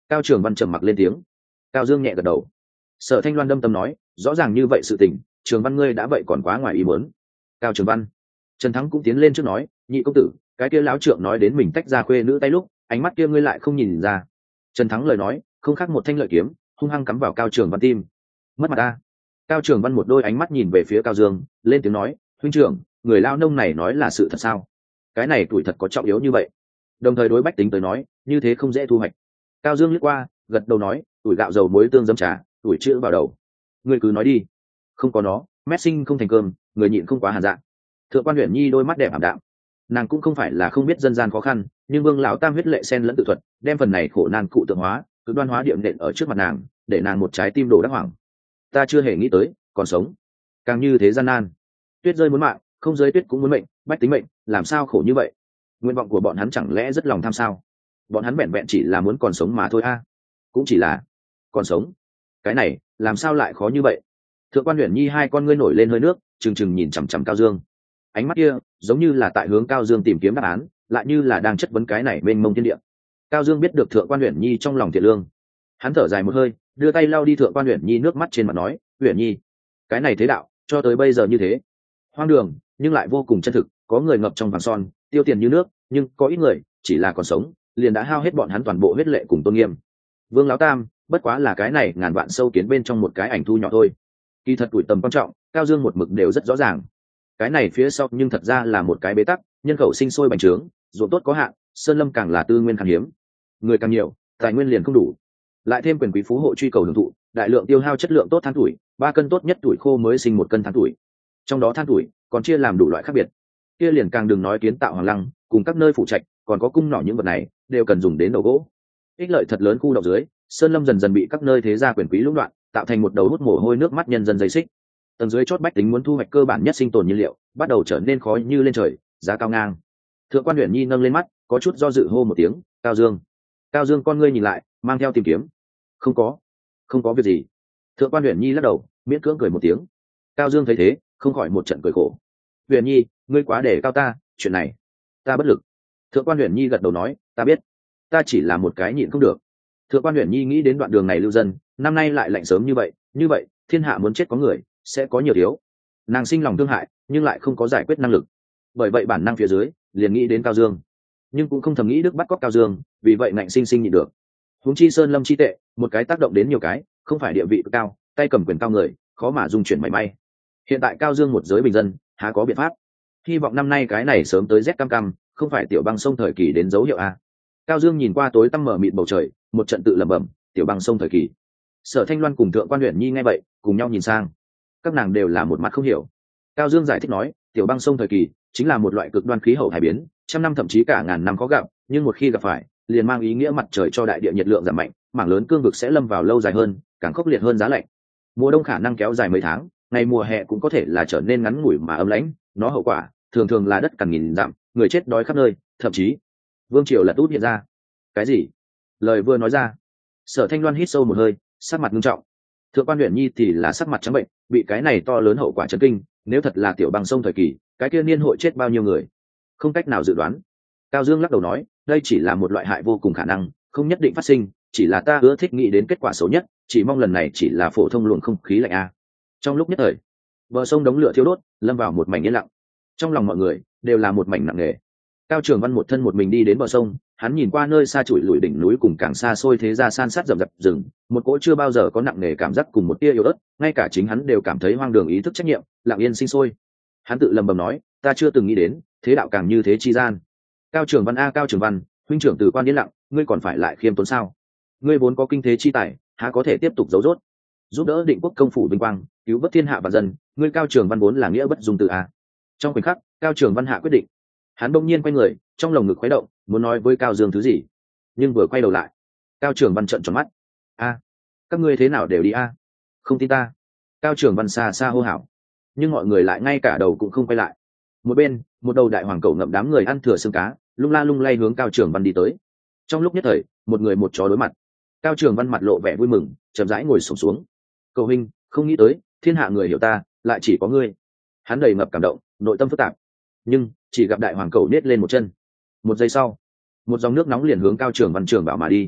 Cao Trường Văn trầm mặc lên tiếng. Cao Dương nhẹ gật đầu. Sở Thanh Loan đâm tâm nói, rõ ràng như vậy sự tình, Trường Văn ngươi đã vậy còn quá ngoài ý muốn. Cao Trường Văn. Trần Thắng cũng tiến lên trước nói, nhị công tử, cái kia lão trượng nói đến mình tách ra khuê nữ tay lúc, ánh mắt kia ngươi lại không nhìn ra. Trần Thắng lời nói, không khác một thanh lợi kiếm, hung hăng cắm vào Cao Trường Văn tim. Mất mặt ta. Cao Trường Văn một đôi ánh mắt nhìn về phía Cao Dương, lên tiếng nói, huynh trưởng, người lao nông này nói là sự thật sao? Cái này tuổi thật có trọng yếu như vậy? Đồng thời đối bách tính tới nói, như thế không dễ thu hoạch. Cao Dương liếc qua, gật đầu nói, tuổi gạo dầu muối tương dấm trà, tuổi chữ vào đầu. Ngươi cứ nói đi. Không có nó, mét sinh không thành cơm, người nhịn không quá hàn dạ. Thượng quan Uyển Nhi đôi mắt đẹp ảm đạm. Nàng cũng không phải là không biết dân gian khó khăn, nhưng Vương lão tam huyết lệ sen lẫn tự thuật, đem phần này khổ nan cụ tượng hóa, cực đoan hóa điểm nện ở trước mặt nàng, để nàng một trái tim đổ đắc hoảng. Ta chưa hề nghĩ tới, còn sống, càng như thế gian nan. Tuyết rơi muốn mạng, không rơi tuyết cũng muốn mệnh, bách tính mệnh, làm sao khổ như vậy? Nguyện vọng của bọn hắn chẳng lẽ rất lòng tham sao? Bọn hắn vẹn vẹn chỉ là muốn còn sống mà thôi a. Cũng chỉ là còn sống. Cái này, làm sao lại khó như vậy? Thượng quan Uyển Nhi hai con ngươi nổi lên hơi nước, trừng trừng nhìn chằm chằm Cao Dương. Ánh mắt kia, giống như là tại hướng Cao Dương tìm kiếm đáp án, lại như là đang chất vấn cái này mênh mông thiên địa. Cao Dương biết được Thượng quan Uyển Nhi trong lòng thiện lương, hắn thở dài một hơi, đưa tay lau đi Thượng quan Uyển Nhi nước mắt trên mặt nói, Uyển Nhi, cái này thế đạo cho tới bây giờ như thế, hoang đường nhưng lại vô cùng chân thực. Có người ngập trong vàng son, tiêu tiền như nước, nhưng có ít người chỉ là còn sống liền đã hao hết bọn hắn toàn bộ huyết lệ cùng tôn nghiêm. Vương lão tam bất quá là cái này ngàn vạn sâu kiến bên trong một cái ảnh thu nhỏ thôi. Kỳ thật tuổi tầm quan trọng, Cao Dương một mực đều rất rõ ràng. Cái này phía sau nhưng thật ra là một cái bế tắc, nhân khẩu sinh sôi bành trướng, ruộng tốt có hạn, sơn lâm càng là tư nguyên khan hiếm, người càng nhiều tài nguyên liền không đủ, lại thêm quyền quý phú hộ truy cầu hưởng thụ, đại lượng tiêu hao chất lượng tốt than tuổi, ba cân tốt nhất tuổi khô mới sinh một cân than tuổi, trong đó than tuổi còn chia làm đủ loại khác biệt, kia liền càng đừng nói kiến tạo hoàng lăng cùng các nơi phụ trạch, còn có cung nỏ, những vật này đều cần dùng đến đầu gỗ. Ích lợi thật lớn khu độc dưới, sơn lâm dần dần bị các nơi thế gia quyền quý lũng đoạn, tạo thành một đầu hút mồ hôi nước mắt nhân dân dây xích. Tầng dưới chót bách tính muốn thu hoạch cơ bản nhất sinh tồn nhiên liệu, bắt đầu trở nên khó như lên trời, giá cao ngang. Thượng quan Uyển Nhi nâng lên mắt, có chút do dự hô một tiếng, Cao Dương. Cao Dương con ngươi nhìn lại, mang theo tìm kiếm. Không có, không có việc gì. Thượng quan Uyển Nhi lắc đầu, miễn cưỡng cười một tiếng. Cao Dương thấy thế, không khỏi một trận cười khổ. Uyển Nhi, ngươi quá để cao ta, chuyện này ta bất lực. Thượng quan Uyển Nhi gật đầu nói, ta biết, ta chỉ là một cái nhịn không được. Thượng quan Uyển Nhi nghĩ đến đoạn đường này lưu dân, năm nay lại lạnh sớm như vậy, như vậy thiên hạ muốn chết có người, sẽ có nhiều thiếu. Nàng sinh lòng thương hại, nhưng lại không có giải quyết năng lực, bởi vậy bản năng phía dưới liền nghĩ đến Cao Dương, nhưng cũng không thầm nghĩ đức bắt cóc Cao Dương, vì vậy ngạnh sinh sinh nhịn được. Huống chi sơn lâm chi tệ, một cái tác động đến nhiều cái, không phải địa vị cao, tay cầm quyền cao người, khó mà dung chuyển mảy may. Hiện tại Cao Dương một giới bình dân, há có biện pháp. Hy vọng năm nay cái này sớm tới rét cam cam, không phải tiểu băng sông thời kỳ đến dấu hiệu a. Cao Dương nhìn qua tối tăm mờ mịt bầu trời, một trận tự lẩm bẩm, tiểu băng sông thời kỳ. Sở Thanh Loan cùng Thượng quan Uyển Nhi nghe vậy, cùng nhau nhìn sang, các nàng đều là một mặt không hiểu. Cao Dương giải thích nói, tiểu băng sông thời kỳ chính là một loại cực đoan khí hậu hải biến, trăm năm thậm chí cả ngàn năm có gặp, nhưng một khi gặp phải, liền mang ý nghĩa mặt trời cho đại địa nhiệt lượng giảm mạnh, mảng lớn cương vực sẽ lâm vào lâu dài hơn, càng khốc liệt hơn giá lạnh. Mùa đông khả năng kéo dài mấy tháng, ngày mùa hè cũng có thể là trở nên ngắn ngủi mà ấm lãnh, nó hậu quả thường thường là đất cằn nghìn dặm, người chết đói khắp nơi, thậm chí vương triều là tút hiện ra. Cái gì? Lời vừa nói ra, Sở Thanh Loan hít sâu một hơi, sắc mặt nghiêm trọng. Thượng quan Uyển Nhi thì là sắc mặt trắng bệnh, bị cái này to lớn hậu quả chấn kinh. Nếu thật là tiểu băng sông thời kỳ, cái kia niên hội chết bao nhiêu người, không cách nào dự đoán. Cao Dương lắc đầu nói, đây chỉ là một loại hại vô cùng khả năng, không nhất định phát sinh, chỉ là ta ưa thích nghĩ đến kết quả xấu nhất, chỉ mong lần này chỉ là phổ thông luồng không khí lạnh a. Trong lúc nhất thời, bờ sông đống lửa thiêu đốt, lâm vào một mảnh yên lặng. Trong lòng mọi người đều là một mảnh nặng nề. Cao Trường Văn một thân một mình đi đến bờ sông, hắn nhìn qua nơi xa trụi lùi đỉnh núi cùng càng xa xôi thế ra san sát rậm rạp rừng, một cỗ chưa bao giờ có nặng nề cảm giác cùng một tia yếu ớt, ngay cả chính hắn đều cảm thấy hoang đường ý thức trách nhiệm, lặng yên sinh sôi. Hắn tự lầm bầm nói, ta chưa từng nghĩ đến, thế đạo càng như thế chi gian. Cao Trường Văn a Cao Trường Văn, huynh trưởng từ quan yên lặng, ngươi còn phải lại khiêm tốn sao? Ngươi vốn có kinh thế chi tài, há có thể tiếp tục giấu dốt? Giúp đỡ định quốc công phủ vinh quang, cứu vớt thiên hạ và dân, ngươi Cao Trường Văn vốn là nghĩa bất dung từ a. Trong khoảnh khắc, Cao Trường Văn hạ quyết định. Hắn bỗng nhiên quay người, trong lồng ngực khuấy động, muốn nói với Cao Dương thứ gì, nhưng vừa quay đầu lại, Cao Trường Văn trợn tròn mắt. A, các ngươi thế nào đều đi a? Không tin ta? Cao Trường Văn xa xa hô hào, nhưng mọi người lại ngay cả đầu cũng không quay lại. Một bên, một đầu đại hoàng cẩu ngậm đám người ăn thừa xương cá, lung la lung lay hướng Cao Trường Văn đi tới. Trong lúc nhất thời, một người một chó đối mặt. Cao Trường Văn mặt lộ vẻ vui mừng, chậm rãi ngồi xổm xuống. Cầu huynh, không nghĩ tới, thiên hạ người hiểu ta, lại chỉ có ngươi. Hắn đầy ngập cảm động, nội tâm phức tạp. Nhưng chỉ gặp đại hoàng cẩu nết lên một chân. Một giây sau, một dòng nước nóng liền hướng Cao Trường Văn trường bảo mà đi.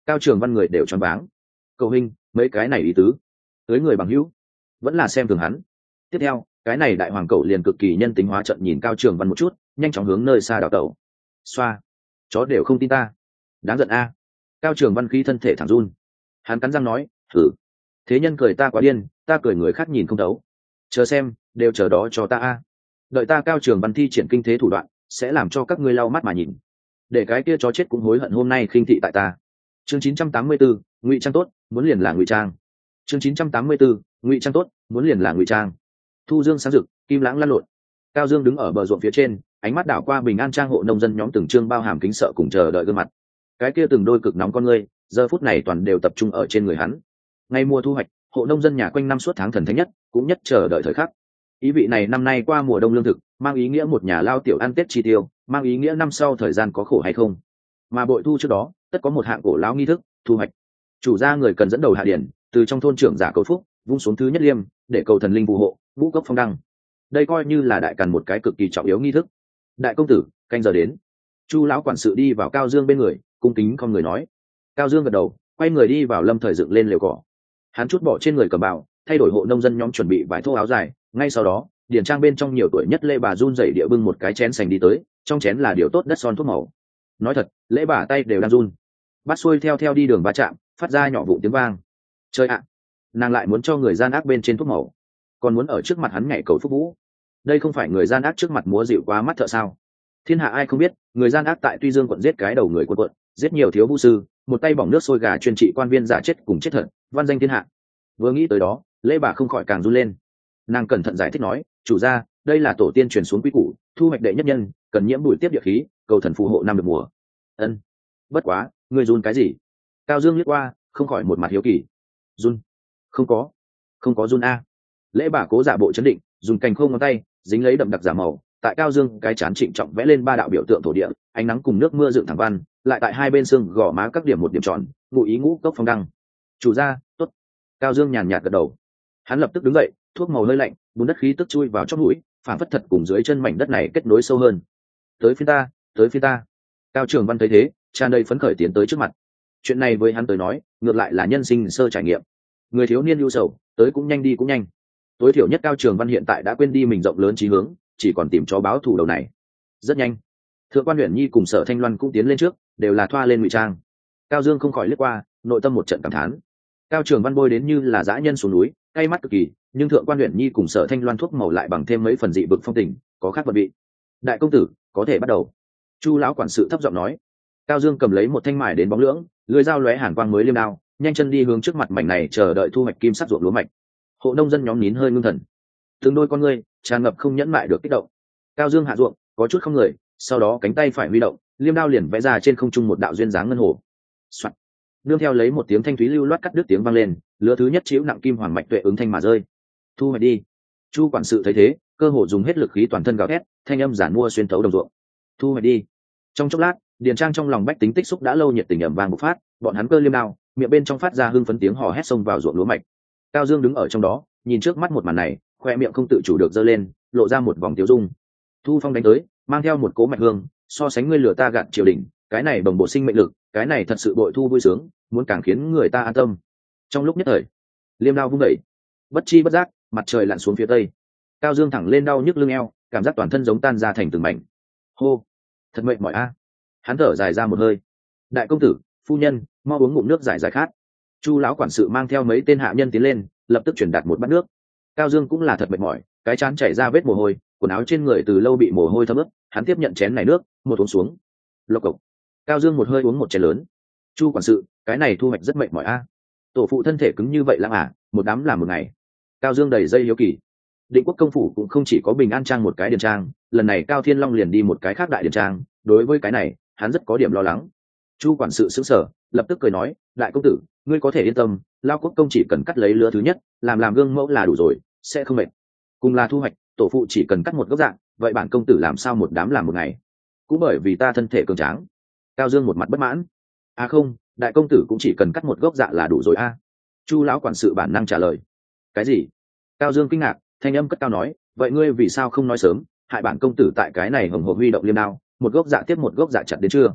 Cao Trường Văn người đều choáng váng. Cậu huynh, mấy cái này ý tứ, tới người bằng hữu, vẫn là xem thường hắn. Tiếp theo, cái này đại hoàng cậu liền cực kỳ nhân tính hóa trận nhìn Cao Trường Văn một chút, nhanh chóng hướng nơi xa đảo tẩu. Xoa, chó đều không tin ta, đáng giận a. Cao Trường Văn khí thân thể thẳng run, hắn cắn răng nói, thử. Thế nhân cười ta quá điên, ta cười người khác nhìn không thấu. Chờ xem, đều chờ đó cho ta a. Đợi ta Cao Trường Văn thi triển kinh thế thủ đoạn, sẽ làm cho các ngươi lau mắt mà nhìn, để cái kia chó chết cũng hối hận hôm nay khinh thị tại ta. Chương chín trăm tám mươi bốn, ngụy trang tốt, muốn liền là ngụy trang. Chương chín trăm tám mươi bốn, ngụy trang tốt, muốn liền là ngụy trang. Thu dương sáng rực, kim lãng lăn lộn. Cao Dương đứng ở bờ ruộng phía trên, ánh mắt đảo qua bình an trang hộ nông dân nhóm từng trương bao hàm kính sợ cùng chờ đợi gương mặt. Cái kia từng đôi cực nóng con ngươi, giờ phút này toàn đều tập trung ở trên người hắn. Ngay mùa thu hoạch, hộ nông dân nhà quanh năm suốt tháng thần thánh nhất, cũng nhất chờ đợi thời khắc. Ý vị này năm nay qua mùa đông lương thực, mang ý nghĩa một nhà lao tiểu ăn Tết chi tiêu, mang ý nghĩa năm sau thời gian có khổ hay không. Mà bội thu trước đó, tất có một hạng cổ lão nghi thức, thu hoạch. Chủ gia người cần dẫn đầu hạ điển, từ trong thôn trưởng giả cầu phúc, vung xuống thứ nhất liêm, để cầu thần linh phù hộ, ngũ cốc phong đăng. Đây coi như là đại càn một cái cực kỳ trọng yếu nghi thức. Đại công tử, canh giờ đến. Chu lão quản sự đi vào Cao Dương bên người, cung kính không người nói. Cao Dương gật đầu, quay người đi vào lâm thời dựng lên lều cỏ. Hắn chút bỏ trên người cầm bào, thay đổi hộ nông dân nhóm chuẩn bị vải thô áo dài. Ngay sau đó, điển trang bên trong nhiều tuổi nhất lễ bà run rẩy địa bưng một cái chén sành đi tới, trong chén là điều tốt đất son thuốc màu. Nói thật, lễ bà tay đều đang run. Bát xuôi theo theo đi đường va chạm, phát ra nhỏ vụ tiếng vang. Chơi ạ, nàng lại muốn cho người gian ác bên trên thuốc màu, còn muốn ở trước mặt hắn nhảy cầu phúc vũ. Đây không phải người gian ác trước mặt múa dịu quá mắt thợ sao? Thiên hạ ai không biết, người gian ác tại Tuy Dương quận giết cái đầu người quân quận, giết nhiều thiếu vũ sư, một tay bỏng nước sôi gà chuyên trị quan viên giả chết cùng chết thật, văn danh thiên hạ. Vừa nghĩ tới đó, lễ bà không khỏi càng run lên. Nàng cẩn thận giải thích nói, chủ gia, đây là tổ tiên truyền xuống quý củ, thu hoạch đệ nhất nhân, cần nhiễm bụi tiếp địa khí, cầu thần phù hộ năm được mùa. Ân. Bất quá, ngươi run cái gì? Cao Dương liếc qua, không khỏi một mặt hiếu kỳ. Run? Không có, không có run a. Lễ bà cố giả bộ chấn định, dùng cành khô ngón tay dính lấy đậm đặc giả màu, tại Cao Dương cái chán trịnh trọng vẽ lên ba đạo biểu tượng thổ địa, ánh nắng cùng nước mưa dựng thẳng văn, lại tại hai bên xương gò má các điểm một điểm tròn, ngụ ý ngũ cốc phong đăng. Chủ gia, tốt. Cao Dương nhàn nhạt gật đầu. Hắn lập tức đứng dậy, thuốc màu hơi lạnh, bùn đất khí tức chui vào trong mũi, phản phất thật cùng dưới chân mảnh đất này kết nối sâu hơn. Tới phiên ta, tới phiên ta. Cao Trường Văn thấy thế, tràn đầy phấn khởi tiến tới trước mặt. Chuyện này với hắn tới nói, ngược lại là nhân sinh sơ trải nghiệm. Người thiếu niên ưu sầu, tới cũng nhanh đi cũng nhanh. Tối thiểu nhất Cao Trường Văn hiện tại đã quên đi mình rộng lớn chí hướng, chỉ còn tìm chó báo thù đầu này. Rất nhanh, Thượng quan Uyển Nhi cùng Sở Thanh Loan cũng tiến lên trước, đều là thoa lên ngụy trang. Cao Dương không khỏi liếc qua, nội tâm một trận cảm thán. Cao Trường Văn bôi đến như là dã nhân xuống núi, cay mắt cực kỳ, nhưng Thượng quan Uyển Nhi cùng Sở Thanh Loan thuốc màu lại bằng thêm mấy phần dị vực phong tình, có khác vật vị. Đại công tử, có thể bắt đầu. Chu lão quản sự thấp giọng nói. Cao Dương cầm lấy một thanh mài đến bóng lưỡng, lưỡi dao lóe hàn quang mới liêm đao, nhanh chân đi hướng trước mặt mảnh này chờ đợi thu hoạch kim sắc ruộng lúa mạch. Hộ nông dân nhóm nín hơi ngưng thần, từng đôi con ngươi tràn ngập không nhẫn mại được kích động. Cao Dương hạ ruộng, có chút không người, sau đó cánh tay phải huy động, liêm đao liền vẽ ra trên không trung một đạo duyên dáng ngân hồ. Soạn. Nương theo lấy một tiếng thanh thúy lưu loát cắt đứt tiếng vang lên, lứa thứ nhất chiếu nặng kim hoàng mạch tuệ ứng thanh mà rơi. Thu hoạch đi. Chu quản sự thấy thế, cơ hồ dùng hết lực khí toàn thân gào thét, thanh âm giản mua xuyên thấu đồng ruộng. Thu hoạch đi. Trong chốc lát, điền trang trong lòng bách tính tích xúc đã lâu nhiệt tình ầm vang bộc phát, bọn hắn cơ liêm đao, miệng bên trong phát ra hưng phấn tiếng hò hét xông vào ruộng lúa mạch. Cao Dương đứng ở trong đó, nhìn trước mắt một màn này, khoe miệng không tự chủ được giơ lên, lộ ra một vòng tiêu dung. Thu phong đánh tới, mang theo một cỗ mạch hương, so sánh ngươi lửa ta gạt triều đình, cái này bồng bột sinh mệnh lực, cái này thật sự bội thu vui sướng, muốn càng khiến người ta an tâm. Trong lúc nhất thời, liêm đao vung đẩy, bất chi bất giác, mặt trời lặn xuống phía tây. Cao Dương thẳng lên đau nhức lưng eo, cảm giác toàn thân giống tan ra thành từng mảnh. Hô, thật mệt mỏi a. Hắn thở dài ra một hơi. Đại công tử, phu nhân, mau uống ngụm nước giải giải khát. Chu lão quản sự mang theo mấy tên hạ nhân tiến lên, lập tức chuyển đạt một bát nước. Cao Dương cũng là thật mệt mỏi, cái trán chảy ra vết mồ hôi, quần áo trên người từ lâu bị mồ hôi thấm ướt. Hắn tiếp nhận chén này nước, một uống xuống. Lộc cộc. Cao Dương một hơi uống một chén lớn. Chu quản sự, cái này thu hoạch rất mệt mỏi a. Tổ phụ thân thể cứng như vậy lãng à, một đám làm một ngày. Cao Dương đầy dây hiếu kỳ. Định Quốc công phủ cũng không chỉ có Bình An trang một cái điền trang, lần này Cao Thiên Long liền đi một cái khác đại điền trang, đối với cái này, hắn rất có điểm lo lắng. Chu quản sự sững sờ, lập tức cười nói, đại công tử, ngươi có thể yên tâm, Lao Quốc công chỉ cần cắt lấy lứa thứ nhất, làm làm gương mẫu là đủ rồi, sẽ không mệt. Cùng là thu hoạch, tổ phụ chỉ cần cắt một gốc dạng, vậy bản công tử làm sao một đám làm một ngày? Cũng bởi vì ta thân thể cường tráng. Cao Dương một mặt bất mãn. À không, đại công tử cũng chỉ cần cắt một gốc dạ là đủ rồi a. Chu lão quản sự bản năng trả lời. Cái gì? Cao Dương kinh ngạc, thanh âm cất cao nói, vậy ngươi vì sao không nói sớm, hại bản công tử tại cái này hồng hộc huy động liêm đao, một gốc dạ tiếp một gốc dạ chặt đến chưa?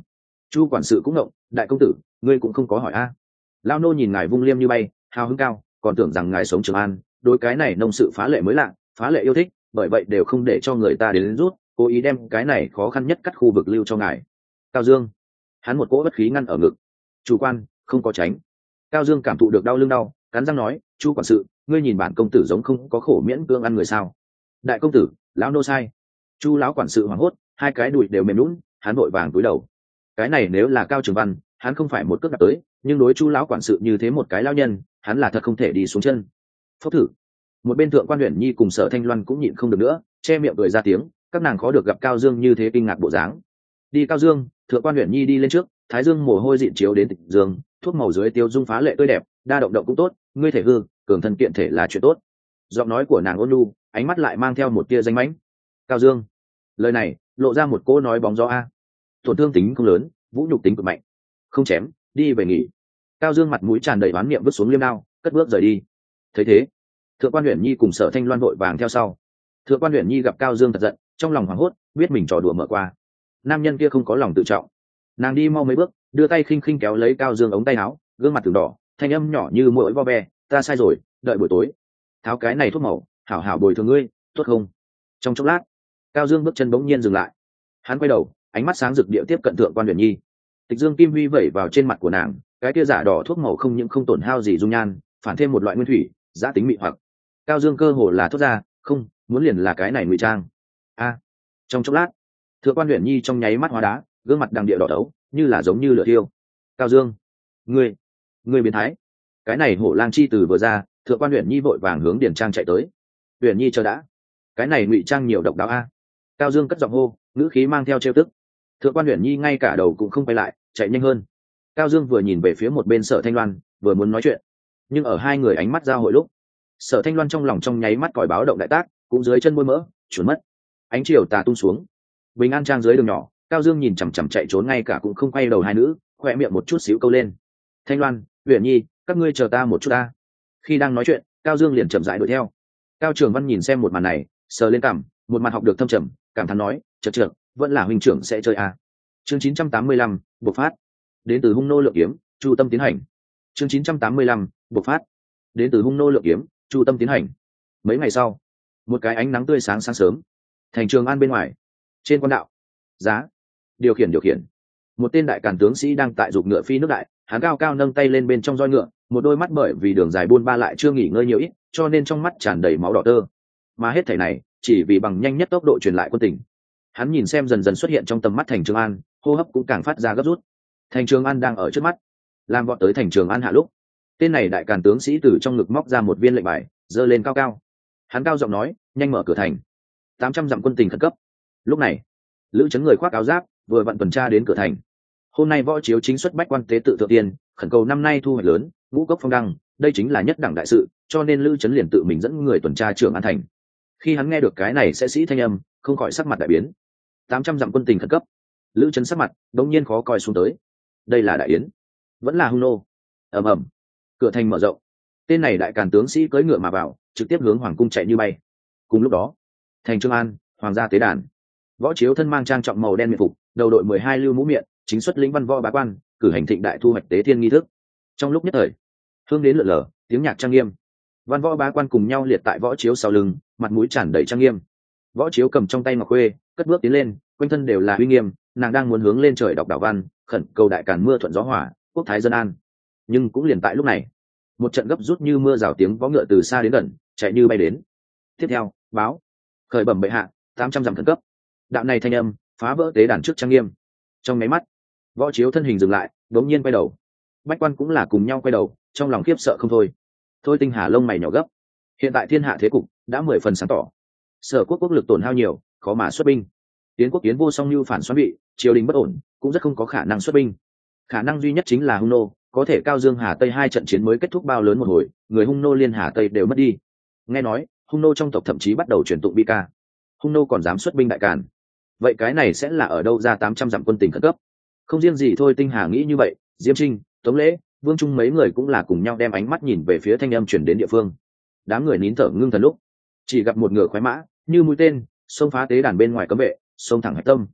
Chu quản sự cũng ngộng, đại công tử ngươi cũng không có hỏi a. Lao nô nhìn ngài vung liêm như bay hào hứng cao, còn tưởng rằng ngài sống Trường An đối cái này nông sự phá lệ mới lạ, phá lệ yêu thích, bởi vậy đều không để cho người ta đến, đến rút, cố ý đem cái này khó khăn nhất cắt khu vực lưu cho ngài. Cao Dương, hắn một cỗ bất khí ngăn ở ngực. Chủ quan không có tránh. Cao Dương cảm thụ được đau lưng đau, cắn răng nói, Chu quản sự ngươi nhìn bản công tử giống không có khổ miễn cưỡng ăn người sao? Đại công tử, lão nô sai. Chu lão quản sự hoảng hốt, hai cái đùi đều mềm lún, hắn vội vàng cúi đầu. Cái này nếu là Cao Trường Văn, hắn không phải một cước đạp tới, nhưng đối Chu lão quản sự như thế một cái lão nhân, hắn là thật không thể đi xuống chân. Phốc thử. Một bên thượng quan Uyển Nhi cùng Sở Thanh Loan cũng nhịn không được nữa, che miệng cười ra tiếng, các nàng khó được gặp Cao Dương như thế kinh ngạc bộ dáng. Đi Cao Dương, thượng quan Uyển Nhi đi lên trước, thái dương mồ hôi dịn chiếu đến tịch dương, thuốc màu dưới tiêu dung phá lệ tươi đẹp, đa động động cũng tốt, ngươi thể hư, cường thân kiện thể là chuyện tốt. Giọng nói của nàng ôn nhu, ánh mắt lại mang theo một tia danh mãnh. Cao Dương, lời này lộ ra một cô nói bóng gió a. Tổn thương tính không lớn, vũ nhục tính cực mạnh. Không chém, đi về nghỉ. Cao Dương mặt mũi tràn đầy oán niệm vứt xuống liêm đao, cất bước rời đi. Thấy thế, thượng quan Uyển Nhi cùng Sở Thanh Loan vội vàng theo sau. Thượng quan Uyển Nhi gặp Cao Dương thật giận, trong lòng hoảng hốt, biết mình trò đùa mở qua. Nam nhân kia không có lòng tự trọng, nàng đi mau mấy bước, đưa tay khinh khinh kéo lấy Cao Dương ống tay áo, gương mặt từng đỏ, thanh âm nhỏ như muỗi vo ve, ta sai rồi, đợi buổi tối tháo cái này thuốc màu, hảo hảo bồi thường ngươi, tốt không? Trong chốc lát, Cao Dương bước chân bỗng nhiên dừng lại, hắn quay đầu, ánh mắt sáng rực địa tiếp cận thượng quan Uyển Nhi. Tịch Dương kim huy vẩy vào trên mặt của nàng, cái kia giả đỏ thuốc màu không những không tổn hao gì dung nhan, phản thêm một loại nguyên thủy, giá tính mị hoặc. Cao Dương cơ hồ là thốt ra, không, muốn liền là cái này ngụy trang. A. Trong chốc lát, thượng quan Uyển Nhi trong nháy mắt hóa đá, gương mặt đằng địa đỏ đấu, như là giống như lửa thiêu. Cao Dương, ngươi, ngươi biến thái. Cái này hổ lang chi từ vừa ra, thượng quan Uyển Nhi vội vàng hướng điển trang chạy tới. Uyển Nhi chờ đã, cái này ngụy trang nhiều độc đáo a. Cao Dương cất giọng hô, ngữ khí mang theo trêu tức. Thượng quan Uyển Nhi ngay cả đầu cũng không quay lại, chạy nhanh hơn. Cao Dương vừa nhìn về phía một bên Sở Thanh Loan, vừa muốn nói chuyện, nhưng ở hai người ánh mắt giao hội lúc, Sở Thanh Loan trong lòng trong nháy mắt còi báo động đại tác, cũng dưới chân môi mỡ trốn mất. Ánh chiều tà tung xuống, bình an trang dưới đường nhỏ, Cao Dương nhìn chằm chằm chạy trốn ngay cả cũng không quay đầu hai nữ, khoe miệng một chút xíu câu lên. Thanh Loan, Uyển Nhi, các ngươi chờ ta một chút ta. Khi đang nói chuyện, Cao Dương liền chậm rãi đuổi theo. Cao Trường Văn nhìn xem một màn này, sờ lên cằm, một mặt học được thâm trầm, cảm thán nói, chợt chợt, vẫn là huynh trưởng sẽ chơi a. Chương chín trăm tám mươi lăm, bộc phát. Đến từ hung nô lượng kiếm, Chu Tâm tiến hành. Chương chín trăm tám mươi lăm, bộc phát. Đến từ hung nô lượng kiếm, Chu Tâm tiến hành. Mấy ngày sau, một cái ánh nắng tươi sáng sáng sớm, thành Trường An bên ngoài, trên quan đạo, giá, điều khiển điều khiển, một tên đại càn tướng sĩ đang tại giục ngựa phi nước đại, hắn cao cao nâng tay lên bên trong roi ngựa, một đôi mắt bởi vì đường dài buôn ba lại chưa nghỉ ngơi nhiều ít, cho nên trong mắt tràn đầy máu đỏ tơ. Mà hết thảy này, chỉ vì bằng nhanh nhất tốc độ truyền lại quân tình. Hắn nhìn xem dần dần xuất hiện trong tầm mắt thành Trường An, hô hấp cũng càng phát ra gấp rút. Thành Trường An đang ở trước mắt, làm vọt tới thành Trường An hạ lúc, tên này đại càn tướng sĩ từ trong ngực móc ra một viên lệnh bài, giơ lên cao cao. Hắn cao giọng nói, nhanh mở cửa thành. tám trăm dặm quân tình khẩn cấp. Lúc này, lữ chấn người khoác áo giáp vừa vặn tuần tra đến cửa thành. Hôm nay võ chiếu chính xuất bách quan tế tự thượng tiên, khẩn cầu năm nay thu hoạch lớn, ngũ cốc phong đăng, đây chính là nhất đẳng đại sự, cho nên lữ chấn liền tự mình dẫn người tuần tra Trường An thành. Khi hắn nghe được cái này sẽ sĩ thanh âm, không khỏi sắc mặt đại biến. tám trăm dặm quân tình khẩn cấp. Lữ chấn sắc mặt đống nhiên khó coi xuống tới. Đây là đại yến, vẫn là hung nô? Ầm ầm, cửa thành mở rộng, tên này đại càn tướng sĩ cưỡi ngựa mà vào, trực tiếp hướng hoàng cung chạy như bay. Cùng lúc đó, thành Trường An, hoàng gia tế đàn, võ chiếu thân mang trang trọng màu đen miện phục, đầu đội mười hai lưu mũ miệng, chính xuất lĩnh văn võ bá quan, cử hành thịnh đại thu hoạch tế thiên nghi thức. Trong lúc nhất thời, hương đến lượn lờ, tiếng nhạc trang nghiêm, văn võ bá quan cùng nhau liệt tại võ chiếu sau lưng, mặt mũi tràn đầy trang nghiêm. Võ chiếu cầm trong tay ngọc khuê, cất bước tiến lên, quanh thân đều là uy nghiêm, nàng đang muốn hướng lên trời đọc đạo văn, khẩn cầu đại càn mưa thuận gió hòa, quốc thái dân an. Nhưng cũng liền tại lúc này, một trận gấp rút như mưa rào tiếng võ ngựa từ xa đến gần, chạy như bay đến. Tiếp theo, báo khởi bẩm bệ hạ, tám trăm dặm khẩn cấp. Đạo này thanh âm phá vỡ tế đàn trước trang nghiêm. Trong máy mắt, võ chiếu thân hình dừng lại, đống nhiên quay đầu. Bách quan cũng là cùng nhau quay đầu, trong lòng khiếp sợ không thôi. Thôi Tinh Hà lông mày nhỏ gấp. Hiện tại thiên hạ thế cục đã mười phần sáng tỏ. Sở quốc quốc lực tổn hao nhiều, khó mà xuất binh. Tiến quốc kiến vô song như phản xoắn bị, triều đình bất ổn, cũng rất không có khả năng xuất binh. Khả năng duy nhất chính là hung nô, có thể Cao Dương Hà Tây hai trận chiến mới kết thúc bao lớn một hồi, người hung nô liên Hà Tây đều mất đi. Nghe nói, hung nô trong tộc thậm chí bắt đầu truyền tụng bi ca. Hung nô còn dám xuất binh đại càn. Vậy cái này sẽ là ở đâu ra tám trăm dặm quân tình khẩn cấp? Không riêng gì thôi Tinh Hà nghĩ như vậy, Diêm Trinh, Tống Lễ, Vương Trung mấy người cũng là cùng nhau đem ánh mắt nhìn về phía thanh âm truyền đến địa phương. Đám người nín thở ngưng thần lúc, chỉ gặp một ngựa khoái mã, như mũi tên, xông phá tế đàn bên ngoài cấm vệ, xông thẳng hạch tâm.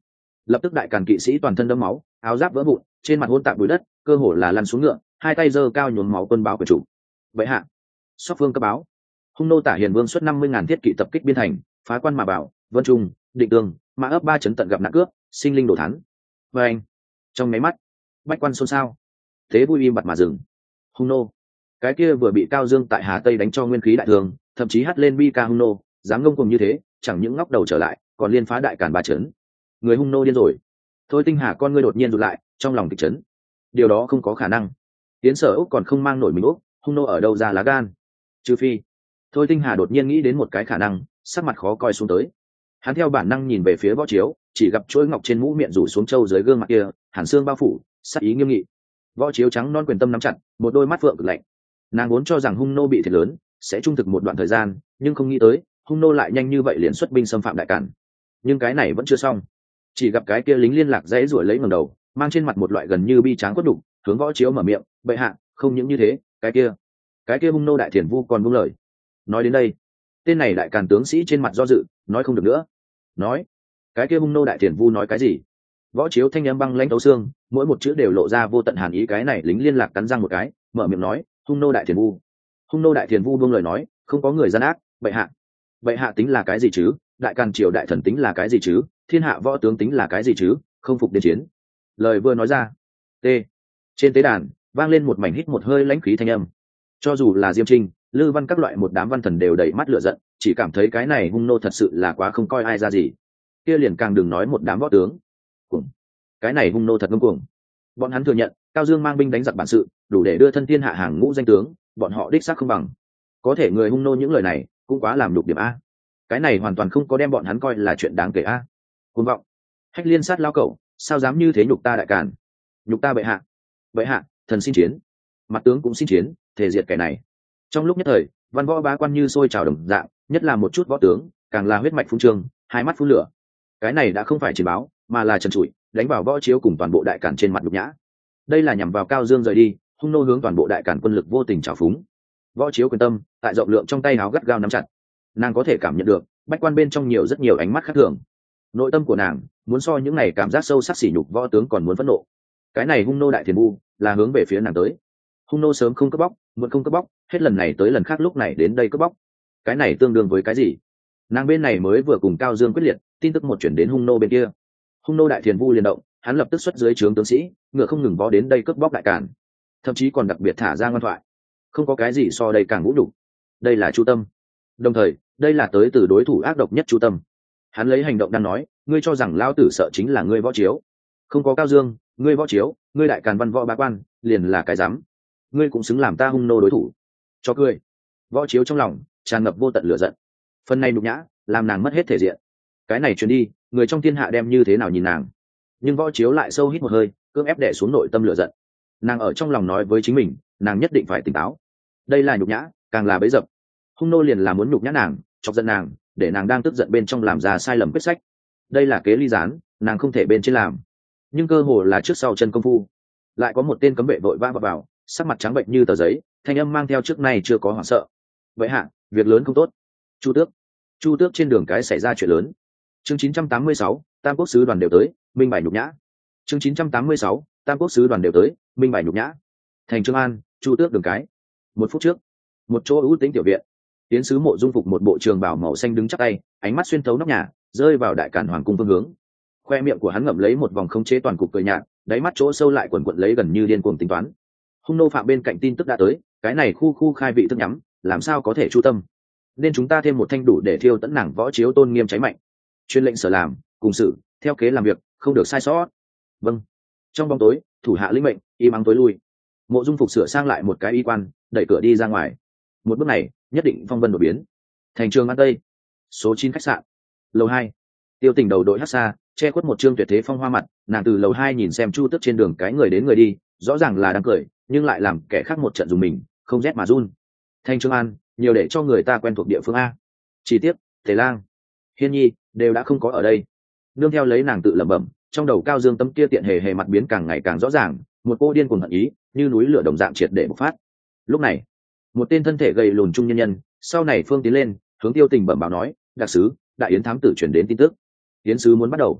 lập tức đại càn kỵ sĩ toàn thân đẫm máu, áo giáp vỡ vụn, trên mặt hỗn tạp bụi đất, cơ hồ là lăn xuống ngựa, hai tay giơ cao nhuốm máu quân báo của chủ. Bệ hạ, Sóc Phương cấp báo, hung nô Tả Hiền Vương xuất năm mươi ngàn thiết kỵ tập kích biên thành, phá quan mà bảo, Vân Trung, Định Tương, Mã ấp ba chấn tận gặp nạn cướp, sinh linh đổ thán. Và anh, trong máy mắt, bách quan xôn xao, thế vui im bặt mà dừng. Hung nô, cái kia vừa bị Cao Dương tại Hà Tây đánh cho nguyên khí đại thường, thậm chí hất lên bi ca hung nô, dám ngông cuồng như thế, chẳng những ngóc đầu trở lại, còn liên phá đại càn ba chấn. Người hung nô điên rồi. Thôi Tinh Hà con ngươi đột nhiên rụt lại, trong lòng kịch chấn. Điều đó không có khả năng. Tiến Sở Úc còn không mang nổi mình Úc, hung nô ở đâu ra lá gan? Trừ phi. Thôi Tinh Hà đột nhiên nghĩ đến một cái khả năng, sắc mặt khó coi xuống tới. Hắn theo bản năng nhìn về phía Võ Chiếu, chỉ gặp chuỗi ngọc trên mũ miệng rủ xuống trâu dưới gương mặt kia, hàn xương bao phủ, sắc ý nghiêm nghị. Võ Chiếu trắng non quyền tâm nắm chặt, một đôi mắt phượng cực lạnh. Nàng vốn cho rằng hung nô bị thiệt lớn, sẽ trung thực một đoạn thời gian, nhưng không nghĩ tới, hung nô lại nhanh như vậy liền xuất binh xâm phạm đại càn. Nhưng cái này vẫn chưa xong. Chỉ gặp cái kia lính liên lạc dãy ruổi lấy ngẩng đầu, mang trên mặt một loại gần như bi tráng quất đục, hướng Võ Chiếu mở miệng, bệ hạ, không những như thế, cái kia, cái kia hung nô đại thiền vu còn buông lời. Nói đến đây, tên này đại càn tướng sĩ trên mặt do dự, nói không được nữa. Nói, cái kia hung nô đại thiền vu nói cái gì? Võ Chiếu thanh âm băng lãnh tấu xương, mỗi một chữ đều lộ ra vô tận hàn ý. Cái này lính liên lạc cắn răng một cái, mở miệng nói, hung nô đại thiền vu. Hung nô đại thiền vu buông lời nói, không có người gian ác, bệ hạ. Bệ hạ tính là cái gì chứ? Đại càn triều đại thần tính là cái gì chứ? Thiên hạ võ tướng tính là cái gì chứ? Không phục đến chiến. Lời vừa nói ra, t trên tế đàn vang lên một mảnh hít một hơi lãnh khí thanh âm. Cho dù là Diêm Trinh, Lư Văn các loại một đám văn thần đều đầy mắt lửa giận, chỉ cảm thấy cái này hung nô thật sự là quá không coi ai ra gì. Kia liền càng đừng nói một đám võ tướng. Cuồng. Cái này hung nô thật ngông cuồng. Bọn hắn thừa nhận, Cao Dương mang binh đánh giặc bản sự, đủ để đưa thân thiên hạ hàng ngũ danh tướng, bọn họ đích xác không bằng. Có thể người hung nô những lời này, cũng quá làm nhục điểm a. Cái này hoàn toàn không có đem bọn hắn coi là chuyện đáng kể a. Cuồng vọng. Hách Liên sát lao cẩu, sao dám như thế nhục ta đại càn? Nhục ta bệ hạ. Bệ hạ, thần xin chiến. Mặt tướng cũng xin chiến, thể diệt kẻ này. Trong lúc nhất thời, văn võ bá quan như sôi trào đồng dạng, nhất là một chút võ tướng, càng là huyết mạch phun trương, hai mắt phun lửa. Cái này đã không phải chiến báo, mà là trần trụi, đánh vào Võ Chiếu cùng toàn bộ đại càn trên mặt nhục nhã. Đây là nhằm vào Cao Dương rời đi, hung nô hướng toàn bộ đại càn quân lực vô tình trào phúng. Võ Chiếu quyền tâm, tại rộng lượng trong tay áo gắt gao nắm chặt. Nàng có thể cảm nhận được, bách quan bên trong nhiều rất nhiều ánh mắt khác thường. Nội tâm của nàng muốn so những ngày cảm giác sâu sắc sỉ nhục võ tướng còn muốn phẫn nộ. Cái này hung nô đại thiền vu là hướng về phía nàng tới. Hung nô sớm không cướp bóc, muộn không cướp bóc, hết lần này tới lần khác lúc này đến đây cướp bóc. Cái này tương đương với cái gì? Nàng bên này mới vừa cùng Cao Dương quyết liệt, tin tức một chuyển đến hung nô bên kia. Hung nô đại thiền vu liền động, hắn lập tức xuất dưới trướng tướng sĩ, ngựa không ngừng vó đến đây cướp bóc đại càn, thậm chí còn đặc biệt thả ra ngoan thoại. Không có cái gì so đây càng vũ nhục. Đây là Chu Tâm. Đồng thời, đây là tới từ đối thủ ác độc nhất Chu Tâm. Hắn lấy hành động đang nói, ngươi cho rằng lao tử sợ chính là ngươi Võ Chiếu. Không có Cao Dương, ngươi Võ Chiếu, ngươi đại càn văn võ bá quan, liền là cái dám. Ngươi cũng xứng làm ta hung nô đối thủ. Cho cười. Võ Chiếu trong lòng tràn ngập vô tận lửa giận. Phần này nhục nhã, làm nàng mất hết thể diện. Cái này truyền đi, người trong thiên hạ đem như thế nào nhìn nàng? Nhưng Võ Chiếu lại sâu hít một hơi, cưỡng ép đè xuống nội tâm lửa giận. Nàng ở trong lòng nói với chính mình, nàng nhất định phải tỉnh táo. Đây là nhục nhã, càng là bấy dập. Hung nô liền là muốn nhục nhã nàng, chọc giận nàng, để nàng đang tức giận bên trong làm ra sai lầm quyết sách. Đây là kế ly gián, nàng không thể bên trên làm. Nhưng cơ hồ là trước sau chân công phu, lại có một tên cấm vệ vội vã vào, vào sắc mặt trắng bệnh như tờ giấy, thanh âm mang theo trước nay chưa có hoảng sợ. Vậy hạ, việc lớn không tốt. Chu Tước, Chu Tước trên đường cái xảy ra chuyện lớn. Chương chín trăm tám mươi sáu, Tam Quốc sứ đoàn đều tới, minh bài nhục nhã. Chương chín trăm tám mươi sáu, Tam Quốc sứ đoàn đều tới, minh bài nhục nhã. Thành Trường An, Chu Tước đường cái. Một phút trước, một chỗ ưu tĩnh tiểu viện, tiến sứ Mộ Dung phục một bộ trường bào màu xanh đứng chắp tay, ánh mắt xuyên thấu nóc nhà, rơi vào đại càn hoàng cung phương hướng. Khoe miệng của hắn ngậm lấy một vòng khống chế toàn cục cười nhạt, đáy mắt chỗ sâu lại quần quật lấy gần như điên cuồng tính toán. Hung nô phạm bên cạnh tin tức đã tới, cái này khu khu khai vị thức nhắm, làm sao có thể chu tâm? Nên chúng ta thêm một thanh đủ để thiêu tận nàng Võ Chiếu tôn nghiêm cháy mạnh. Chuyên lệnh sở làm, cùng sự, theo kế làm việc, không được sai sót. Vâng. Trong bóng tối, thủ hạ lĩnh mệnh, im ắng tối lui. Mộ Dung phục sửa sang lại một cái y quan, đẩy cửa đi ra ngoài. Một bước này, nhất định phong vân đột biến. Thành Trường An Tây, số chín khách sạn, lầu hai. Tiêu Tình đầu đội hắc xa, che khuất một trương tuyệt thế phong hoa mặt, nàng từ lầu hai nhìn xem Chu Tước trên đường cái người đến người đi, rõ ràng là đang cười, nhưng lại làm kẻ khác một trận dùng mình, không rét mà run. Thành Trường An, nhiều để cho người ta quen thuộc địa phương a. Chi tiết, Tề Lang, Hiên Nhi đều đã không có ở đây. Nương theo lấy nàng tự lẩm bẩm, trong đầu Cao Dương tấm kia tiện hề hề mặt biến càng ngày càng rõ ràng, một cô điên cuồng hận ý, như núi lửa đồng dạng triệt để bộc phát. Lúc này, một tên thân thể gầy lùn trung nhân nhân, sau này phương tiến lên, hướng Tiêu Tình bẩm báo nói, đặc sứ, đại yến thám tử truyền đến tin tức, yến sứ muốn bắt đầu.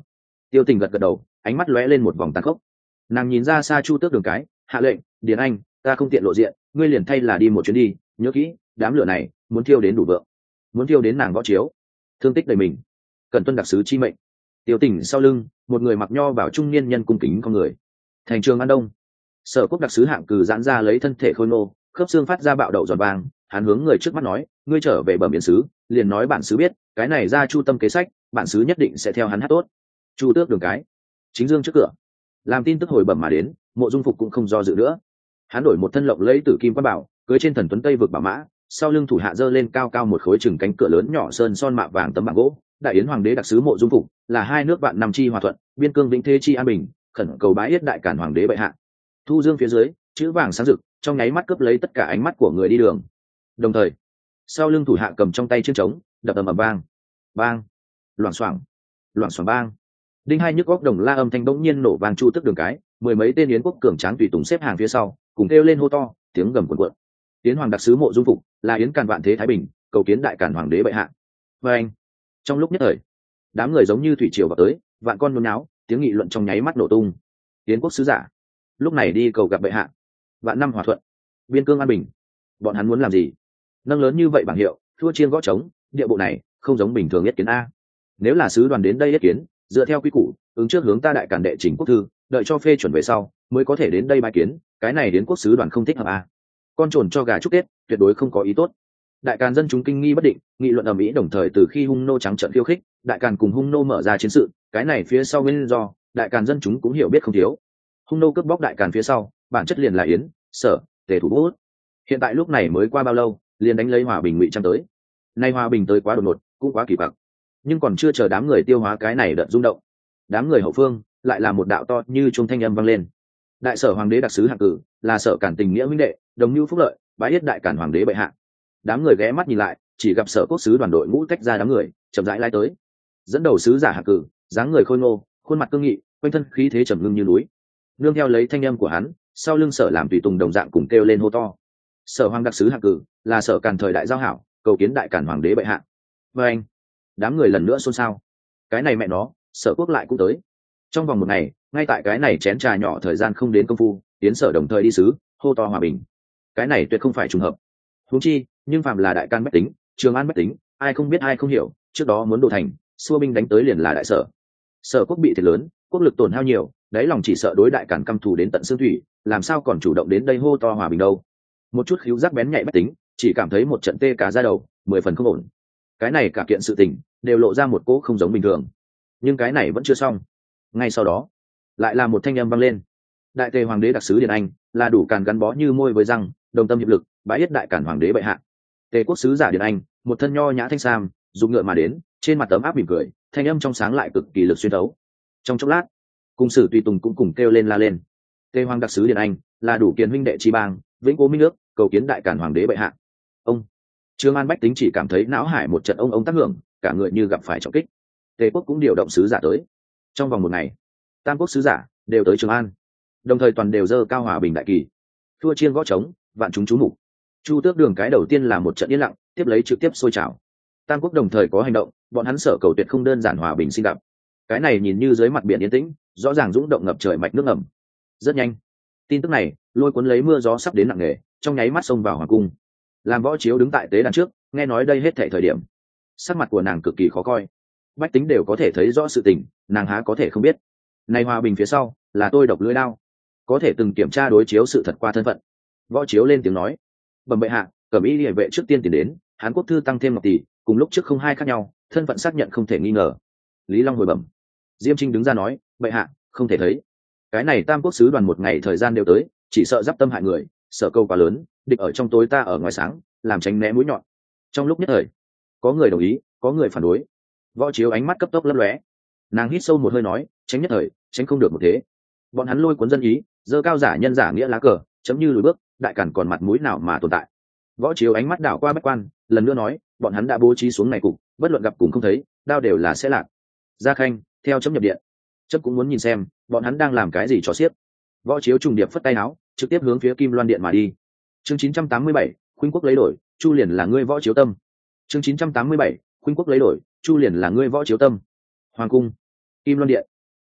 Tiêu Tình gật gật đầu, ánh mắt lóe lên một vòng tàn khốc. Nàng nhìn ra xa Chu Tước Đường cái, hạ lệnh, điền anh, ta không tiện lộ diện, ngươi liền thay là đi một chuyến đi, nhớ kỹ, đám lửa này muốn thiêu đến đủ vượng, muốn thiêu đến nàng võ chiếu thương tích đầy mình, cần tuân đặc sứ chi mệnh. Tiêu Tình sau lưng, một người mặc nho bảo trung niên nhân cung kính con người. Thành trường An Đông, Sở Quốc đặc sứ hạng cừ giãn ra lấy thân thể khôi ngô, khớp xương phát ra bạo đậu giòn vàng, hắn hướng người trước mắt nói, ngươi trở về bẩm biện sứ, liền nói bản sứ biết, cái này ra Chu tâm kế sách, bản sứ nhất định sẽ theo hắn hát tốt. Chu Tước Đường cái, chính dương trước cửa, làm tin tức hồi bẩm mà đến, Mộ Dung Phục cũng không do dự nữa. Hắn đổi một thân lộng lẫy tử kim quan bảo, cưỡi trên thần tuấn tây vực bảo mã, sau lưng thủ hạ giơ lên cao cao một khối chừng cánh cửa lớn nhỏ sơn son mạ vàng tấm bảng gỗ. Đại yến hoàng đế đặc sứ Mộ Dung Phục, là hai nước bạn năm chi hòa thuận, biên cương vĩnh thế chi an bình, khẩn cầu bái yết đại cản hoàng đế bệ hạ. Thu dương phía dưới, chữ vàng sáng rực, trong nháy mắt cướp lấy tất cả ánh mắt của người đi đường. Đồng thời, sau lưng thủ hạ cầm trong tay chương trống, đập ầm ầm vang, bang, loảng xoảng, loảng xoảng bang. Đinh hai nhức góc đồng la âm thanh bỗng nhiên nổ vang Chu Tước Đường cái, mười mấy tên yến quốc cường tráng tùy tùng xếp hàng phía sau, cùng kêu lên hô to, tiếng gầm cuộn cuộn. Yến hoàng đặc sứ Mộ Dung Phục, là yến càn vạn thế thái bình, cầu kiến đại càn hoàng đế bệ hạ. Và anh, trong lúc nhất thời, đám người giống như thủy triều vào tới, vạn con nôn náo, tiếng nghị luận trong nháy mắt nổ tung. Yến quốc sứ giả, lúc này đi cầu gặp bệ hạ, vạn năm hòa thuận, biên cương an bình, bọn hắn muốn làm gì? Nâng lớn như vậy bảng hiệu, thua chiên gõ trống, địa bộ này không giống bình thường yết kiến a. Nếu là sứ đoàn đến đây yết kiến, dựa theo quy củ, ứng trước hướng ta đại càn đệ trình quốc thư, đợi cho phê chuẩn về sau mới có thể đến đây bái kiến, cái này đến quốc sứ đoàn không thích hợp a. Con trồn cho gà chúc tết, tuyệt đối không có ý tốt. Đại càn dân chúng kinh nghi bất định, nghị luận ầm ĩ, đồng thời từ khi hung nô trắng trợn khiêu khích, đại càn cùng hung nô mở ra chiến sự, cái này phía sau nguyên do, đại càn dân chúng cũng hiểu biết không thiếu. Hung nô cướp bóc đại càn phía sau, bản chất liền là yến, sở, tề thủ bút. Hiện tại lúc này mới qua bao lâu, liền đánh lấy hòa bình ngụy trang tới. Nay hòa bình tới quá đột ngột, cũng quá kỳ quặc. Nhưng còn chưa chờ đám người tiêu hóa cái này đợt rung động, đám người hậu phương lại là một đạo to như trung thanh âm vang lên. Đại sở hoàng đế đặc sứ hạng cử, là sở cản tình nghĩa huynh đệ, đồng nhu phúc lợi, bái yết đại cản hoàng đế bệ hạ. Đám người ghé mắt nhìn lại, chỉ gặp sở quốc sứ đoàn đội ngũ tách ra đám người, chậm rãi lai tới. Dẫn đầu sứ giả hạng cử, dáng người khôi ngô, khuôn mặt cương nghị, quanh thân khí thế trầm ngưng như núi. Nương theo lấy thanh âm của hắn, sau lưng sở làm tùy tùng đồng dạng cùng kêu lên hô to. Sở hoàng đặc sứ hạng cử, là sở càn thời đại giao hảo, cầu kiến đại cản hoàng đế bệ hạ. Và anh, đám người lần nữa xôn xao. Cái này mẹ nó, sở quốc lại cũng tới. Trong vòng một ngày, ngay tại cái này chén trà nhỏ thời gian không đến công phu, tiến sở đồng thời đi sứ, hô to hòa bình. Cái này tuyệt không phải trùng hợp. Huống chi, nhưng phạm là đại can bách tính, Trường An bách tính, ai không biết ai không hiểu, trước đó muốn đổ thành, xua binh đánh tới liền là đại sở. Sở quốc bị thiệt lớn, quốc lực tổn hao nhiều, đáy lòng chỉ sợ đối đại cản căm thù đến tận xương thủy, làm sao còn chủ động đến đây hô to hòa bình đâu. Một chút khíu giác bén nhạy bách tính, chỉ cảm thấy một trận tê cả da đầu, mười phần không ổn. Cái này cả kiện sự tình đều lộ ra một cỗ không giống bình thường. Nhưng cái này vẫn chưa xong. Ngay sau đó, lại là một thanh âm vang lên. Đại tề hoàng đế đặc sứ Điền Anh, là đủ càn gắn bó như môi với răng, đồng tâm hiệp lực, bái yết đại cản hoàng đế bệ hạ. Tề quốc sứ giả Điền Anh, một thân nho nhã thanh sam, dùng ngựa mà đến, trên mặt tấm áp mỉm cười, thanh âm trong sáng lại cực kỳ lực xuyên thấu. Trong chốc lát, cung sử tùy tùng cũng cùng kêu lên la lên. Tề hoàng đặc sứ Điền Anh, là đủ kiền huynh đệ chi bang, vĩnh cố minh nước, cầu kiến đại cản hoàng đế bệ hạ. Ông Trương An bách tính chỉ cảm thấy não hải một trận ông ông tác hưởng, cả người như gặp phải trọng kích. Tề quốc cũng điều động sứ giả tới. Trong vòng một ngày, tam quốc sứ giả đều tới Trường An, đồng thời toàn đều dơ cao hòa bình đại kỳ, thua chiên gõ trống, vạn chúng chú mục. Chu Tước Đường cái đầu tiên là một trận yên lặng, tiếp lấy trực tiếp sôi trào. Tam quốc đồng thời có hành động, bọn hắn sở cầu tuyệt không đơn giản hòa bình sinh gặp. Cái này nhìn như dưới mặt biển yên tĩnh, rõ ràng dũng động ngập trời mạch nước ngầm. Rất nhanh, tin tức này lôi cuốn lấy mưa gió sắp đến nặng nề, trong nháy mắt xông vào hoàng cung. Làm Võ Chiếu đứng tại tế đàn trước, nghe nói đây hết thảy thời điểm, sắc mặt của nàng cực kỳ khó coi. Bách tính đều có thể thấy rõ sự tình, nàng há có thể không biết. Này hòa bình phía sau, là tôi độc lưỡi đao, có thể từng kiểm tra đối chiếu sự thật qua thân phận. Võ Chiếu lên tiếng nói, bẩm bệ hạ, cẩm y liề vệ trước tiên tiến đến, Hán quốc thư tăng thêm ngọc tỷ, cùng lúc trước không hai khác nhau, thân phận xác nhận không thể nghi ngờ. Lý Long hồi bẩm. Diêm Trinh đứng ra nói, bệ hạ, không thể thấy. Cái này tam quốc sứ đoàn một ngày thời gian đều tới, chỉ sợ giáp tâm hại người, sợ câu quá lớn, địch ở trong tối ta ở ngoài sáng, làm tránh né mũi nhọn. Trong lúc nhất thời, có người đồng ý, có người phản đối. Võ Chiếu ánh mắt cấp tốc lấp lóe, nàng hít sâu một hơi nói, tránh nhất thời, tránh không được một thế. Bọn hắn lôi cuốn dân ý, dơ cao giả nhân giả nghĩa lá cờ, chấm như lùi bước, đại cản còn mặt mũi nào mà tồn tại. Võ Chiếu ánh mắt đảo qua bách quan, lần nữa nói, bọn hắn đã bố trí xuống này cục, bất luận gặp cùng không thấy, đao đều là sẽ lạc. Gia Khanh, theo chấm nhập điện. Chấm cũng muốn nhìn xem, bọn hắn đang làm cái gì cho xiếc. Võ Chiếu trùng điệp phất tay áo, trực tiếp hướng phía Kim Loan điện mà đi. Chương chín trăm tám mươi bảy, khuynh quốc lấy đổi, Chu liền là ngươi Võ Chiếu tâm. Chương chín trăm tám mươi bảy, khuynh quốc lấy đổi, Chu liền là ngươi Võ Chiếu tâm. Hoàng cung, Kim Loan điện.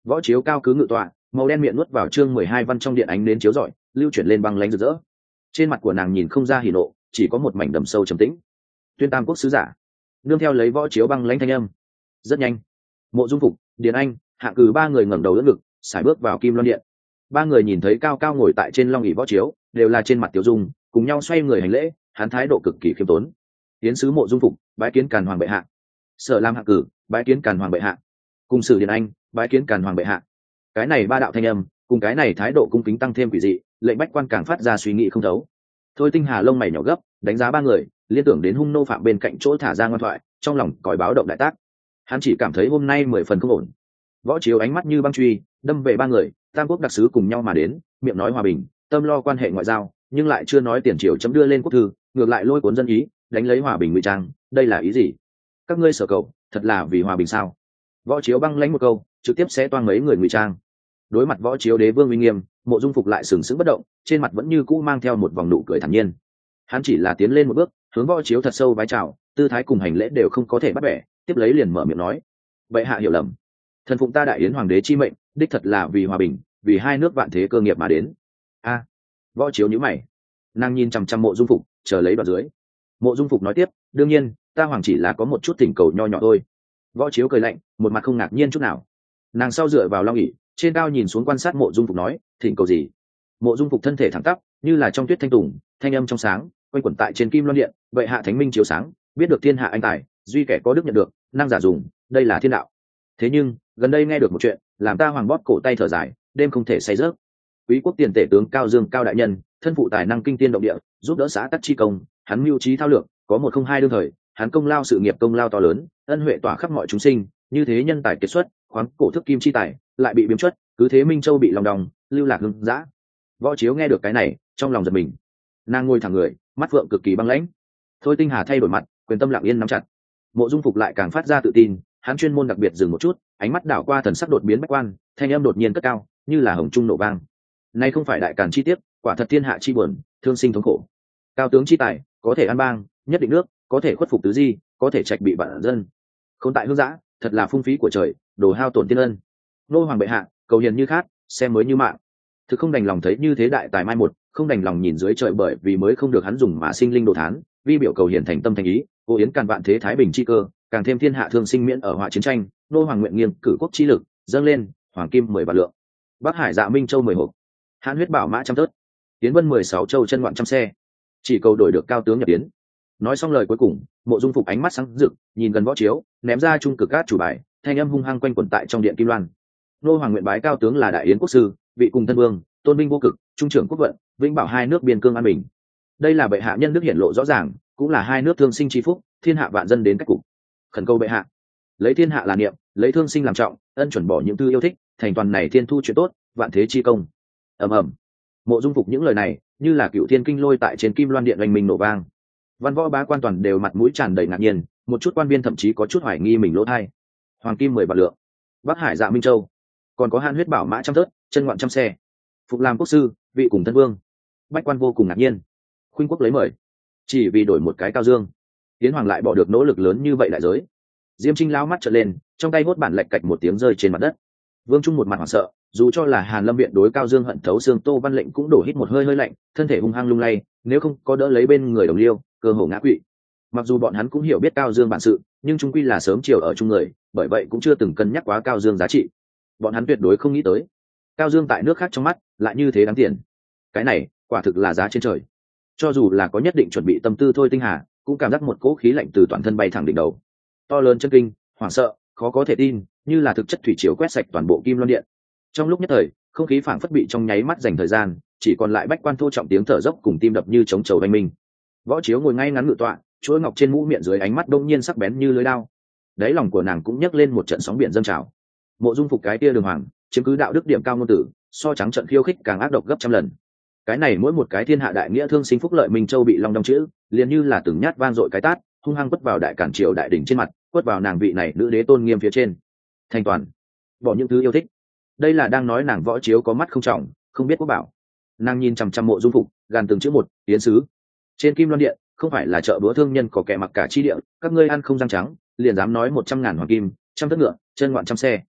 Võ chiếu cao cứ ngự tọa, màu đen miệng nuốt vào chương mười hai văn trong điện ánh đến chiếu rọi, lưu chuyển lên băng lánh rực rỡ. Trên mặt của nàng nhìn không ra hỉ nộ, chỉ có một mảnh đầm sâu trầm tĩnh. Tuyên Tam Quốc sứ giả, nương theo lấy võ chiếu băng lánh thanh âm. Rất nhanh, Mộ Dung Phục, Điền Anh, Hạng Cừ ba người ngẩng đầu đỡ ngực, sải bước vào Kim Loan điện. Ba người nhìn thấy cao cao ngồi tại trên long ỷ võ chiếu, đều là trên mặt tiểu dung, cùng nhau xoay người hành lễ, hắn thái độ cực kỳ khiêm tốn. Tiến sứ Mộ Dung Phục, bái kiến Càn Hoàng bệ hạ. Sở Lam Hạng Cừ, bái kiến Càn Hoàng bệ hạ. Cùng Sử Điền Anh, bái kiến Càn Hoàng bệ hạ. Cái này ba đạo thanh âm, cùng cái này thái độ cung kính tăng thêm quỷ dị, lệnh bách quan càng phát ra suy nghĩ không thấu. Thôi Tinh Hà lông mày nhỏ gấp, đánh giá ba người, liên tưởng đến hung nô phạm bên cạnh chỗ thả ra ngoan thoại, trong lòng còi báo động đại tác. Hắn chỉ cảm thấy hôm nay mười phần không ổn. Võ chiếu ánh mắt như băng truy, đâm về ba người, Tam Quốc đặc sứ cùng nhau mà đến, miệng nói hòa bình, tâm lo quan hệ ngoại giao, nhưng lại chưa nói tiền triều chấm đưa lên quốc thư, ngược lại lôi cuốn dân ý, đánh lấy hòa bình ngụy trang, đây là ý gì? Các ngươi sở cầu, thật là vì hòa bình sao? Võ chiếu băng lãnh một câu, trực tiếp sẽ toang mấy người ngụy trang. Đối mặt võ chiếu đế vương uy nghiêm, Mộ Dung Phục lại sừng sững bất động, trên mặt vẫn như cũ mang theo một vòng nụ cười thản nhiên. Hắn chỉ là tiến lên một bước, hướng võ chiếu thật sâu vái chào, tư thái cùng hành lễ đều không có thể bắt bẻ, tiếp lấy liền mở miệng nói: "Bệ hạ hiểu lầm, thần phụng ta đại yến hoàng đế chi mệnh, đích thật là vì hòa bình, vì hai nước vạn thế cơ nghiệp mà đến." A, võ chiếu nhíu mày, nàng nhìn chằm chằm Mộ Dung Phục, chờ lấy đoạn dưới. Mộ Dung Phục nói tiếp: "Đương nhiên, ta hoàng chỉ là có một chút thỉnh cầu nho nhỏ thôi." Võ chiếu cười lạnh, một mặt không ngạc nhiên chút nào. Nàng sau dựa vào long ỷ, trên cao nhìn xuống quan sát Mộ Dung Phục nói: "Thỉnh cầu gì?" Mộ Dung Phục thân thể thẳng tắp, như là trong tuyết thanh tùng, thanh âm trong sáng, quanh quẩn tại trên Kim Loan điện, vậy hạ thánh minh chiếu sáng, biết được thiên hạ anh tài, duy kẻ có đức nhận được, năng giả dùng, đây là thiên đạo. Thế nhưng, gần đây nghe được một chuyện, làm ta hoàng bóp cổ tay thở dài, đêm không thể say giấc. Quý quốc tiền tể tướng Cao Dương Cao đại nhân, thân phụ tài năng kinh tiên động địa, giúp đỡ xã tắc chi công, hắn mưu trí thao lược, có một không hai đương thời, hắn công lao sự nghiệp công lao to lớn, ân huệ tỏa khắp mọi chúng sinh, như thế nhân tài kiệt xuất, khoáng cổ thức kim chi tài, lại bị biếm chất, cứ thế Minh Châu bị lòng đong, lưu lạc hưng dã. Võ chiếu nghe được cái này, trong lòng giật mình. Nàng ngồi thẳng người, mắt phượng cực kỳ băng lãnh. Thôi Tinh Hà thay đổi mặt, quyền tâm lặng yên nắm chặt. Mộ Dung Phục lại càng phát ra tự tin, hắn chuyên môn đặc biệt dừng một chút, ánh mắt đảo qua thần sắc đột biến bách quan, thanh âm đột nhiên cất cao, như là hồng trung nổ vang. Này không phải đại càn chi tiết, quả thật thiên hạ chi buồn, thương sinh thống khổ. Cao tướng chi tài, có thể an bang, nhất định nước, có thể khuất phục tứ di, có thể trạch bị vạn dân. Khôn tại hương giã, thật là phung phí của trời, đồ hao tổn tiên ân. Nô hoàng bệ hạ, cầu hiền như khát, xem mới như mạng. Thực không đành lòng thấy như thế đại tài mai một, không đành lòng nhìn dưới trời bởi vì mới không được hắn dùng mà sinh linh đồ thán, vi biểu cầu hiền thành tâm thành ý, vô yến càn vạn thế thái bình chi cơ, càng thêm thiên hạ thương sinh miễn ở họa chiến tranh. Nô hoàng nguyện nghiêng cử quốc chi lực, dâng lên hoàng kim mười vạn lượng, bắc hải dạ minh châu mười hộp, hãn huyết bảo mã trăm tớt, tiến vân mười sáu châu chân ngoạn trăm xe, chỉ cầu đổi được cao tướng nhập tiến. Nói xong lời cuối cùng, Mộ Dung Phục ánh mắt sáng rực, nhìn gần võ chiếu, ném ra trung cực cát chủ bài, thanh âm hung hăng quanh quẩn tại trong điện Kim Loan. Nô hoàng nguyện bái cao tướng là đại yến quốc sư, vị cùng thân vương, tôn binh vô cực, trung trưởng quốc vận, vĩnh bảo hai nước biên cương an bình. Đây là bệ hạ nhân đức hiển lộ rõ ràng, cũng là hai nước thương sinh chi phúc, thiên hạ vạn dân đến cách cục. Khẩn cầu bệ hạ, lấy thiên hạ là niệm, lấy thương sinh làm trọng, ân chuẩn bỏ những tư yêu thích, thành toàn này thiên thu chuyện tốt, vạn thế chi công. Ầm ầm. Mộ Dung Phục những lời này, như là cựu thiên kinh lôi tại trên Kim Loan điện oanh minh nổ vang. Văn võ bá quan toàn đều mặt mũi tràn đầy ngạc nhiên, một chút quan viên thậm chí có chút hoài nghi mình lỗ thay. Hoàng kim mười vạn lượng, bắc hải dạ minh châu, còn có hãn huyết bảo mã trăm thớt, chân ngoạn trăm xe, phục làm quốc sư, vị cùng thân vương. Bách quan vô cùng ngạc nhiên. Khuynh quốc lấy mời, chỉ vì đổi một cái Cao Dương, tiến hoàng lại bỏ được nỗ lực lớn như vậy đại giới. Diêm Trinh lao mắt trợn lên, trong tay hốt bản lệch cạch một tiếng rơi trên mặt đất. Vương Trung một mặt hoảng sợ, dù cho là Hàn Lâm viện đối Cao Dương hận thấu xương, Tô Văn Lệnh cũng đổ hít một hơi hơi lạnh, thân thể hung hăng lung lay, nếu không có đỡ lấy bên người đồng liêu, cơ hồ ngã quỵ. Mặc dù bọn hắn cũng hiểu biết Cao Dương bản sự, nhưng chung quy là sớm chiều ở chung người, bởi vậy cũng chưa từng cân nhắc quá Cao Dương giá trị. Bọn hắn tuyệt đối không nghĩ tới, Cao Dương tại nước khác trong mắt lại như thế đáng tiền. Cái này, quả thực là giá trên trời. Cho dù là có nhất định chuẩn bị tâm tư Thôi Tinh Hà, cũng cảm giác một cỗ khí lạnh từ toàn thân bay thẳng đỉnh đầu. To lớn chân kinh, hoảng sợ, khó có thể tin, như là thực chất thủy triều quét sạch toàn bộ Kim Loan điện. Trong lúc nhất thời, không khí phảng phất bị trong nháy mắt dành thời gian, chỉ còn lại bách quan thô trọng tiếng thở dốc cùng tim đập như chống trầu oanh minh. Võ Chiếu ngồi ngay ngắn ngự tọa, chuỗi ngọc trên mũ miệng dưới ánh mắt đông nhiên sắc bén như lưỡi dao. Đáy lòng của nàng cũng nhấc lên một trận sóng biển dâng trào. Mộ Dung Phục cái tia đường hoàng, chiếm cứ đạo đức điểm cao ngôn tử, so trắng trận khiêu khích càng ác độc gấp trăm lần. Cái này mỗi một cái thiên hạ đại nghĩa thương sinh phúc lợi Minh Châu bị long đong chữ, liền như là từng nhát van dội cái tát, hung hăng quất vào đại cản triều đại đỉnh trên mặt, quất vào nàng vị này nữ đế tôn nghiêm phía trên. Thanh toàn, bỏ những thứ yêu thích. Đây là đang nói nàng Võ Chiếu có mắt không trọng, không biết quốc bảo. Nàng nhìn chằm chằm Mộ Dung Phục, gàn từng chữ một, tiến sứ. Trên Kim Loan điện, không phải là chợ búa thương nhân có kẻ mặc cả chi địa, các ngươi ăn không răng trắng, liền dám nói một trăm ngàn hoàng kim, trăm thất ngựa, chân ngoạn trăm xe.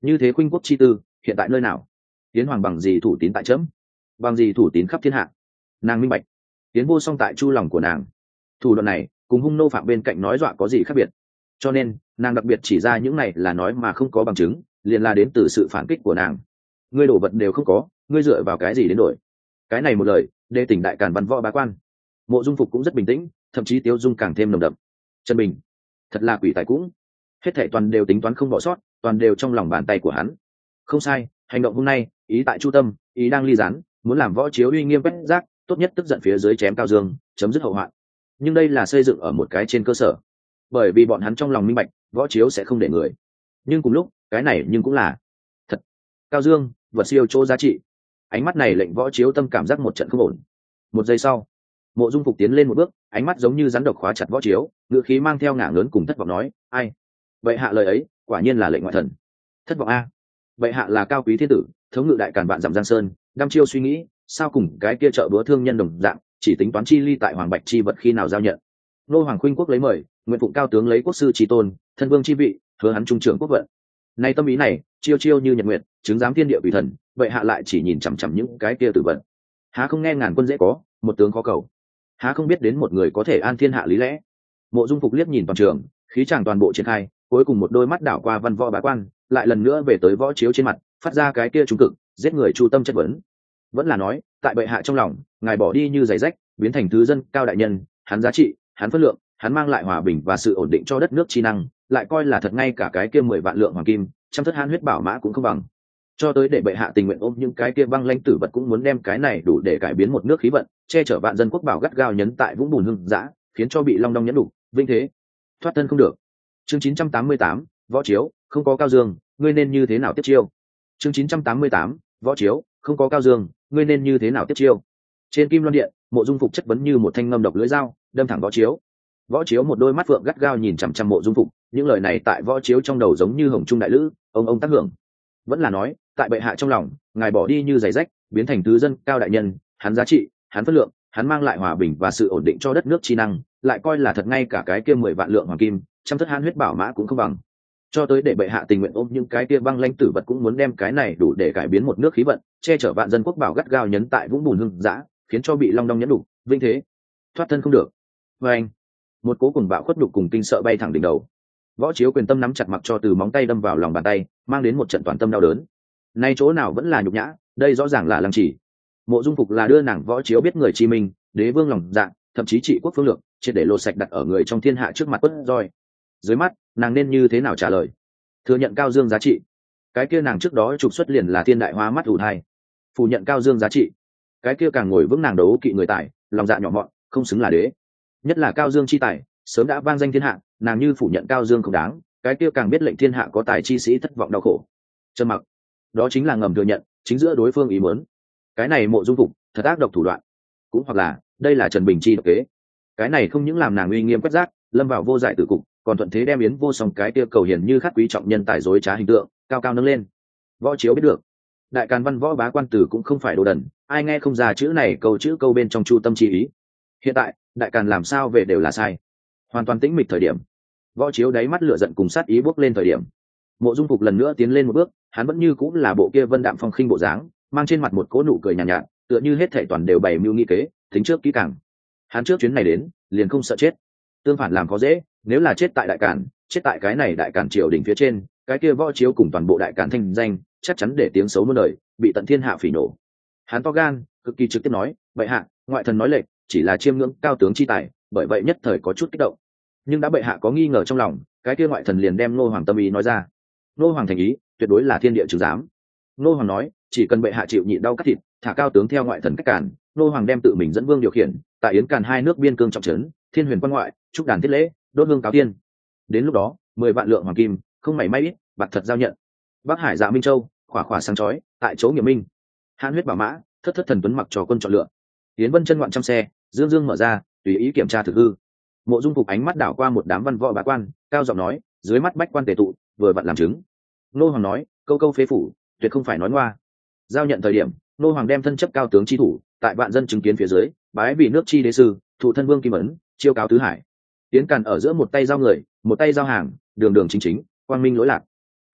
như thế khuynh quốc chi tư hiện tại nơi nào? Tiến hoàng bằng gì thủ tín tại chấm? Bằng gì thủ tín khắp thiên hạ? Nàng minh bạch, tiến vô song tại chu lòng của nàng. Thủ đoạn này cùng hung nô phạm bên cạnh nói dọa có gì khác biệt? Cho nên nàng đặc biệt chỉ ra những này là nói mà không có bằng chứng, liền là đến từ sự phản kích của nàng. Ngươi đổ vật đều không có, ngươi dựa vào cái gì đến đổi? Cái này một lời đê tỉnh đại càn văn võ bá quan. Mộ Dung Phục cũng rất bình tĩnh, thậm chí tiêu dung càng thêm nồng đậm. Trần Bình thật là quỷ tài cũng, hết thảy toàn đều tính toán không bỏ sót, toàn đều trong lòng bàn tay của hắn. Không sai, hành động hôm nay ý tại chu tâm, ý đang ly gián, muốn làm võ chiếu uy nghiêm quét rác, tốt nhất tức giận phía dưới chém Cao Dương, chấm dứt hậu hoạn. Nhưng đây là xây dựng ở một cái trên cơ sở, bởi vì bọn hắn trong lòng minh bạch võ chiếu sẽ không để người. Nhưng cùng lúc cái này nhưng cũng là thật. Cao Dương vật siêu chỗ giá trị, ánh mắt này lệnh võ chiếu tâm cảm giác một trận không ổn. Một giây sau, Mộ Dung Phục tiến lên một bước, ánh mắt giống như rắn độc khóa chặt võ chiếu, ngữ khí mang theo ngả ngớn cùng thất vọng nói: ai vậy hạ lời ấy quả nhiên là lệnh ngoại thần. Thất vọng a? Vậy hạ là cao quý thiên tử, thống ngự đại càn vạn dặm giang sơn, đăm chiêu suy nghĩ sao cùng cái kia trợ búa thương nhân đồng dạng, chỉ tính toán chi ly tại hoàng bạch chi vật khi nào giao nhận. Nô hoàng khuynh quốc lấy mời, nguyện phụng cao tướng lấy quốc sư chi tôn, thân vương chi vị, hứa hắn trung trưởng quốc vận. Nay tâm ý này chiêu chiêu như nhật nguyện, chứng giám thiên địa quỷ thần, vậy hạ lại chỉ nhìn chằm chằm những cái kia tử vận. Há không nghe ngàn quân dễ có, một tướng khó cầu? Há không biết đến một người có thể an thiên hạ lý lẽ? Mộ Dung Phục liếc nhìn toàn trường, khí chàng toàn bộ triển khai, cuối cùng một đôi mắt đảo qua văn võ bá quan, lại lần nữa về tới võ chiếu trên mặt, phát ra cái kia trung cực giết người chu tâm chất vấn. Vẫn là nói, tại bệ hạ trong lòng, ngài bỏ đi như giày rách, biến thành thứ dân cao đại nhân, hắn giá trị, hắn phân lượng, hắn mang lại hòa bình và sự ổn định cho đất nước chi năng, lại coi là thật ngay cả cái kia mười vạn lượng hoàng kim, trăm thất hãn huyết bảo mã cũng không bằng. Cho tới để bệ hạ tình nguyện ôm những cái kia băng lãnh tử vật cũng muốn đem cái này đủ để cải biến một nước khí vận, che chở vạn dân quốc bảo gắt gao nhấn tại vũng bùn hưng dã, khiến cho bị long đong nhẫn đủ, vinh thế thoát thân không được. Chương chín trăm tám mươi tám, võ chiếu không có Cao Dương, ngươi nên như thế nào tiếp chiêu? Chương chín trăm tám mươi tám, võ chiếu không có Cao Dương, ngươi nên như thế nào tiếp chiêu? Trên kim loan điện, Mộ Dung Phục chất vấn như một thanh ngâm độc lưỡi dao, đâm thẳng võ chiếu. Võ chiếu một đôi mắt phượng gắt gao nhìn chằm chằm Mộ Dung Phục, những lời này tại võ chiếu trong đầu giống như hồng trung đại lữ, ông ông tác hưởng. Vẫn là nói, tại bệ hạ trong lòng, ngài bỏ đi như giày rách, biến thành tứ dân cao đại nhân, hắn giá trị, hắn phân lượng, hắn mang lại hòa bình và sự ổn định cho đất nước chi năng, lại coi là thật ngay cả cái kia mười vạn lượng hoàng kim, trăm thất hãn huyết bảo mã cũng không bằng. Cho tới để bệ hạ tình nguyện ôm những cái kia băng lãnh tử vật cũng muốn đem cái này đủ để cải biến một nước khí vận, che chở vạn dân quốc bảo gắt gao nhấn tại vũng bùn hưng dã, khiến cho bị long đong nhẫn đủ, vinh thế thoát thân không được. Và anh, một cố cùng bạo khuất đục cùng kinh sợ bay thẳng đỉnh đầu. Võ chiếu quyền tâm nắm chặt mặc cho từ móng tay đâm vào lòng bàn tay, mang đến một trận toàn tâm đau đớn. Nay chỗ nào vẫn là nhục nhã, đây rõ ràng là lăng trì. Mộ Dung Phục là đưa nàng võ chiếu biết người chi minh, đế vương lòng dạ, thậm chí trị quốc phương lược, triệt để lột sạch đặt ở người trong thiên hạ trước mặt quất roi. Dưới mắt, nàng nên như thế nào trả lời? Thừa nhận Cao Dương giá trị, cái kia nàng trước đó trục xuất liền là thiên đại hóa mắt ủ thai. Phủ nhận Cao Dương giá trị, cái kia càng ngồi vững nàng đấu kỵ người tài, lòng dạ nhỏ mọn, không xứng là đế. Nhất là Cao Dương chi tài, sớm đã vang danh thiên hạ, nàng như phủ nhận Cao Dương không đáng, cái kia càng biết lệnh thiên hạ có tài chi sĩ thất vọng đau khổ. Trầm mặc, đó chính là ngầm thừa nhận chính giữa đối phương ý muốn. Cái này Mộ Dung Phục thật ác độc thủ đoạn, cũng hoặc là đây là Trần Bình chi độc kế. Cái này không những làm nàng uy nghiêm quét rác, lâm vào vô giải tử cục, còn thuận thế đem Yến Vô Song cái kia cầu hiền như khát quý trọng nhân tài dối trá hình tượng cao cao nâng lên. Võ chiếu biết được, đại càn văn võ bá quan tử cũng không phải đồ đần, ai nghe không ra chữ này câu chữ câu bên trong chu tâm chi ý. Hiện tại đại càn làm sao về đều là sai, hoàn toàn tĩnh mịch thời điểm, võ chiếu đáy mắt lửa giận cùng sát ý bốc lên thời điểm, Mộ Dung Phục lần nữa tiến lên một bước, hắn vẫn như cũng là bộ kia vân đạm phong khinh bộ dáng, mang trên mặt một cỗ nụ cười nhàn nhạt, nhạt, tựa như hết thảy toàn đều bày mưu nghi kế, tính trước kỹ càng. Hắn trước chuyến này đến, liền không sợ chết, tương phản làm khó dễ, nếu là chết tại đại càn, chết tại cái này đại càn triều đình phía trên, cái kia võ chiếu cùng toàn bộ đại càn thanh danh, chắc chắn để tiếng xấu muôn đời, bị tận thiên hạ phỉ nổ. Hắn to gan, cực kỳ trực tiếp nói, bệ hạ, ngoại thần nói lệch, chỉ là chiêm ngưỡng cao tướng chi tài, bởi vậy nhất thời có chút kích động. Nhưng đã bệ hạ có nghi ngờ trong lòng, cái kia ngoại thần liền đem Ngô Hoàng tâm ý nói ra. Ngô Hoàng thành ý, tuyệt đối là thiên địa chứng giám. Ngô Hoàng nói, chỉ cần bệ hạ chịu nhịn đau cắt thịt, thả cao tướng theo ngoại thần cách cản, Ngô Hoàng đem tự mình dẫn vương điều khiển, tại Yến Càn hai nước biên cương trọng trấn, thiên huyền quan ngoại, chúc đàn thiết lễ, đốt hương cáo tiên. Đến lúc đó, mười vạn lượng hoàng kim, không mảy may ít, bạc thật giao nhận. Bắc Hải Dạ Minh Châu, khỏa khỏa sáng chói, tại chỗ Nghiệm Minh. Hãn huyết bảo mã, thất thất thần tuấn mặc cho quân chọn lựa. Yến Vân chân ngoạn trăm xe, dương dương mở ra, tùy ý kiểm tra thực hư. Mộ Dung Phục ánh mắt đảo qua một đám văn võ bá quan, cao giọng nói, dưới mắt bách quan tề tụ, vừa vặn làm chứng. Nô Hoàng nói, câu câu phế phủ, tuyệt không phải nói ngoa. Giao nhận thời điểm, Nô Hoàng đem thân chấp cao tướng chi thủ, tại vạn dân chứng kiến phía dưới, bái vì nước chi đế sư, thụ thân vương kim ấn, chiêu cáo tứ hải. Tiến Càn ở giữa một tay giao người, một tay giao hàng, đường đường chính chính, quang minh lỗi lạc. Cái này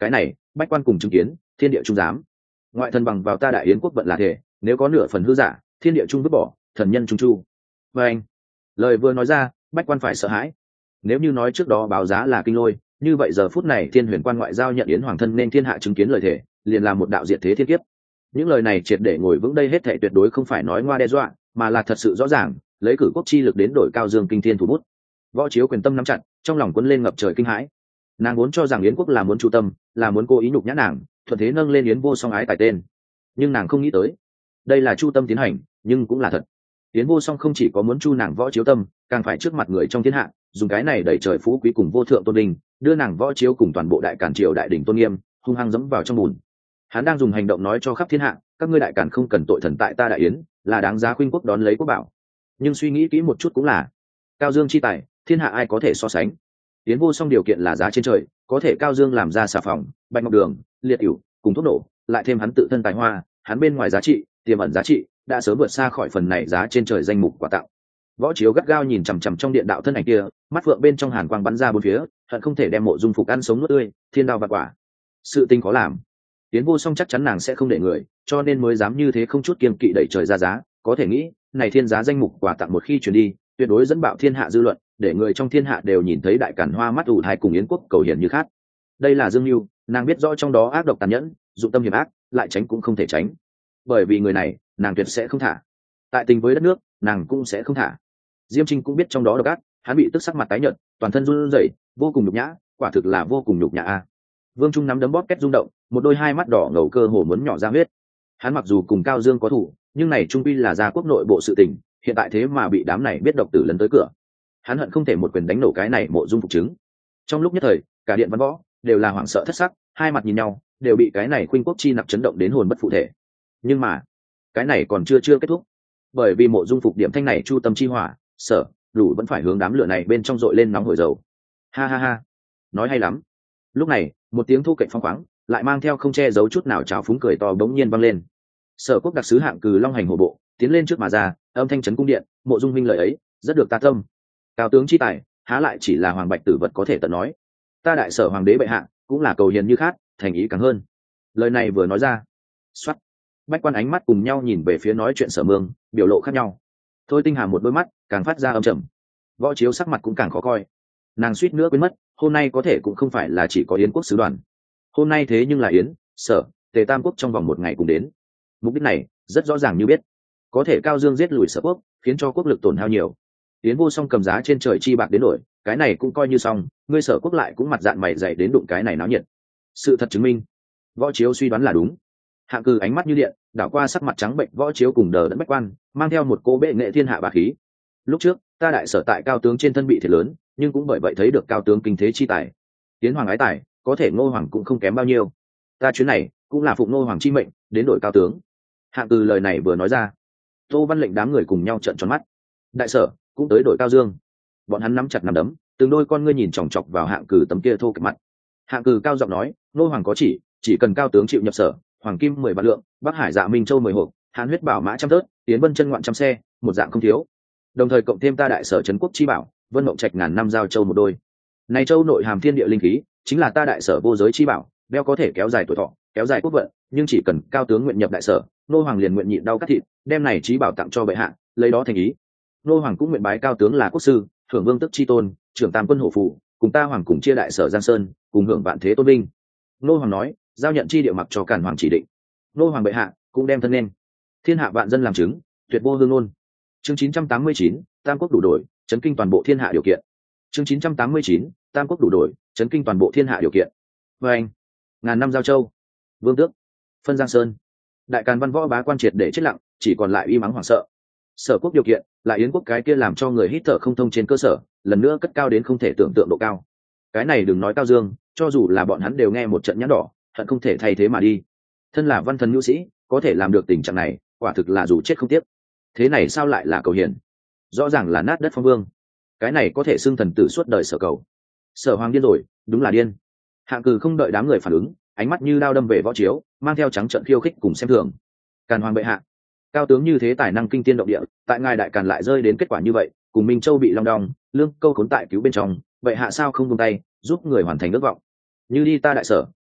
bách quan cùng chứng kiến, thiên địa trung giám. Ngoại thần bằng vào ta đại yến quốc vận là thể, nếu có nửa phần hư giả, thiên địa trung vứt bỏ, thần nhân trung chu. Và anh, lời vừa nói ra, bách quan phải sợ hãi. Nếu như nói trước đó báo giá là kinh lôi, như vậy giờ phút này thiên huyền quan ngoại giao nhận yến hoàng thân nên thiên hạ chứng kiến lời thể, liền là một đạo diệt thế thiên kiếp. Những lời này triệt để ngồi vững đây hết thảy tuyệt đối không phải nói ngoa đe dọa, mà là thật sự rõ ràng, lấy cử quốc chi lực đến đổi Cao Dương kinh thiên thủ bút. Võ Chiếu quyền tâm nắm chặt, trong lòng cuốn lên ngập trời kinh hãi. Nàng vốn cho rằng yến quốc là muốn chu tâm, là muốn cố ý nhục nhã nàng, thuận thế nâng lên yến vô song ái tài tên. Nhưng nàng không nghĩ tới, đây là chu tâm tiến hành, nhưng cũng là thật. Yến vô song không chỉ có muốn chu nàng Võ Chiếu tâm, càng phải trước mặt người trong thiên hạ, dùng cái này đẩy trời phú quý cùng vô thượng tôn đình, đưa nàng Võ Chiếu cùng toàn bộ đại cản triều đại đỉnh tôn nghiêm, hung hăng dẫm vào trong bùn. Hắn đang dùng hành động nói cho khắp thiên hạ, các ngươi đại cản không cần tội thần tại ta đại yến, là đáng giá khuynh quốc đón lấy quốc bảo. Nhưng suy nghĩ kỹ một chút cũng là, Cao Dương chi tài, thiên hạ ai có thể so sánh. Yến vô song điều kiện là giá trên trời, có thể Cao Dương làm ra xà phòng, bạch ngọc đường, liệt ỉu, cùng thuốc nổ, lại thêm hắn tự thân tài hoa, hắn bên ngoài giá trị, tiềm ẩn giá trị, đã sớm vượt xa khỏi phần này giá trên trời danh mục quà tặng. Võ Chiếu gắt gao nhìn chằm chằm trong điện đạo thân ảnh kia, mắt phượng bên trong hàn quang bắn ra bốn phía, hận không thể đem Mộ Dung Phục ăn sống nuốt tươi, thiên đao vạn quả. Sự tình có làm, Yến vô song chắc chắn nàng sẽ không để người, cho nên mới dám như thế không chút kiêng kỵ đẩy trời ra giá. Có thể nghĩ, này thiên giá danh mục quà tặng một khi truyền đi, tuyệt đối dẫn bạo thiên hạ dư luận, để người trong thiên hạ đều nhìn thấy đại cản hoa mắt ủ thai cùng yến quốc cầu hiển như khác. Đây là dương mưu, nàng biết rõ trong đó ác độc tàn nhẫn, dụng tâm hiểm ác, lại tránh cũng không thể tránh. Bởi vì người này, nàng tuyệt sẽ không thả. Tại tình với đất nước, nàng cũng sẽ không thả. Diêm Trinh cũng biết trong đó độc ác, hắn bị tức sắc mặt tái nhợt, toàn thân run rẩy, vô cùng nhục nhã, quả thực là vô cùng nhục nhã a. Vương Trung nắm đấm bóp két rung động, một đôi hai mắt đỏ ngầu cơ hồ muốn nhỏ ra huyết. Hắn mặc dù cùng Cao Dương có thủ, nhưng này trung quy là gia quốc nội bộ sự tình, hiện tại thế mà bị đám này biết độc tử lấn tới cửa. Hắn hận không thể một quyền đánh nổ cái này Mộ Dung Phục chứng. Trong lúc nhất thời, cả điện văn võ đều là hoảng sợ thất sắc, hai mặt nhìn nhau, đều bị cái này khuynh quốc chi nặc chấn động đến hồn bất phụ thể. Nhưng mà, cái này còn chưa chưa kết thúc, bởi vì Mộ Dung Phục điểm thanh này chu tâm chi hỏa, sở đủ vẫn phải hướng đám lửa này bên trong dội lên nóng hổi dầu. Ha ha ha, nói hay lắm. Lúc này, một tiếng thu cạnh phong khoáng, lại mang theo không che giấu chút nào trào phúng cười to bỗng nhiên vang lên. Sở Quốc đặc sứ hạng Cừ long hành hổ bộ, tiến lên trước mà ra, âm thanh chấn cung điện, Mộ Dung huynh lời ấy, rất được ta tâm. Cao tướng chi tài, há lại chỉ là hoàng bạch tử vật có thể tận nói. Ta đại sở hoàng đế bệ hạ, cũng là cầu hiền như khát, thành ý càng hơn. Lời này vừa nói ra, xoắt, bách quan ánh mắt cùng nhau nhìn về phía nói chuyện Sở Mương, biểu lộ khác nhau. Thôi Tinh Hà một đôi mắt càng phát ra âm trầm, Võ Chiếu sắc mặt cũng càng khó coi. Nàng suýt nữa quên mất, hôm nay có thể cũng không phải là chỉ có yến quốc sứ đoàn. Hôm nay thế nhưng là yến, sở, tề tam quốc trong vòng một ngày cùng đến. Mục đích này rất rõ ràng như biết, có thể Cao Dương giết lùi Sở Quốc, khiến cho quốc lực tổn hao nhiều. Yến vô song cầm giá trên trời chi bạc đến đổi, cái này cũng coi như xong, ngươi Sở Quốc lại cũng mặt dạng mày dày đến đụng cái này náo nhiệt. Sự thật chứng minh, Võ Chiếu suy đoán là đúng. Hạng Cừ ánh mắt như điện, đảo qua sắc mặt trắng bệnh Võ Chiếu cùng đờ đẫn bách quan, mang theo một cô bệ nghệ thiên hạ bá khí. Lúc trước, ta đại sở tại Cao tướng trên thân bị thiệt lớn, nhưng cũng bởi vậy thấy được Cao tướng kinh thế chi tài. Tiến hoàng ái tài, có thể Ngô hoàng cũng không kém bao nhiêu. Ta chuyến này cũng là phụng Ngô hoàng chi mệnh, đến đổi Cao tướng. Hạng Cừ lời này vừa nói ra, Tô Văn lệnh đám người cùng nhau trợn tròn mắt. Đại sở cũng tới đổi Cao Dương. Bọn hắn nắm chặt nắm đấm, từng đôi con ngươi nhìn chòng chọc vào Hạng Cừ tấm kia thô kệch mặt. Hạng Cừ cao giọng nói, Ngô hoàng có chỉ, chỉ cần Cao tướng chịu nhập sở, hoàng kim mười vạn lượng, Bắc Hải Dạ Minh Châu mười hộp, Hán huyết bảo mã trăm tớt, Tiến Vân chân ngoạn trăm xe, một dạng không thiếu. Đồng thời cộng thêm ta đại sở trấn quốc chi bảo, Vân Mộng Trạch ngàn năm giao châu một đôi. Này châu nội hàm thiên địa linh khí, chính là ta đại sở vô giới chi bảo, đeo có thể kéo dài tuổi thọ, kéo dài quốc vận, nhưng chỉ cần Cao tướng nguyện nhập đại sở, Nô hoàng liền nguyện nhịn đau cắt thịt, đem này chí bảo tặng cho bệ hạ, lấy đó thành ý. Nô hoàng cũng nguyện bái Cao tướng là quốc sư, hưởng vương tức chi tôn, trưởng tam quân hộ phủ, cùng ta hoàng cùng chia đại sở Giang Sơn, cùng hưởng vạn thế tôn vinh. Nô hoàng nói, giao nhận chi địa mặc cho cản hoàng chỉ định. Nô hoàng bệ hạ cũng đem thân nên thiên hạ vạn dân làm chứng, tuyệt vô hương ngôn. Chương chín trăm tám mươi chín, tam quốc đủ đổi, chấn kinh toàn bộ thiên hạ điều kiện. Chương chín trăm tám mươi chín, tam quốc đủ đổi, chấn kinh toàn bộ thiên hạ điều kiện. Và anh, ngàn năm giao châu, vương tước, phân Giang Sơn, đại càn văn võ bá quan triệt để chết lặng, chỉ còn lại uy mắng hoảng sợ. Sở quốc điều kiện, lại yến quốc cái kia làm cho người hít thở không thông trên cơ sở, lần nữa cất cao đến không thể tưởng tượng độ cao. Cái này đừng nói Cao Dương, cho dù là bọn hắn đều nghe một trận nhãn đỏ, hận không thể thay thế mà đi. Thân là văn thần nhu sĩ, có thể làm được tình trạng này, quả thực là dù chết không tiếc. Thế này sao lại là cầu hiền? Rõ ràng là nát đất phong vương. Cái này có thể xưng thần tử suốt đời sở cầu. Sở hoàng điên rồi, đúng là điên. Hạng Cừ không đợi đám người phản ứng, ánh mắt như đao đâm về Võ Chiếu, mang theo trắng trợn khiêu khích cùng xem thường. Càn hoàng bệ hạ, Cao tướng như thế tài năng kinh tiên động địa, tại ngài đại càn lại rơi đến kết quả như vậy, cùng Minh Châu bị long đong, lương câu khốn tại cứu bên trong, vậy hạ sao không buông tay, giúp người hoàn thành ước vọng? Như đi ta đại sở,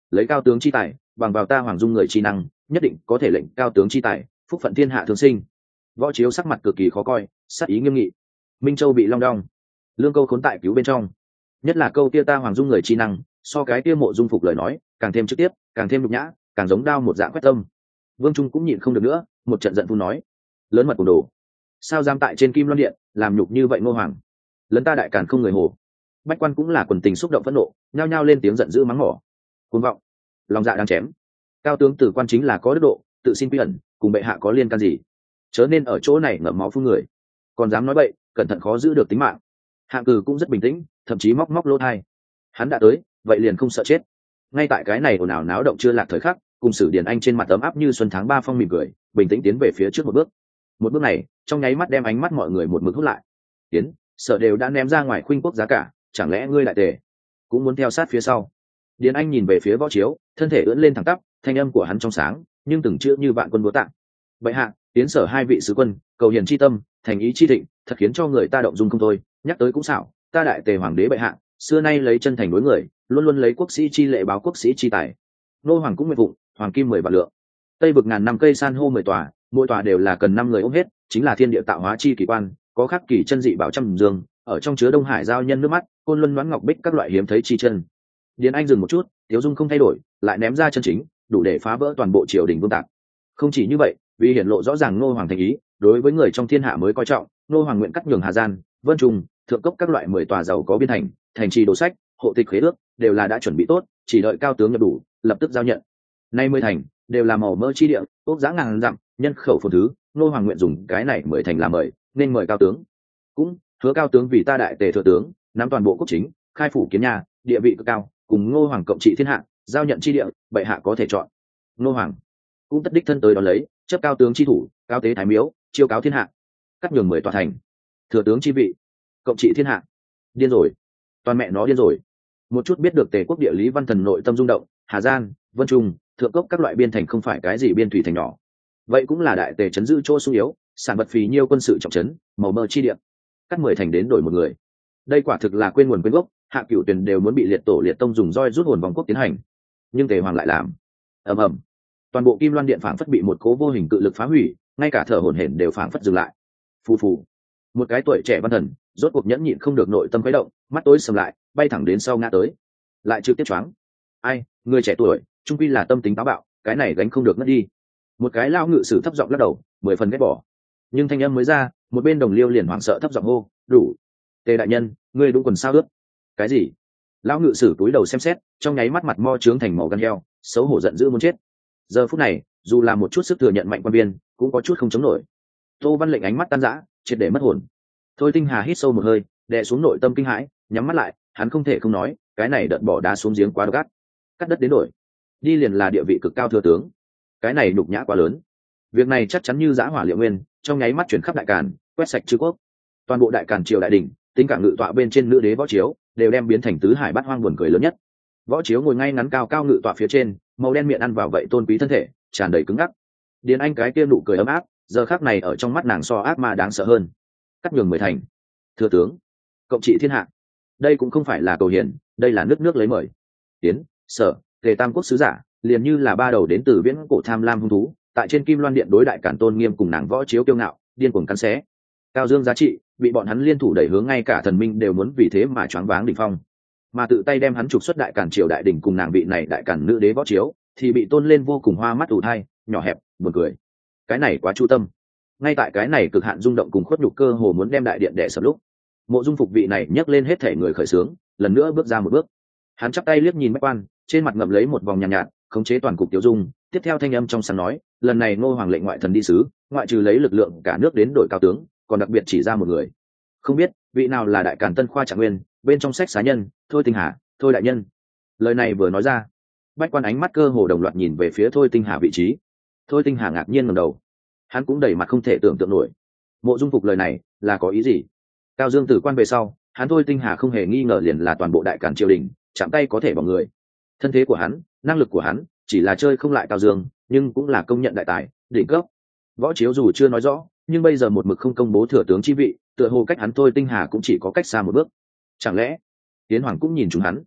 lấy cao tướng chi tài bằng vào ta hoàng dung người chi năng nhất định có thể lệnh cao tướng chi tài phúc phận thiên hạ thương sinh. Võ Chiếu sắc mặt cực kỳ khó coi, sắc ý nghiêm nghị. Minh Châu bị long đong, lương câu khốn tại cứu bên trong, nhất là câu kia ta hoàng dung người chi năng so cái kia mộ dung phục lời nói càng thêm trực tiếp, càng thêm nhục nhã, càng giống đao một dạng quét tâm. Vương Trung cũng nhịn không được nữa, một trận giận phun nói: lớn mật cùng đồ, sao dám tại trên Kim Loan Điện làm nhục như vậy Ngô Hoàng, lấn ta đại càn không người hồ. Bách quan cũng là quần tình xúc động phẫn nộ, nhao nhao lên tiếng giận dữ mắng mỏ. Cuồng vọng, lòng dạ đang chém. Cao tướng tử quan chính là có đức độ, tự xin quy ẩn, cùng bệ hạ có liên can gì? Chớ nên ở chỗ này ngậm máu phun người, còn dám nói bậy, cẩn thận khó giữ được tính mạng. Hạng Cừ cũng rất bình tĩnh, thậm chí móc móc lỗ tai. Hắn đã tới, vậy liền không sợ chết. Ngay tại cái này ồn ào náo động chưa lạc thời khắc, cùng Sử Điền Anh trên mặt ấm áp như xuân tháng ba phong mỉm cười, bình tĩnh tiến về phía trước một bước. Một bước này, trong nháy mắt đem ánh mắt mọi người một mực hút lại. Tiến, sợ đều đã ném ra ngoài khuynh quốc giá cả, chẳng lẽ ngươi lại tề cũng muốn theo sát phía sau? Điền Anh nhìn về phía Võ Chiếu, thân thể ưỡn lên thẳng tắp, thanh âm của hắn trong sáng, nhưng từng chữ như vạn quân búa tạ. Bệ hạ, tiến sở hai vị sứ quân, cầu hiền chi tâm, thành ý chi thịnh, thật khiến cho người ta động dung không thôi. Nhắc tới cũng xảo, ta đại tề hoàng đế bệ hạ, xưa nay lấy chân thành đối người, luôn luôn lấy quốc sĩ chi lệ báo quốc sĩ chi tài. Nô hoàng cũng nguyện vụng, hoàng kim mười vạn lượng. Tây vực ngàn năm cây san hô mười tòa, mỗi tòa đều là cần năm người ôm hết, chính là thiên địa tạo hóa chi kỳ quan, có khắc kỳ chân dị bảo trăm dương, ở trong chứa đông hải giao nhân nước mắt, côn luân đoán ngọc bích các loại hiếm thấy chi chân. Điền Anh dừng một chút, Tiếu Dung không thay đổi, lại ném ra chân chính, đủ để phá vỡ toàn bộ triều đình vương tạc. Không chỉ như vậy, vì hiển lộ rõ ràng Ngô Hoàng thành ý, đối với người trong thiên hạ mới coi trọng, Ngô Hoàng nguyện cắt nhường Hà Gian, Vân Trung, Thượng Cốc các loại mười tòa giàu có biên thành, thành trì đồ sách, hộ tịch khế ước, đều là đã chuẩn bị tốt, chỉ đợi cao tướng nhập đủ, lập tức giao nhận. Nay mười thành đều là màu mỡ chi địa, ốc giã ngàn dặm, nhân khẩu phồn thứ, Ngô Hoàng nguyện dùng cái này mười thành làm mời, nên mời cao tướng. Cũng hứa cao tướng vì ta đại tề thừa tướng, nắm toàn bộ quốc chính, khai phủ kiến nhà, địa vị cực cao, cùng Ngô Hoàng cộng trị thiên hạ, giao nhận chi địa, bệ hạ có thể chọn. Ngô Hoàng cũng tất đích thân tới đón lấy, chấp cao tướng chi thủ, cao tế thái miếu, chiêu cáo thiên hạ, cắt nhường mười tòa thành, thừa tướng chi vị, cộng trị thiên hạ. Điên rồi, toàn mẹ nó điên rồi. Một chút biết được tề quốc địa lý văn thần nội tâm rung động, Hà Gian, Vân Trung, Thượng Cốc các loại biên thành không phải cái gì biên thủy thành nhỏ, vậy cũng là đại tề chấn giữ chỗ sung yếu, sản vật phì nhiêu quân sự trọng trấn, màu mơ chi địa, cắt mười thành đến đổi một người. Đây quả thực là quên nguồn quên gốc, Hạ Cửu Tuyền đều muốn bị liệt tổ liệt tông dùng roi rút hồn vòng quốc tiến hành, nhưng tề hoàng lại làm. Ầm ầm, toàn bộ Kim Loan Điện phảng phất bị một cố vô hình cự lực phá hủy, ngay cả thở hổn hển đều phảng phất dừng lại. Phù phù, một cái tuổi trẻ văn thần rốt cuộc nhẫn nhịn không được nội tâm khuấy động, mắt tối sầm lại, bay thẳng đến sau ngã tới, lại trực tiếp choáng. Ai, người trẻ tuổi, trung quy là tâm tính táo bạo, cái này gánh không được mất đi. Một cái lao ngự sử thấp giọng lắc đầu, mười phần ghét bỏ. Nhưng thanh âm mới ra, một bên đồng liêu liền hoảng sợ thấp giọng hô, đủ. Tề đại nhân, ngươi đúng quần sao ướt? Cái gì? Lão ngự sử túi đầu xem xét, trong nháy mắt mặt mo trướng thành màu gan heo, xấu hổ giận dữ muốn chết. Giờ phút này, dù là một chút sức thừa nhận mạnh quan viên, cũng có chút không chống nổi. Tô Văn Lệnh ánh mắt tan rã, triệt để mất hồn. Thôi Tinh Hà hít sâu một hơi, đè xuống nội tâm kinh hãi, nhắm mắt lại, hắn không thể không nói, cái này đợt bỏ đá xuống giếng quá độc ác. Cắt đất đến đổi, đi liền là địa vị cực cao thừa tướng, cái này nhục nhã quá lớn. Việc này chắc chắn như dã hỏa liệu nguyên, trong nháy mắt chuyển khắp đại càn, quét sạch chư quốc. Toàn bộ đại càn triều đại đình, tính cả ngự tọa bên trên nữ đế Võ Chiếu, đều đem biến thành tứ hải bát hoang buồn cười lớn nhất. Võ Chiếu ngồi ngay ngắn cao cao ngự tọa phía trên, màu đen miệng ăn vào vậy tôn quý thân thể, tràn đầy cứng ngắc. Điền Anh cái kia nụ cười ấm áp, giờ khắc này ở trong mắt nàng so ác ma đáng sợ hơn. Cắt nhường mười thành, thừa tướng, cộng trị thiên hạ. Đây cũng không phải là cầu hiền, đây là nước nước lấy mời. Tiến, Sở, Tề tam quốc sứ giả, liền như là ba đầu đến từ viễn cổ tham lam hung thú, tại trên Kim Loan Điện đối đại cản tôn nghiêm cùng nàng Võ Chiếu kiêu ngạo, điên cuồng cắn xé. Cao dương giá trị bị bọn hắn liên thủ đẩy hướng, ngay cả thần minh đều muốn vì thế mà choáng váng đỉnh phong. Mà tự tay đem hắn trục xuất đại cản triều đại đỉnh cùng nàng vị này đại cản nữ đế Võ Chiếu, thì bị tôn lên vô cùng hoa mắt ủ thai, nhỏ hẹp, buồn cười. Cái này quá chu tâm. Ngay tại cái này cực hạn rung động cùng khuất nhục cơ hồ muốn đem đại điện đè sập lúc, Mộ Dung Phục vị này nhấc lên hết thể người khởi sướng, lần nữa bước ra một bước. Hắn chắp tay liếc nhìn Bách Quan, trên mặt ngậm lấy một vòng nhàn nhạt, nhạt, khống chế toàn cục Tiêu Dung, tiếp theo thanh âm trong sáng nói, lần này Ngô Hoàng lệnh ngoại thần đi sứ, ngoại trừ lấy lực lượng cả nước đến đổi cao tướng, còn đặc biệt chỉ ra một người. Không biết vị nào là đại càn Tân Khoa Trạng Nguyên, bên trong sách xá nhân, Thôi Tinh Hà, Thôi đại nhân. Lời này vừa nói ra, Bách Quan ánh mắt cơ hồ đồng loạt nhìn về phía Thôi Tinh Hà vị trí. Thôi Tinh Hà ngạc nhiên ngẩng đầu, hắn cũng đầy mặt không thể tưởng tượng nổi. Mộ Dung Phục lời này là có ý gì? Cao Dương tử quan về sau, hắn Thôi Tinh Hà không hề nghi ngờ liền là toàn bộ đại càn triều đình, chạm tay có thể bỏ người. Thân thế của hắn, năng lực của hắn, chỉ là chơi không lại Cao Dương, nhưng cũng là công nhận đại tài, đỉnh cấp. Võ Chiếu dù chưa nói rõ, nhưng bây giờ một mực không công bố thừa tướng chi vị, tựa hồ cách hắn Thôi Tinh Hà cũng chỉ có cách xa một bước. Chẳng lẽ Tiến Hoàng cũng nhìn chúng hắn?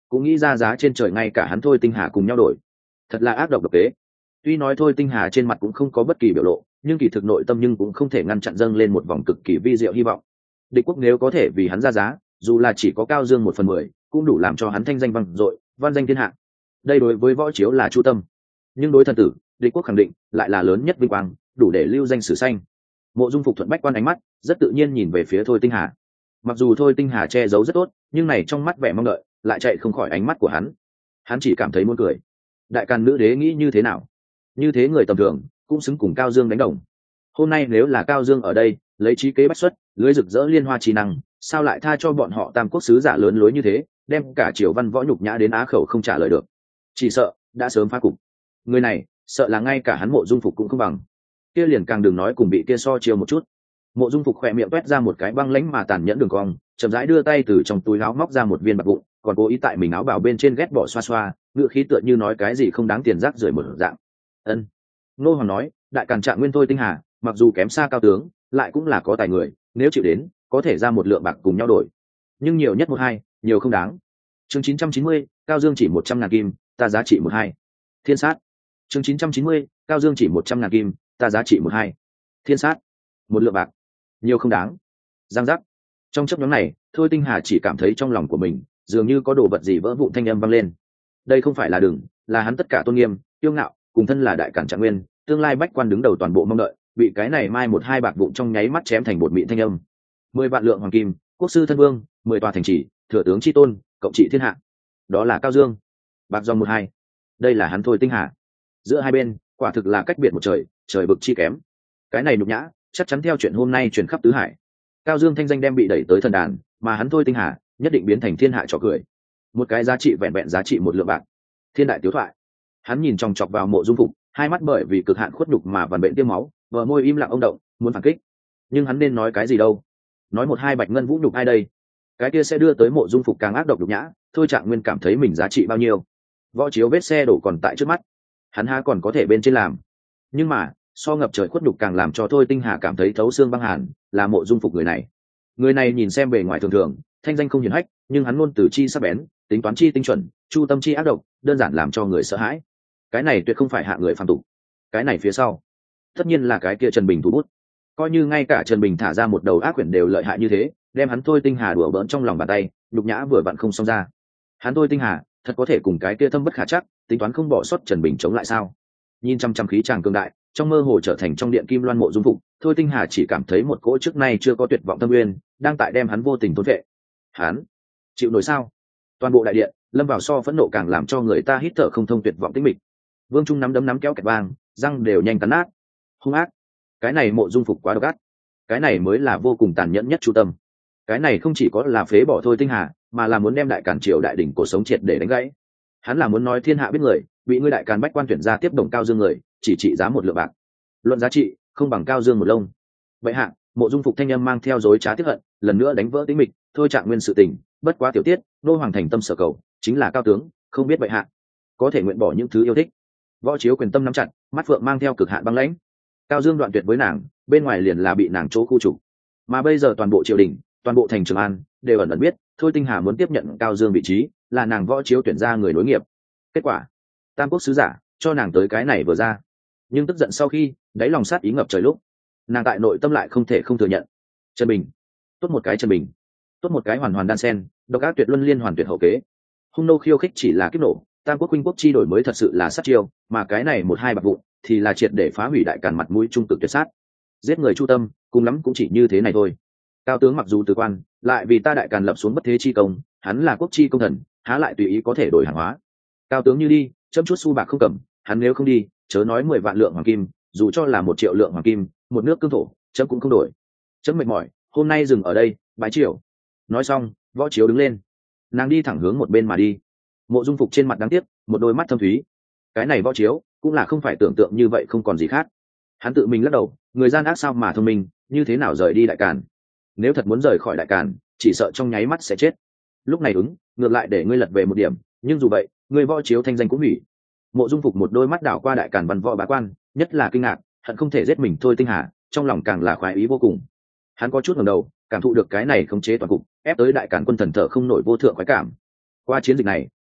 cũng nghĩ ra giá trên trời ngay cả hắn Thôi Tinh Hà cùng nhau đổi. Thật là ác độc độc kế. Tuy nói Thôi Tinh Hà trên mặt cũng không có bất kỳ biểu lộ, nhưng kỳ thực nội tâm nhưng cũng không thể ngăn chặn dâng lên một vòng cực kỳ vi diệu hy vọng. Địch Quốc nếu có thể vì hắn ra giá, dù là chỉ có Cao Dương một phần mười, cũng đủ làm cho hắn thanh danh vang dội, văn danh thiên hạ. Đây đối với Võ Chiếu là chu tâm, nhưng đối thần tử, Địch Quốc khẳng định lại là lớn nhất vinh quang, đủ để lưu danh sử xanh. Mộ Dung Phục thuận bách quan ánh mắt, rất tự nhiên nhìn về phía Thôi Tinh Hà. Mặc dù Thôi Tinh Hà che giấu rất tốt, nhưng này trong mắt vẻ mong đợi lại chạy không khỏi ánh mắt của hắn. Hắn chỉ cảm thấy muốn cười. Đại Càn nữ đế nghĩ như thế nào? Như thế người tầm thường cũng xứng cùng Cao Dương đánh đồng. Hôm nay nếu là Cao Dương ở đây, lấy trí kế bách xuất, lưới rực rỡ liên hoa trí năng, sao lại tha cho bọn họ Tam Quốc sứ giả lớn lối như thế, đem cả triều văn võ nhục nhã đến á khẩu không trả lời được. Chỉ sợ đã sớm phá cục. Người này, sợ là ngay cả hắn Mộ Dung Phục cũng không bằng. Kia liền càng đừng nói cùng bị kia so chiêu một chút. Mộ Dung Phục khỏe miệng toét ra một cái băng lãnh mà tàn nhẫn đường cong, chậm rãi đưa tay từ trong túi áo móc ra một viên bạc vụn, còn cố ý tại mình áo bào bên trên ghét bỏ xoa xoa, ngựa khí tựa như nói cái gì không đáng tiền rác rưởi một dạng. Ân. Nô Hoàng nói, Đại Càn Trạng Nguyên Thôi Tinh Hà, mặc dù kém xa Cao tướng, lại cũng là có tài người, nếu chịu đến, có thể ra một lượng bạc cùng nhau đổi. Nhưng nhiều nhất một hai, nhiều không đáng. Chương chín trăm chín mươi, Cao Dương chỉ một trăm ngàn kim, ta giá trị một hai. Thiên sát. Chương chín trăm chín mươi, Cao Dương chỉ một trăm ngàn kim, ta giá trị một hai. Thiên sát. Một lượng bạc, nhiều không đáng. Giang giác. Trong chốc nhóm này, Thôi Tinh Hà chỉ cảm thấy trong lòng của mình dường như có đồ vật gì vỡ vụn thanh âm vang lên. Đây không phải là đừng, là hắn tất cả tôn nghiêm, kiêu ngạo, cùng thân là Đại Càn Trạng Nguyên, tương lai bách quan đứng đầu toàn bộ mong đợi, bị cái này mai một hai bạc vụn trong nháy mắt chém thành bột mịn thanh âm. Mười vạn lượng hoàng kim, quốc sư thân vương, mười tòa thành trì, thừa tướng chi tôn, cộng trị thiên hạ. Đó là Cao Dương. Bạc dòng một hai. Đây là hắn Thôi Tinh Hà. Giữa hai bên, quả thực là cách biệt một trời, trời vực chi kém. Cái này nhục nhã, chắc chắn theo chuyện hôm nay truyền khắp tứ hải. Cao Dương thanh danh đem bị đẩy tới thần đàn, mà hắn Thôi Tinh Hà nhất định biến thành thiên hạ trò cười. Một cái giá trị vẹn vẹn giá trị một lượng bạc. Thiên đại tiếu thoại. Hắn nhìn chòng chọc vào Mộ Dung Phục, hai mắt bởi vì cực hạn khuất nhục mà vằn vện tiêm máu, bờ môi im lặng ông động, muốn phản kích. Nhưng hắn nên nói cái gì đâu? Nói một hai bạch ngân vũ nhục ai đây? Cái kia sẽ đưa tới Mộ Dung Phục càng ác độc nhục nhã, Thôi Trạng Nguyên cảm thấy mình giá trị bao nhiêu? Võ Chiếu vết xe đổ còn tại trước mắt, hắn há còn có thể bên trên làm. Nhưng mà, so ngập trời khuất nhục càng làm cho Thôi Tinh Hà cảm thấy thấu xương băng hàn, là Mộ Dung Phục người này. Người này nhìn xem bề ngoài thường thường, thanh danh không hiển hách, nhưng hắn ngôn từ chi sắc bén, tính toán chi tinh chuẩn, chu tâm chi ác độc, đơn giản làm cho người sợ hãi. Cái này tuyệt không phải hạ người phàm tục. Cái này phía sau, tất nhiên là cái kia Trần Bình thủ bút. Coi như ngay cả Trần Bình thả ra một đầu ác quyển đều lợi hại như thế, đem hắn Thôi Tinh Hà đùa bỡn trong lòng bàn tay, nhục nhã vừa vặn không xong ra. Hắn Thôi Tinh Hà thật có thể cùng cái kia thâm bất khả chắc, tính toán không bỏ sót Trần Bình chống lại sao? Nhìn chăm chăm khí chàng cường đại, trong mơ hồ trở thành trong điện kim loan Mộ Dung Phục, Thôi Tinh Hà chỉ cảm thấy một cỗ trước nay chưa có tuyệt vọng tâm nguyên đang tại đem hắn vô tình thôn vệ. Hắn chịu nổi sao? Toàn bộ đại điện lâm vào so phẫn nộ càng làm cho người ta hít thở không thông tuyệt vọng tĩnh mịch. Vương Trung nắm đấm nắm kéo kẹt vang, răng đều nhanh cắn nát. Hung ác, cái này Mộ Dung Phục quá độc ác. Cái này mới là vô cùng tàn nhẫn nhất chu tâm. Cái này không chỉ có là phế bỏ Thôi Tinh Hà, mà là muốn đem Đại Càn triều đại đỉnh cuộc sống triệt để đánh gãy. Hắn là muốn nói thiên hạ biết người, bị ngươi Đại Càn bách quan tuyển ra tiếp đồng Cao Dương người, chỉ trị giá một lượng bạc. Luận giá trị, không bằng Cao Dương một lông. Vậy hạ, Mộ Dung Phục thanh âm mang theo dối trá tiếp hận, lần nữa đánh vỡ tĩnh mịch. Thôi Trạng Nguyên sự tình, bất quá tiểu tiết, nô hoàng thành tâm sở cầu, chính là Cao tướng, không biết vậy hạ có thể nguyện bỏ những thứ yêu thích. Võ Chiếu quyền tâm nắm chặt, mắt phượng mang theo cực hạn băng lãnh. Cao Dương đoạn tuyệt với nàng, bên ngoài liền là bị nàng chỗ khu trục. Mà bây giờ toàn bộ triều đình, toàn bộ thành Trường An đều ẩn ẩn biết, Thôi Tinh Hà muốn tiếp nhận Cao Dương vị trí, là nàng Võ Chiếu tuyển ra người nối nghiệp. Kết quả, Tam Quốc sứ giả cho nàng tới cái này vừa ra, nhưng tức giận sau khi, đáy lòng sát ý ngập trời lúc, nàng tại nội tâm lại không thể không thừa nhận. Trần Bình, tốt một cái Trần Bình, tốt một cái hoàn hoàn đan sen, độc ác tuyệt luân liên hoàn tuyệt hậu kế. Hung nô khiêu khích chỉ là kiếp nổ, Tam Quốc huynh quốc chi đổi mới thật sự là sát chiêu, mà cái này một hai bạc vụn thì là triệt để phá hủy Đại Càn mặt mũi trung cực tuyệt sát. Giết người chu tâm, cùng lắm cũng chỉ như thế này thôi. Cao tướng mặc dù từ quan, lại vì ta Đại Càn lập xuống bất thế chi công, hắn là quốc chi công thần, há lại tùy ý có thể đổi hàng hóa. Cao tướng như đi, chấm chút xu bạc không cầm, hắn nếu không đi, chớ nói mười vạn lượng hoàng kim, dù cho là một triệu lượng hoàng kim, một nước cương thổ, chấm cũng không đổi. Chấm mệt mỏi, hôm nay dừng ở đây, bái triều. Nói xong, Võ Chiếu đứng lên, nàng đi thẳng hướng một bên mà đi. Mộ Dung Phục trên mặt đáng tiếc, một đôi mắt thâm thúy. Cái này Võ Chiếu cũng là không phải tưởng tượng như vậy, không còn gì khác. Hắn tự mình lắc đầu, người gian ác sao mà thông minh, như thế nào rời đi Đại Càn? Nếu thật muốn rời khỏi Đại Càn, chỉ sợ trong nháy mắt sẽ chết. Lúc này ứng, ngược lại để ngươi lật về một điểm, nhưng dù vậy, ngươi Võ Chiếu thanh danh cũng hủy. Mộ Dung Phục một đôi mắt đảo qua Đại Càn văn võ bá quan, nhất là kinh ngạc, hận không thể giết mình Thôi Tinh Hà, trong lòng càng là khoái ý vô cùng. Hắn có chút ngẩng đầu, cảm thụ được cái này khống chế toàn cục, ép tới Đại Càn quân thần thở không nổi vô thượng khoái cảm. Qua chiến dịch này,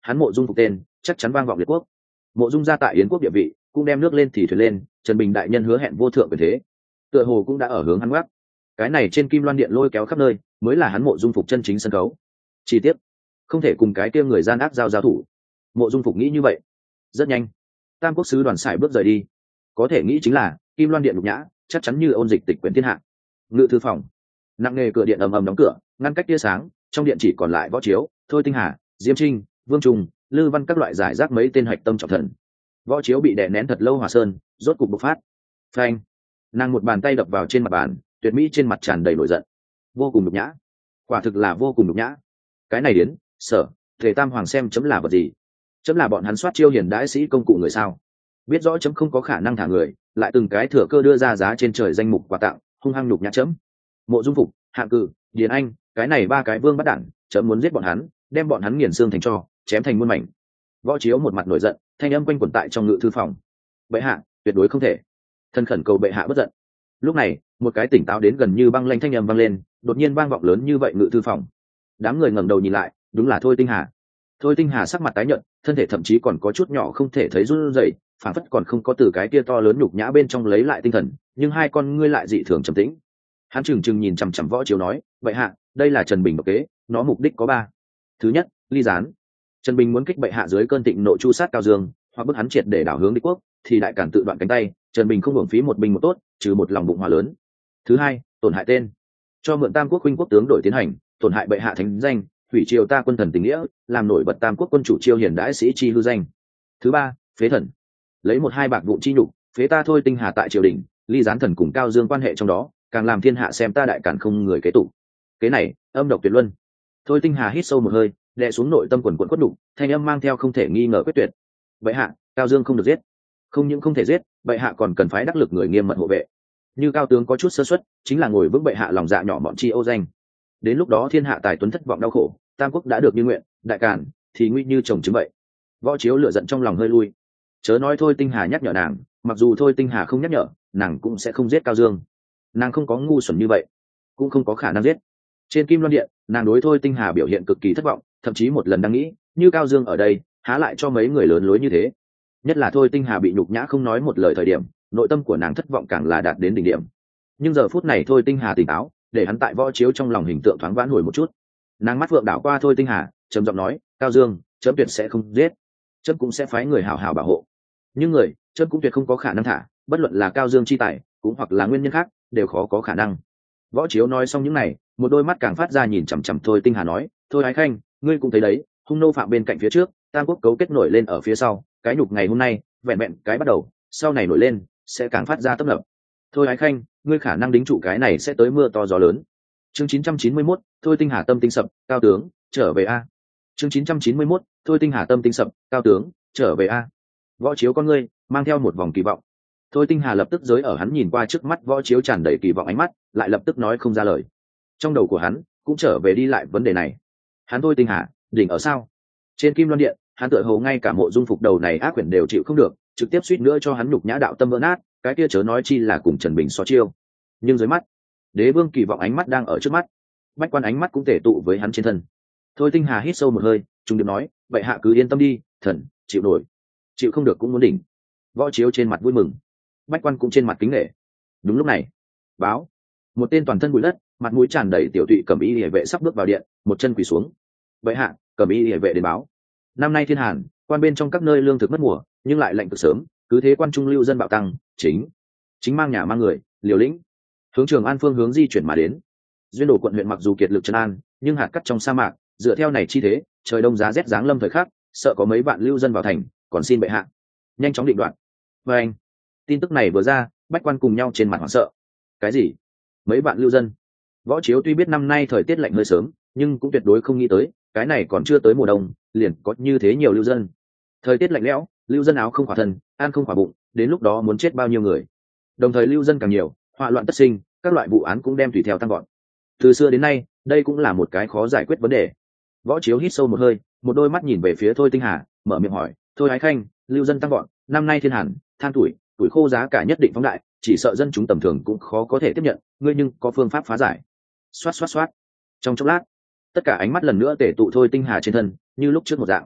hắn Mộ Dung Phục tên chắc chắn vang vọng liệt quốc. Mộ Dung gia tại Yến quốc địa vị cũng đem nước lên thì thuyền lên, Trần Bình đại nhân hứa hẹn vô thượng quyền thế, tựa hồ cũng đã ở hướng hắn gác. Cái này trên Kim Loan Điện lôi kéo khắp nơi, mới là hắn Mộ Dung Phục chân chính sân khấu. Chi tiết, không thể cùng cái kia người gian ác giao giao thủ. Mộ Dung Phục nghĩ như vậy. Rất nhanh, Tam Quốc sứ đoàn sải bước rời đi. Có thể nghĩ chính là Kim Loan Điện nhục nhã, chắc chắn như ôn dịch tịch quyển thiên hạ. Ngự thư phòng, nặng nề cửa điện ầm ầm đóng cửa, ngăn cách tia sáng, trong điện chỉ còn lại Võ Chiếu, Thôi Tinh Hà, Diêm Trinh, Vương Trung, Lư Văn các loại giải rác mấy tên hạch tâm trọng thần. Võ Chiếu bị đè nén thật lâu hỏa sơn, rốt cục bộc phát. Phanh! Nàng một bàn tay đập vào trên mặt bàn, tuyệt mỹ trên mặt tràn đầy nổi giận. Vô cùng nhục nhã, quả thực là vô cùng nhục nhã. Cái này đến, sở, thể Tam Hoàng xem chấm là vật gì? Chấm là bọn hắn soát chiêu hiền đãi sĩ công cụ người sao? Biết rõ chấm không có khả năng thả người, lại từng cái thừa cơ đưa ra giá trên trời danh mục quà tặng, hung hăng nhục nhã chấm. Mộ Dung Phục, Hạng Cự, Điền Anh, cái này ba cái vương bắt đản, chấm muốn giết bọn hắn, đem bọn hắn nghiền xương thành tro, chém thành muôn mảnh. Võ Chiếu một mặt nổi giận, thanh âm quanh quẩn tại trong ngự thư phòng. Bệ hạ, tuyệt đối không thể. Thân khẩn cầu bệ hạ bất giận. Lúc này, một cái tỉnh táo đến gần như băng lanh thanh âm vang lên, đột nhiên vang vọng lớn như vậy ngự thư phòng. Đám người ngẩng đầu nhìn lại, đúng là Thôi Tinh Hà. Thôi Tinh Hà sắc mặt tái nhợt, thân thể thậm chí còn có chút nhỏ không thể thấy run rẩy, phản phất còn không có từ cái kia to lớn nhục nhã bên trong lấy lại tinh thần, nhưng hai con ngươi lại dị thường trầm tĩnh. Hắn trừng trừng nhìn chằm chằm Võ Chiếu nói, "Bệ hạ, đây là Trần Bình độc kế, nó mục đích có ba. Thứ nhất, ly gián. Trần Bình muốn kích bệ hạ dưới cơn thịnh nộ chu sát Cao Dương, hoặc bức hắn triệt để đảo hướng đế quốc, thì đại cản tự đoạn cánh tay, Trần Bình không hưởng phí một binh một tốt, trừ một lòng bụng hòa lớn. Thứ hai, tổn hại tên, cho mượn Tam Quốc huynh quốc tướng đổi tiến hành, tổn hại bệ hạ thánh danh, hủy triều ta quân thần tình nghĩa, làm nổi bật Tam Quốc quân chủ chiêu hiền đãi sĩ chi hư danh. Thứ ba, phế thần, lấy một hai bạc vụ chi nhục, phế ta Thôi Tinh Hà tại triều đình, ly gián thần cùng Cao Dương quan hệ trong đó, càng làm thiên hạ xem ta đại cản không người kế tụ. Cái này, âm độc tuyệt luân." Thôi Tinh Hà hít sâu một hơi, đè xuống nội tâm quần quần quất đục, thanh âm mang theo không thể nghi ngờ quyết tuyệt. "Bệ hạ, Cao Dương không được giết. Không những không thể giết, bệ hạ còn cần phái đắc lực người nghiêm mật hộ vệ. Như Cao tướng có chút sơ suất, chính là ngồi vững bệ hạ lòng dạ nhỏ mọn chi ô danh. Đến lúc đó thiên hạ tài tuấn thất vọng đau khổ, Tam Quốc đã được như nguyện, đại cản thì nguy như trồng trứng vậy." Võ Chiếu lửa giận trong lòng hơi lui. Chớ nói Thôi Tinh Hà nhắc nhở nàng, mặc dù Thôi Tinh Hà không nhắc nhở, nàng cũng sẽ không giết Cao Dương. Nàng không có ngu xuẩn như vậy, cũng không có khả năng giết. Trên Kim Loan Điện, nàng đối Thôi Tinh Hà biểu hiện cực kỳ thất vọng, thậm chí một lần đang nghĩ, như Cao Dương ở đây, há lại cho mấy người lớn lối như thế. Nhất là Thôi Tinh Hà bị nhục nhã không nói một lời thời điểm, nội tâm của nàng thất vọng càng là đạt đến đỉnh điểm. Nhưng giờ phút này Thôi Tinh Hà tỉnh táo, để hắn tại Võ Chiếu trong lòng hình tượng thoáng vãn hồi một chút. Nàng mắt vượng đảo qua Thôi Tinh Hà, trầm giọng nói, "Cao Dương, chấm tuyệt sẽ không giết, chấm cũng sẽ phái người hảo hảo bảo hộ. Nhưng người, chấm cũng tuyệt không có khả năng thả, bất luận là Cao Dương chi tài, cũng hoặc là nguyên nhân khác, đều khó có khả năng." Võ Chiếu nói xong những này, một đôi mắt càng phát ra nhìn chằm chằm Thôi Tinh Hà nói, "Thôi Ái Khanh, ngươi cũng thấy đấy, hung nô phạm bên cạnh phía trước, Tam Quốc cấu kết nổi lên ở phía sau, cái nhục ngày hôm nay, vẹn vẹn cái bắt đầu, sau này nổi lên, sẽ càng phát ra tấp nập. Thôi Ái Khanh, ngươi khả năng đính trụ cái này sẽ tới mưa to gió lớn." Chương chín trăm chín mươi mốt, Thôi Tinh Hà tâm tinh sập, "Cao tướng, trở về a." Chương chín trăm chín mươi mốt, Thôi Tinh Hà tâm tinh sập, "Cao tướng, trở về a." Võ Chiếu con ngươi mang theo một vòng kỳ vọng. Thôi Tinh Hà lập tức giới ở hắn nhìn qua trước mắt Võ Chiếu tràn đầy kỳ vọng ánh mắt, lại lập tức nói không ra lời. Trong đầu của hắn cũng trở về đi lại vấn đề này. Hắn Thôi Tinh Hà, đỉnh ở sao? Trên Kim Loan Điện, hắn tựa hồ ngay cả Mộ Dung Phục đầu này ác quyển đều chịu không được, trực tiếp suýt nữa cho hắn nhục nhã đạo tâm vỡ nát, cái kia chớ nói chi là cùng Trần Bình so chiêu. Nhưng dưới mắt, Đế Vương kỳ vọng ánh mắt đang ở trước mắt, Bách Quan ánh mắt cũng tề tụ với hắn trên thân. Thôi Tinh Hà hít sâu một hơi, trung điệp nói, "Vậy hạ cứ yên tâm đi, thần chịu nổi, chịu không được cũng muốn đỉnh." Võ Chiếu trên mặt vui mừng, Bách Quan cũng trên mặt kính nể. Đúng lúc này, báo, một tên toàn thân bụi đất, mặt mũi tràn đầy tiểu tụy cầm y liễu vệ sắp bước vào điện, một chân quỳ xuống. "Vậy hạ, cầm y liễu vệ đến báo, năm nay thiên hàn, quan bên trong các nơi lương thực mất mùa, nhưng lại lệnh cực sớm, cứ thế quan trung lưu dân bạo tăng, chính chính mang nhà mang người, liều lĩnh hướng Trường An phương hướng di chuyển mà đến. Duyên Đổ quận huyện mặc dù kiệt lực trấn an, nhưng hạt cát trong sa mạc, dựa theo này chi thế, trời đông giá rét giáng lâm thời khắc, sợ có mấy vạn lưu dân vào thành, còn xin bệ hạ nhanh chóng định đoạn." Và anh, tin tức này vừa ra, Bách Quan cùng nhau trên mặt hoảng sợ. Cái gì? Mấy vạn lưu dân? Võ Chiếu tuy biết năm nay thời tiết lạnh hơi sớm, nhưng cũng tuyệt đối không nghĩ tới, cái này còn chưa tới mùa đông, liền có như thế nhiều lưu dân. Thời tiết lạnh lẽo, lưu dân áo không khỏa thân, ăn không khỏa bụng, đến lúc đó muốn chết bao nhiêu người. Đồng thời lưu dân càng nhiều, họa loạn tất sinh, các loại vụ án cũng đem tùy theo tăng gọn. Từ xưa đến nay, đây cũng là một cái khó giải quyết vấn đề. Võ Chiếu hít sâu một hơi, một đôi mắt nhìn về phía Thôi Tinh Hà, mở miệng hỏi, "Thôi Ái Khanh, lưu dân tăng gọn, năm nay thiên hàn, than tuổi, tuổi khô giá cả nhất định phóng đại, chỉ sợ dân chúng tầm thường cũng khó có thể tiếp nhận, ngươi nhưng có phương pháp phá giải?" Xoát xoát xoát. Trong chốc lát, tất cả ánh mắt lần nữa tề tụ Thôi Tinh Hà trên thân, như lúc trước một dạng.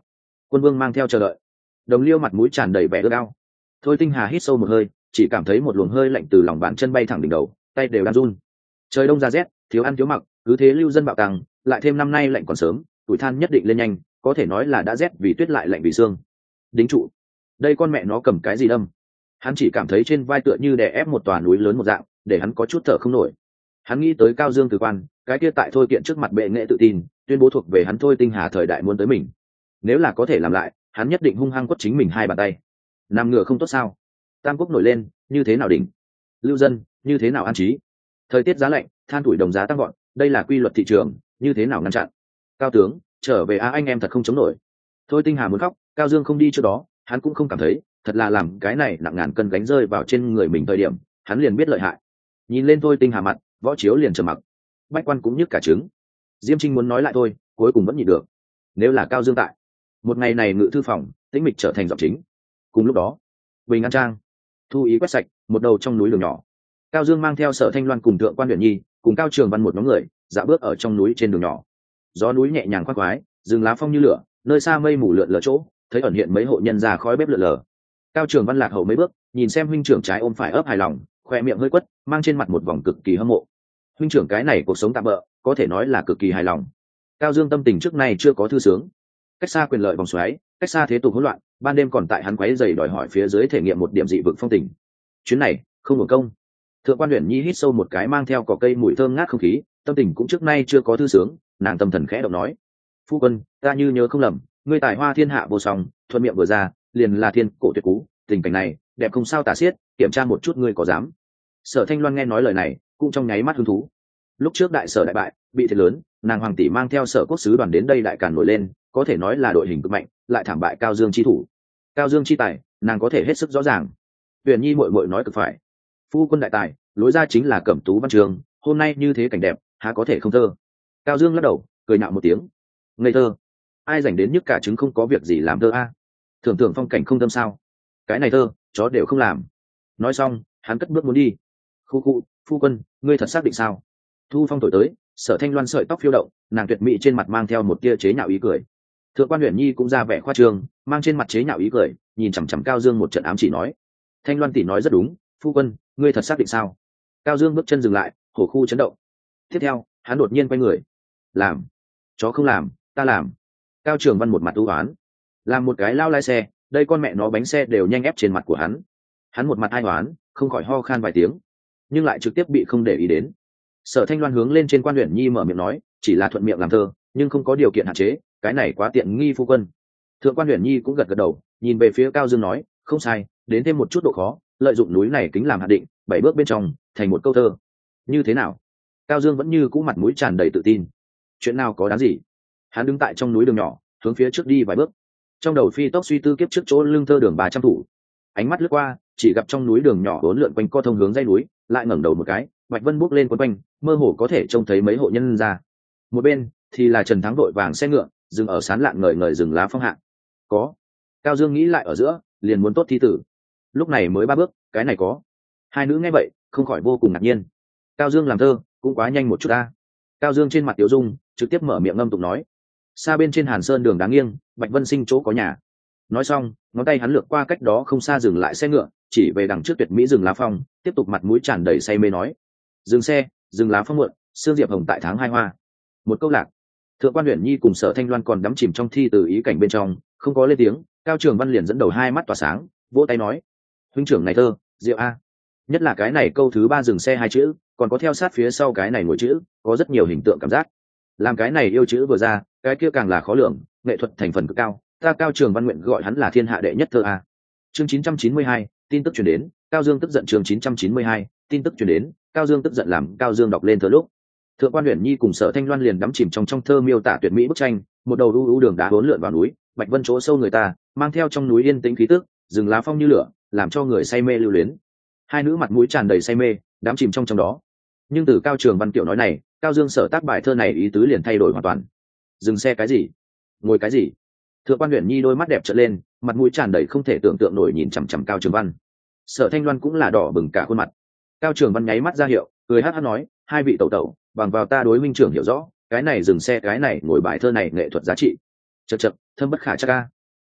Quân vương mang theo chờ đợi. Đồng liêu mặt mũi tràn đầy vẻ ước ao. Thôi tinh hà hít sâu một hơi, chỉ cảm thấy một luồng hơi lạnh từ lòng bàn chân bay thẳng đỉnh đầu, tay đều đang run. Trời đông ra rét, thiếu ăn thiếu mặc, cứ thế lưu dân bạo tăng, lại thêm năm nay lạnh còn sớm, tuổi than nhất định lên nhanh, có thể nói là đã rét vì tuyết lại lạnh vì xương. Đính trụ, đây con mẹ nó cầm cái gì đâm? Hắn chỉ cảm thấy trên vai tựa như đè ép một tòa núi lớn một dạng, để hắn có chút thở không nổi. Hắn nghĩ tới Cao Dương Từ Quan, cái kia tại Thôi Kiện trước mặt bệ nghệ tự tin, tuyên bố thuộc về hắn Thôi Tinh Hà thời đại muốn tới mình. Nếu là có thể làm lại, hắn nhất định hung hăng quất chính mình hai bàn tay. Nằm ngửa không tốt sao? Tam Quốc nổi lên, như thế nào đỉnh? Lưu dân, như thế nào an trí? Thời tiết giá lạnh, than tuổi đồng giá tăng gọn, đây là quy luật thị trường, như thế nào ngăn chặn? Cao tướng, trở về a anh em thật không chống nổi. Thôi Tinh Hà muốn khóc, Cao Dương không đi trước đó, hắn cũng không cảm thấy, thật là làm cái này nặng ngàn cân gánh rơi vào trên người mình thời điểm, hắn liền biết lợi hại. Nhìn lên Thôi Tinh Hà mặt, Võ Chiếu liền trầm mặc. Bách Quan cũng nhức cả trứng. Diêm Trinh muốn nói lại thôi, cuối cùng vẫn nhịn được. Nếu là Cao Dương tại, một ngày này ngự thư phòng, tĩnh mịch trở thành giọng chính. Cùng lúc đó, Bình An Trang, Thu Ý quét sạch một đầu trong núi đường nhỏ. Cao Dương mang theo Sở Thanh Loan cùng Thượng Quan Uyển Nhi, cùng Cao Trường Văn một nhóm người, dạo bước ở trong núi trên đường nhỏ. Gió núi nhẹ nhàng khoác khoái, rừng lá phong như lửa, nơi xa mây mù lượn lờ chỗ, thấy ẩn hiện mấy hộ nhân ra khói bếp lượn lờ. Cao Trường Văn lạc hậu mấy bước, nhìn xem huynh trưởng trái ôm phải ấp hài lòng, khoe miệng hơi quất, mang trên mặt một vòng cực kỳ hâm mộ. Huynh trưởng cái này cuộc sống tạm bợ, có thể nói là cực kỳ hài lòng. Cao Dương tâm tình trước nay chưa có thư sướng. Cách xa quyền lợi vòng xoáy, cách xa thế tục hỗn loạn, ban đêm còn tại hắn quấy giày đòi hỏi phía dưới thể nghiệm một điểm dị vực phong tình. Chuyến này không hưởng công. Thượng Quan Uyển Nhi hít sâu một cái mang theo cỏ cây mùi thơm ngát không khí, tâm tình cũng trước nay chưa có thư sướng, nàng tâm thần khẽ động nói: "Phu quân, ta như nhớ không lầm, ngươi tài hoa thiên hạ vô song, thuận miệng vừa ra, liền là thiên cổ tuyệt cú, tình cảnh này, đẹp không sao tả xiết, kiểm tra một chút ngươi có dám?" Sở Thanh Loan nghe nói lời này, cũng trong nháy mắt hứng thú. Lúc trước đại sở đại bại, bị thiệt lớn, nàng hoàng tỷ mang theo Sở Quốc sứ đoàn đến đây đại càn nổi lên, có thể nói là đội hình cực mạnh, lại thảm bại Cao Dương chi thủ. Cao Dương chi tài, nàng có thể hết sức rõ ràng. Uyển Nhi muội muội nói cực phải. Phu quân đại tài, lối ra chính là Cẩm Tú văn trường, hôm nay như thế cảnh đẹp, há có thể không thơ. Cao Dương lắc đầu, cười nhạo một tiếng. Ngây thơ, ai dành đến nhức cả trứng không có việc gì làm thơ a? Thường tưởng phong cảnh không tâm sao? Cái này thơ, chó đều không làm. Nói xong, hắn cất bước muốn đi. Khu khu, phu quân, ngươi thật xác định sao? Thu phong thổi tới, Sở Thanh Loan sợi tóc phiêu động, nàng tuyệt mỹ trên mặt mang theo một tia chế nhạo ý cười. Thượng Quan Uyển Nhi cũng ra vẻ khoa trương, mang trên mặt chế nhạo ý cười, nhìn chằm chằm Cao Dương một trận ám chỉ nói: Thanh Loan tỷ nói rất đúng, phu quân, ngươi thật xác định sao? Cao Dương bước chân dừng lại, hổ khu chấn động. Tiếp theo, hắn đột nhiên quay người. Làm? Chó không làm, ta làm. Cao Trường Văn một mặt u oán, làm một cái lao lái xe, đây con mẹ nó bánh xe đều nhanh ép trên mặt của hắn. Hắn một mặt ai oán, không khỏi ho khan vài tiếng, nhưng lại trực tiếp bị không để ý đến. Sở Thanh Loan hướng lên trên Quan Uyển Nhi mở miệng nói, chỉ là thuận miệng làm thơ, nhưng không có điều kiện hạn chế, cái này quá tiện nghi phu quân. Thượng Quan Uyển Nhi cũng gật gật đầu, nhìn về phía Cao Dương nói, không sai, đến thêm một chút độ khó, lợi dụng núi này kính làm hạn định, bảy bước bên trong thành một câu thơ. Như thế nào? Cao Dương vẫn như cũ mặt mũi tràn đầy tự tin. Chuyện nào có đáng gì? Hắn đứng tại trong núi đường nhỏ, hướng phía trước đi vài bước, trong đầu phi tốc suy tư kiếp trước chỗ lưng thơ đường ba trăm thủ. Ánh mắt lướt qua, chỉ gặp trong núi đường nhỏ uốn lượn quanh co thông hướng dãy núi, lại ngẩng đầu một cái, bạch vân bước lên quấn quanh, mơ hồ có thể trông thấy mấy hộ nhân ra. Một bên thì là Trần Thắng đội vàng xe ngựa, dừng ở sán lạn ngời ngời rừng lá phong hạ. Có. Cao Dương nghĩ lại ở giữa, liền muốn tốt thi tử. Lúc này mới ba bước, cái này có. Hai nữ nghe vậy, không khỏi vô cùng ngạc nhiên. Cao Dương làm thơ, cũng quá nhanh một chút ta. Cao Dương trên mặt tiểu dung, trực tiếp mở miệng ngâm tụng nói: xa bên trên Hàn Sơn đường đáng nghiêng, Bạch Vân Sinh chỗ có nhà. Nói xong, ngón tay hắn lướt qua cách đó không xa dừng lại xe ngựa, chỉ về đằng trước tuyệt mỹ rừng lá phong, tiếp tục mặt mũi tràn đầy say mê nói: dừng xe, dừng lá phong muộn, sương diệp hồng tại tháng hai hoa. Một câu lạc. Thượng Quan Uyển Nhi cùng Sở Thanh Loan còn đắm chìm trong thi từ ý cảnh bên trong, không có lên tiếng. Cao Trường Văn liền dẫn đầu hai mắt tỏa sáng, vỗ tay nói: huynh trưởng này thơ, diệu a. Nhất là cái này câu thứ ba dừng xe hai chữ, còn có theo sát phía sau cái này ngồi chữ, có rất nhiều hình tượng cảm giác. Làm cái này yêu chữ vừa ra, cái kia càng là khó lường, nghệ thuật thành phần cực cao, ta Cao Trường Văn nguyện gọi hắn là thiên hạ đệ nhất thơ a. Chương chín trăm chín mươi hai, tin tức truyền đến, Cao Dương tức giận. Chương chín trăm chín mươi hai, tin tức truyền đến, Cao Dương tức giận. Làm Cao Dương đọc lên thơ lúc, Thượng Quan Uyển Nhi cùng Sở Thanh Loan liền đắm chìm trong trong thơ miêu tả tuyệt mỹ bức tranh, một đầu u u đường đá uốn lượn vào núi, Bạch Vân chỗ sâu người ta, mang theo trong núi yên tĩnh khí tức, rừng lá phong như lửa, làm cho người say mê lưu luyến. Hai nữ mặt mũi tràn đầy say mê, đắm chìm trong trong đó. Nhưng từ Cao Trường Văn kiểu nói này, Cao Dương sở tác bài thơ này ý tứ liền thay đổi hoàn toàn. Dừng xe cái gì? Ngồi cái gì? Thượng Quan Uyển Nhi đôi mắt đẹp trợn lên, mặt mũi tràn đầy không thể tưởng tượng nổi nhìn chằm chằm Cao Trường Văn. Sở Thanh Loan cũng là đỏ bừng cả khuôn mặt. Cao Trường Văn nháy mắt ra hiệu, cười hắt hắt nói: hai vị tẩu tẩu, bằng vào ta đối minh trưởng hiểu rõ, cái này dừng xe cái này ngồi bài thơ này nghệ thuật giá trị. Chậc chậc, thâm bất khả trắc ca.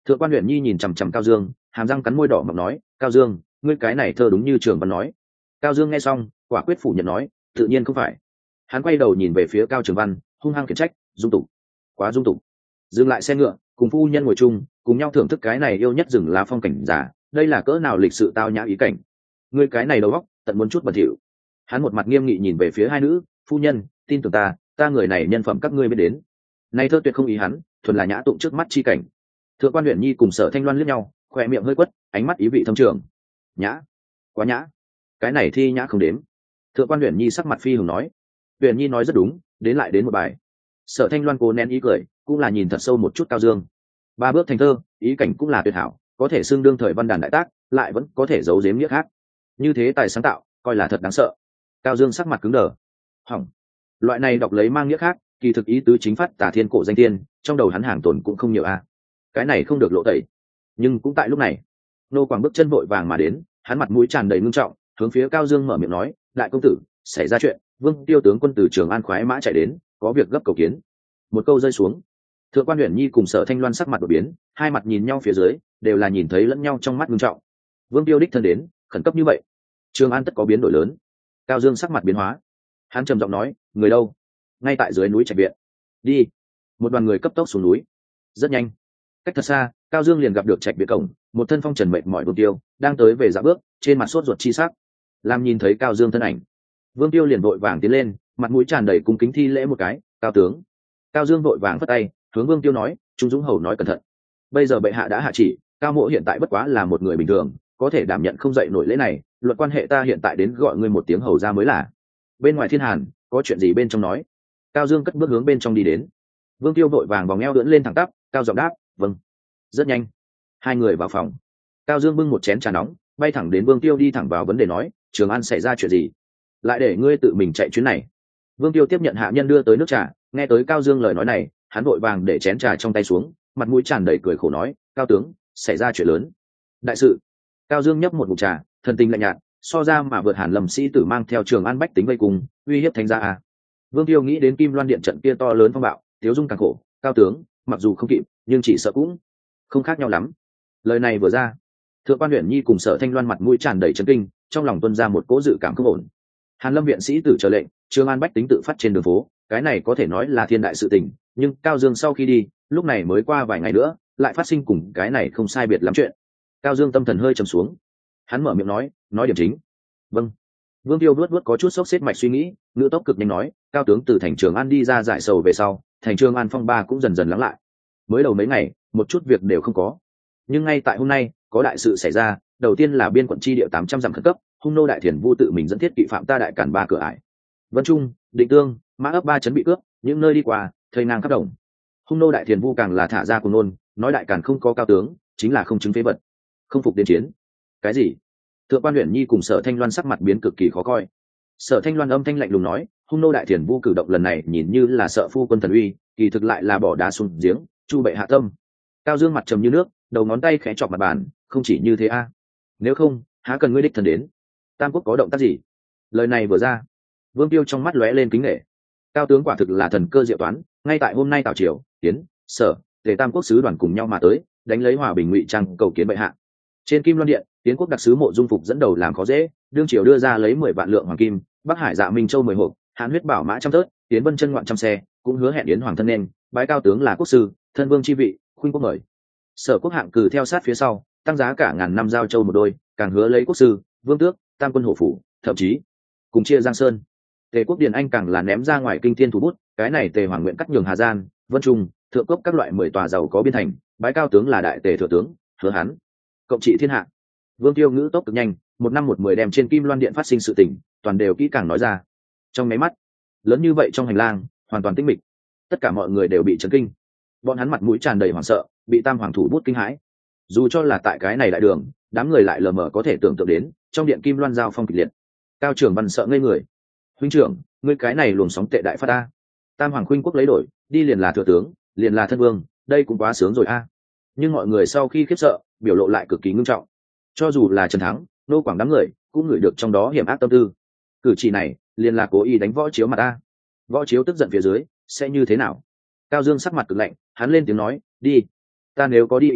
Thượng quan Uyển Nhi nhìn chằm chằm Cao Dương, hàm răng cắn môi đỏ mọng nói, Cao Dương, ngươi cái này thơ đúng như Trường Văn nói. Cao Dương nghe xong, quả quyết phủ nhận nói, tự nhiên không phải. Hắn quay đầu nhìn về phía Cao Trường Văn, hung hăng khiển trách, dung tục, quá dung tục. Dừng lại xe ngựa, cùng phu nhân ngồi chung, cùng nhau thưởng thức cái này yêu nhất rừng lá phong cảnh giả, đây là cỡ nào lịch sự tao nhã ý cảnh. Ngươi cái này đầu óc, tận muốn chút bẩn thỉu. Hắn một mặt nghiêm nghị nhìn về phía hai nữ, phu nhân, tin tưởng ta, ta người này nhân phẩm các ngươi biết đến. Nay thơ tuyệt không ý hắn, thuần là nhã tụng trước mắt chi cảnh. Thượng quan Uyển Nhi cùng Sở Thanh Loan liếc nhau, khỏe miệng hơi quất, ánh mắt ý vị thâm trường. Nhã, quá nhã, cái này thi nhã không đếm. Thượng quan Uyển Nhi sắc mặt phi hùng nói, Uyển Nhi nói rất đúng, đến lại đến một bài. Sở Thanh Loan cố nén ý cười, cũng là nhìn thật sâu một chút Cao Dương. Ba bước thành thơ, ý cảnh cũng là tuyệt hảo, có thể xưng đương thời văn đàn đại tác, lại vẫn có thể giấu giếm nghĩa khác. Như thế tài sáng tạo, coi là thật đáng sợ. Cao Dương sắc mặt cứng đờ. Hỏng, loại này đọc lấy mang nghĩa khác, kỳ thực ý tứ chính phát tả thiên cổ danh tiên, trong đầu hắn hàng tồn cũng không nhiều a. Cái này không được lộ tẩy. Nhưng cũng tại lúc này, nô quảng bước chân vội vàng mà đến, hắn mặt mũi tràn đầy ngưng trọng, hướng phía Cao Dương mở miệng nói, đại công tử, xảy ra chuyện, Vương Tiêu tướng quân từ Trường An khoái mã chạy đến, có việc gấp cầu kiến. Một câu rơi xuống, Thượng quan Uyển Nhi cùng Sở Thanh Loan sắc mặt đổi biến, hai mặt nhìn nhau phía dưới, đều là nhìn thấy lẫn nhau trong mắt ngưng trọng. Vương Tiêu đích thân đến, khẩn cấp như vậy, Trường An tất có biến đổi lớn. Cao Dương sắc mặt biến hóa, hắn trầm giọng nói, người đâu? Ngay tại dưới núi Trạch viện. Đi. Một đoàn người cấp tốc xuống núi. Rất nhanh, cách thật xa, Cao Dương liền gặp được Trạch viện cổng, một thân phong trần mệt mỏi Vương Tiêu đang tới về dạo bước, trên mặt sốt ruột chi sắc. Làm nhìn thấy Cao Dương thân ảnh, Vương Tiêu liền vội vàng tiến lên, mặt mũi tràn đầy cung kính thi lễ một cái, cao tướng. Cao Dương vội vàng phất tay, hướng Vương Tiêu nói, Trung Dũng hầu nói cẩn thận. Bây giờ bệ hạ đã hạ chỉ, Cao mộ hiện tại bất quá là một người bình thường, có thể đảm nhận không dậy nổi lễ này, luật quan hệ ta hiện tại đến gọi ngươi một tiếng hầu ra mới là. Bên ngoài thiên hàn, có chuyện gì bên trong nói? Cao Dương cất bước hướng bên trong đi đến. Vương Tiêu vội vàng vòng eo lưỡn lên thẳng tắp, cao giọng đáp, vâng. Rất nhanh, hai người vào phòng. Cao Dương bưng một chén trà nóng, bay thẳng đến Vương Tiêu đi thẳng vào vấn đề nói, Trường An xảy ra chuyện gì? Lại để ngươi tự mình chạy chuyến này. Vương Tiêu tiếp nhận hạ nhân đưa tới nước trà, nghe tới Cao Dương lời nói này, hắn vội vàng để chén trà trong tay xuống, mặt mũi tràn đầy cười khổ nói, cao tướng, xảy ra chuyện lớn. Đại sự. Cao Dương nhấp một ngụm trà, thần tình lạnh nhạt, so ra mà vượt Hàn Lâm sĩ tử mang theo Trường An bách tính vây cùng, uy hiếp thánh gia à. Vương Tiêu nghĩ đến Kim Loan điện trận kia to lớn phong bạo, thiếu dung càng khổ, cao tướng, mặc dù không kịp, nhưng chỉ sợ cũng không khác nhau lắm. Lời này vừa ra, Thượng quan Uyển Nhi cùng Sở Thanh Loan mặt mũi tràn đầy chấn kinh, trong lòng tuôn ra một cỗ dự cảm không ổn. Hàn Lâm viện sĩ tử trở lệnh, Trường An bách tính tự phát trên đường phố, cái này có thể nói là thiên đại sự tình, nhưng Cao Dương sau khi đi, lúc này mới qua vài ngày nữa, lại phát sinh cùng cái này không sai biệt lắm chuyện. Cao Dương tâm thần hơi trầm xuống, hắn mở miệng nói, nói điểm chính. Vâng. Vương Tiêu vuốt vuốt có chút sốc xếp mạch suy nghĩ, ngữ tốc cực nhanh nói, cao tướng từ thành Trường An đi ra giải sầu về sau, thành Trường An phong ba cũng dần dần lắng lại. Mới đầu mấy ngày, một chút việc đều không có, nhưng ngay tại hôm nay, có đại sự xảy ra. Đầu tiên là biên quận chi địa tám trăm dặm khẩn cấp, hung nô đại thiền vu tự mình dẫn thiết kỵ phạm ta đại cản ba cửa ải. Vân Trung, Định Tương, Mã ấp ba trấn bị cướp, những nơi đi qua, thây ngang khắp đồng. Hung nô đại thiền vu càng là thả ra cuồng ngôn, nói đại cản không có cao tướng, chính là không chứng phế vật, không phục đến chiến. Cái gì? Thượng quan Uyển Nhi cùng Sở Thanh Loan sắc mặt biến cực kỳ khó coi. Sở Thanh Loan âm thanh lạnh lùng nói, hung nô đại thiền vu cử động lần này nhìn như là sợ phu quân thần uy, kỳ thực lại là bỏ đá xuống giếng, chu bệ hạ tâm. Cao Dương mặt trầm như nước, đầu ngón tay khẽ chọc mặt bàn, không chỉ như thế a. Nếu không, há cần ngươi đích thân đến? Tam quốc có động tác gì? Lời này vừa ra, Vương Tiêu trong mắt lóe lên kính nể. Cao tướng quả thực là thần cơ diệu toán, ngay tại hôm nay Tào triều, Tiến, Sở, Tề tam quốc sứ đoàn cùng nhau mà tới, đánh lấy hòa bình ngụy trang cầu kiến bệ hạ. Trên Kim Loan điện, Tiến quốc đặc sứ Mộ Dung Phục dẫn đầu làm khó dễ, đương triều đưa ra lấy mười vạn lượng hoàng kim, Bắc Hải Dạ Minh Châu mười hộp, Hán huyết bảo mã trăm tớt, Tiến Vân chân ngoạn trăm xe, cũng hứa hẹn yến hoàng thân nên, bái cao tướng là quốc sư, thân vương chi vị, khuynh quốc mời. Sở Quốc hạng cử theo sát phía sau, tăng giá cả ngàn năm giao châu một đôi, càng hứa lấy quốc sư, vương tước, tam quân hổ phủ, thậm chí cùng chia Giang Sơn. Tề Quốc Điền Anh càng là ném ra ngoài kinh thiên thủ bút, cái này Tề Hoàng nguyện cắt nhường Hà Giang, Vân Trung, Thượng Cốc các loại mười tòa giàu có biên thành, bái cao tướng là đại Tề thừa tướng, hứa hắn cộng trị thiên hạ. Vương Tiêu ngữ tốc cực nhanh, một năm một mười đem trên Kim Loan điện phát sinh sự tình, toàn đều kỹ càng nói ra. Trong mấy mắt, lớn như vậy trong hành lang, hoàn toàn tĩnh mịch, tất cả mọi người đều bị chấn kinh. Bọn hắn mặt mũi tràn đầy hoảng sợ, bị tam hoàng thủ bút kinh hãi. Dù cho là tại cái này đại đường, đám người lại lờ mờ có thể tưởng tượng đến, trong điện Kim Loan giao phong kịch liệt. Cao trưởng văn sợ ngây người. Huynh trưởng, ngươi cái này luồng sóng tệ đại phát ta. Tam hoàng khuynh quốc lấy đổi, đi liền là thừa tướng, liền là thân vương, đây cũng quá sướng rồi a. Nhưng mọi người sau khi khiếp sợ, biểu lộ lại cực kỳ ngưng trọng. Cho dù là Trần Thắng, nô quảng đám người, cũng ngửi được trong đó hiểm ác tâm tư. Cử chỉ này, liền là cố ý đánh Võ Chiếu mặt ta. Võ Chiếu tức giận phía dưới, sẽ như thế nào? Cao Dương sắc mặt cực lạnh, hắn lên tiếng nói, đi. Ta nếu có đi ý nghĩ,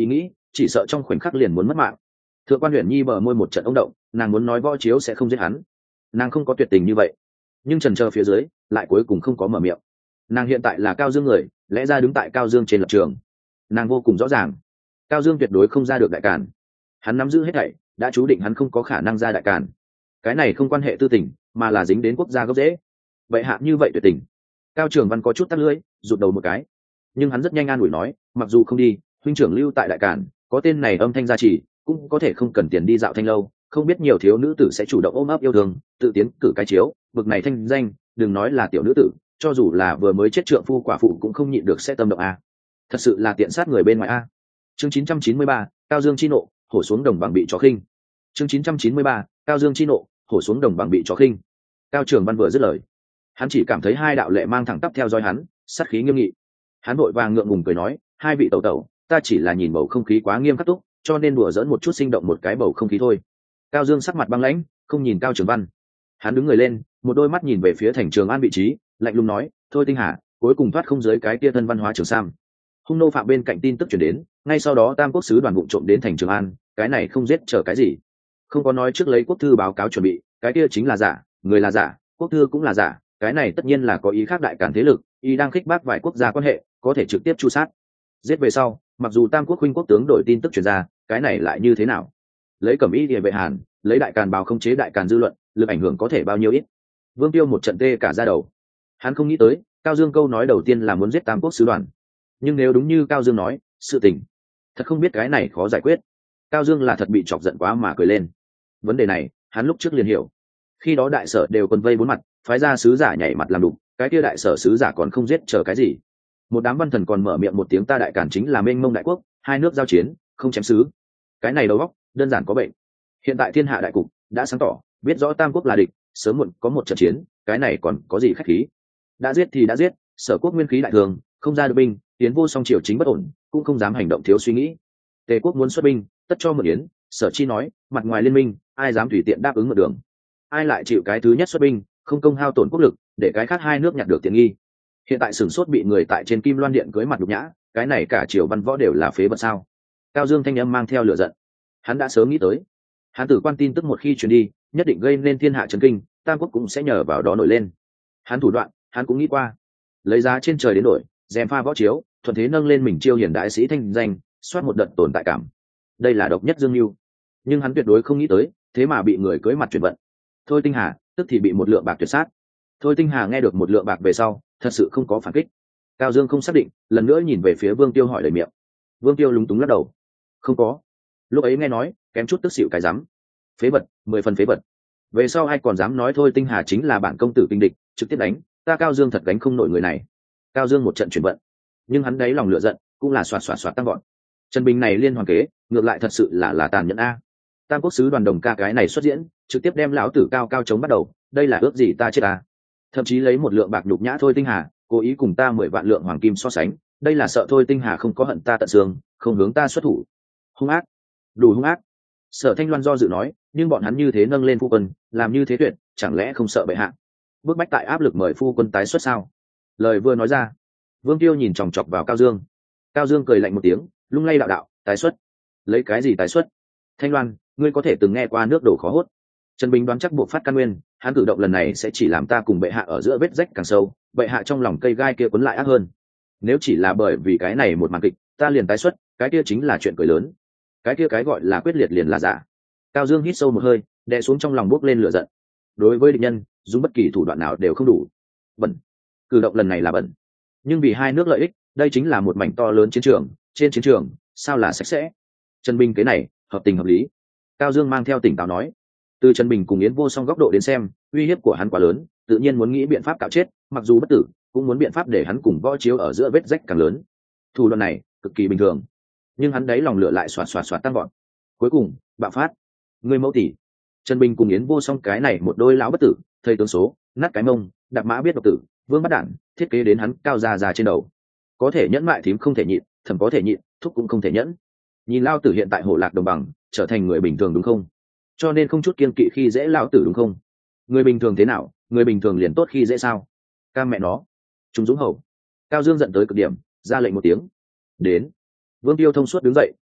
chỉ sợ trong khoảnh khắc liền muốn mất mạng. Thượng quan Huyền Nhi bờ môi một trận ông động, nàng muốn nói võ chiếu sẽ không giết hắn, nàng không có tuyệt tình như vậy, nhưng chần chờ phía dưới lại cuối cùng không có mở miệng. Nàng hiện tại là Cao Dương người, lẽ ra đứng tại Cao Dương trên lập trường, nàng vô cùng rõ ràng Cao Dương tuyệt đối không ra được đại càn, hắn nắm giữ hết thảy, đã chú định hắn không có khả năng ra đại càn. Cái này không quan hệ tư tình, mà là dính đến quốc gia gốc rễ. Vậy hạ như vậy tuyệt tình. Cao Trường Văn có chút tắt lưỡi, rụt đầu một cái, nhưng hắn rất nhanh an ủi nói, mặc dù không đi, huynh trưởng lưu tại đại càn, có tên này âm thanh gia trì, cũng có thể không cần tiền đi dạo thanh lâu, không biết nhiều thiếu nữ tử sẽ chủ động ôm ấp yêu thương, tự tiến cử cái chiếu, bực này thanh danh, đừng nói là tiểu nữ tử, cho dù là vừa mới chết trượng phu quả phụ cũng không nhịn được sẽ tâm động a. Thật sự là tiện sát người bên ngoài a. Chương chín trăm chín mươi ba, Cao Dương chi nộ, hổ xuống đồng bằng bị chó khinh. Chương chín trăm chín mươi ba, Cao Dương chi nộ, hổ xuống đồng bằng bị chó khinh. Cao Trường Văn vừa dứt lời, hắn chỉ cảm thấy hai đạo lệ mang thẳng tắp theo dõi hắn, sát khí nghiêm nghị. Hắn vội vàng ngượng ngùng cười nói, hai vị tẩu tẩu, ta chỉ là nhìn bầu không khí quá nghiêm khắc túc, cho nên đùa giỡn một chút sinh động một cái bầu không khí thôi. Cao Dương sắc mặt băng lãnh, không nhìn Cao Trường Văn. Hắn đứng người lên, một đôi mắt nhìn về phía thành Trường An vị trí, lạnh lùng nói, thôi Tinh Hà, cuối cùng thoát không dưới cái kia thân văn hóa trường sam. Hung nô phạm bên cạnh tin tức truyền đến, ngay sau đó Tam Quốc sứ đoàn vụ trộm đến thành Trường An, cái này không giết chờ cái gì? Không có nói trước lấy quốc thư báo cáo chuẩn bị, cái kia chính là giả, người là giả, quốc thư cũng là giả, cái này tất nhiên là có ý khác đại cản thế lực, ý đang khích bác vài quốc gia quan hệ, có thể trực tiếp chu sát. Giết về sau, mặc dù Tam Quốc huynh quốc tướng đổi tin tức truyền ra, cái này lại như thế nào? Lấy Cẩm Y Liề vệ Hàn, lấy đại càn báo không chế đại càn dư luận, lực ảnh hưởng có thể bao nhiêu ít? Vương Tiêu một trận tê cả da đầu. Hắn không nghĩ tới, Cao Dương câu nói đầu tiên là muốn giết Tam Quốc sứ đoàn. Nhưng nếu đúng như Cao Dương nói, sự tình thật không biết cái này khó giải quyết. Cao Dương là thật bị chọc giận quá mà cười lên. Vấn đề này, hắn lúc trước liền hiểu. Khi đó đại sở đều quân vây bốn mặt, phái ra sứ giả nhảy mặt làm đục, cái kia đại sở sứ giả còn không giết chờ cái gì? Một đám văn thần còn mở miệng một tiếng ta đại càn chính là mênh mông đại quốc, hai nước giao chiến, không chém sứ. Cái này đầu óc đơn giản có bệnh. Hiện tại thiên hạ đại cục đã sáng tỏ, biết rõ Tam Quốc là địch, sớm muộn có một trận chiến, cái này còn có gì khách khí? Đã giết thì đã giết, sở quốc nguyên khí đại thường, không ra được binh, tiến vô song triều chính bất ổn, cũng không dám hành động thiếu suy nghĩ. Tề quốc muốn xuất binh, tất cho mượn yến, sở chi nói, mặt ngoài liên minh, ai dám tùy tiện đáp ứng một đường? Ai lại chịu cái thứ nhất xuất binh, không công hao tổn quốc lực, để cái khác hai nước nhặt được tiện nghi? Hiện tại sửng sốt bị người tại trên Kim Loan điện cưới mặt nhục nhã, cái này cả triều văn võ đều là phế vật sao? Cao Dương thanh âm mang theo lửa giận. Hắn đã sớm nghĩ tới, hắn tử quan tin tức một khi truyền đi, nhất định gây nên thiên hạ chấn kinh, Tam Quốc cũng sẽ nhờ vào đó nổi lên. Hắn thủ đoạn, hắn cũng nghĩ qua, lấy giá trên trời đến đổi, dèm pha võ chiếu, thuận thế nâng lên mình chiêu hiển đại sĩ thanh danh, soát một đợt tồn tại cảm. Đây là độc nhất Dương Mưu, nhưng hắn tuyệt đối không nghĩ tới, thế mà bị người cưới mặt chuyển vận. Thôi Tinh Hà, tức thì bị một lượng bạc tuyệt sát. Thôi Tinh Hà nghe được một lượng bạc về sau, thật sự không có phản kích. Cao Dương không xác định, lần nữa nhìn về phía Vương Tiêu hỏi lời miệng. Vương Tiêu lúng túng lắc đầu, không có. Lúc ấy nghe nói, kém chút tức xỉu cái rắm. Phế vật, mười phần phế vật. Về sau ai còn dám nói Thôi Tinh Hà chính là bản công tử kinh địch, trực tiếp đánh, ta Cao Dương thật đánh không nổi người này. Cao Dương một trận chuyển vận, nhưng hắn đấy lòng lửa giận cũng là xoạt xoạt xoạt tăng gọn. Trần Bình này liên hoàn kế, ngược lại thật sự là là tàn nhẫn a. Tam Quốc sứ đoàn đồng ca cái này xuất diễn, trực tiếp đem lão tử Cao Cao chống bắt đầu, đây là ước gì ta chết à? Thậm chí lấy một lượng bạc nhục nhã Thôi Tinh Hà, cố ý cùng ta mười vạn lượng hoàng kim so sánh, đây là sợ Thôi Tinh Hà không có hận ta tận xương, không hướng ta xuất thủ. Hung ác, đủ hung ác. Sở Thanh Loan do dự nói, nhưng bọn hắn như thế nâng lên phu quân, làm như thế tuyệt, chẳng lẽ không sợ bệ hạ? Bước bách tại áp lực mời phu quân tái xuất sao? Lời vừa nói ra, Vương Tiêu nhìn chòng chọc vào Cao Dương. Cao Dương cười lạnh một tiếng, lung lay đạo đạo, tái xuất? Lấy cái gì tái xuất? Thanh Loan, ngươi có thể từng nghe qua nước đổ khó hốt. Trần Bình đoán chắc buộc phát căn nguyên, hắn cử động lần này sẽ chỉ làm ta cùng bệ hạ ở giữa vết rách càng sâu, bệ hạ trong lòng cây gai kia quấn lại ác hơn. Nếu chỉ là bởi vì cái này một màn kịch, ta liền tái xuất, cái kia chính là chuyện cười lớn. Cái kia cái gọi là quyết liệt liền là giả. Cao Dương hít sâu một hơi, đè xuống trong lòng bốc lên lửa giận. Đối với địch nhân, dùng bất kỳ thủ đoạn nào đều không đủ. Bẩn. Cử động lần này là bẩn, nhưng vì hai nước lợi ích, đây chính là một mảnh to lớn chiến trường, trên chiến trường sao là sạch sẽ? Trần Bình cái này hợp tình hợp lý. Cao Dương mang theo tỉnh táo nói, từ Trần Bình cùng Yến Vô Song góc độ đến xem, uy hiếp của hắn quá lớn, tự nhiên muốn nghĩ biện pháp cạo chết, mặc dù bất tử cũng muốn biện pháp để hắn cùng võ chiếu ở giữa vết rách càng lớn. Thủ đoạn này cực kỳ bình thường, nhưng hắn đấy lòng lửa lại xoạt xoạt xoạt tăng gọn. Cuối cùng bạo phát, người mẫu tỷ. Trần Bình cùng Yến Vô Song cái này một đôi lão bất tử, thầy tướng số, nát cái mông, đạp mã biết độc tử, vương bắt đạn, thiết kế đến hắn cao già già trên đầu. Có thể nhẫn mại thím không thể nhịn, thẩm có thể nhịn, thúc cũng không thể nhẫn. Nhìn lao tử hiện tại hổ lạc đồng bằng, trở thành người bình thường đúng không? Cho nên không chút kiên kỵ khi dễ lao tử đúng không? Người bình thường thế nào, người bình thường liền tốt khi dễ sao? Cam mẹ nó. Trung Dũng Hầu. Cao Dương giận tới cực điểm, ra lệnh một tiếng. Đến. Vương Tiêu thông suốt đứng dậy,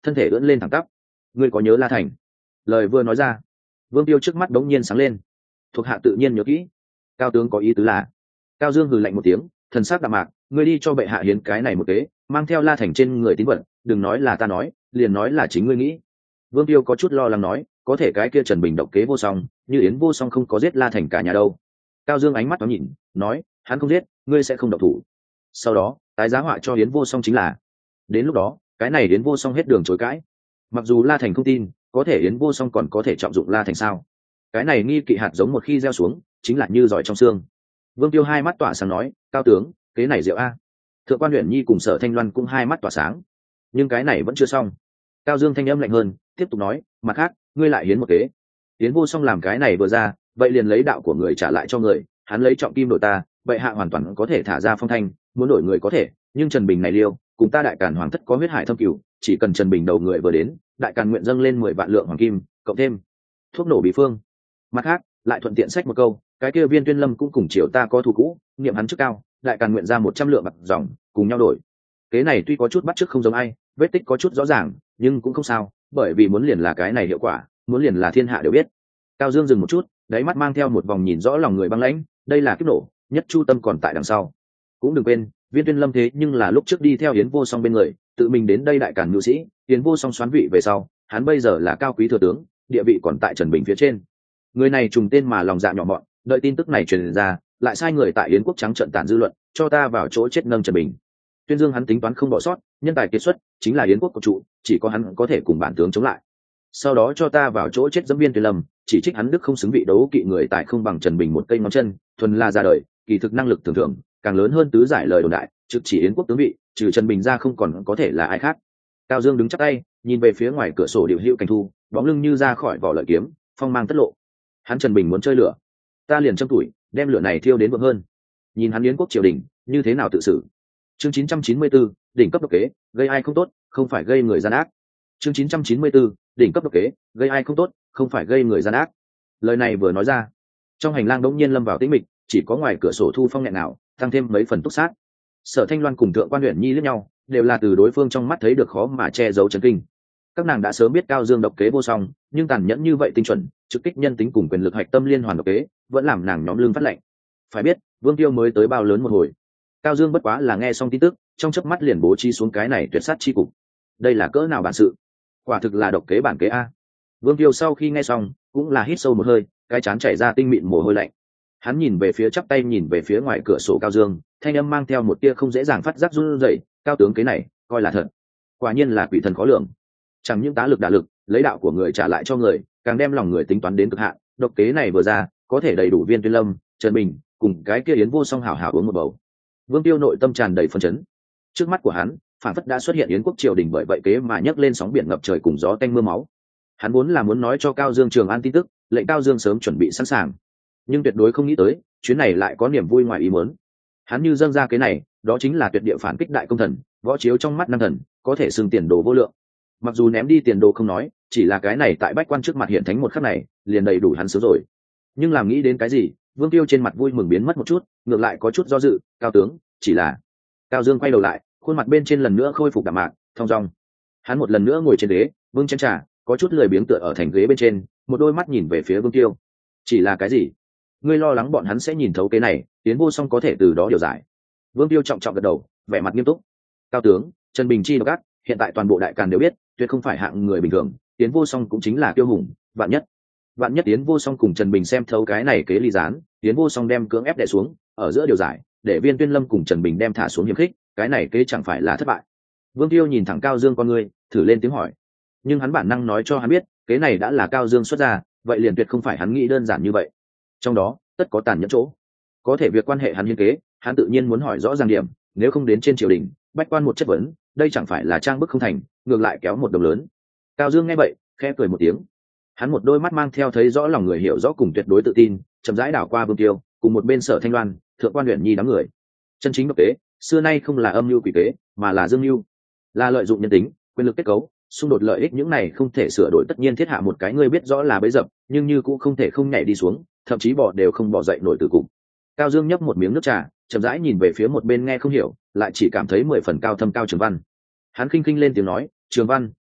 thân thể ưỡn lên thẳng tắp. Ngươi có nhớ La Thành? Lời vừa nói ra, Vương Tiêu trước mắt đống nhiên sáng lên. Thuộc hạ tự nhiên nhớ kỹ. Cao tướng có ý tứ là? Cao Dương hừ lạnh một tiếng, thần sắc đạm mạc, ngươi đi cho bệ hạ hiến cái này một kế, mang theo La Thành trên người tín vật, đừng nói là ta nói, liền nói là chính ngươi nghĩ. Vương Tiêu có chút lo lắng nói, có thể cái kia Trần Bình độc kế vô song, như Yến vô song không có giết La Thành cả nhà đâu. Cao Dương ánh mắt nó nhìn, nói, hắn không giết, ngươi sẽ không độc thủ. Sau đó, tái giá họa cho Yến vô song chính là. Đến lúc đó, cái này Yến vô song hết đường chối cãi. Mặc dù La Thành không tin, có thể Yến vô song còn có thể trọng dụng La Thành sao? Cái này nghi kỵ hạt giống một khi gieo xuống, chính là như giỏi trong xương. Vương Tiêu hai mắt tỏa sáng nói, cao tướng, kế này diệu a. Thượng quan Uyển Nhi cùng Sở Thanh Loan cũng hai mắt tỏa sáng. Nhưng cái này vẫn chưa xong. Cao Dương thanh âm lạnh hơn, tiếp tục nói, mặt khác, ngươi lại hiến một kế. Yến vô song làm cái này vừa ra, vậy liền lấy đạo của người trả lại cho người, hắn lấy trọng kim đổi ta, vậy hạ hoàn toàn có thể thả ra phong thanh, muốn đổi người có thể, nhưng Trần Bình này liêu, cùng ta đại càn hoàng thất có huyết hải thâm cửu, chỉ cần Trần Bình đầu người vừa đến, đại càn nguyện dâng lên mười vạn lượng hoàng kim, cộng thêm thuốc nổ bí phương. Mặt khác, lại thuận tiện sách một câu, cái kia Viên Tuyên Lâm cũng cùng triều ta có thù cũ, niệm hắn chức cao, đại càn nguyện ra một trăm lượng bạc dòng, cùng nhau đổi. Kế này tuy có chút bắt chước không giống ai, vết tích có chút rõ ràng, nhưng cũng không sao, bởi vì muốn liền là cái này hiệu quả, muốn liền là thiên hạ đều biết. Cao Dương dừng một chút, đáy mắt mang theo một vòng nhìn rõ lòng người băng lãnh, đây là kiếp nổ, nhất chu tâm còn tại đằng sau. Cũng đừng quên, Viên Tuyên Lâm thế nhưng là lúc trước đi theo Yến vô song bên người, tự mình đến đây đại càn nhu sĩ, Yến vô song xoán vị về sau, hắn bây giờ là cao quý thừa tướng, địa vị còn tại Trần Bình phía trên. Người này trùng tên mà lòng dạ nhỏ mọn, đợi tin tức này truyền ra, lại sai người tại Yến quốc trắng trợn tàn dư luận, cho ta vào chỗ chết nâng Trần Bình. Tuyên Dương hắn tính toán không bỏ sót, nhân tài kiệt xuất, chính là Yến quốc cột trụ, chỉ có hắn có thể cùng bản tướng chống lại. Sau đó cho ta vào chỗ chết dẫm Viên Tuyên Lâm, chỉ trích hắn đức không xứng vị đấu kỵ người tại không bằng Trần Bình một cây ngón chân, thuần là ra đời, kỳ thực năng lực thường thường, càng lớn hơn tứ giải lời đồn đại, trực chỉ Yến quốc tướng vị, trừ Trần Bình ra không còn có thể là ai khác. Cao Dương đứng chắp tay, nhìn về phía ngoài cửa sổ điệu hữu cảnh thu, bóng lưng như ra khỏi vỏ lợi kiếm, phong mang tất lộ. Hắn Trần Bình muốn chơi lửa, ta liền châm tuổi, đem lửa này thiêu đến vượng hơn. Nhìn hắn Yến quốc triều đình như thế nào tự xử. Chương chín trăm chín mươi tư, đỉnh cấp độc kế, gây ai không tốt, không phải gây người gian ác. Chương chín trăm chín mươi tư, đỉnh cấp độc kế, gây ai không tốt, không phải gây người gian ác. Lời này vừa nói ra, trong hành lang đống nhiên lâm vào tĩnh mịch, chỉ có ngoài cửa sổ thu phong nhẹ nào, tăng thêm mấy phần túc sát. Sở Thanh Loan cùng Thượng quan Uyển Nhi liếc nhau, đều là từ đối phương trong mắt thấy được khó mà che giấu chấn kinh. Các nàng đã sớm biết Cao Dương độc kế vô song, nhưng tàn nhẫn như vậy tinh chuẩn, trực kích nhân tính cùng quyền lực hạch tâm liên hoàn độc kế, vẫn làm nàng nhóm lưng phát lạnh. Phải biết, Vương Tiêu mới tới bao lớn một hồi, Cao Dương bất quá là nghe xong tin tức, trong chớp mắt liền bố trí xuống cái này tuyệt sát chi cục. Đây là cỡ nào bản sự? Quả thực là độc kế bản kế a. Vương Tiêu sau khi nghe xong, cũng là hít sâu một hơi, cái chán chảy ra tinh mịn mồ hôi lạnh. Hắn nhìn về phía chắp tay nhìn về phía ngoài cửa sổ Cao Dương, thanh âm mang theo một tia không dễ dàng phát giác run rẩy, cao tướng kế này, coi là thật. Quả nhiên là quỷ thần khó lường. Chẳng những tá lực đả lực, lấy đạo của người trả lại cho người, càng đem lòng người tính toán đến cực hạn, độc kế này vừa ra, có thể đầy đủ Viên Tuyên Lâm, Trần Bình, cùng cái kia Yến vô song hảo hảo uống một bầu. Vương Tiêu nội tâm tràn đầy phấn chấn. Trước mắt của hắn, phản phất đã xuất hiện Yến quốc triều đình bởi vậy kế mà nhấc lên sóng biển ngập trời cùng gió tanh mưa máu. Hắn vốn là muốn nói cho Cao Dương Trường An tin tức, lệnh Cao Dương sớm chuẩn bị sẵn sàng, nhưng tuyệt đối không nghĩ tới, chuyến này lại có niềm vui ngoài ý muốn. Hắn như dâng ra cái này, đó chính là tuyệt địa phản kích đại công thần, võ chiếu trong mắt nam thần, có thể xưng tiền đồ vô lượng. Mặc dù ném đi tiền đồ không nói, chỉ là cái này tại bách quan trước mặt hiện thánh một khắc này, liền đầy đủ hắn sướng rồi. Nhưng làm nghĩ đến cái gì, Vương Tiêu trên mặt vui mừng biến mất một chút, ngược lại có chút do dự, cao tướng, chỉ là. Cao Dương quay đầu lại, khuôn mặt bên trên lần nữa khôi phục đạm mạc, thong dong. Hắn một lần nữa ngồi trên ghế, vương chén trà, có chút lười biếng tựa ở thành ghế bên trên, một đôi mắt nhìn về phía Vương Tiêu. Chỉ là cái gì? Ngươi lo lắng bọn hắn sẽ nhìn thấu cái này, Tiến vô song có thể từ đó điều giải. Vương Tiêu trọng trọng gật đầu, vẻ mặt nghiêm túc. Cao tướng, Trần Bình chi độc ác, hiện tại toàn bộ đại càn đều biết, tuyệt không phải hạng người bình thường, Tiến vô song cũng chính là tiêu hùng, vạn nhất. Vạn nhất Tiến vô song cùng Trần Bình xem thấu cái này kế ly gián, Tiến vô song đem cưỡng ép đè xuống, ở giữa điều giải, để Viên Tuyên Lâm cùng Trần Bình đem thả xuống hiểm khích, cái này kế chẳng phải là thất bại. Vương Tiêu nhìn thẳng Cao Dương con ngươi, thử lên tiếng hỏi. Nhưng hắn bản năng nói cho hắn biết, kế này đã là Cao Dương xuất ra, vậy liền tuyệt không phải hắn nghĩ đơn giản như vậy. Trong đó, tất có tàn nhẫn chỗ. Có thể việc quan hệ hắn hiên kế, hắn tự nhiên muốn hỏi rõ ràng điểm, nếu không đến trên triều đình, bách quan một chất vấn, đây chẳng phải là trang bức không thành, ngược lại kéo một đồng lớn. Cao Dương nghe vậy, khẽ cười một tiếng. Hắn một đôi mắt mang theo thấy rõ lòng người hiểu rõ cùng tuyệt đối tự tin, chậm rãi đảo qua Vương Tiêu, cùng một bên Sở Thanh Loan, Thượng quan Uyển Nhi đám người. Chân chính độc kế, xưa nay không là âm mưu quỷ kế, mà là dương mưu, là lợi dụng nhân tính, quyền lực kết cấu, xung đột lợi ích những này không thể sửa đổi, tất nhiên thiết hạ một cái ngươi biết rõ là bấy dập, nhưng như cũng không thể không nhảy đi xuống, thậm chí bỏ đều không bỏ dậy nổi từ cùng. Cao Dương nhấp một miếng nước trà, chậm rãi nhìn về phía một bên nghe không hiểu, lại chỉ cảm thấy mười phần cao thâm Cao Trường Văn. Hắn khinh khinh lên tiếng nói, Trường Văn,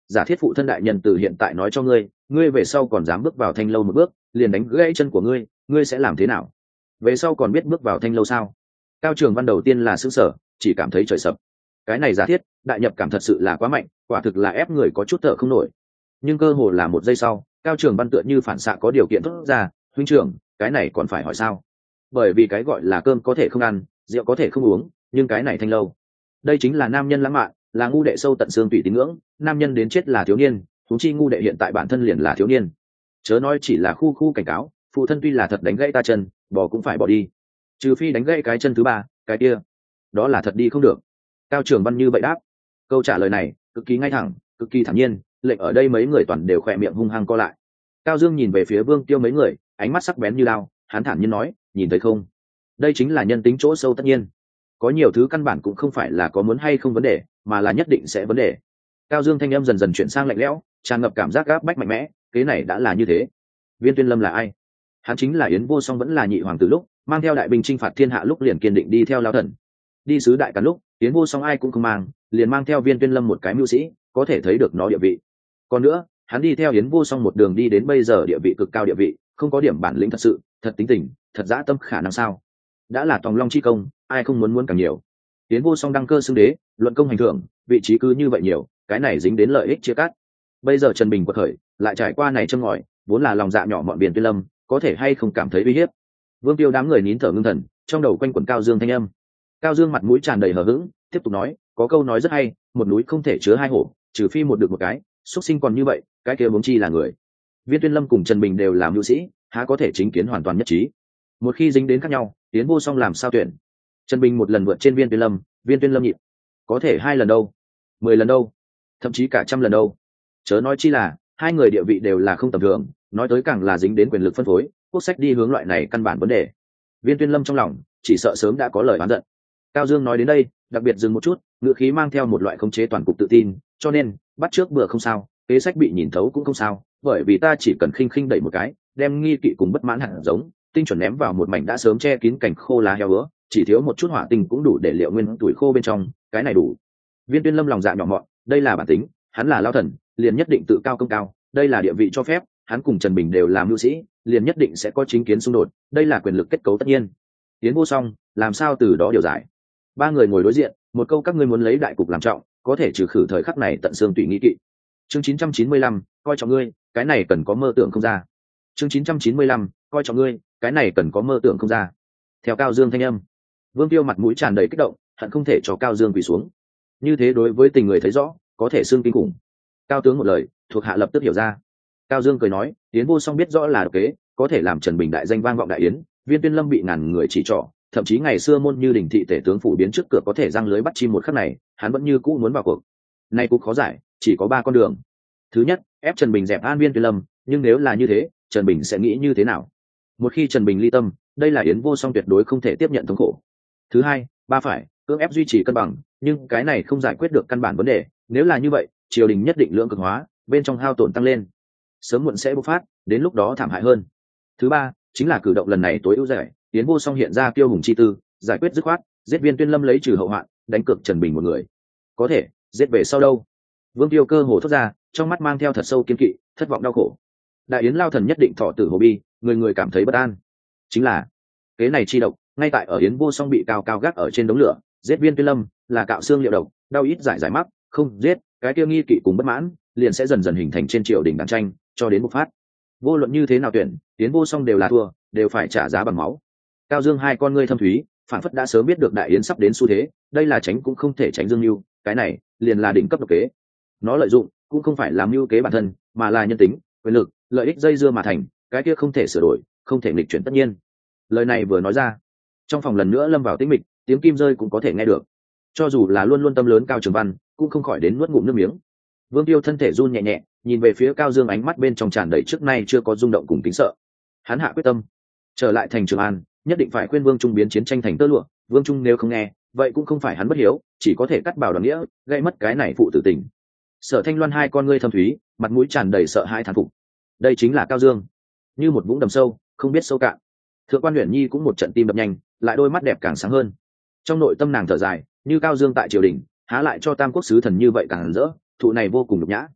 giả thiết phụ thân đại nhân từ hiện tại nói cho ngươi, ngươi về sau còn dám bước vào thanh lâu một bước, liền đánh gãy chân của ngươi, ngươi sẽ làm thế nào? Về sau còn biết bước vào thanh lâu sao? Cao Trường Văn đầu tiên là sững sờ, chỉ cảm thấy trời sập. Cái này giả thiết, đại nhập cảm thật sự là quá mạnh, quả thực là ép người có chút thở không nổi. Nhưng cơ hồ là một giây sau, Cao Trường Văn tựa như phản xạ có điều kiện thốt ra, huynh trưởng, cái này còn phải hỏi sao? Bởi vì cái gọi là cơm có thể không ăn, rượu có thể không uống, nhưng cái này thanh lâu, đây chính là nam nhân lãng mạn, là ngu đệ sâu tận xương tùy tín ngưỡng, nam nhân đến chết là thiếu niên, huống chi ngu đệ hiện tại bản thân liền là thiếu niên. Chớ nói chỉ là khu khu cảnh cáo, phụ thân tuy là thật đánh gãy ta chân, bỏ cũng phải bỏ đi, trừ phi đánh gãy cái chân thứ ba, cái kia đó là thật đi không được. Cao Trường Văn như vậy đáp. Câu trả lời này cực kỳ ngay thẳng, cực kỳ thản nhiên, lệnh ở đây mấy người toàn đều khỏe miệng hung hăng co lại. Cao Dương nhìn về phía Vương Tiêu mấy người, ánh mắt sắc bén như lao, hắn thản nhiên nói, nhìn thấy không, đây chính là nhân tính chỗ sâu tất nhiên. Có nhiều thứ căn bản cũng không phải là có muốn hay không vấn đề, mà là nhất định sẽ vấn đề. Cao Dương thanh âm dần dần chuyển sang lạnh lẽo, tràn ngập cảm giác gáp bách mạnh mẽ, cái này đã là như thế. Viên Tuyên Lâm là ai? Hắn chính là Yến Vô Song vẫn là nhị hoàng tử lúc, mang theo đại binh chinh phạt thiên hạ lúc liền kiên định đi theo Lao Thần. Đi sứ đại càn lúc, Yến Vô Song ai cũng không mang, liền mang theo Viên Tuyên Lâm một cái mưu sĩ, có thể thấy được nó địa vị. Còn nữa, hắn đi theo Yến Vô Song một đường đi đến bây giờ địa vị cực cao địa vị, không có điểm bản lĩnh thật sự, thật tính tình, thật dã tâm khả năng sao? Đã là tòng long chi công, ai không muốn muốn càng nhiều. Yến Vô Song đăng cơ xưng đế, luận công hành thưởng, vị trí cứ như vậy nhiều, cái này dính đến lợi ích chia cắt. Bây giờ Trần Bình quật khởi, lại trải qua này châm ngòi, vốn là lòng dạ nhỏ mọn Viên Tuyên Lâm, có thể hay không cảm thấy uy hiếp. Vương Tiêu đám người nín thở ngưng thần, trong đầu quanh quẩn Cao Dương thanh âm. Cao Dương mặt mũi tràn đầy hờ hững, tiếp tục nói, có câu nói rất hay, một núi không thể chứa hai hổ, trừ phi một được một cái, xuất sinh còn như vậy, cái kia huống chi là người. Viên Tuyên Lâm cùng Trần Bình đều là mưu sĩ, há có thể chính kiến hoàn toàn nhất trí. Một khi dính đến khác nhau, Yến Vô Song làm sao tuyển? Trần Bình một lần vượt trên Viên Tuyên Lâm, Viên Tuyên Lâm nhịn, có thể hai lần đâu, mười lần đâu, thậm chí cả trăm lần đâu. Chớ nói chi là hai người địa vị đều là không tầm thường, nói tới càng là dính đến quyền lực phân phối, quốc sách đi hướng loại này căn bản vấn đề. Viên Tuyên Lâm trong lòng chỉ sợ sớm đã có lời oán giận. Cao Dương nói đến đây, đặc biệt dừng một chút, ngữ khí mang theo một loại khống chế toàn cục tự tin, cho nên bắt trước bữa không sao, kế sách bị nhìn thấu cũng không sao, bởi vì ta chỉ cần khinh khinh đẩy một cái, đem nghi kỵ cùng bất mãn hạt giống, tinh chuẩn ném vào một mảnh đã sớm che kín cảnh khô lá heo ứa, chỉ thiếu một chút hỏa tinh cũng đủ để liệu nguyên tuổi khô bên trong, cái này đủ. Viên Tuyên Lâm lòng dạ nhỏ mọn, đây là bản tính, hắn là Lao Thần, liền nhất định tự cao công cao, đây là địa vị cho phép, hắn cùng Trần Bình đều là mưu sĩ, liền nhất định sẽ có chính kiến xung đột, đây là quyền lực kết cấu tất nhiên. Tiến Vô Song, làm sao từ đó điều giải? Ba người ngồi đối diện, một câu các ngươi muốn lấy đại cục làm trọng, có thể trừ khử thời khắc này tận xương tùy nghi kỵ. Chương chín trăm chín mươi lăm, coi trọng ngươi, cái này cần có mơ tưởng không ra. Chương chín trăm chín mươi lăm, coi trọng ngươi, cái này cần có mơ tưởng không ra. Theo Cao Dương thanh âm, Vương Tiêu mặt mũi tràn đầy kích động, hận không thể cho Cao Dương quỳ xuống. Như thế đối với tình người thấy rõ, có thể xương kinh khủng. Cao tướng một lời, thuộc hạ lập tức hiểu ra. Cao Dương cười nói, Yến Vô Song biết rõ là độc kế, có thể làm Trần Bình đại danh vang vọng đại yến, Viên Tuyên Lâm bị ngàn người chỉ trỏ, thậm chí ngày xưa môn như đỉnh thị tể tướng phủ biến trước cửa có thể răng lưới bắt chim một khắc này, hắn vẫn như cũ muốn vào cuộc. Nay cũng khó giải, chỉ có ba con đường. Thứ nhất, ép Trần Bình dẹp an Viên Tuyên Lâm, nhưng nếu là như thế, Trần Bình sẽ nghĩ như thế nào? Một khi Trần Bình ly tâm, đây là Yến Vô Song tuyệt đối không thể tiếp nhận thống khổ. Thứ hai, ba phải cưỡng ép duy trì cân bằng, nhưng cái này không giải quyết được căn bản vấn đề, nếu là như vậy, triều đình nhất định lượng cực hóa, bên trong hao tổn tăng lên, sớm muộn sẽ bộc phát, đến lúc đó thảm hại hơn. Thứ ba, chính là cử động lần này tối ưu giải, Yến Vô Song hiện ra kiêu hùng chi tư, giải quyết dứt khoát, giết Viên Tuyên Lâm lấy trừ hậu hoạn, đánh cược Trần Bình một người. Có thể, giết về sau đâu? Vương Tiêu cơ hồ thốt ra, trong mắt mang theo thật sâu kiên kỵ, thất vọng đau khổ. Đại yến Lao Thần nhất định thọ tử hồ bi, người người cảm thấy bất an. Chính là kế này chi độc, ngay tại ở Yến Vô Song bị cao cao gác ở trên đống lửa, giết Viên Tuyên Lâm là cạo xương liệu độc, đau ít giải giải mắc, không giết, cái kia nghi kỵ cùng bất mãn, liền sẽ dần dần hình thành trên triều đình đàn tranh, cho đến bộc phát. Vô luận như thế nào tuyển, Yến Vô Song đều là thua, đều phải trả giá bằng máu. Cao Dương hai con ngươi thâm thúy, phản phất đã sớm biết được đại yến sắp đến xu thế, đây là tránh cũng không thể tránh dương mưu, cái này liền là đỉnh cấp độc kế. Nó lợi dụng cũng không phải làm mưu kế bản thân, mà là nhân tính, quyền lực, lợi ích dây dưa mà thành, cái kia không thể sửa đổi, không thể nghịch chuyển tất nhiên. Lời này vừa nói ra, trong phòng lần nữa lâm vào tĩnh mịch, tiếng kim rơi cũng có thể nghe được. Cho dù là luôn luôn tâm lớn Cao Trường Văn, cũng không khỏi đến nuốt ngụm nước miếng. Vương Tiêu thân thể run nhẹ nhẹ, nhìn về phía Cao Dương, ánh mắt bên trong tràn đầy trước nay chưa có rung động cùng kính sợ. Hắn hạ quyết tâm, trở lại thành Trường An, nhất định phải khuyên Vương Trung biến chiến tranh thành tơ lụa. Vương Trung nếu không nghe, vậy cũng không phải hắn bất hiếu, chỉ có thể cắt bảo đoàn nghĩa, gây mất cái này phụ tử tình. Sở Thanh Loan hai con ngươi thâm thúy, mặt mũi tràn đầy sợ hãi thán phục. Đây chính là Cao Dương, như một vũng đầm sâu, không biết sâu cạn. Thượng quan Uyển Nhi cũng một trận tim đập nhanh, lại đôi mắt đẹp càng sáng hơn. Trong nội tâm nàng thở dài, như Cao Dương tại triều đình, há lại cho Tam Quốc sứ thần như vậy càng rỡ, thụ này vô cùng nhục nhã.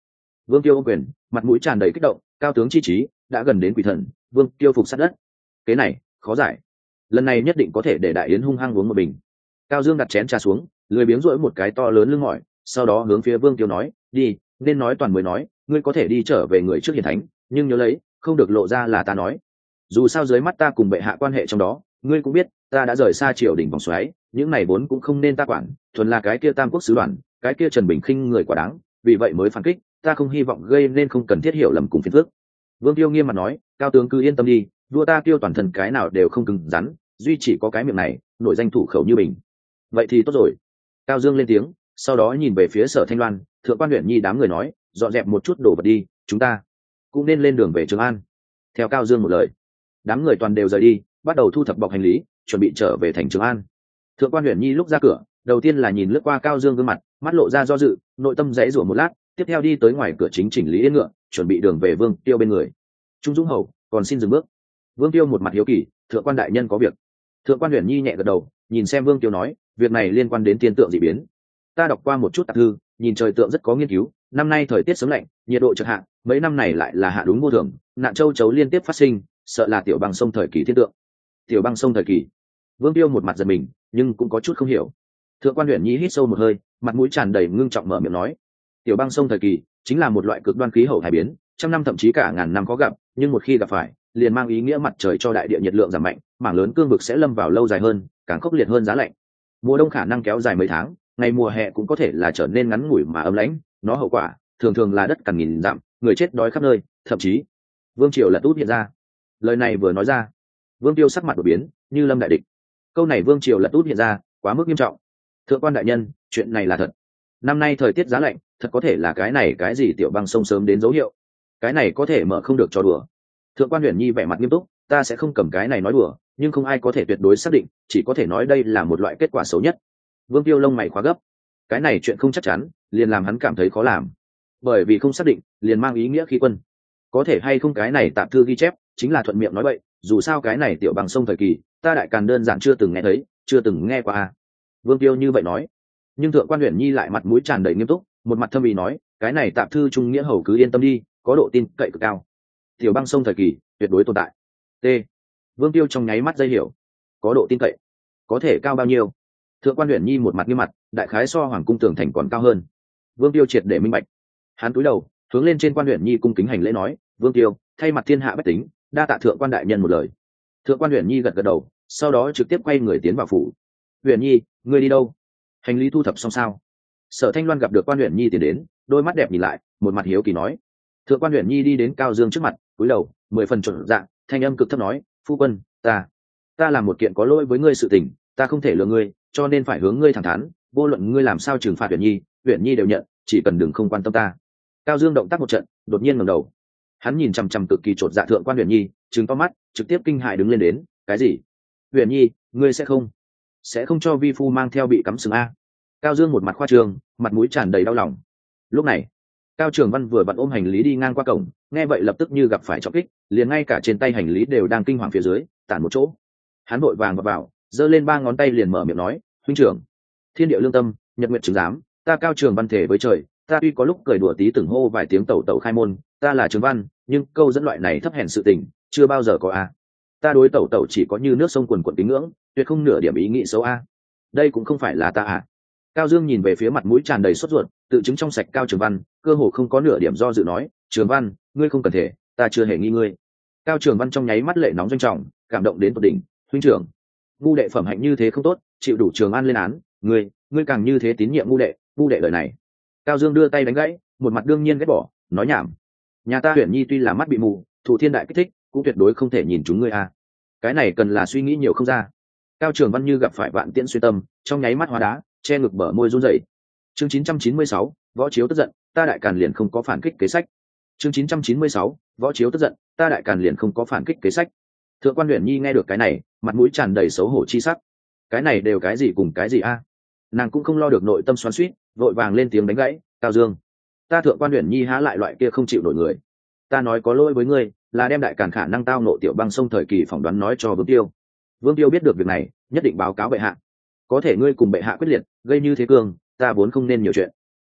Vương Tiêu ôm quyền, mặt mũi tràn đầy kích động, cao tướng chi trí đã gần đến quỷ thần. Vương Tiêu phục sát đất. Cái này khó giải, lần này nhất định có thể để đại yến hung hăng uống một bình. Cao Dương đặt chén trà xuống, lười biếng rỗi một cái to lớn lưng mỏi, sau đó hướng phía Vương Tiêu nói, đi, nên nói toàn mới nói, ngươi có thể đi trở về người trước hiền thánh, nhưng nhớ lấy, không được lộ ra là ta nói. Dù sao dưới mắt ta cùng bệ hạ quan hệ trong đó, ngươi cũng biết, ta đã rời xa triều đình vòng xoáy, những này vốn cũng không nên ta quản, thuần là cái kia Tam Quốc sứ đoàn, cái kia Trần Bình Khinh người quả đáng, vì vậy mới phản kích, ta không hy vọng gây nên không cần thiết hiểu lầm cùng phiền phức. Vương Tiêu nghiêm mặt nói, cao tướng cứ yên tâm đi, vua ta Tiêu toàn thân cái nào đều không cứng rắn, duy chỉ có cái miệng này, nổi danh thủ khẩu như bình. Vậy thì tốt rồi. Cao Dương lên tiếng, sau đó nhìn về phía Sở Thanh Loan, thượng quan huyện nhi đám người nói, dọn dẹp một chút đồ vật đi, chúng ta cũng nên lên đường về Trường An. Theo Cao Dương một lời, đám người toàn đều rời đi, bắt đầu thu thập bọc hành lý, chuẩn bị trở về thành Trường An. Thượng quan huyện nhi lúc ra cửa, đầu tiên là nhìn lướt qua Cao Dương gương mặt, mắt lộ ra do dự, nội tâm dãy rủa một lát, tiếp theo đi tới ngoài cửa chính chỉnh lý yên ngựa, chuẩn bị đường về Vương Tiêu bên người. Trung Dũng hầu còn xin dừng bước. Vương Tiêu một mặt hiếu kỳ, thượng quan đại nhân có việc. Thượng quan huyện nhi nhẹ gật đầu, nhìn xem Vương Tiêu nói, việc này liên quan đến thiên tượng dị biến. Ta đọc qua một chút tạp thư, nhìn trời tượng rất có nghiên cứu, năm nay thời tiết sớm lạnh, nhiệt độ chợt hạ, mấy năm này lại là hạ đúng vô thường, nạn châu chấu liên tiếp phát sinh, sợ là tiểu băng sông thời kỳ thiên tượng. Tiểu băng sông thời kỳ. Vương Tiêu một mặt giật mình, nhưng cũng có chút không hiểu. Thượng quan huyện nhi hít sâu một hơi, mặt mũi tràn đầy ngưng trọng mở miệng nói, tiểu băng sông thời kỳ chính là một loại cực đoan khí hậu hải biến, trăm năm thậm chí cả ngàn năm có gặp, nhưng một khi gặp phải, liền mang ý nghĩa mặt trời cho đại địa nhiệt lượng giảm mạnh, mảng lớn cương vực sẽ lâm vào lâu dài hơn, càng khốc liệt hơn giá lạnh. Mùa đông khả năng kéo dài mấy tháng, ngày mùa hè cũng có thể là trở nên ngắn ngủi mà ấm lãnh, nó hậu quả thường thường là đất cằn nghìn dặm, người chết đói khắp nơi, thậm chí vương triều lật út hiện ra. Lời này vừa nói ra, Vương Tiêu sắc mặt đột biến, như lâm đại địch. Câu này vương triều lật út hiện ra, quá mức nghiêm trọng. Thượng quan đại nhân, chuyện này là thật. Năm nay thời tiết giá lạnh, thật có thể là cái này cái gì tiểu băng sông sớm đến dấu hiệu. Cái này có thể mở không được cho đùa. Thượng quan Huyền Nhi vẻ mặt nghiêm túc, ta sẽ không cầm cái này nói đùa, nhưng không ai có thể tuyệt đối xác định, chỉ có thể nói đây là một loại kết quả xấu nhất. Vương Tiêu lông mày khóa gấp. Cái này chuyện không chắc chắn, liền làm hắn cảm thấy khó làm. Bởi vì không xác định, liền mang ý nghĩa khi quân. Có thể hay không cái này tạm thư ghi chép, chính là thuận miệng nói vậy, dù sao cái này tiểu băng sông thời kỳ, ta đại càn đơn giản chưa từng nghe thấy, chưa từng nghe qua. Vương Tiêu như vậy nói. Nhưng thượng quan Huyền Nhi lại mặt mũi tràn đầy nghiêm túc, một mặt thâm ý nói, cái này tạm thư trung nghĩa hầu cứ yên tâm đi, có độ tin cậy cực cao. Tiểu băng sông thời kỳ tuyệt đối tồn tại. T. Vương Tiêu trong nháy mắt dây hiểu, có độ tin cậy, có thể cao bao nhiêu? Thượng quan Huyền Nhi một mặt nghiêm mặt, đại khái so hoàng cung tường thành còn cao hơn. Vương Tiêu triệt để minh bạch, hắn cúi đầu hướng lên trên quan Huyền Nhi cung kính hành lễ nói, Vương Tiêu thay mặt thiên hạ bách tính, đa tạ thượng quan đại nhân một lời. Thượng quan Huyền Nhi gật gật đầu, sau đó trực tiếp quay người tiến vào phủ. Huyền Nhi, ngươi đi đâu? Hành lý thu thập xong sao? Sở Thanh Loan gặp được quan Huyền Nhi tiến đến, đôi mắt đẹp nhìn lại, một mặt hiếu kỳ nói. Thượng quan Huyền Nhi đi đến Cao Dương trước mặt, cúi đầu, mười phần chuẩn dạng, thanh âm cực thấp nói, phu quân, ta, ta làm một kiện có lỗi với ngươi sự tình, ta không thể lừa ngươi, cho nên phải hướng ngươi thẳng thắn, vô luận ngươi làm sao trừng phạt Huyền Nhi, Huyền Nhi đều nhận, chỉ cần đừng không quan tâm ta. Cao Dương động tác một trận, đột nhiên ngẩng đầu, hắn nhìn chằm chằm cực kỳ chột dạ thượng quan Huyền Nhi, trừng to mắt, trực tiếp kinh hãi đứng lên đến, cái gì? Huyền Nhi, ngươi sẽ không, sẽ không cho vi phu mang theo bị cắm sừng a? Cao Dương một mặt khoa trương, mặt mũi tràn đầy đau lòng. Lúc này, Cao Trường Văn vừa vặn ôm hành lý đi ngang qua cổng, nghe vậy lập tức như gặp phải trọng kích, liền ngay cả trên tay hành lý đều đang kinh hoàng phía dưới, tản một chỗ. Hắn vội vàng vào vào, giơ lên ba ngón tay liền mở miệng nói, huynh trưởng, thiên địa lương tâm, nhật nguyện chứng giám, ta Cao Trường Văn thể với trời, ta tuy có lúc cười đùa tí từng hô vài tiếng tẩu tẩu khai môn, ta là Trường Văn, nhưng câu dẫn loại này thấp hèn sự tình, chưa bao giờ có a. Ta đối tẩu tẩu chỉ có như nước sông quần quần kính ngưỡng, tuyệt không nửa điểm ý nghĩ xấu a. Đây cũng không phải là ta à? Cao Dương nhìn về phía mặt mũi tràn đầy sốt ruột, tự chứng trong sạch Cao Trường Văn, cơ hồ không có nửa điểm do dự nói, Trường Văn, ngươi không cần thể, ta chưa hề nghi ngươi. Cao Trường Văn trong nháy mắt lệ nóng doanh trọng, cảm động đến tột đỉnh, huynh trưởng, ngu đệ phẩm hạnh như thế không tốt, chịu đủ Trường An lên án, ngươi, ngươi càng như thế tín nhiệm ngu đệ, ngu đệ lời này. Cao Dương đưa tay đánh gãy, một mặt đương nhiên ghét bỏ, nói nhảm. Nhà ta Huyền Nhi tuy là mắt bị mù, thụ thiên đại kích thích, cũng tuyệt đối không thể nhìn chúng ngươi a. Cái này cần là suy nghĩ nhiều không ra. Cao Trường Văn như gặp phải vạn tiễn xuyên tâm, trong nháy mắt hóa đá, che ngực bở môi run rẩy. Chương chín trăm chín mươi sáu, võ chiếu tức giận, ta đại càn liền không có phản kích kế sách. Chương chín trăm chín mươi sáu, võ chiếu tức giận, ta đại càn liền không có phản kích kế sách. Thượng quan Huyền Nhi nghe được cái này, mặt mũi tràn đầy xấu hổ chi sắc. Cái này đều cái gì cùng cái gì a? Nàng cũng không lo được nội tâm xoắn xuýt, vội vàng lên tiếng đánh gãy, Cao Dương, ta Thượng quan Huyền Nhi há lại loại kia không chịu nổi người. Ta nói có lỗi với ngươi, là đem đại càn khả năng tao nộ tiểu băng sông thời kỳ phỏng đoán nói cho Vương Tiêu. Vương Tiêu biết được việc này, nhất định báo cáo bệ hạ. Có thể ngươi cùng bệ hạ quyết liệt, gây như thế cường, ta vốn không nên nhiều chuyện.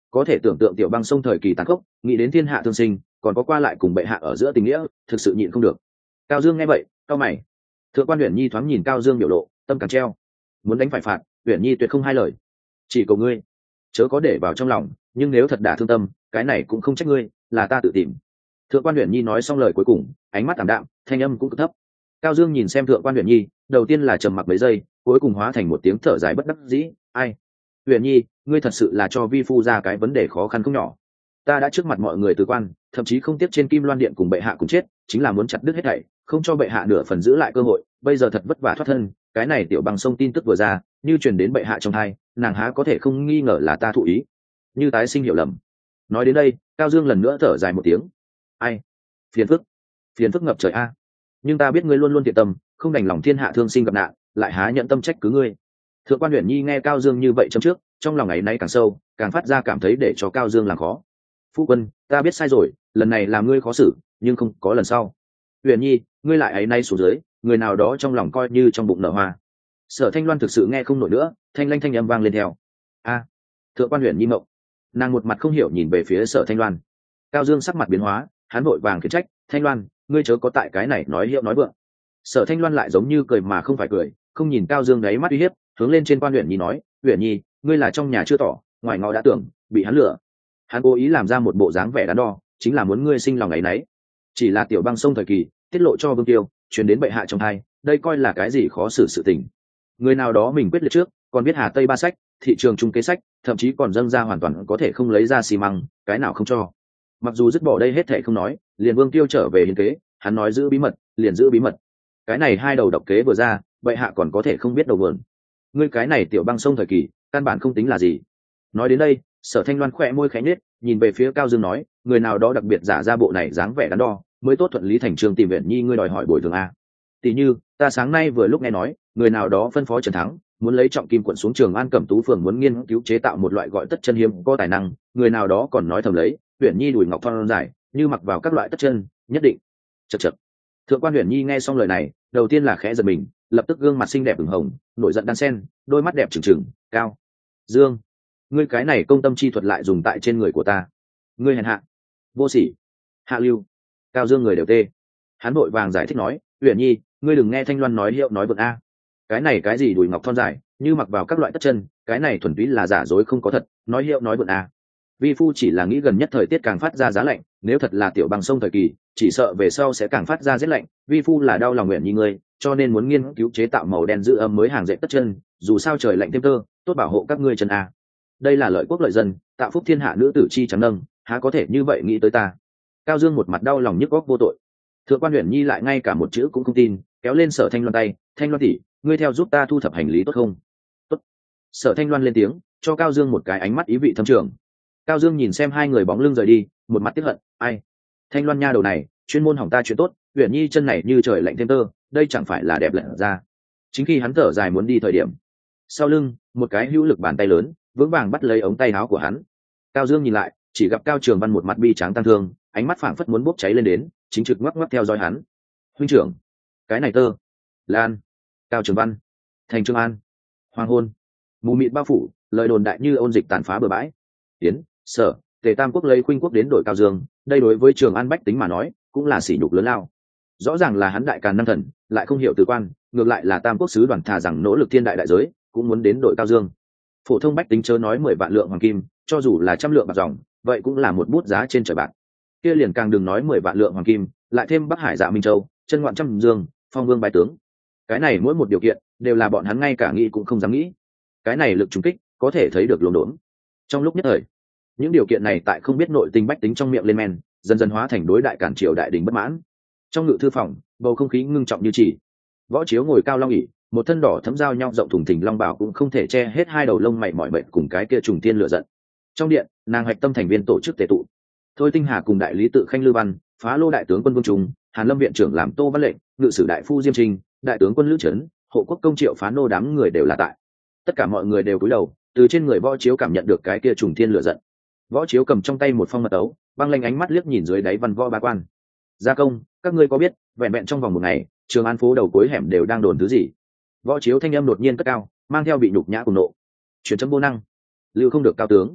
có thể tưởng tượng tiểu băng sông thời kỳ tàn khốc, nghĩ đến thiên hạ thương sinh, còn có qua lại cùng bệ hạ ở giữa tình nghĩa, thực sự nhịn không được. Cao Dương nghe vậy, cao mày. Thượng quan Uyển Nhi thoáng nhìn Cao Dương biểu lộ, tâm càng treo. Muốn đánh phải phạt, Uyển Nhi tuyệt không hai lời. Chỉ cầu ngươi, chớ có để vào trong lòng, nhưng nếu thật đả thương tâm, cái này cũng không trách ngươi, là ta tự tìm. Thượng quan Uyển Nhi nói xong lời cuối cùng, ánh mắt ảm đạm, thanh âm cũng cực thấp. Cao Dương nhìn xem Thượng quan Uyển Nhi, đầu tiên là trầm mặc mấy giây, cuối cùng hóa thành một tiếng thở dài bất đắc dĩ. Ai, Uyển Nhi, ngươi thật sự là cho vi phu ra cái vấn đề khó khăn không nhỏ. Ta đã trước mặt mọi người từ quan, thậm chí không tiếp trên Kim Loan Điện cùng bệ hạ cùng chết, chính là muốn chặt đứt hết thảy, không cho bệ hạ nửa phần giữ lại cơ hội. Bây giờ thật vất vả thoát thân, cái này tiểu bằng sông tin tức vừa ra, như truyền đến bệ hạ trong tai, nàng há có thể không nghi ngờ là ta thụ ý, như tái sinh hiểu lầm. Nói đến đây, Cao Dương lần nữa thở dài một tiếng. Ai, phiền phức, phiền phức ngập trời a. Nhưng ta biết ngươi luôn luôn thiện tâm, không đành lòng thiên hạ thương sinh gặp nạn, lại há nhận tâm trách cứ ngươi. Thượng quan Uyển Nhi nghe Cao Dương như vậy châm trước, trong lòng ấy náy càng sâu, càng phát ra cảm thấy để cho Cao Dương làm khó. Phu quân, ta biết sai rồi, lần này làm ngươi khó xử, nhưng không có lần sau. Uyển Nhi, ngươi lại ấy nay xuống dưới, người nào đó trong lòng coi như trong bụng nở hoa. Sở Thanh Loan thực sự nghe không nổi nữa, thanh lanh thanh âm vang lên theo. A, Thượng quan Uyển Nhi mộng. Nàng một mặt không hiểu nhìn về phía Sở Thanh Loan. Cao Dương sắc mặt biến hóa, hắn vội vàng khiển trách, Thanh Loan, ngươi chớ có tại cái này nói hiệu nói vượng. Sở Thanh Loan lại giống như cười mà không phải cười, không nhìn Cao Dương đáy mắt uy hiếp, hướng lên trên quan Uyển Nhi nói, Uyển Nhi, ngươi là trong nhà chưa tỏ, ngoài ngõ đã tưởng, bị hắn lừa. Hắn cố ý làm ra một bộ dáng vẻ đắn đo, chính là muốn ngươi sinh lòng ấy nấy. Chỉ là tiểu băng sông thời kỳ, tiết lộ cho Vương Tiêu, truyền đến bệ hạ trong hai, đây coi là cái gì khó xử sự tình. Người nào đó mình quyết liệt trước, còn biết Hà Tây ba sách, thị trường trung kế sách, thậm chí còn dâng ra hoàn toàn có thể không lấy ra xi măng, cái nào không cho. Mặc dù dứt bỏ đây hết thảy không nói, liền Vương Tiêu trở về hiến kế, hắn nói giữ bí mật, liền giữ bí mật. Cái này hai đầu độc kế vừa ra, bệ hạ còn có thể không biết đầu vườn. Ngươi cái này tiểu băng sông thời kỳ, căn bản không tính là gì. Nói đến đây, Sở Thanh Loan khẽ môi khẽ nhếch, nhìn về phía Cao Dương nói, người nào đó đặc biệt giả ra bộ này dáng vẻ đắn đo, mới tốt thuận lý thành trương tìm Uyển Nhi ngươi đòi hỏi bồi thường a. Tỷ như, ta sáng nay vừa lúc nghe nói, người nào đó phân phó Trần Thắng, muốn lấy trọng kim quận xuống Trường An Cẩm Tú phường muốn nghiên cứu chế tạo một loại gọi tất chân hiếm có tài năng, người nào đó còn nói thầm lấy, Uyển Nhi đùi ngọc thon dài, như mặc vào các loại tất chân, nhất định. Chậc chậc. Thượng quan Uyển Nhi nghe xong lời này, đầu tiên là khẽ giật mình, lập tức gương mặt xinh đẹp ửng hồng, nổi giận đan sen, đôi mắt đẹp trừng trừng, Cao Dương, ngươi cái này công tâm chi thuật lại dùng tại trên người của ta, ngươi hèn hạ, vô sỉ, hạ lưu. Cao Dương người đều tê, hắn vội vàng giải thích nói, Uyển Nhi, ngươi đừng nghe Thanh Loan nói hiệu nói vượt a, cái này cái gì đùi ngọc thon dài, như mặc vào các loại tất chân, cái này thuần túy là giả dối không có thật, nói hiệu nói vượt a. Vi phu chỉ là nghĩ gần nhất thời tiết càng phát ra giá lạnh, nếu thật là tiểu băng sông thời kỳ, chỉ sợ về sau sẽ càng phát ra rét lạnh. Vi phu là đau lòng Uyển Nhi ngươi, cho nên muốn nghiên cứu chế tạo màu đen giữ ấm mới hàng dệt tất chân, dù sao trời lạnh thêm tơ, tốt bảo hộ các ngươi chân a. Đây là lợi quốc lợi dân, tạo phúc thiên hạ nữ tử chi trắng nâng, há có thể như vậy nghĩ tới ta. Cao Dương một mặt đau lòng nhức góc vô tội. Thượng quan Uyển Nhi lại ngay cả một chữ cũng không tin, kéo lên Sở Thanh Loan tay, Thanh Loan tỷ, ngươi theo giúp ta thu thập hành lý tốt không? Tốt. Sở Thanh Loan lên tiếng, cho Cao Dương một cái ánh mắt ý vị thâm trường. Cao Dương nhìn xem hai người bóng lưng rời đi, một mặt tiếc hận, ai, Thanh Loan nha đầu này, chuyên môn hỏng ta chuyện tốt, Uyển Nhi chân này như trời lạnh thêm tơ, đây chẳng phải là đẹp lạnh ra. Chính khi hắn thở dài muốn đi thời điểm, sau lưng, một cái hữu lực bàn tay lớn, vững vàng bắt lấy ống tay áo của hắn. Cao Dương nhìn lại, chỉ gặp Cao Trường Văn một mặt bi tráng tăng thương, ánh mắt phảng phất muốn bốc cháy lên đến, chính trực ngoắc ngoắc theo dõi hắn. Huynh trưởng, cái này tơ, Lan, Cao Trường Văn, Thành Trường An, hoàng hôn, mù mịt bao phủ, lời đồn đại như ôn dịch tàn phá bờ bãi. Tiến, Sở, Tề Tam quốc lấy Khuynh quốc đến đội Cao Dương, đây đối với Trường An bách tính mà nói, cũng là sỉ nhục lớn lao. Rõ ràng là hắn đại càn năm thần, lại không hiểu từ quan, ngược lại là Tam quốc sứ đoàn thà rằng nỗ lực thiên đại đại giới, cũng muốn đến đội Cao Dương. Phổ thông bách tính chớ nói mười vạn lượng hoàng kim, cho dù là trăm lượng bạc dòng, vậy cũng là một bút giá trên trời bạc. Kia liền càng đừng nói mười vạn lượng hoàng kim, lại thêm Bắc Hải Dạ Minh Châu, chân ngoạn trăm dương, phong vương bái tướng. Cái này mỗi một điều kiện đều là bọn hắn ngay cả nghĩ cũng không dám nghĩ. Cái này lực trùng kích có thể thấy được luồng đốn. Trong lúc nhất thời, những điều kiện này tại không biết nội tình bách tính trong miệng lên men, dần dần hóa thành đối đại cản triều đại đình bất mãn. Trong ngự thư phòng, bầu không khí ngưng trọng như chỉ. Võ Chiếu ngồi cao long ỷ, một thân đỏ thấm giao nhau rộng thùng thình long bảo cũng không thể che hết hai đầu lông mày mỏi mệt cùng cái kia trùng tiên lửa giận. Trong điện, nàng hạch tâm thành viên tổ chức tề tụ. Thôi Tinh Hà cùng đại lý tự Khanh Lư Văn, Phá Lô đại tướng quân Vương Trung, Hàn Lâm viện trưởng làm Tô Văn Lệnh, ngự sử đại phu Diêm Trinh, đại tướng quân Lữ Trấn, hộ quốc công Triệu Phá Nô đám người đều là tại. Tất cả mọi người đều cúi đầu, từ trên người Võ Chiếu cảm nhận được cái kia trùng thiên lửa giận. Võ Chiếu cầm trong tay một phong mật tấu, băng lanh ánh mắt liếc nhìn dưới đáy văn võ ba quan. Gia công, các ngươi có biết, vẹn vẹn trong vòng một ngày, Trường An phố đầu cuối hẻm đều đang đồn thứ gì? Võ Chiếu thanh âm đột nhiên cất cao, mang theo bị nhục nhã cùng nộ. Truyền chấm vô năng, lưu không được cao tướng.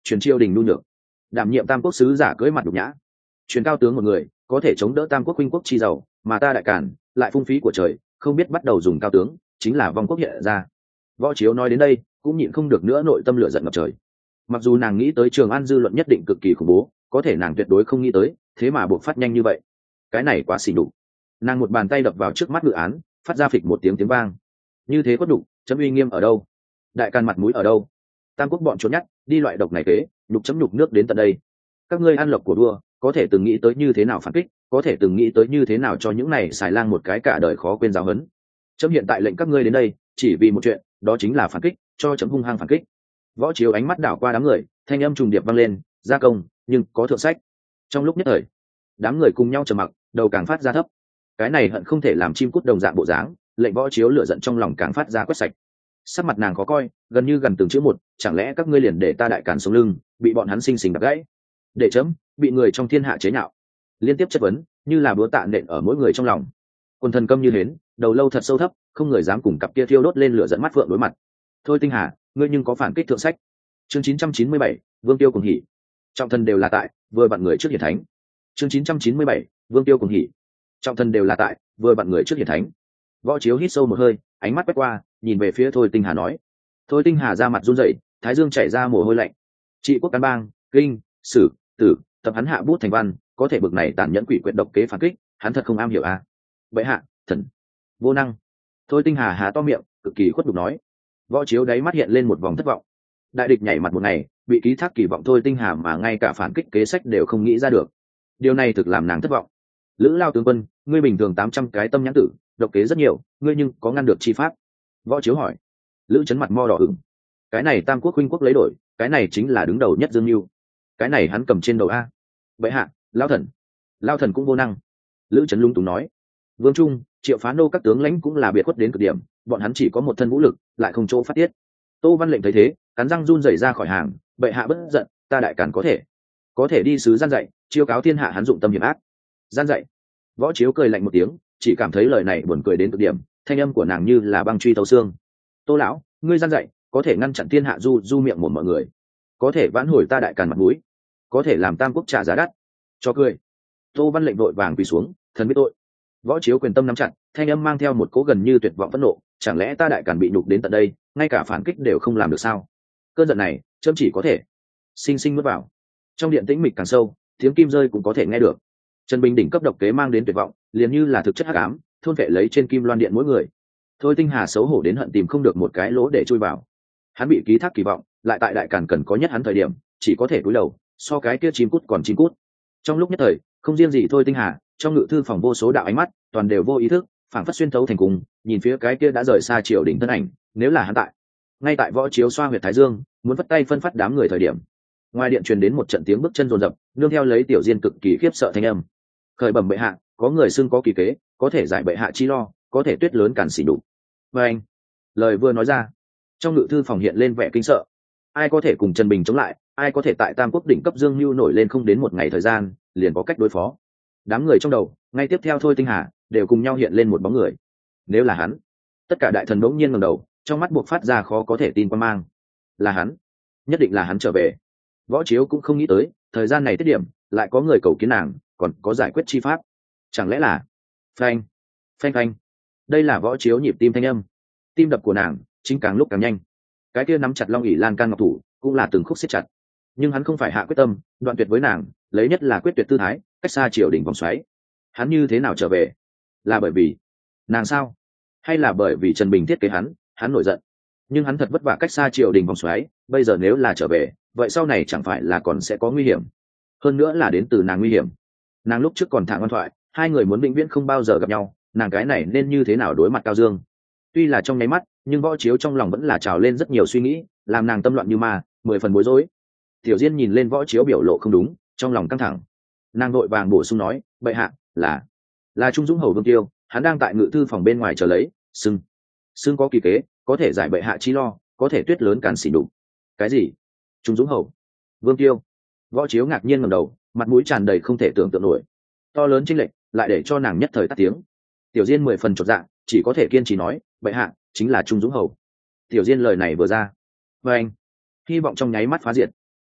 truyền triều đình nhu nhược, đảm nhiệm tam quốc sứ giả cưỡi mặt nhục nhã, truyền cao tướng một người có thể chống đỡ tam quốc huynh quốc chi giàu, mà ta đại cản lại phung phí của trời, không biết bắt đầu dùng cao tướng, chính là vong quốc hiện ra. Võ Chiếu nói đến đây cũng nhịn không được nữa, nội tâm lửa giận ngập trời. Mặc dù nàng nghĩ tới Trường An dư luận nhất định cực kỳ khủng bố, có thể nàng tuyệt đối không nghĩ tới thế mà buộc phát nhanh như vậy. Cái này quá xỉ đục. Nàng một bàn tay đập vào trước mắt ngự án, phát ra phịch một tiếng tiếng vang. Như thế quất đục, chấm uy nghiêm ở đâu? Đại Càn mặt mũi ở đâu? Tam quốc bọn trốn nhát, đi loại độc này kế, nhục chấm nhục nước đến tận đây. Các ngươi ăn lộc của đua, có thể từng nghĩ tới như thế nào phản kích, có thể từng nghĩ tới như thế nào cho những này xài lang một cái cả đời khó quên giáo huấn. Chấm hiện tại lệnh các ngươi đến đây, chỉ vì một chuyện, đó chính là phản kích, cho chấm hung hăng phản kích. Võ Chiếu ánh mắt đảo qua đám người, thanh âm trùng điệp vang lên, gia công, nhưng có thượng sách. Trong lúc nhất thời, đám người cùng nhau trầm mặc, đầu càng phát ra thấp. Cái này hận không thể làm chim cút đồng dạng bộ dáng, lệnh Võ Chiếu lửa giận trong lòng càng phát ra quét sạch. Sắc mặt nàng khó coi, gần như gần từng chữ một, chẳng lẽ các ngươi liền để ta đại càn sống lưng, bị bọn hắn sinh sinh đập gãy, để chấm bị người trong thiên hạ chế nhạo. Liên tiếp chất vấn, như là búa tạ nện ở mỗi người trong lòng. Quân thần câm như hến, đầu lâu thật sâu thấp, không người dám cùng cặp kia thiêu đốt lên lửa dẫn mắt vượng đối mặt. Thôi Tinh Hà, ngươi nhưng có phản kích thượng sách. Chương chín trăm chín mươi bảy, Vương Tiêu cùng hỉ. Trọng thân đều là tại, vừa bạn người trước hiển thánh. Chương chín trăm chín mươi bảy, Vương Tiêu cùng hỉ. Trọng thân đều là tại, vừa bạn người trước hiển thánh. Võ Chiếu hít sâu một hơi, ánh mắt quét qua, nhìn về phía Thôi Tinh Hà nói. Thôi Tinh Hà ra mặt run rẩy, thái dương chảy ra mồ hôi lạnh. Trị quốc căn bang, kinh, sử, tử, tập hắn hạ bút thành văn, có thể bực này tàn nhẫn quỷ quyệt độc kế phản kích, hắn thật không am hiểu à? Bệ hạ, thần vô năng. Thôi Tinh Hà há to miệng, cực kỳ khuất đục nói. Võ Chiếu đáy mắt hiện lên một vòng thất vọng. Đại địch nhảy mặt một ngày, bị ký thác kỳ vọng Thôi Tinh Hà mà ngay cả phản kích kế sách đều không nghĩ ra được. Điều này thực làm nàng thất vọng. Lữ Lao tướng quân, ngươi bình thường tám trăm cái tâm nhãn tử, độc kế rất nhiều, ngươi nhưng có ngăn được chi pháp? Võ Chiếu hỏi. Lữ Chấn mặt mo đỏ ửng. Cái này tam quốc huynh quốc lấy đổi, cái này chính là đứng đầu nhất Dương Nưu. Cái này hắn cầm trên đầu a. Bệ hạ, Lao thần, Lao thần cũng vô năng. Lữ Chấn lung túng nói. Vương Trung, Triệu Phá Nô các tướng lãnh cũng là biệt khuất đến cực điểm, bọn hắn chỉ có một thân vũ lực, lại không chỗ phát tiết. Tô Văn lệnh thấy thế, cắn răng run rẩy ra khỏi hàng. Bệ hạ bất giận, ta đại càn có thể có thể đi sứ gian dạy, chiêu cáo thiên hạ hắn dụng tâm hiểm ác. Gian dạy. Võ Chiếu cười lạnh một tiếng, chỉ cảm thấy lời này buồn cười đến cực điểm, thanh âm của nàng như là băng truy thấu xương. Tô lão, ngươi gian dạy, có thể ngăn chặn thiên hạ du du miệng một mọi người, có thể vãn hồi ta đại càn mặt mũi, có thể làm tam quốc trả giá đắt. Cho cười. Tô Văn lệnh vội vàng quỳ xuống, thần biết tội. Võ Chiếu quyền tâm nắm chặt, thanh âm mang theo một cố gần như tuyệt vọng phẫn nộ, chẳng lẽ ta đại càn bị nhục đến tận đây, ngay cả phản kích đều không làm được sao? Cơn giận này, chấm chỉ có thể sinh sinh nuốt vào. Trong điện tĩnh mịch càng sâu, tiếng kim rơi cũng có thể nghe được. Trần Bình đỉnh cấp độc kế mang đến tuyệt vọng, liền như là thực chất hắc ám, thôn vệ lấy trên kim loan điện mỗi người. Thôi Tinh Hà xấu hổ đến hận tìm không được một cái lỗ để chui vào. Hắn bị ký thác kỳ vọng, lại tại đại càn cần có nhất hắn thời điểm, chỉ có thể cúi đầu, so cái kia chim cút còn chim cút. Trong lúc nhất thời, không riêng gì Thôi Tinh Hà, trong ngự thư phòng vô số đạo ánh mắt, toàn đều vô ý thức, phảng phất xuyên thấu thành cùng, nhìn phía cái kia đã rời xa triều đình thân ảnh, nếu là hắn tại. Ngay tại Võ Chiếu xoa huyệt thái dương, muốn vất tay phân phát đám người thời điểm, ngoài điện truyền đến một trận tiếng bước chân rồn rập, nương theo lấy tiểu diên cực kỳ khiếp sợ thanh âm. Khởi bẩm bệ hạ, có người xưng có kỳ kế, có thể giải bệ hạ chi lo, có thể tuyết lớn cản xỉ đủ. Và anh, lời vừa nói ra, trong ngự thư phòng hiện lên vẻ kinh sợ. Ai có thể cùng Trần Bình chống lại, ai có thể tại tam quốc đỉnh cấp Dương Nưu nổi lên không đến một ngày thời gian, liền có cách đối phó. Đám người trong đầu, ngay tiếp theo Thôi Tinh Hà, đều cùng nhau hiện lên một bóng người. Nếu là hắn, tất cả đại thần bỗng nhiên ngẩng đầu, trong mắt buộc phát ra khó có thể tin quan mang. Là hắn, nhất định là hắn trở về. Võ Chiếu cũng không nghĩ tới, thời gian này tiết điểm, lại có người cầu kiến nàng, còn có giải quyết chi pháp. Chẳng lẽ là phanh phanh phanh? Đây là Võ Chiếu nhịp tim thanh âm. Tim đập của nàng chính càng lúc càng nhanh. Cái kia nắm chặt long ỷ lan can ngọc thủ cũng là từng khúc siết chặt. Nhưng hắn không phải hạ quyết tâm đoạn tuyệt với nàng, lấy nhất là quyết tuyệt tư thái, cách xa triều đình vòng xoáy. Hắn như thế nào trở về? Là bởi vì nàng sao? Hay là bởi vì Trần Bình thiết kế hắn, hắn nổi giận? Nhưng hắn thật vất vả cách xa triều đình vòng xoáy, bây giờ nếu là trở về, vậy sau này chẳng phải là còn sẽ có nguy hiểm? Hơn nữa là đến từ nàng nguy hiểm. Nàng lúc trước còn thả ngoan thoại, hai người muốn vĩnh viễn không bao giờ gặp nhau, nàng cái này nên như thế nào đối mặt Cao Dương? Tuy là trong nháy mắt, nhưng Võ Chiếu trong lòng vẫn là trào lên rất nhiều suy nghĩ, làm nàng tâm loạn như ma, mười phần bối rối. Tiểu Diên nhìn lên Võ Chiếu biểu lộ không đúng, trong lòng căng thẳng. Nàng vội vàng bổ sung nói, bệ hạ, là là Trung Dũng hầu Vương Tiêu, hắn đang tại ngự thư phòng bên ngoài chờ lấy, xưng xưng có kỳ kế, có thể giải bệ hạ chi lo, có thể tuyết lớn càn xỉ đủ. Cái gì? Trung Dũng hầu? Vương Tiêu? Võ Chiếu ngạc nhiên ngẩng đầu, mặt mũi tràn đầy không thể tưởng tượng nổi. To lớn chênh lệch, lại để cho nàng nhất thời tắt tiếng. Tiểu Diên mười phần chột dạ, chỉ có thể kiên trì nói, bệ hạ, chính là Trung Dũng hầu. Tiểu Diên lời này vừa ra, và anh hy vọng trong nháy mắt phá diệt.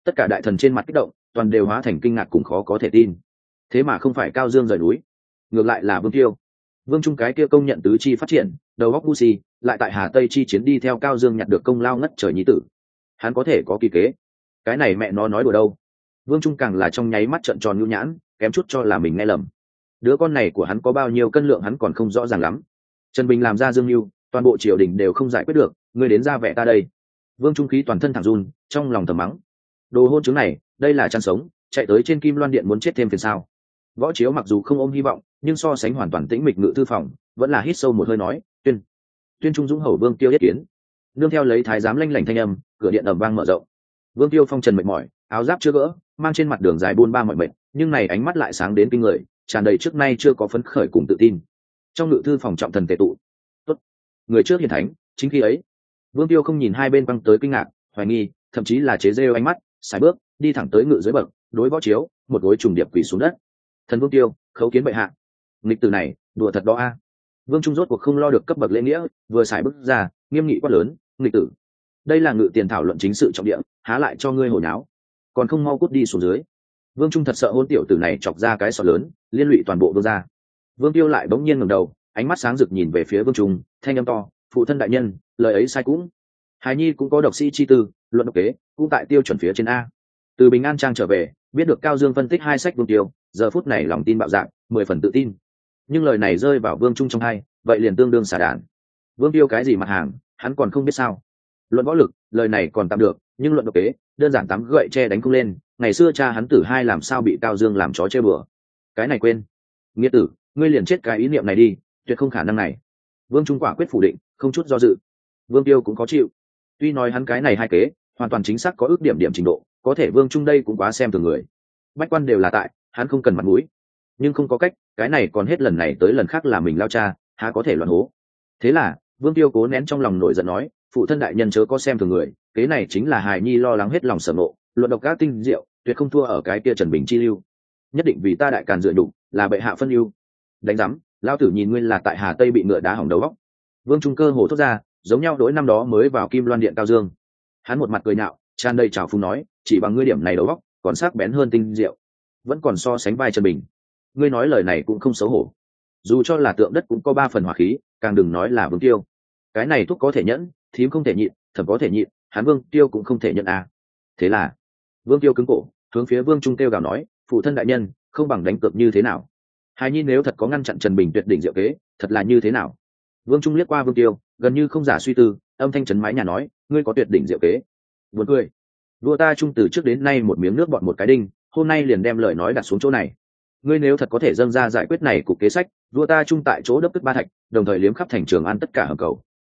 Tất cả đại thần trên mặt kích động toàn đều hóa thành kinh ngạc cùng khó có thể tin. Thế mà không phải Cao Dương rời núi, ngược lại là Vương Tiêu. Vương Trung cái kia công nhận tứ chi phát triển, đầu óc Lucy lại tại Hà Tây chi chiến đi theo Cao Dương nhặt được công lao ngất trời nhí tử. Hắn có thể có kỳ kế? Cái này mẹ nó nói đùa đâu. Vương Trung càng là trong nháy mắt trợn tròn nhu nhãn, kém chút cho là mình nghe lầm. Đứa con này của hắn có bao nhiêu cân lượng hắn còn không rõ ràng lắm. Trần Bình làm ra Dương Nhu, toàn bộ triều đình đều không giải quyết được, ngươi đến ra vẻ ta đây. Vương Trung khí toàn thân thẳng run, trong lòng thầm mắng. Đồ hôn chứng này, đây là chăn sống, chạy tới trên Kim Loan Điện muốn chết thêm phiền sao? Võ Chiếu mặc dù không ôm hy vọng, nhưng so sánh hoàn toàn tĩnh mịch ngự thư phòng, vẫn là hít sâu một hơi nói, "Tuyên, Tuyên Trung Dũng hầu Vương Tiêu yết kiến." Nương theo lấy thái giám lanh lảnh thanh âm, cửa điện ầm vang mở rộng. Vương Tiêu phong trần mệt mỏi, áo giáp chưa gỡ, mang trên mặt đường dài buôn ba mọi mệt, nhưng này ánh mắt lại sáng đến kinh người, tràn đầy trước nay chưa có phấn khởi cùng tự tin. Trong ngự thư phòng trọng thần tề tụ. Tốt, người trước hiền thánh, chính khi ấy. Vương Tiêu không nhìn hai bên băng tới kinh ngạc, hoài nghi, thậm chí là chế giễu ánh mắt, sải bước, đi thẳng tới ngự dưới bậc, đối Võ Chiếu, một gối trùng điệp quỳ xuống đất. Thần Vương Tiêu, khấu kiến bệ hạ. Nghịch tử này, đùa thật đó a. Vương Trung rốt cuộc không lo được cấp bậc lễ nghĩa, vừa sải bước ra, nghiêm nghị quát lớn, nghịch tử. Đây là ngự tiền thảo luận chính sự trọng địa, há lại cho ngươi hồi náo, còn không mau cút đi xuống dưới. Vương Trung thật sợ hôn tiểu tử này chọc ra cái sọ lớn, liên lụy toàn bộ vương gia. Vương Tiêu lại bỗng nhiên ngẩng đầu, ánh mắt sáng rực nhìn về phía Vương Trung, thanh âm to, phụ thân đại nhân, lời ấy sai cũng. Hài nhi cũng có độc sĩ chi tư, luận độc kế, cũng tại tiêu chuẩn phía trên a. Từ Bình An Trang trở về, biết được Cao Dương phân tích hai sách Vương Tiêu, giờ phút này lòng tin bạo dạn, mười phần tự tin. Nhưng lời này rơi vào Vương Trung trong hai, vậy liền tương đương xả đạn. Vương Tiêu cái gì mặt hàng, hắn còn không biết sao? Luận võ lực, lời này còn tạm được, nhưng luận độc kế, đơn giản tắm gậy che đánh không lên. Ngày xưa cha hắn tử hai làm sao bị Cao Dương làm chó chơi bừa? Cái này quên. Nghĩa tử, ngươi liền chết cái ý niệm này đi, tuyệt không khả năng này. Vương Trung quả quyết phủ định, không chút do dự. Vương Tiêu cũng có chịu. Tuy nói hắn cái này hai kế, hoàn toàn chính xác có ước điểm điểm trình độ, có thể Vương Trung đây cũng quá xem thường người. Bách quan đều là tại, hắn không cần mặt mũi. Nhưng không có cách, cái này còn hết lần này tới lần khác là mình lao cha, há có thể loạn hố. Thế là, Vương Tiêu cố nén trong lòng nổi giận nói, phụ thân đại nhân chớ có xem thường người, kế này chính là hài nhi lo lắng hết lòng sở nộ, luận độc các tinh diệu, tuyệt không thua ở cái kia Trần Bình chi lưu. Nhất định vì ta đại càn dựa đụng, là bệ hạ phân ưu. Đánh giám, lao tử nhìn ngươi là tại Hà Tây bị ngựa đá hỏng đầu góc. Vương Trung cơ hồ thốt ra, giống nhau đối năm đó mới vào Kim Loan Điện Cao Dương. Hắn một mặt cười nhạo, tràn đầy trào phúng nói, chỉ bằng ngươi điểm này đầu góc, còn sắc bén hơn tinh diệu, vẫn còn so sánh vai Trần Bình. Ngươi nói lời này cũng không xấu hổ. Dù cho là tượng đất cũng có ba phần hỏa khí, càng đừng nói là Vương Tiêu. Cái này thuốc có thể nhẫn, thím không thể nhịn, thẩm có thể nhịn, hắn Vương Tiêu cũng không thể nhận à. Thế là, Vương Tiêu cứng cổ, hướng phía Vương Trung kêu gào nói, phụ thân đại nhân, không bằng đánh cược như thế nào? Hài nhi nếu thật có ngăn chặn Trần Bình tuyệt đỉnh diệu kế, thật là như thế nào? Vương Trung liếc qua Vương Tiêu, gần như không giả suy tư, âm thanh trấn mái nhà nói, ngươi có tuyệt đỉnh diệu kế. Buồn cười. Vua ta Trung từ trước đến nay một miếng nước bọt một cái đinh, hôm nay liền đem lời nói đặt xuống chỗ này. Ngươi nếu thật có thể dâng ra giải quyết này cục kế sách, vua ta Trung tại chỗ đấp tức ba thạch, đồng thời liếm khắp thành Trường An tất cả hầm cầu,